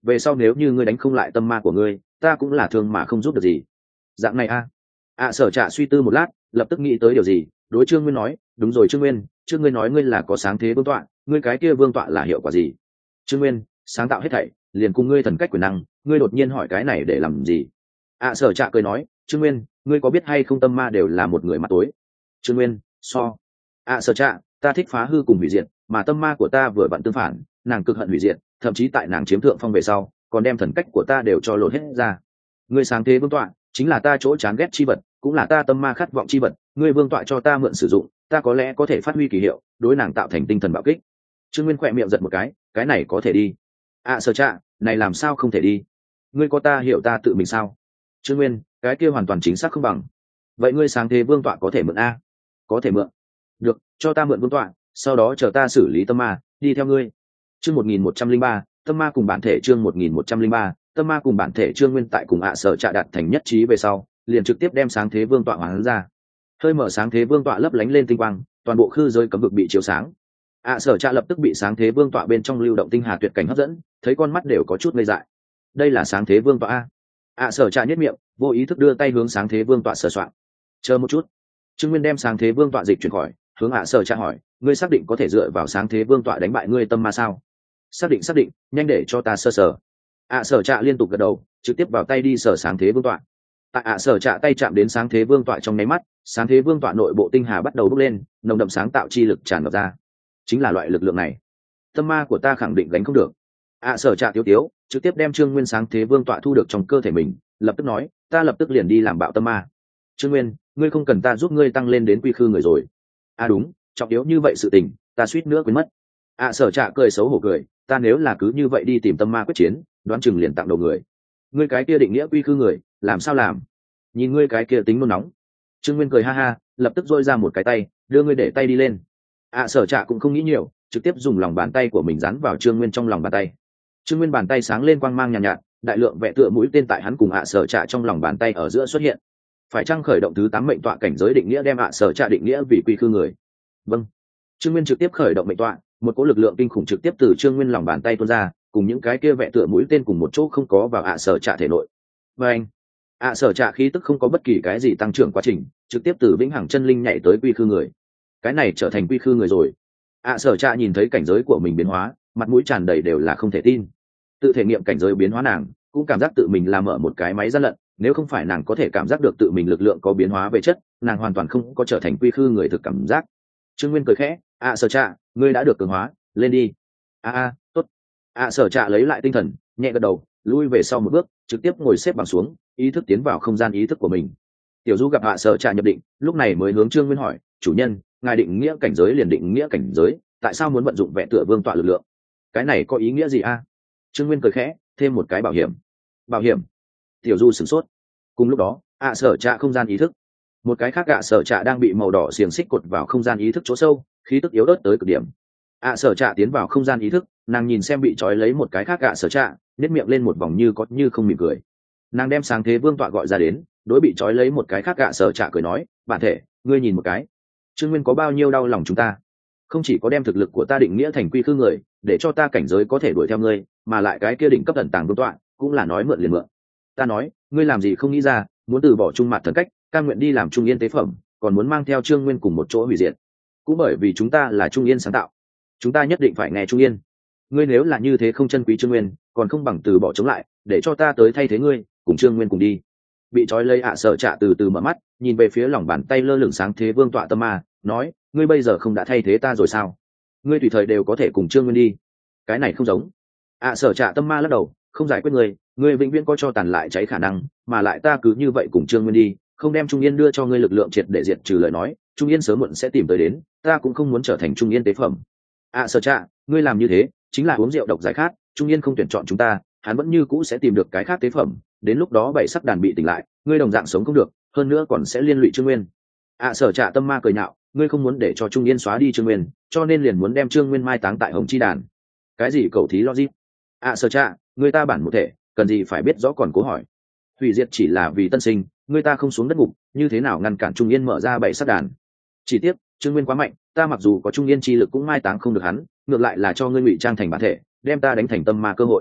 về sau nếu như ngươi đánh không lại tâm ma của ngươi, ta cũng là thương mà không giúp được gì. Dạng này a. ạ Sở Trạ suy tư một lát, lập tức nghĩ tới điều gì, đối Trương Nguyên nói, đúng rồi Trương Nguyên, trước ngươi nói ngươi là có sáng thế vương tọa, ngươi cái kia vương tọa là hiệu quả gì? Trương Nguyên, sáng tạo hết thảy, liền cùng ngươi thần cách quyền năng, ngươi đột nhiên hỏi cái này để làm gì? ạ Sở Trạ cười nói, Trương Nguyên, ngươi có biết hay không tâm ma đều là một người mặt tối. Trương Nguyên, so. ạ Sở Trạ, ta thích phá hư cùng hủy diệt, mà tâm ma của ta vừa vặn tương phản, nàng cực hận hủy diệt, thậm chí tại nàng chiếm thượng phong về sau, còn đem thần cách của ta đều cho lột hết ra. Ngươi sáng thế vương tọa chính là ta chỗ chán ghét chi vật, cũng là ta tâm ma khát vọng chi vật, ngươi vương tọa cho ta mượn sử dụng, ta có lẽ có thể phát huy kỳ hiệu, đối nàng tạo thành tinh thần bạo kích. Trương Nguyên khỏe miệng giật một cái, cái này có thể đi. ạ Sở Trạ, này làm sao không thể đi? Ngươi có ta hiểu ta tự mình sao? Trương Nguyên, cái kia hoàn toàn chính xác không bằng. Vậy ngươi sáng thế vương tọa có thể mượn a? Có thể mượn. Được, cho ta mượn vương tọa, sau đó chờ ta xử lý tâm ma, đi theo ngươi. Chương một nghìn một trăm linh ba, tâm ma cùng bản thể. Chương một nghìn một trăm linh ba, tâm ma cùng bản thể. Trương Nguyên tại cùng ạ Sở Trạ đạt thành nhất trí về sau, liền trực tiếp đem sáng thế vương tọa hoàn ra. Hơi mở sáng thế vương tọa lấp lánh lên tinh quang, toàn bộ khư giới cấm vực bị chiếu sáng. ạ Sở Trạ lập tức bị sáng thế vương tọa bên trong lưu động tinh hà tuyệt cảnh hấp dẫn, thấy con mắt đều có chút ngây dại. Đây là sáng thế vương tọa a? ạ Sở Trạ nhếch miệng, vô ý thức đưa tay hướng sáng thế vương tọa sờ soạn. Chờ một chút. Trương Nguyên đem sáng thế vương tọa dịch chuyển khỏi, hướng ạ Sở Trạ hỏi, ngươi xác định có thể dựa vào sáng thế vương tọa đánh bại ngươi tâm ma sao? Xác định xác định, nhanh để cho ta sơ sờ. ạ Sở Trạ liên tục gật đầu, trực tiếp vào tay đi sờ sáng thế vương tọa. Tại ạ Sở Trạ tay chạm đến sáng thế vương tọa trong nháy mắt, sáng thế vương tọa nội bộ tinh hà bắt đầu bốc lên, nồng đậm sáng tạo chi lực tràn ngập ra. Chính là loại lực lượng này, tâm ma của ta khẳng định gánh không được. ạ Sở Trạ tiếu tiếu, trực tiếp đem Trương Nguyên sáng thế vương tọa thu được trong cơ thể mình, lập tức nói, ta lập tức liền đi làm bạo tâm ma. Trương Nguyên, ngươi không cần ta giúp ngươi tăng lên đến quy khư người rồi. À đúng, trọng yếu như vậy sự tình, ta suýt nữa quên mất. ạ Sở Trạ cười xấu hổ cười, ta nếu là cứ như vậy đi tìm tâm ma quyết chiến, đoán chừng liền tặng đầu người. Ngươi cái kia định nghĩa quy khư người, làm sao làm? Nhìn ngươi cái kia tính nôn nóng. Trương Nguyên cười ha ha, lập tức dôi ra một cái tay, đưa ngươi để tay đi lên. ạ Sở Trạ cũng không nghĩ nhiều, trực tiếp dùng lòng bàn tay của mình dán vào Trương Nguyên trong lòng bàn tay. Trương Nguyên bàn tay sáng lên quang mang nhàn nhạt, nhạt, đại lượng vẽ tựa mũi tên tại hắn cùng ạ Sở Trạ trong lòng bàn tay ở giữa xuất hiện. Phải chăng khởi động thứ tám mệnh tọa cảnh giới định nghĩa đem ạ Sở Trạ định nghĩa vì quy khư người? Vâng. Trương Nguyên trực tiếp khởi động mệnh tọa, một cỗ lực lượng kinh khủng trực tiếp từ Trương Nguyên lòng bàn tay tuôn ra, cùng những cái kia vẽ tựa mũi tên cùng một chỗ không có vào ạ Sở Trạ thể nội. Và anh, ạ Sở Trạ khí tức không có bất kỳ cái gì tăng trưởng quá trình, trực tiếp từ vĩnh hằng chân linh nhảy tới quy khư người. Cái này trở thành quy khư người rồi. ạ Sở Trạ nhìn thấy cảnh giới của mình biến hóa, mặt mũi tràn đầy đều là không thể tin. Tự thể nghiệm cảnh giới biến hóa nàng cũng cảm giác tự mình làm mở một cái máy gian lận, nếu không phải nàng có thể cảm giác được tự mình lực lượng có biến hóa về chất, nàng hoàn toàn không có trở thành quy khư người thực cảm giác. Trương Nguyên cười khẽ, ạ Sở Trạ, ngươi đã được cường hóa, lên đi. a a tốt. ạ Sở Trạ lấy lại tinh thần, nhẹ gật đầu, lui về sau một bước, trực tiếp ngồi xếp bằng xuống, ý thức tiến vào không gian ý thức của mình. Tiểu Du gặp ạ Sở Trạ nhập định, lúc này mới hướng Trương Nguyên hỏi, chủ nhân, ngài định nghĩa cảnh giới liền định nghĩa cảnh giới, tại sao muốn vận dụng vẽ tựa vương tọa lực lượng? Cái này có ý nghĩa gì a? Trương Nguyên cười khẽ, thêm một cái bảo hiểm. Bảo hiểm? Tiểu Du sửng sốt. Cùng lúc đó, ạ Sở Trạ không gian ý thức, một cái khác ạ Sở Trạ đang bị màu đỏ xiềng xích cột vào không gian ý thức chỗ sâu, khí tức yếu ớt tới cực điểm. ạ Sở Trạ tiến vào không gian ý thức, nàng nhìn xem bị trói lấy một cái khác ạ Sở Trạ, nhếch miệng lên một vòng như có như không mỉm cười. Nàng đem sáng thế vương tọa gọi ra đến, đối bị trói lấy một cái khác ạ Sở Trạ cười nói, bản thể, ngươi nhìn một cái, Trương Nguyên có bao nhiêu đau lòng chúng ta, không chỉ có đem thực lực của ta định nghĩa thành quy khư người, để cho ta cảnh giới có thể đuổi theo ngươi, mà lại cái kia đỉnh cấp thần tàng vương tọa cũng là nói mượn liền mượn. Ta nói, ngươi làm gì không nghĩ ra, muốn từ bỏ trung mặt thần cách, cam nguyện đi làm trung yên tế phẩm, còn muốn mang theo Trương Nguyên cùng một chỗ hủy diệt. Cũng bởi vì chúng ta là trung yên sáng tạo, chúng ta nhất định phải nghe trung yên. Ngươi nếu là như thế không chân quý Trương Nguyên, còn không bằng từ bỏ chống lại, để cho ta tới thay thế ngươi, cùng Trương Nguyên cùng đi. Bị trói lấy ạ Sở Trạ từ từ mở mắt, nhìn về phía lòng bàn tay lơ lửng sáng thế vương tọa tâm ma, nói, ngươi bây giờ không đã thay thế ta rồi sao? Ngươi tùy thời đều có thể cùng Trương Nguyên đi. Cái này không giống. ạ Sở Trạ tâm ma lắc đầu, không giải quyết ngươi, ngươi vĩnh viễn có cho tàn lại cháy khả năng, mà lại ta cứ như vậy cùng Trương Nguyên đi, không đem Trung Yên đưa cho ngươi lực lượng triệt để diệt trừ lời nói, Trung Yên sớm muộn sẽ tìm tới đến, ta cũng không muốn trở thành Trung Yên tế phẩm. ạ Sở Trạ, ngươi làm như thế, chính là uống rượu độc giải khát, Trung Yên không tuyển chọn chúng ta, hắn vẫn như cũ sẽ tìm được cái khác tế phẩm, đến lúc đó bảy sắc đàn bị tỉnh lại, ngươi đồng dạng sống không được, hơn nữa còn sẽ liên lụy Trương Nguyên. ạ Sở Trạ tâm ma cười nhạo, ngươi không muốn để cho Trung Yên xóa đi Trương Nguyên, cho nên liền muốn đem Trương Nguyên mai táng tại Hồng Chi đàn. Cái gì cầu thí logic? ạ Sở Trạ, người ta bản một thể, cần gì phải biết rõ còn cố hỏi. Hủy diệt chỉ là vì tân sinh, người ta không xuống đất ngục, như thế nào ngăn cản Trung Yên mở ra bảy sắc đàn? Chỉ tiếc, Trương Nguyên quá mạnh, ta mặc dù có Trung Yên chi lực cũng mai táng không được hắn, ngược lại là cho ngươi ngụy trang thành bản thể, đem ta đánh thành tâm ma cơ hội.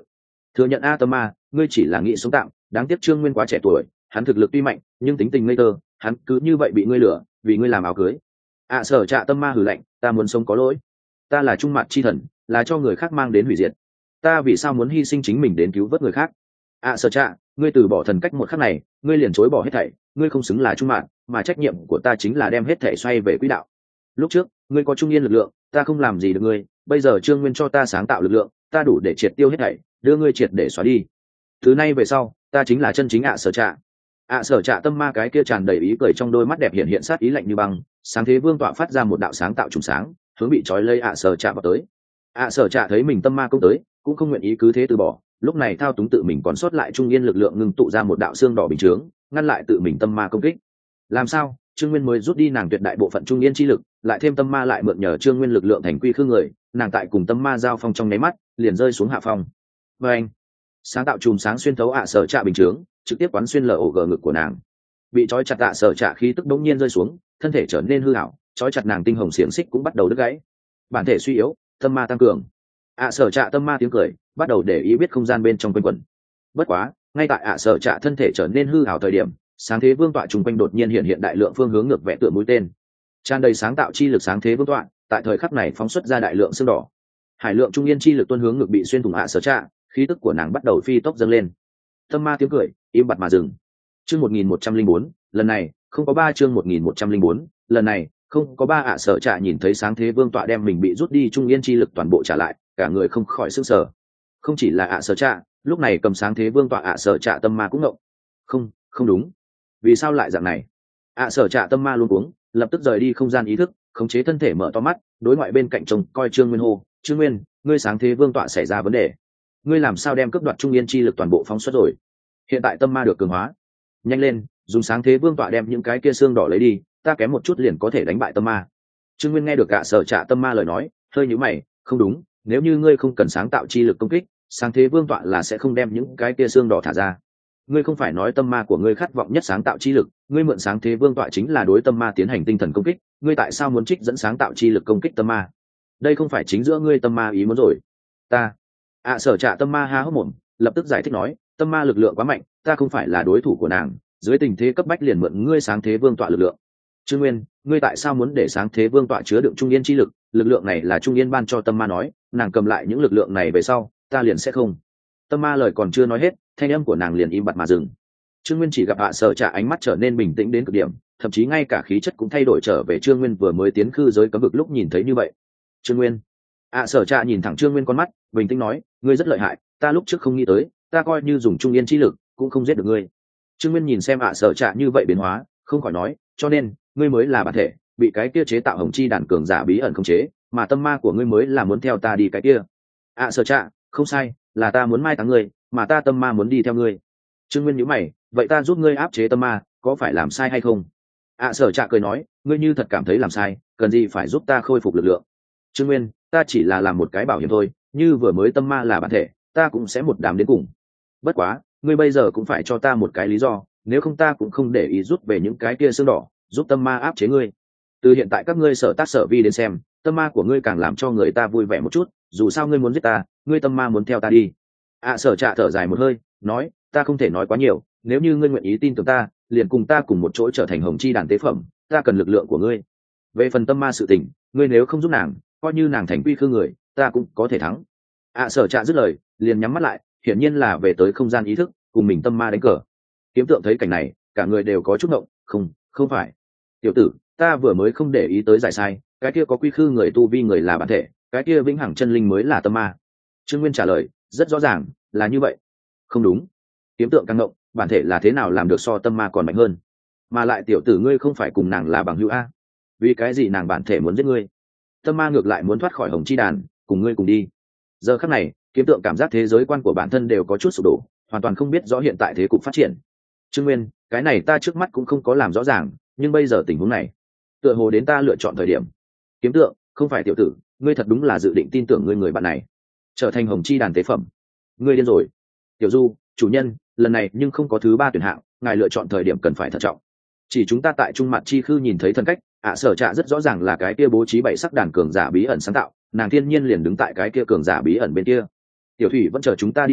thừa nhận a tâm ma, ngươi chỉ là nghĩ sống tạm, đáng tiếc Trương Nguyên quá trẻ tuổi, hắn thực lực tuy mạnh nhưng tính tình ngây thơ, hắn cứ như vậy bị ngươi lừa, vì ngươi làm áo cưới. ạ sở trạ tâm ma hừ lạnh, ta muốn sống có lỗi, ta là trung mặt chi thần, là cho người khác mang đến hủy diệt, ta vì sao muốn hy sinh chính mình đến cứu vớt người khác? ạ sở trạ, ngươi từ bỏ thần cách một khắc này, ngươi liền chối bỏ hết thảy, ngươi không xứng là trung mạng, mà trách nhiệm của ta chính là đem hết thảy xoay về quỹ đạo. Lúc trước ngươi có trung yên lực lượng, ta không làm gì được ngươi, bây giờ Trương Nguyên cho ta sáng tạo lực lượng, ta đủ để triệt tiêu hết thảy, đưa ngươi triệt để xóa đi. Từ nay về sau, ta chính là chân chính ạ sở trạ. ạ sở trạ tâm ma cái kia tràn đầy ý cười trong đôi mắt đẹp hiện hiện sát ý lạnh như băng, sáng thế vương tọa phát ra một đạo sáng tạo trùng sáng, hướng bị trói lây ạ sở trạ vào tới. ạ sở trạ thấy mình tâm ma công tới, cũng không nguyện ý cứ thế từ bỏ, lúc này thao túng tự mình còn sót lại trung yên lực lượng ngưng tụ ra một đạo xương đỏ bình chướng, ngăn lại tự mình tâm ma công kích. Làm sao Trương Nguyên mới rút đi nàng tuyệt đại bộ phận trung yên chi lực, lại thêm tâm ma lại mượn nhờ Trương Nguyên lực lượng thành quy khư người, nàng tại cùng tâm ma giao phong trong nháy mắt liền rơi xuống hạ phong. Và anh sáng tạo chùm sáng xuyên thấu ạ sở trạ bình chướng, trực tiếp quán xuyên lở ổ gờ ngực của nàng. Bị trói chặt ạ sở trạ khí tức đống nhiên rơi xuống, thân thể trở nên hư ảo, trói chặt nàng tinh hồng xiềng xích cũng bắt đầu đứt gãy. Bản thể suy yếu, tâm ma tăng cường. ạ sở trạ tâm ma tiếng cười bắt đầu để ý biết không gian bên trong quanh quẩn. Bất quá ngay tại ạ sở trạ thân thể trở nên hư ảo thời điểm, sáng thế vương tọa trùng quanh đột nhiên hiện hiện đại lượng phương hướng ngược vẽ tựa mũi tên, tràn đầy sáng tạo chi lực. Sáng thế vương tọa tại thời khắc này phóng xuất ra đại lượng xương đỏ, hải lượng trung yên chi lực tuôn hướng ngược bị xuyên thủng ạ sở trạ, khí tức của nàng bắt đầu phi tốc dâng lên. Tâm ma tiếng cười im bặt mà dừng. Chương một nghìn một trăm linh bốn, lần này không có ba. Chương một nghìn một trăm linh bốn, lần này không có ba. ạ sở trạ nhìn thấy sáng thế vương tọa đem mình bị rút đi trung yên chi lực toàn bộ trả lại, cả người không khỏi sức sở. Không chỉ là ạ sở trạ, lúc này cầm sáng thế vương tọa ạ sở trạ tâm ma cũng ngộng. Không, không đúng, vì sao lại dạng này? ạ sở trạ tâm ma luôn uống, lập tức rời đi không gian ý thức, khống chế thân thể mở to mắt, đối ngoại bên cạnh chồng coi Trương Nguyên hô, Trương Nguyên, ngươi sáng thế vương tọa xảy ra vấn đề, ngươi làm sao đem cướp đoạt trung yên chi lực toàn bộ phóng xuất rồi? Hiện tại tâm ma được cường hóa, nhanh lên dùng sáng thế vương tọa đem những cái kia xương đỏ lấy đi, ta kém một chút liền có thể đánh bại tâm ma. Trương Nguyên nghe được ạ sở trạ tâm ma lời nói, hơi nhíu mày, không đúng, nếu như ngươi không cần sáng tạo chi lực công kích, sáng thế vương tọa là sẽ không đem những cái kia xương đỏ thả ra. Ngươi không phải nói tâm ma của ngươi khát vọng nhất sáng tạo chi lực, ngươi mượn sáng thế vương tọa chính là đối tâm ma tiến hành tinh thần công kích, ngươi tại sao muốn trích dẫn sáng tạo chi lực công kích tâm ma? Đây không phải chính giữa ngươi tâm ma ý muốn rồi. Ta ạ sở trạ tâm ma ha hốc mồm, lập tức giải thích nói, tâm ma lực lượng quá mạnh, ta không phải là đối thủ của nàng, dưới tình thế cấp bách liền mượn ngươi sáng thế vương tọa lực lượng. Trương Nguyên, ngươi tại sao muốn để sáng thế vương tọa chứa đựng trung yên chi lực? Lực lượng này là trung yên ban cho tâm ma nói, nàng cầm lại những lực lượng này về sau, ta liền sẽ không. Tâm ma lời còn chưa nói hết, thanh âm của nàng liền im bặt mà dừng. Trương Nguyên chỉ gặp ạ sở trạ ánh mắt trở nên bình tĩnh đến cực điểm, thậm chí ngay cả khí chất cũng thay đổi trở về Trương Nguyên vừa mới tiến khư giới cấm vực lúc nhìn thấy như vậy. Trương Nguyên, ạ sở trạ nhìn thẳng Trương Nguyên con mắt, bình tĩnh nói, ngươi rất lợi hại, ta lúc trước không nghĩ tới, ta coi như dùng trung yên chi lực cũng không giết được ngươi. Trương Nguyên nhìn xem ạ sở trạ như vậy biến hóa, không khỏi nói, cho nên ngươi mới là bản thể, bị cái kia chế tạo hồng chi đàn cường giả bí ẩn khống chế, mà tâm ma của ngươi mới là muốn theo ta đi cái kia. ạ sở trạ, không sai, là ta muốn mai táng ngươi, mà ta tâm ma muốn đi theo ngươi. Trương Nguyên nhíu mày, vậy ta giúp ngươi áp chế tâm ma, có phải làm sai hay không? ạ sở trạ cười nói, ngươi như thật cảm thấy làm sai, cần gì phải giúp ta khôi phục lực lượng? Trương Nguyên, ta chỉ là làm một cái bảo hiểm thôi, như vừa mới tâm ma là bản thể, ta cũng sẽ một đám đến cùng. Bất quá, ngươi bây giờ cũng phải cho ta một cái lý do, nếu không ta cũng không để ý rút về những cái kia xương đỏ, giúp tâm ma áp chế ngươi. Từ hiện tại các ngươi sở tác sở vi đến xem, tâm ma của ngươi càng làm cho người ta vui vẻ một chút, dù sao ngươi muốn giết ta, ngươi tâm ma muốn theo ta đi. ạ sở trạ thở dài một hơi, nói, ta không thể nói quá nhiều, nếu như ngươi nguyện ý tin tưởng ta, liền cùng ta cùng một chỗ trở thành hồng chi đàn tế phẩm, ta cần lực lượng của ngươi. Về phần tâm ma sự tình, ngươi nếu không giúp nàng, coi như nàng thành quy khư người, ta cũng có thể thắng. ạ sở trạ dứt lời, liền nhắm mắt lại, hiển nhiên là về tới không gian ý thức, cùng mình tâm ma đánh cờ. Kiếm tượng thấy cảnh này, cả người đều có chút ngộng, không, không phải. Tiểu tử, ta vừa mới không để ý tới giải sai, cái kia có quy khư người tu vi người là bản thể, cái kia vĩnh hằng chân linh mới là tâm ma. Trương Nguyên trả lời, rất rõ ràng, là như vậy. Không đúng. Kiếm tượng càng ngộng, bản thể là thế nào làm được so tâm ma còn mạnh hơn? Mà lại tiểu tử ngươi không phải cùng nàng là bằng hữu a? Vì cái gì nàng bản thể muốn giết ngươi? Tâm ma ngược lại muốn thoát khỏi hồng chi đàn, cùng ngươi cùng đi. Giờ khắc này, kiếm tượng cảm giác thế giới quan của bản thân đều có chút sụp đổ, hoàn toàn không biết rõ hiện tại thế cục phát triển. Trương Nguyên, cái này ta trước mắt cũng không có làm rõ ràng, nhưng bây giờ tình huống này, tựa hồ đến ta lựa chọn thời điểm. Kiếm tượng, không phải tiểu tử, ngươi thật đúng là dự định tin tưởng ngươi người bạn này, trở thành hồng chi đàn tế phẩm. Ngươi điên rồi. Tiểu Du, chủ nhân, lần này nhưng không có thứ ba tuyển hạng, ngài lựa chọn thời điểm cần phải thận trọng. Chỉ chúng ta tại trung mặt chi khư nhìn thấy thần cách, ạ sở trạ rất rõ ràng là cái kia bố trí bảy sắc đàn cường giả bí ẩn sáng tạo, nàng thiên nhiên liền đứng tại cái kia cường giả bí ẩn bên kia. Tiểu Thủy vẫn chờ chúng ta đi cứu,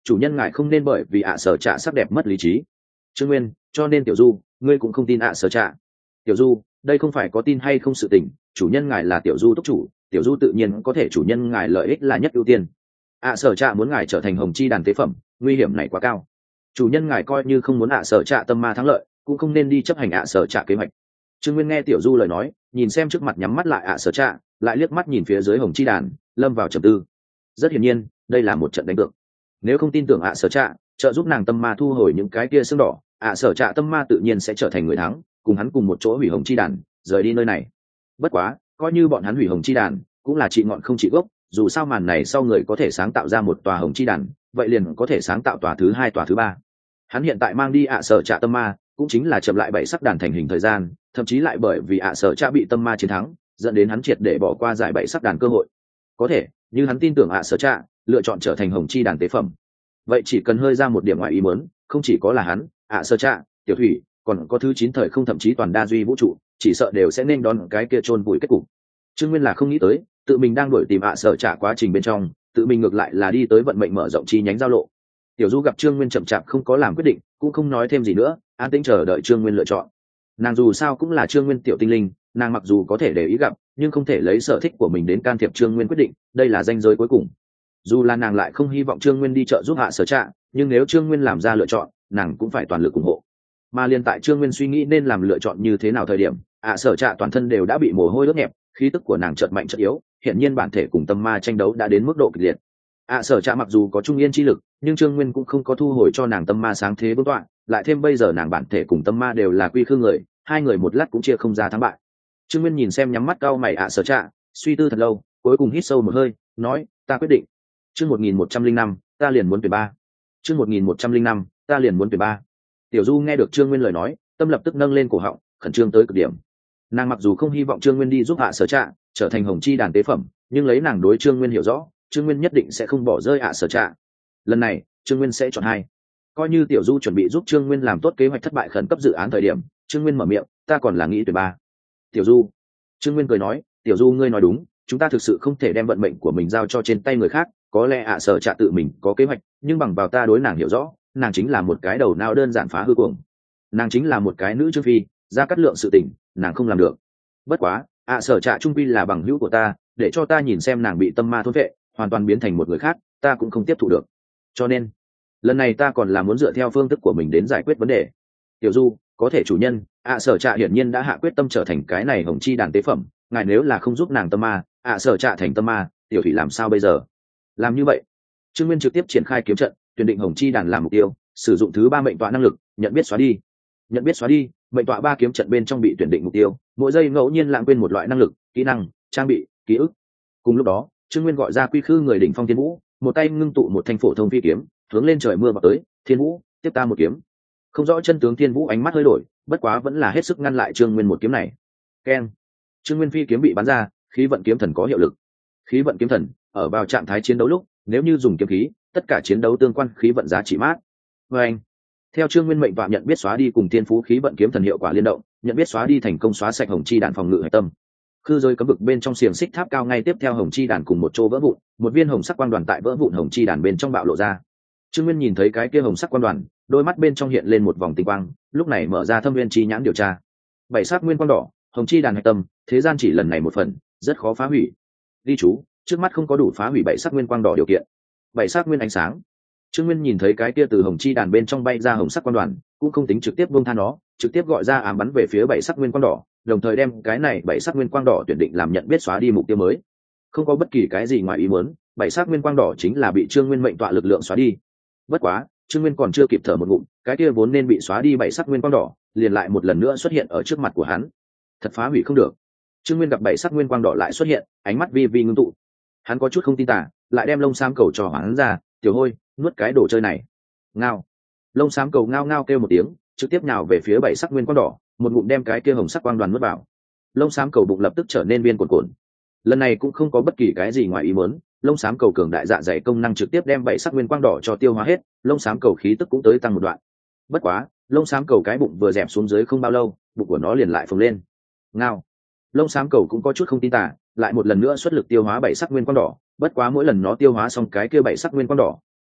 chủ nhân ngài không nên bởi vì ạ sở trạ sắc đẹp mất lý trí. Trương Nguyên, cho nên tiểu du ngươi cũng không tin ạ sở trạ. Tiểu du, đây không phải có tin hay không sự tình, chủ nhân ngài là tiểu du túc chủ, tiểu du tự nhiên có thể chủ nhân ngài lợi ích là nhất ưu tiên. ạ sở trạ muốn ngài trở thành hồng chi đàn tế phẩm, nguy hiểm này quá cao. Chủ nhân ngài coi như không muốn ạ sở trạ tâm ma thắng lợi, cũng không nên đi chấp hành ạ sở trạ kế hoạch. Trương Nguyên nghe tiểu du lời nói, nhìn xem trước mặt nhắm mắt lại ạ sở trạ, lại liếc mắt nhìn phía dưới hồng chi đàn, lâm vào trầm tư. Rất hiển nhiên đây là một trận đánh cược. Nếu không tin tưởng ạ sở trạ trợ giúp nàng tâm ma thu hồi những cái kia xương đỏ, ạ sở trạ tâm ma tự nhiên sẽ trở thành người thắng, cùng hắn cùng một chỗ hủy hồng chi đàn, rời đi nơi này. Bất quá coi như bọn hắn hủy hồng chi đàn, cũng là trị ngọn không trị gốc, dù sao màn này sau người có thể sáng tạo ra một tòa hồng chi đàn, vậy liền có thể sáng tạo tòa thứ hai tòa thứ ba. Hắn hiện tại mang đi ạ sở trạ tâm ma, cũng chính là chậm lại bảy sắc đàn thành hình thời gian, thậm chí lại bởi vì ạ sở trạ bị tâm ma chiến thắng, dẫn đến hắn triệt để bỏ qua giải bảy sắc đàn cơ hội. Có thể như hắn tin tưởng ạ sở trạ lựa chọn trở thành hồng chi đàn tế phẩm, vậy chỉ cần hơi ra một điểm ngoài ý muốn, không chỉ có là hắn, ạ sở trạ, tiểu thủy, còn có thứ chín thời không, thậm chí toàn đa duy vũ trụ, chỉ sợ đều sẽ nên đón cái kia chôn vùi kết cục. Trương Nguyên là không nghĩ tới, tự mình đang đuổi tìm ạ sở trạ quá trình bên trong, tự mình ngược lại là đi tới vận mệnh mở rộng chi nhánh giao lộ. Tiểu du gặp Trương Nguyên chậm chạp không có làm quyết định, cũng không nói thêm gì nữa, an tĩnh chờ đợi Trương Nguyên lựa chọn. Nàng dù sao cũng là Trương Nguyên tiểu tinh linh, nàng mặc dù có thể để ý gặp, nhưng không thể lấy sở thích của mình đến can thiệp Trương Nguyên quyết định, đây là ranh giới cuối cùng. Dù là nàng lại không hy vọng Trương Nguyên đi trợ giúp hạ sở trạ, nhưng nếu Trương Nguyên làm ra lựa chọn, nàng cũng phải toàn lực ủng hộ. Mà liên tại Trương Nguyên suy nghĩ nên làm lựa chọn như thế nào thời điểm, hạ sở trạ toàn thân đều đã bị mồ hôi ướt nhẹp, khí tức của nàng chợt mạnh chợt yếu, hiện nhiên bản thể cùng tâm ma tranh đấu đã đến mức độ kịch liệt. hạ sở trạ mặc dù có trung yên chi lực, nhưng Trương Nguyên cũng không có thu hồi cho nàng tâm ma sáng thế vương tọa, lại thêm bây giờ nàng bản thể cùng tâm ma đều là quy khư người, hai người một lát cũng chia không ra thắng bại. Trương Nguyên nhìn xem nhắm mắt cau mày ạ sở trạ, suy tư thật lâu, cuối cùng hít sâu một hơi, nói, ta quyết định. Chương một nghìn một trăm linh năm, ta liền muốn tuyển ba. Chương một nghìn một trăm linh năm, ta liền muốn tuyển ba. Tiểu Du nghe được Trương Nguyên lời nói, tâm lập tức nâng lên cổ họng, khẩn trương tới cực điểm. Nàng mặc dù không hy vọng Trương Nguyên đi giúp ạ sở trạ trở thành hồng chi đàn tế phẩm, nhưng lấy nàng đối Trương Nguyên hiểu rõ, Trương Nguyên nhất định sẽ không bỏ rơi ạ sở trạ. Lần này, Trương Nguyên sẽ chọn hai. Coi như Tiểu Du chuẩn bị giúp Trương Nguyên làm tốt kế hoạch thất bại khẩn cấp dự án thời điểm, Trương Nguyên mở miệng, ta còn là nghĩ tuyển ba. Tiểu Du. Trương Nguyên cười nói, Tiểu Du ngươi nói đúng, chúng ta thực sự không thể đem vận mệnh của mình giao cho trên tay người khác, có lẽ ạ sở trạ tự mình có kế hoạch, nhưng bằng vào ta đối nàng hiểu rõ, nàng chính là một cái đầu não đơn giản phá hư cuồng. Nàng chính là một cái nữ trương phi, ra cắt lượng sự tình, nàng không làm được. Bất quá, ạ sở trạ trung phi là bằng hữu của ta, để cho ta nhìn xem nàng bị tâm ma thôn vệ, hoàn toàn biến thành một người khác, ta cũng không tiếp thụ được. Cho nên, lần này ta còn là muốn dựa theo phương thức của mình đến giải quyết vấn đề. Tiểu Du, có thể chủ nhân, ạ sở trạ hiển nhiên đã hạ quyết tâm trở thành cái này hồng chi đàn tế phẩm, ngài nếu là không giúp nàng tâm ma, ạ sở trạ thành tâm ma, tiểu thủy làm sao bây giờ? Làm như vậy, Trương Nguyên trực tiếp triển khai kiếm trận, tuyển định hồng chi đàn làm mục tiêu, sử dụng thứ ba mệnh tọa năng lực, nhận biết xóa đi. Nhận biết xóa đi, mệnh tọa ba kiếm trận bên trong bị tuyển định mục tiêu, mỗi giây ngẫu nhiên lãng quên một loại năng lực, kỹ năng, trang bị, ký ức. Cùng lúc đó, Trương Nguyên gọi ra quy khư người đỉnh phong Thiên Vũ, một tay ngưng tụ một thanh phổ thông phi kiếm, hướng lên trời mưa vào tới, Thiên Vũ, tiếp ta một kiếm. Không rõ chân tướng Thiên Vũ ánh mắt hơi đổi, bất quá vẫn là hết sức ngăn lại Trương Nguyên một kiếm này. Keng. Trương Nguyên phi kiếm bị bắn ra, khí vận kiếm thần có hiệu lực. Khí vận kiếm thần, ở vào trạng thái chiến đấu lúc, nếu như dùng kiếm khí, tất cả chiến đấu tương quan khí vận giá trị mát. Và anh. Theo Trương Nguyên mệnh tọa nhận biết xóa đi cùng Thiên Phú khí vận kiếm thần hiệu quả liên động, nhận biết xóa đi thành công xóa sạch hồng chi đàn phòng ngự hải tâm. Khư rơi cấm vực bên trong xiềng xích tháp cao ngay tiếp theo hồng chi đàn cùng một chỗ vỡ vụn, một viên hồng sắc quang đoàn tại vỡ vụn hồng chi đàn bên trong bạo lộ ra. Trương Nguyên nhìn thấy cái kia hồng sắc quang đoàn, đôi mắt bên trong hiện lên một vòng tinh quang, lúc này mở ra thâm nguyên chi nhãn điều tra. Bảy sắc nguyên quang đỏ, hồng chi đàn hải tâm, thế gian chỉ lần này một phần, rất khó phá hủy. Ghi chú, trước mắt không có đủ phá hủy bảy sắc nguyên quang đỏ điều kiện. Bảy sắc nguyên ánh sáng. Trương Nguyên nhìn thấy cái kia từ hồng chi đàn bên trong bay ra hồng sắc quang đoàn, cũng không tính trực tiếp buông tha nó, trực tiếp gọi ra ám bắn về phía bảy sắc nguyên quang đỏ, đồng thời đem cái này bảy sắc nguyên quang đỏ tuyển định làm nhận biết xóa đi mục tiêu mới. Không có bất kỳ cái gì ngoài ý muốn, bảy sắc nguyên quang đỏ chính là bị Trương Nguyên mệnh tọa lực lượng xóa đi. Bất quá, Trương Nguyên còn chưa kịp thở một ngụm, cái kia vốn nên bị xóa đi bảy sắc nguyên quang đỏ, liền lại một lần nữa xuất hiện ở trước mặt của hắn. Thật phá hủy không được. Trương Nguyên gặp bảy sắc nguyên quang đỏ lại xuất hiện, ánh mắt vi vi ngưng tụ. Hắn có chút không tin tả, lại đem lông xám cầu trò hắn ra, tiểu hôi, nuốt cái đồ chơi này. Ngao. Lông xám cầu ngao ngao kêu một tiếng, trực tiếp nhào về phía bảy sắc nguyên quang đỏ, một ngụm đem cái kia hồng sắc quang đoàn nuốt vào. Lông xám cầu bụng lập tức trở nên viên cuồn cuộn. Lần này cũng không có bất kỳ cái gì ngoài ý muốn, lông xám cầu cường đại dạ dày công năng trực tiếp đem bảy sắc nguyên quang đỏ cho tiêu hóa hết, lông xám cầu khí tức cũng tới tăng một đoạn. Bất quá, lông xám cầu cái bụng vừa dẹp xuống dưới không bao lâu, bụng của nó liền lại phồng lên. Ngao. Lông xám cầu cũng có chút không tin tả, lại một lần nữa xuất lực tiêu hóa bảy sắc nguyên quang đỏ, bất quá mỗi lần nó tiêu hóa xong cái kia bảy sắc nguyên quang đỏ,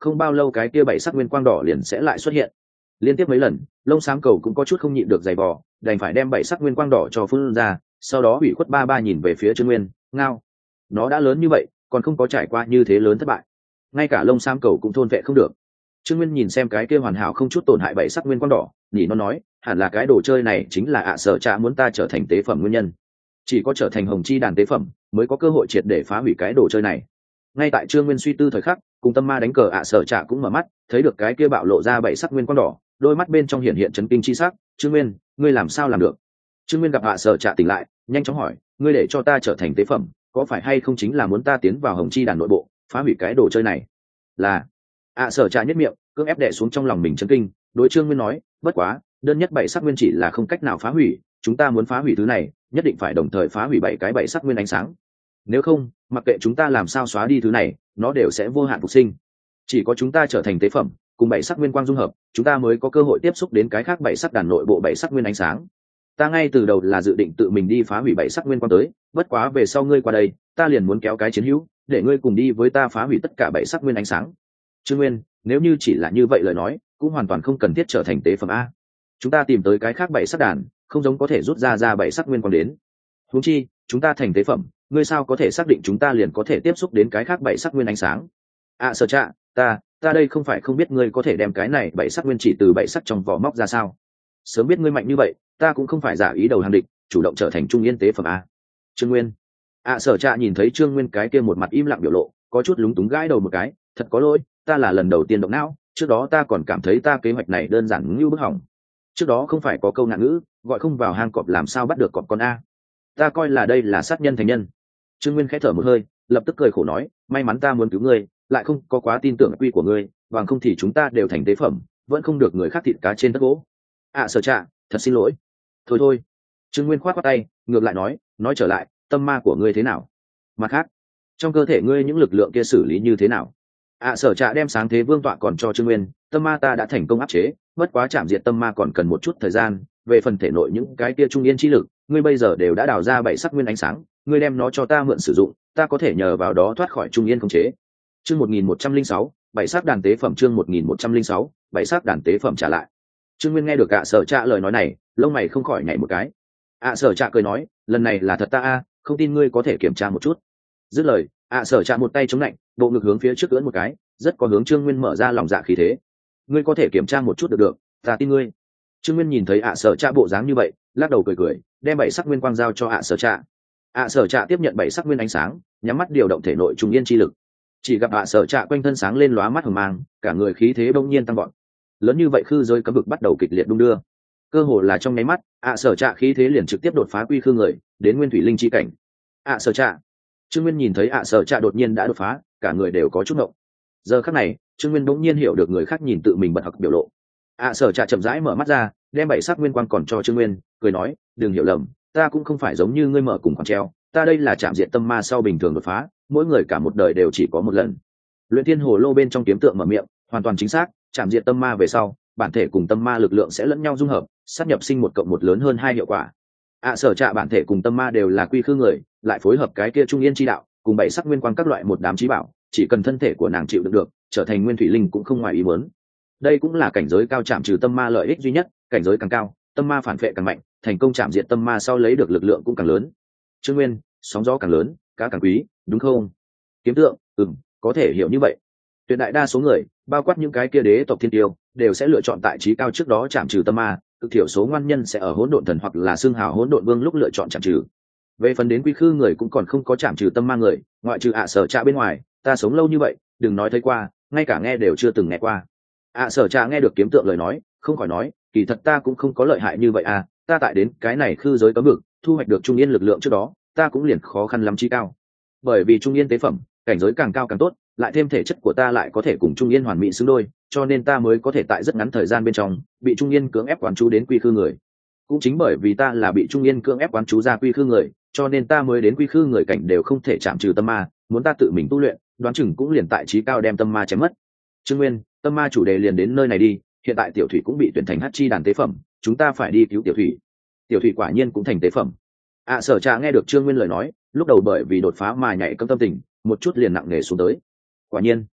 không bao lâu cái kia bảy sắc nguyên quang đỏ liền sẽ lại xuất hiện. Liên tiếp mấy lần, lông xám cầu cũng có chút không nhịn được giày vò, đành phải đem bảy sắc nguyên quang đỏ cho phun ra, sau đó ủy khuất ba ba nhìn về phía Trương Nguyên, ngao, nó đã lớn như vậy còn không có trải qua như thế lớn thất bại, ngay cả lông xám cầu cũng thôn vệ không được. Trương Nguyên nhìn xem cái kia hoàn hảo không chút tổn hại bảy sắc nguyên quang đỏ, nhỉ nó nói, hẳn là cái đồ chơi này chính là ạ sở trạ muốn ta trở thành tế phẩm nguyên nhân. Chỉ có trở thành hồng chi đàn tế phẩm mới có cơ hội triệt để phá hủy cái đồ chơi này. Ngay tại Trương Nguyên suy tư thời khắc, cùng tâm ma đánh cờ ạ sở trạ cũng mở mắt, thấy được cái kia bạo lộ ra bảy sắc nguyên quang đỏ, đôi mắt bên trong hiện hiện chấn kinh chi sắc. Trương Nguyên, ngươi làm sao làm được? Trương Nguyên gặp ạ sở trạ tỉnh lại, nhanh chóng hỏi, ngươi để cho ta trở thành tế phẩm, có phải hay không chính là muốn ta tiến vào hồng chi đàn nội bộ, phá hủy cái đồ chơi này? Là. ạ sở trạ nhất miệng, cưỡng ép đè xuống trong lòng mình chấn kinh, đối Trương Nguyên nói, bất quá, đơn nhất bảy sắc nguyên chỉ là không cách nào phá hủy, chúng ta muốn phá hủy thứ này, nhất định phải đồng thời phá hủy bảy cái bảy sắc nguyên ánh sáng. Nếu không, mặc kệ chúng ta làm sao xóa đi thứ này, nó đều sẽ vô hạn phục sinh. Chỉ có chúng ta trở thành tế phẩm, cùng bảy sắc nguyên quang dung hợp, chúng ta mới có cơ hội tiếp xúc đến cái khác bảy sắc đàn nội bộ bảy sắc nguyên ánh sáng. Ta ngay từ đầu là dự định tự mình đi phá hủy bảy sắc nguyên quang tới, bất quá về sau ngươi qua đây, ta liền muốn kéo cái chiến hữu, để ngươi cùng đi với ta phá hủy tất cả bảy sắc nguyên ánh sáng. Trương Nguyên, nếu như chỉ là như vậy lời nói, cũng hoàn toàn không cần thiết trở thành tế phẩm a. Chúng ta tìm tới cái khác bảy sắc đàn, không giống có thể rút ra ra bảy sắc nguyên quang đến. Huống chi, chúng ta thành tế phẩm, ngươi sao có thể xác định chúng ta liền có thể tiếp xúc đến cái khác bảy sắc nguyên ánh sáng? À sở trạ, ta, ta đây không phải không biết ngươi có thể đem cái này bảy sắc nguyên chỉ từ bảy sắc trong vỏ móc ra sao? Sớm biết ngươi mạnh như vậy, ta cũng không phải giả ý đầu hàng địch, chủ động trở thành trung yên tế phẩm a. Trương Nguyên. À sở trạ nhìn thấy Trương Nguyên cái kia một mặt im lặng biểu lộ, có chút lúng túng gãi đầu một cái, thật có lỗi, ta là lần đầu tiên động não, trước đó ta còn cảm thấy ta kế hoạch này đơn giản như bức hỏng. Trước đó không phải có câu nạn ngữ, gọi không vào hang cọp làm sao bắt được cọp con a. Ta coi là đây là sát nhân thành nhân. Trương Nguyên khẽ thở một hơi, lập tức cười khổ nói, may mắn ta muốn cứu ngươi, lại không có quá tin tưởng quy của ngươi, bằng không thì chúng ta đều thành tế phẩm, vẫn không được người khác thịt cá trên tất gỗ. À sở trạ, thật xin lỗi. Thôi thôi. Trương Nguyên khoát khoát tay, ngược lại nói, nói trở lại, tâm ma của ngươi thế nào? Mặt khác, trong cơ thể ngươi những lực lượng kia xử lý như thế nào? À sở trạ đem sáng thế vương tọa còn cho Trương Nguyên, tâm ma ta đã thành công áp chế, bất quá chạm diệt tâm ma còn cần một chút thời gian, về phần thể nội những cái kia trung yên chi lực, ngươi bây giờ đều đã đào ra bảy sắc nguyên ánh sáng, ngươi đem nó cho ta mượn sử dụng, ta có thể nhờ vào đó thoát khỏi trung yên khống chế. Chương một nghìn một trăm linh sáu, bảy sắc đàn tế phẩm chương một nghìn một trăm linh sáu, bảy sắc đàn tế phẩm trả lại. Trương Nguyên nghe được ạ sở trạ lời nói này, lông mày không khỏi nhảy một cái. ạ sở trạ cười nói, lần này là thật ta a, không tin ngươi có thể kiểm tra một chút. Dứt lời, ạ sở trạ một tay chống lạnh, bộ ngực hướng phía trước ưỡn một cái, rất có hướng Trương Nguyên mở ra lòng dạ khí thế. Ngươi có thể kiểm tra một chút được được, ta tin ngươi. Trương Nguyên nhìn thấy ạ sở trạ bộ dáng như vậy, lắc đầu cười cười, đem bảy sắc nguyên quang giao cho ạ sở trạ. ạ sở trạ tiếp nhận bảy sắc nguyên ánh sáng, nhắm mắt điều động thể nội trung yên chi lực. Chỉ gặp ạ sở trạ quanh thân sáng lên lóa mắt hừng mang, cả người khí thế bỗng nhiên tăng vọt. Lớn như vậy khư giới cấm vực bắt đầu kịch liệt đung đưa. Cơ hồ là trong nháy mắt, ạ sở trạ khí thế liền trực tiếp đột phá quy khư người, đến nguyên thủy linh chi cảnh. ạ sở trạ. Trương Nguyên nhìn thấy ạ sở trạ đột nhiên đã đột phá, cả người đều có chút ngộng. Giờ khắc này, Trương Nguyên bỗng nhiên hiểu được người khác nhìn tự mình bật học biểu lộ. ạ sở trạ chậm rãi mở mắt ra, đem bảy sắc nguyên quang còn cho Trương Nguyên, cười nói, đừng hiểu lầm, ta cũng không phải giống như ngươi mở cùng khoản treo, ta đây là chạm diện tâm ma sau bình thường đột phá, mỗi người cả một đời đều chỉ có một lần. Luyện Thiên Hồ Lô bên trong kiếm tượng mở miệng, hoàn toàn chính xác, chạm diện tâm ma về sau, bản thể cùng tâm ma lực lượng sẽ lẫn nhau dung hợp, sát nhập sinh một cộng một lớn hơn hai hiệu quả. ạ sở trạ bản thể cùng tâm ma đều là quy khư người, lại phối hợp cái kia trung yên chi đạo, cùng bảy sắc nguyên quang các loại một đám chí bảo, chỉ cần thân thể của nàng chịu đựng được, trở thành nguyên thủy linh cũng không ngoài ý muốn. Đây cũng là cảnh giới cao chạm trừ tâm ma lợi ích duy nhất, cảnh giới càng cao, tâm ma phản vệ càng mạnh, thành công chạm diệt tâm ma sau lấy được lực lượng cũng càng lớn. Trương Nguyên, sóng gió càng lớn, cá càng quý, đúng không? Kiếm tượng, ừm, có thể hiểu như vậy. Tuyệt đại đa số người, bao quát những cái kia đế tộc thiên tiêu, đều sẽ lựa chọn tại trí cao trước đó chạm trừ tâm ma, cực thiểu số ngoan nhân sẽ ở hỗn độn thần hoặc là xương hào hỗn độn vương lúc lựa chọn chạm trừ. Về phần đến quy khư người cũng còn không có chạm trừ tâm ma người, ngoại trừ ạ sở trạ bên ngoài, ta sống lâu như vậy, đừng nói thấy qua, ngay cả nghe đều chưa từng nghe qua. ạ sở trạ nghe được kiếm tượng lời nói, không khỏi nói, kỳ thật ta cũng không có lợi hại như vậy à, ta tại đến cái này khư giới cấm vực, thu hoạch được trung yên lực lượng trước đó, ta cũng liền khó khăn lắm trí cao. Bởi vì trung yên tế phẩm, cảnh giới càng cao càng tốt, lại thêm thể chất của ta lại có thể cùng trung yên hoàn mỹ xứng đôi, cho nên ta mới có thể tại rất ngắn thời gian bên trong bị trung yên cưỡng ép quán chú đến quy khư người. Cũng chính bởi vì ta là bị trung yên cưỡng ép quán chú ra quy khư người, cho nên ta mới đến quy khư người cảnh đều không thể chạm trừ tâm ma, muốn ta tự mình tu luyện, đoán chừng cũng liền tại trí cao đem tâm ma chém mất. Trương Nguyên, tâm ma chủ đề liền đến nơi này đi, hiện tại tiểu thủy cũng bị tuyển thành hát chi đàn tế phẩm, chúng ta phải đi cứu tiểu thủy. Tiểu thủy quả nhiên cũng thành tế phẩm. À sở trà nghe được Trương Nguyên lời nói, lúc đầu bởi vì đột phá mà nhảy cấm tâm tình, một chút liền nặng nề xuống tới. Quả nhiên,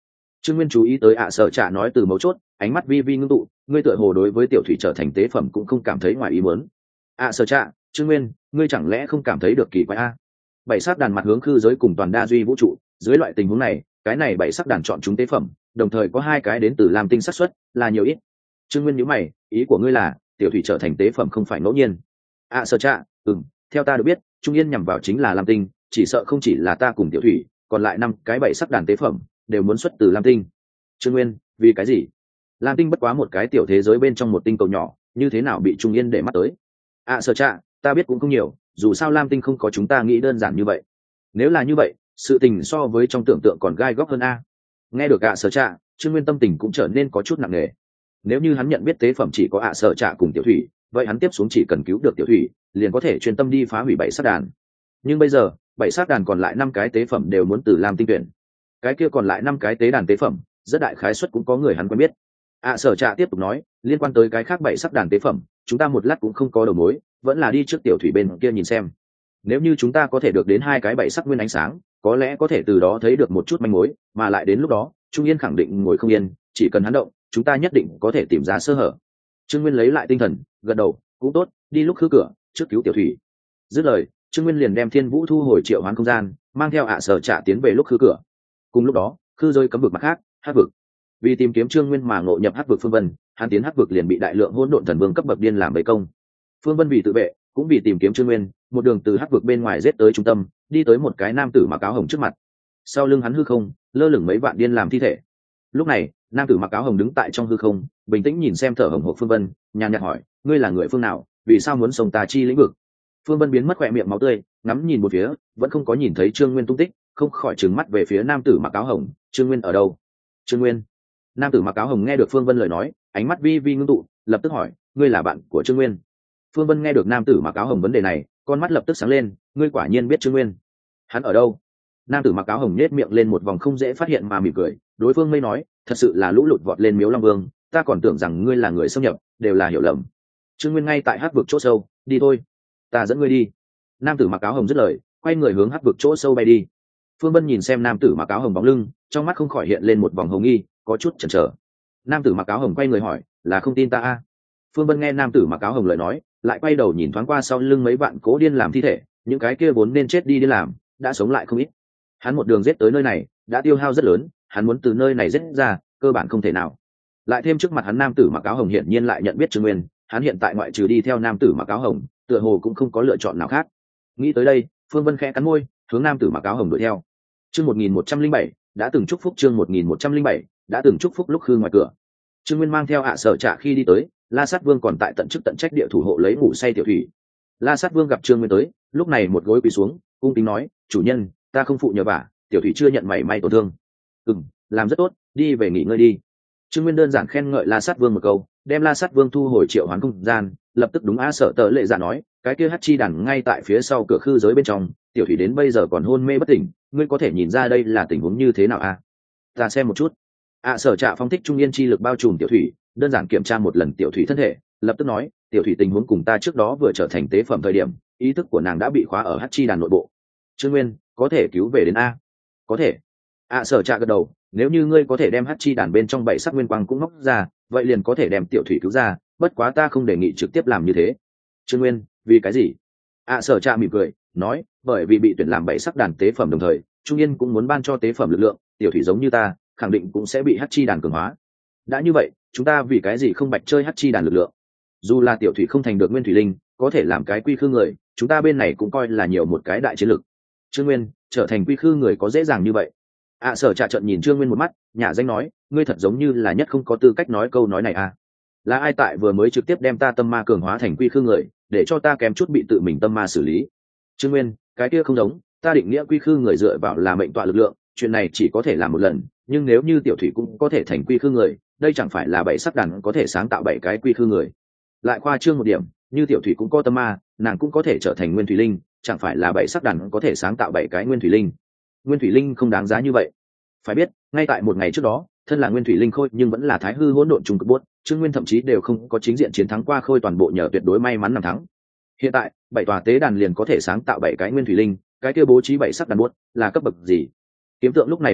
Trương Nguyên chú ý tới ạ sở trạ nói từ mấu chốt, ánh mắt vi vi ngưng tụ, ngươi tựa hồ đối với tiểu thủy trở thành tế phẩm cũng không cảm thấy ngoài ý muốn. ạ sở trạ, Trương Nguyên, ngươi chẳng lẽ không cảm thấy được kỳ quái a? Bảy sắc đàn mặt hướng khư giới cùng toàn đa duy vũ trụ, dưới loại tình huống này, cái này bảy sắc đàn chọn chúng tế phẩm, đồng thời có hai cái đến từ lam tinh xác suất, là nhiều ít. Trương Nguyên nhíu mày, ý của ngươi là tiểu thủy trở thành tế phẩm không phải ngẫu nhiên. ạ sở trạ, ừm, theo ta được biết, Trung Yên nhằm vào chính là lam tinh, chỉ sợ không chỉ là ta cùng tiểu thủy, còn lại năm cái bảy sắc đàn tế phẩm đều muốn xuất từ lam tinh. Trương Nguyên, vì cái gì? Lam tinh bất quá một cái tiểu thế giới bên trong một tinh cầu nhỏ, như thế nào bị Trung Yên để mắt tới? À sở trạ, ta biết cũng không nhiều, dù sao lam tinh không có chúng ta nghĩ đơn giản như vậy. Nếu là như vậy, sự tình so với trong tưởng tượng còn gai góc hơn a. Nghe được ạ sở trạ, Trương Nguyên tâm tình cũng trở nên có chút nặng nề. Nếu như hắn nhận biết tế phẩm chỉ có ạ sở trạ cùng tiểu thủy, vậy hắn tiếp xuống chỉ cần cứu được tiểu thủy, liền có thể chuyên tâm đi phá hủy bảy sắc đàn. Nhưng bây giờ, bảy sắc đàn còn lại năm cái tế phẩm đều muốn từ lam tinh tuyển. Cái kia còn lại năm cái tế đàn tế phẩm, rất đại khái suất cũng có người hắn quen biết. ạ sở trạ tiếp tục nói, liên quan tới cái khác bảy sắc đàn tế phẩm, chúng ta một lát cũng không có đầu mối, vẫn là đi trước tiểu thủy bên kia nhìn xem. Nếu như chúng ta có thể được đến hai cái bảy sắc nguyên ánh sáng, có lẽ có thể từ đó thấy được một chút manh mối, mà lại đến lúc đó Trung Yên khẳng định ngồi không yên, chỉ cần hắn động chúng ta nhất định có thể tìm ra sơ hở. Trương Nguyên lấy lại tinh thần, gật đầu, cũng tốt, đi lúc khứ cửa trước cứu tiểu thủy. Dứt lời, Trương Nguyên liền đem Thiên Vũ thu hồi triệu hoán không gian, mang theo ạ sở trạ tiến về lúc khứ cửa. Cùng lúc đó, khư rơi cấm vực mặt khác, hắc vực. Vì tìm kiếm Trương Nguyên mà ngộ nhập hắc vực Phương Vân, hắn tiến hắc vực liền bị đại lượng hỗn độn thần vương cấp bậc điên làm bấy công. Phương Vân vì tự vệ, cũng vì tìm kiếm Trương Nguyên, một đường từ hắc vực bên ngoài giết tới trung tâm, đi tới một cái nam tử mặc áo hồng trước mặt. Sau lưng hắn hư không, lơ lửng mấy vạn điên làm thi thể. Lúc này, nam tử mặc áo hồng đứng tại trong hư không, bình tĩnh nhìn xem thở hồng hộc Phương Vân, nhàn nhạt hỏi, ngươi là người phương nào, vì sao muốn sống tà chi lĩnh vực? Phương Vân biến mất khỏe miệng máu tươi, ngắm nhìn một phía, vẫn không có nhìn thấy Trương Nguyên tung tích, không khỏi trừng mắt về phía nam tử mặc áo hồng, Trương Nguyên ở đâu? Trương Nguyên. Nam tử mặc áo hồng nghe được Phương Vân lời nói, ánh mắt vi vi ngưng tụ, lập tức hỏi, ngươi là bạn của Trương Nguyên? Phương Vân nghe được nam tử mặc áo hồng vấn đề này, con mắt lập tức sáng lên, ngươi quả nhiên biết Trương Nguyên. Hắn ở đâu? Nam tử mặc áo hồng nhếch miệng lên một vòng không dễ phát hiện mà mỉm cười, đối phương mây nói, thật sự là lũ lụt vọt lên miếu long vương, ta còn tưởng rằng ngươi là người xâm nhập, đều là hiểu lầm. Trương Nguyên ngay tại hắc vực chỗ sâu, đi thôi, ta dẫn ngươi đi. Nam tử mặc áo hồng dứt lời, quay người hướng hắc vực chỗ sâu bay đi. Phương Vân nhìn xem nam tử mặc áo hồng bóng lưng, trong mắt không khỏi hiện lên một vòng hồng nghi, có chút chần chờ. Nam tử mặc áo hồng quay người hỏi, là không tin ta à? Phương Vân nghe nam tử mặc áo hồng lời nói, lại quay đầu nhìn thoáng qua sau lưng mấy bạn cố điên làm thi thể, những cái kia vốn nên chết đi đi làm, đã sống lại không ít. Hắn một đường giết tới nơi này, đã tiêu hao rất lớn, hắn muốn từ nơi này giết ra, cơ bản không thể nào. Lại thêm trước mặt hắn nam tử mặc áo hồng hiển nhiên lại nhận biết Trương Nguyên, hắn hiện tại ngoại trừ đi theo nam tử mặc áo hồng, tựa hồ cũng không có lựa chọn nào khác. Nghĩ tới đây, Phương Vân khẽ cắn môi, hướng nam tử mặc áo hồng đuổi theo. Chương một nghìn một trăm linh bảy, đã từng chúc phúc chương một nghìn một trăm linh bảy, đã từng chúc phúc lúc khư ngoài cửa. Trương Nguyên mang theo ạ sở trạ khi đi tới, La Sát Vương còn tại tận chức tận trách địa thủ hộ lấy ngủ say tiểu thủy. La Sát Vương gặp Trương Nguyên tới, lúc này một gối quỳ xuống, cung kính nói, chủ nhân, ta không phụ nhờ vả, tiểu thủy chưa nhận mảy may tổn thương. Ừm, làm rất tốt, đi về nghỉ ngơi đi. Trương Nguyên đơn giản khen ngợi La Sát Vương một câu, đem La Sát Vương thu hồi triệu hoán không gian, lập tức đúng a sở tợ lệ dạ nói, cái kia hắc chi đàn ngay tại phía sau cửa khư giới bên trong, tiểu thủy đến bây giờ còn hôn mê bất tỉnh, ngươi có thể nhìn ra đây là tình huống như thế nào a? À? Ta xem một chút. A sở trạ phong thích trung yên chi lực bao trùm tiểu thủy, đơn giản kiểm tra một lần tiểu thủy thân thể, lập tức nói, tiểu thủy tình huống cùng ta trước đó vừa trở thành tế phẩm thời điểm, ý thức của nàng đã bị khóa ở hắc chi đàn nội bộ. Trương Nguyên, có thể cứu về đến a? Có thể. A sở trạ gật đầu, nếu như ngươi có thể đem hắc chi đàn bên trong bảy sắc nguyên quang cũng ngóc ra, vậy liền có thể đem tiểu thủy cứu ra, bất quá ta không đề nghị trực tiếp làm như thế. Trương Nguyên, vì cái gì? A sở trạ mỉm cười, nói, bởi vì bị tuyển làm bảy sắc đàn tế phẩm đồng thời, Trung Yên cũng muốn ban cho tế phẩm lực lượng, tiểu thủy giống như ta, khẳng định cũng sẽ bị hắc chi đàn cường hóa. Đã như vậy, chúng ta vì cái gì không bạch chơi hắc chi đàn lực lượng? Dù là tiểu thủy không thành được nguyên thủy linh, có thể làm cái quy khư người, chúng ta bên này cũng coi là nhiều một cái đại chiến lực. Trương Nguyên, trở thành quy khư người có dễ dàng như vậy? À sở trạ trợn nhìn Trương Nguyên một mắt, nhả danh nói, ngươi thật giống như là nhất không có tư cách nói câu nói này à? Là ai tại vừa mới trực tiếp đem ta tâm ma cường hóa thành quy khư người, để cho ta kém chút bị tự mình tâm ma xử lý? Trương Nguyên, cái kia không giống, ta định nghĩa quy khư người dựa vào là mệnh tọa lực lượng, chuyện này chỉ có thể làm một lần, nhưng nếu như tiểu thủy cũng có thể thành quy khư người, đây chẳng phải là bảy sắc đàn có thể sáng tạo bảy cái quy khư người. Lại khoa trương một điểm, như tiểu thủy cũng có tâm ma, nàng cũng có thể trở thành nguyên thủy linh, chẳng phải là bảy sắc đàn có thể sáng tạo bảy cái nguyên thủy linh. Nguyên thủy linh không đáng giá như vậy. Phải biết, ngay tại một ngày trước đó, thân là nguyên thủy linh khôi nhưng vẫn là thái hư hỗn độn trùng cực buốt, Trương Nguyên thậm chí đều không có chính diện chiến thắng qua khôi toàn bộ nhờ tuyệt đối may mắn nằm thắng. Hiện tại, bảy tòa tế đàn liền có thể sáng tạo bảy cái nguyên thủy linh, cái kia bố trí bảy sắc đàn buốt, là cấp bậc gì? Kiếm tượng lúc này mở miệng,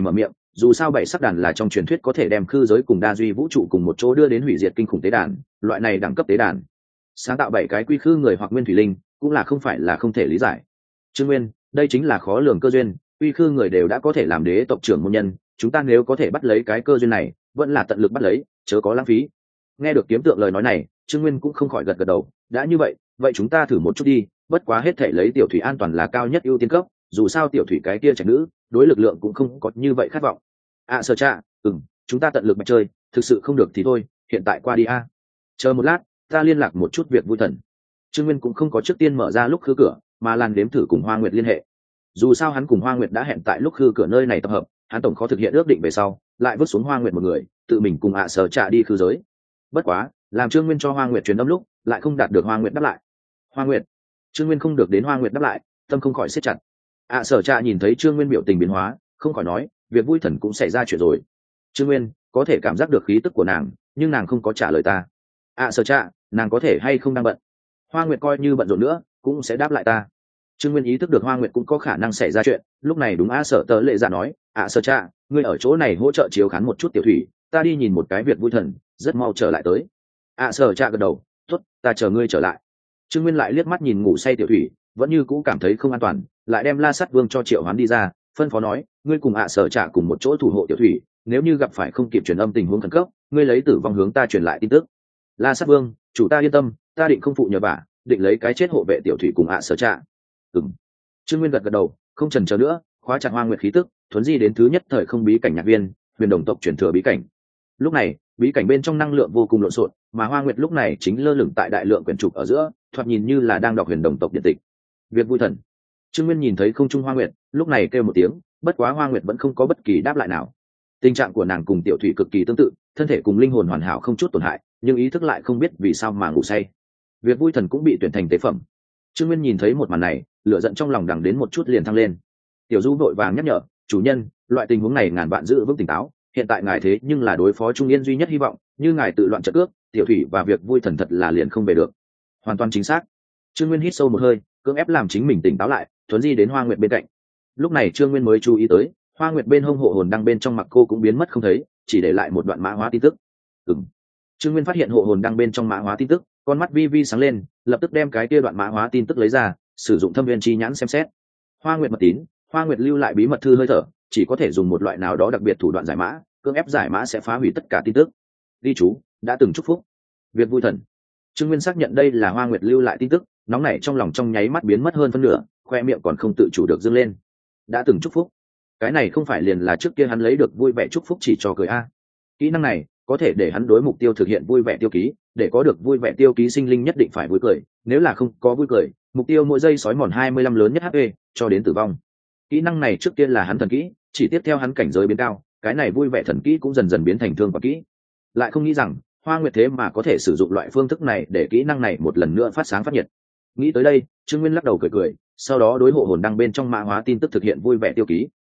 dù sao bảy sắc đàn là trong truyền thuyết có thể đem khư giới cùng đa duy vũ trụ cùng một chỗ đưa đến hủy diệt kinh khủng tế đàn, loại này đẳng cấp tế đàn sáng tạo bảy cái quy khư người hoặc nguyên thủy linh cũng là không phải là không thể lý giải. Trương Nguyên, đây chính là khó lường cơ duyên, quy khư người đều đã có thể làm đế tộc trưởng môn nhân, chúng ta nếu có thể bắt lấy cái cơ duyên này vẫn là tận lực bắt lấy, chớ có lãng phí. Nghe được kiếm tượng lời nói này, Trương Nguyên cũng không khỏi gật gật đầu, đã như vậy vậy chúng ta thử một chút đi, bất quá hết thể lấy tiểu thủy an toàn là cao nhất ưu tiên cấp, dù sao tiểu thủy cái kia trạch nữ đối lực lượng cũng không có như vậy khát vọng. À sở cha, ừm, chúng ta tận lực mà chơi, thực sự không được thì thôi, hiện tại qua đi a. Chờ một lát, ta liên lạc một chút việc vui thần. Trương Nguyên cũng không có trước tiên mở ra lúc khứ cửa, mà làn đếm thử cùng Hoa Nguyệt liên hệ. Dù sao hắn cùng Hoa Nguyệt đã hẹn tại lúc khứ cửa nơi này tập hợp, hắn tổng khó thực hiện ước định về sau, lại vứt xuống Hoa Nguyệt một người, tự mình cùng ạ sở trả đi khứ giới. Bất quá, làm Trương Nguyên cho Hoa Nguyệt truyền âm lúc, lại không đạt được Hoa Nguyệt đáp lại. Hoa Nguyệt, Trương Nguyên không được đến Hoa Nguyệt đáp lại, tâm không khỏi siết chặt. ạ sở trả nhìn thấy Trương Nguyên biểu tình biến hóa, không khỏi nói, việc vui thần cũng xảy ra chuyện rồi. Trương Nguyên có thể cảm giác được khí tức của nàng, nhưng nàng không có trả lời ta. ạ sở trả, nàng có thể hay không đang bận? Hoa Nguyệt coi như bận rộn nữa cũng sẽ đáp lại ta. Trương Nguyên ý thức được Hoa Nguyệt cũng có khả năng xảy ra chuyện, lúc này đúng a sở tớ lệ dạ nói, ạ sở cha, ngươi ở chỗ này hỗ trợ chiếu khán một chút tiểu thủy, ta đi nhìn một cái việc vui thần, rất mau trở lại tới. ạ sở cha gật đầu, tốt, ta chờ ngươi trở lại. Trương Nguyên lại liếc mắt nhìn ngủ say tiểu thủy, vẫn như cũ cảm thấy không an toàn, lại đem La Sát Vương cho triệu hoán đi ra, phân phó nói, ngươi cùng ạ sở cha cùng một chỗ thủ hộ tiểu thủy, nếu như gặp phải không kịp truyền âm tình huống khẩn cấp, ngươi lấy tử vong hướng ta truyền lại tin tức. La Sát Vương, chủ ta yên tâm, ta định không phụ nhờ vả, định lấy cái chết hộ vệ tiểu thủy cùng ạ sở cha. Ừm. Trương Nguyên gật gật đầu, không chần chờ nữa, khóa chặt Hoa Nguyệt khí tức, thuấn di đến thứ nhất thời không bí cảnh nhạc viên, huyền đồng tộc truyền thừa bí cảnh. Lúc này, bí cảnh bên trong năng lượng vô cùng lộn xộn, mà Hoa Nguyệt lúc này chính lơ lửng tại đại lượng quyển trục ở giữa, thoạt nhìn như là đang đọc huyền đồng tộc điện tịch. Việc vui thần. Trương Nguyên nhìn thấy không trung Hoa Nguyệt, lúc này kêu một tiếng, bất quá Hoa Nguyệt vẫn không có bất kỳ đáp lại nào. Tình trạng của nàng cùng tiểu thủy cực kỳ tương tự, thân thể cùng linh hồn hoàn hảo không chút tổn hại, nhưng ý thức lại không biết vì sao mà ngủ say. Việc vui thần cũng bị tuyển thành tế phẩm. Trương Nguyên nhìn thấy một màn này, lửa giận trong lòng đằng đến một chút liền thăng lên. Tiểu Du vội vàng nhắc nhở, chủ nhân, loại tình huống này ngàn vạn giữ vững tỉnh táo, hiện tại ngài thế nhưng là đối phó Trung Yên duy nhất hy vọng, như ngài tự loạn trận cước, tiểu thủy và việc vui thần thật là liền không về được. Hoàn toàn chính xác. Trương Nguyên hít sâu một hơi, cưỡng ép làm chính mình tỉnh táo lại, thuấn di đến Hoa Nguyệt bên cạnh. Lúc này Trương Nguyên mới chú ý tới, Hoa Nguyệt bên hông hộ hồn đăng bên trong mặc cô cũng biến mất không thấy, chỉ để lại một đoạn mã hóa tin tức. Ừm. Trương Nguyên phát hiện hộ hồn đăng bên trong mã hóa tin tức, con mắt vi vi sáng lên, lập tức đem cái kia đoạn mã hóa tin tức lấy ra, sử dụng thâm viên chi nhãn xem xét. Hoa Nguyệt mật tín, Hoa Nguyệt lưu lại bí mật thư hơi thở, chỉ có thể dùng một loại nào đó đặc biệt thủ đoạn giải mã, cưỡng ép giải mã sẽ phá hủy tất cả tin tức. Ghi chú, đã từng chúc phúc. Việc vui thần. Trương Nguyên xác nhận đây là Hoa Nguyệt lưu lại tin tức, nóng nảy trong lòng trong nháy mắt biến mất hơn phân nửa, khoe miệng còn không tự chủ được dâng lên. Đã từng chúc phúc. Cái này không phải liền là trước kia hắn lấy được vui vẻ chúc phúc chỉ cho cười a. Kỹ năng này có thể để hắn đối mục tiêu thực hiện vui vẻ tiêu ký, để có được vui vẻ tiêu ký sinh linh nhất định phải vui cười, nếu là không có vui cười, mục tiêu mỗi giây sói mòn hai mươi lăm lớn nhất hát pê cho đến tử vong. Kỹ năng này trước kia là hắn thần kỹ, chỉ tiếp theo hắn cảnh giới biến cao, cái này vui vẻ thần kỹ cũng dần dần biến thành thương và kỹ. Lại không nghĩ rằng Hoa Nguyệt thế mà có thể sử dụng loại phương thức này để kỹ năng này một lần nữa phát sáng phát nhiệt. Nghĩ tới đây, Trương Nguyên lắc đầu cười cười, sau đó đối hộ hồn đăng bên trong mã hóa tin tức thực hiện vui vẻ tiêu ký.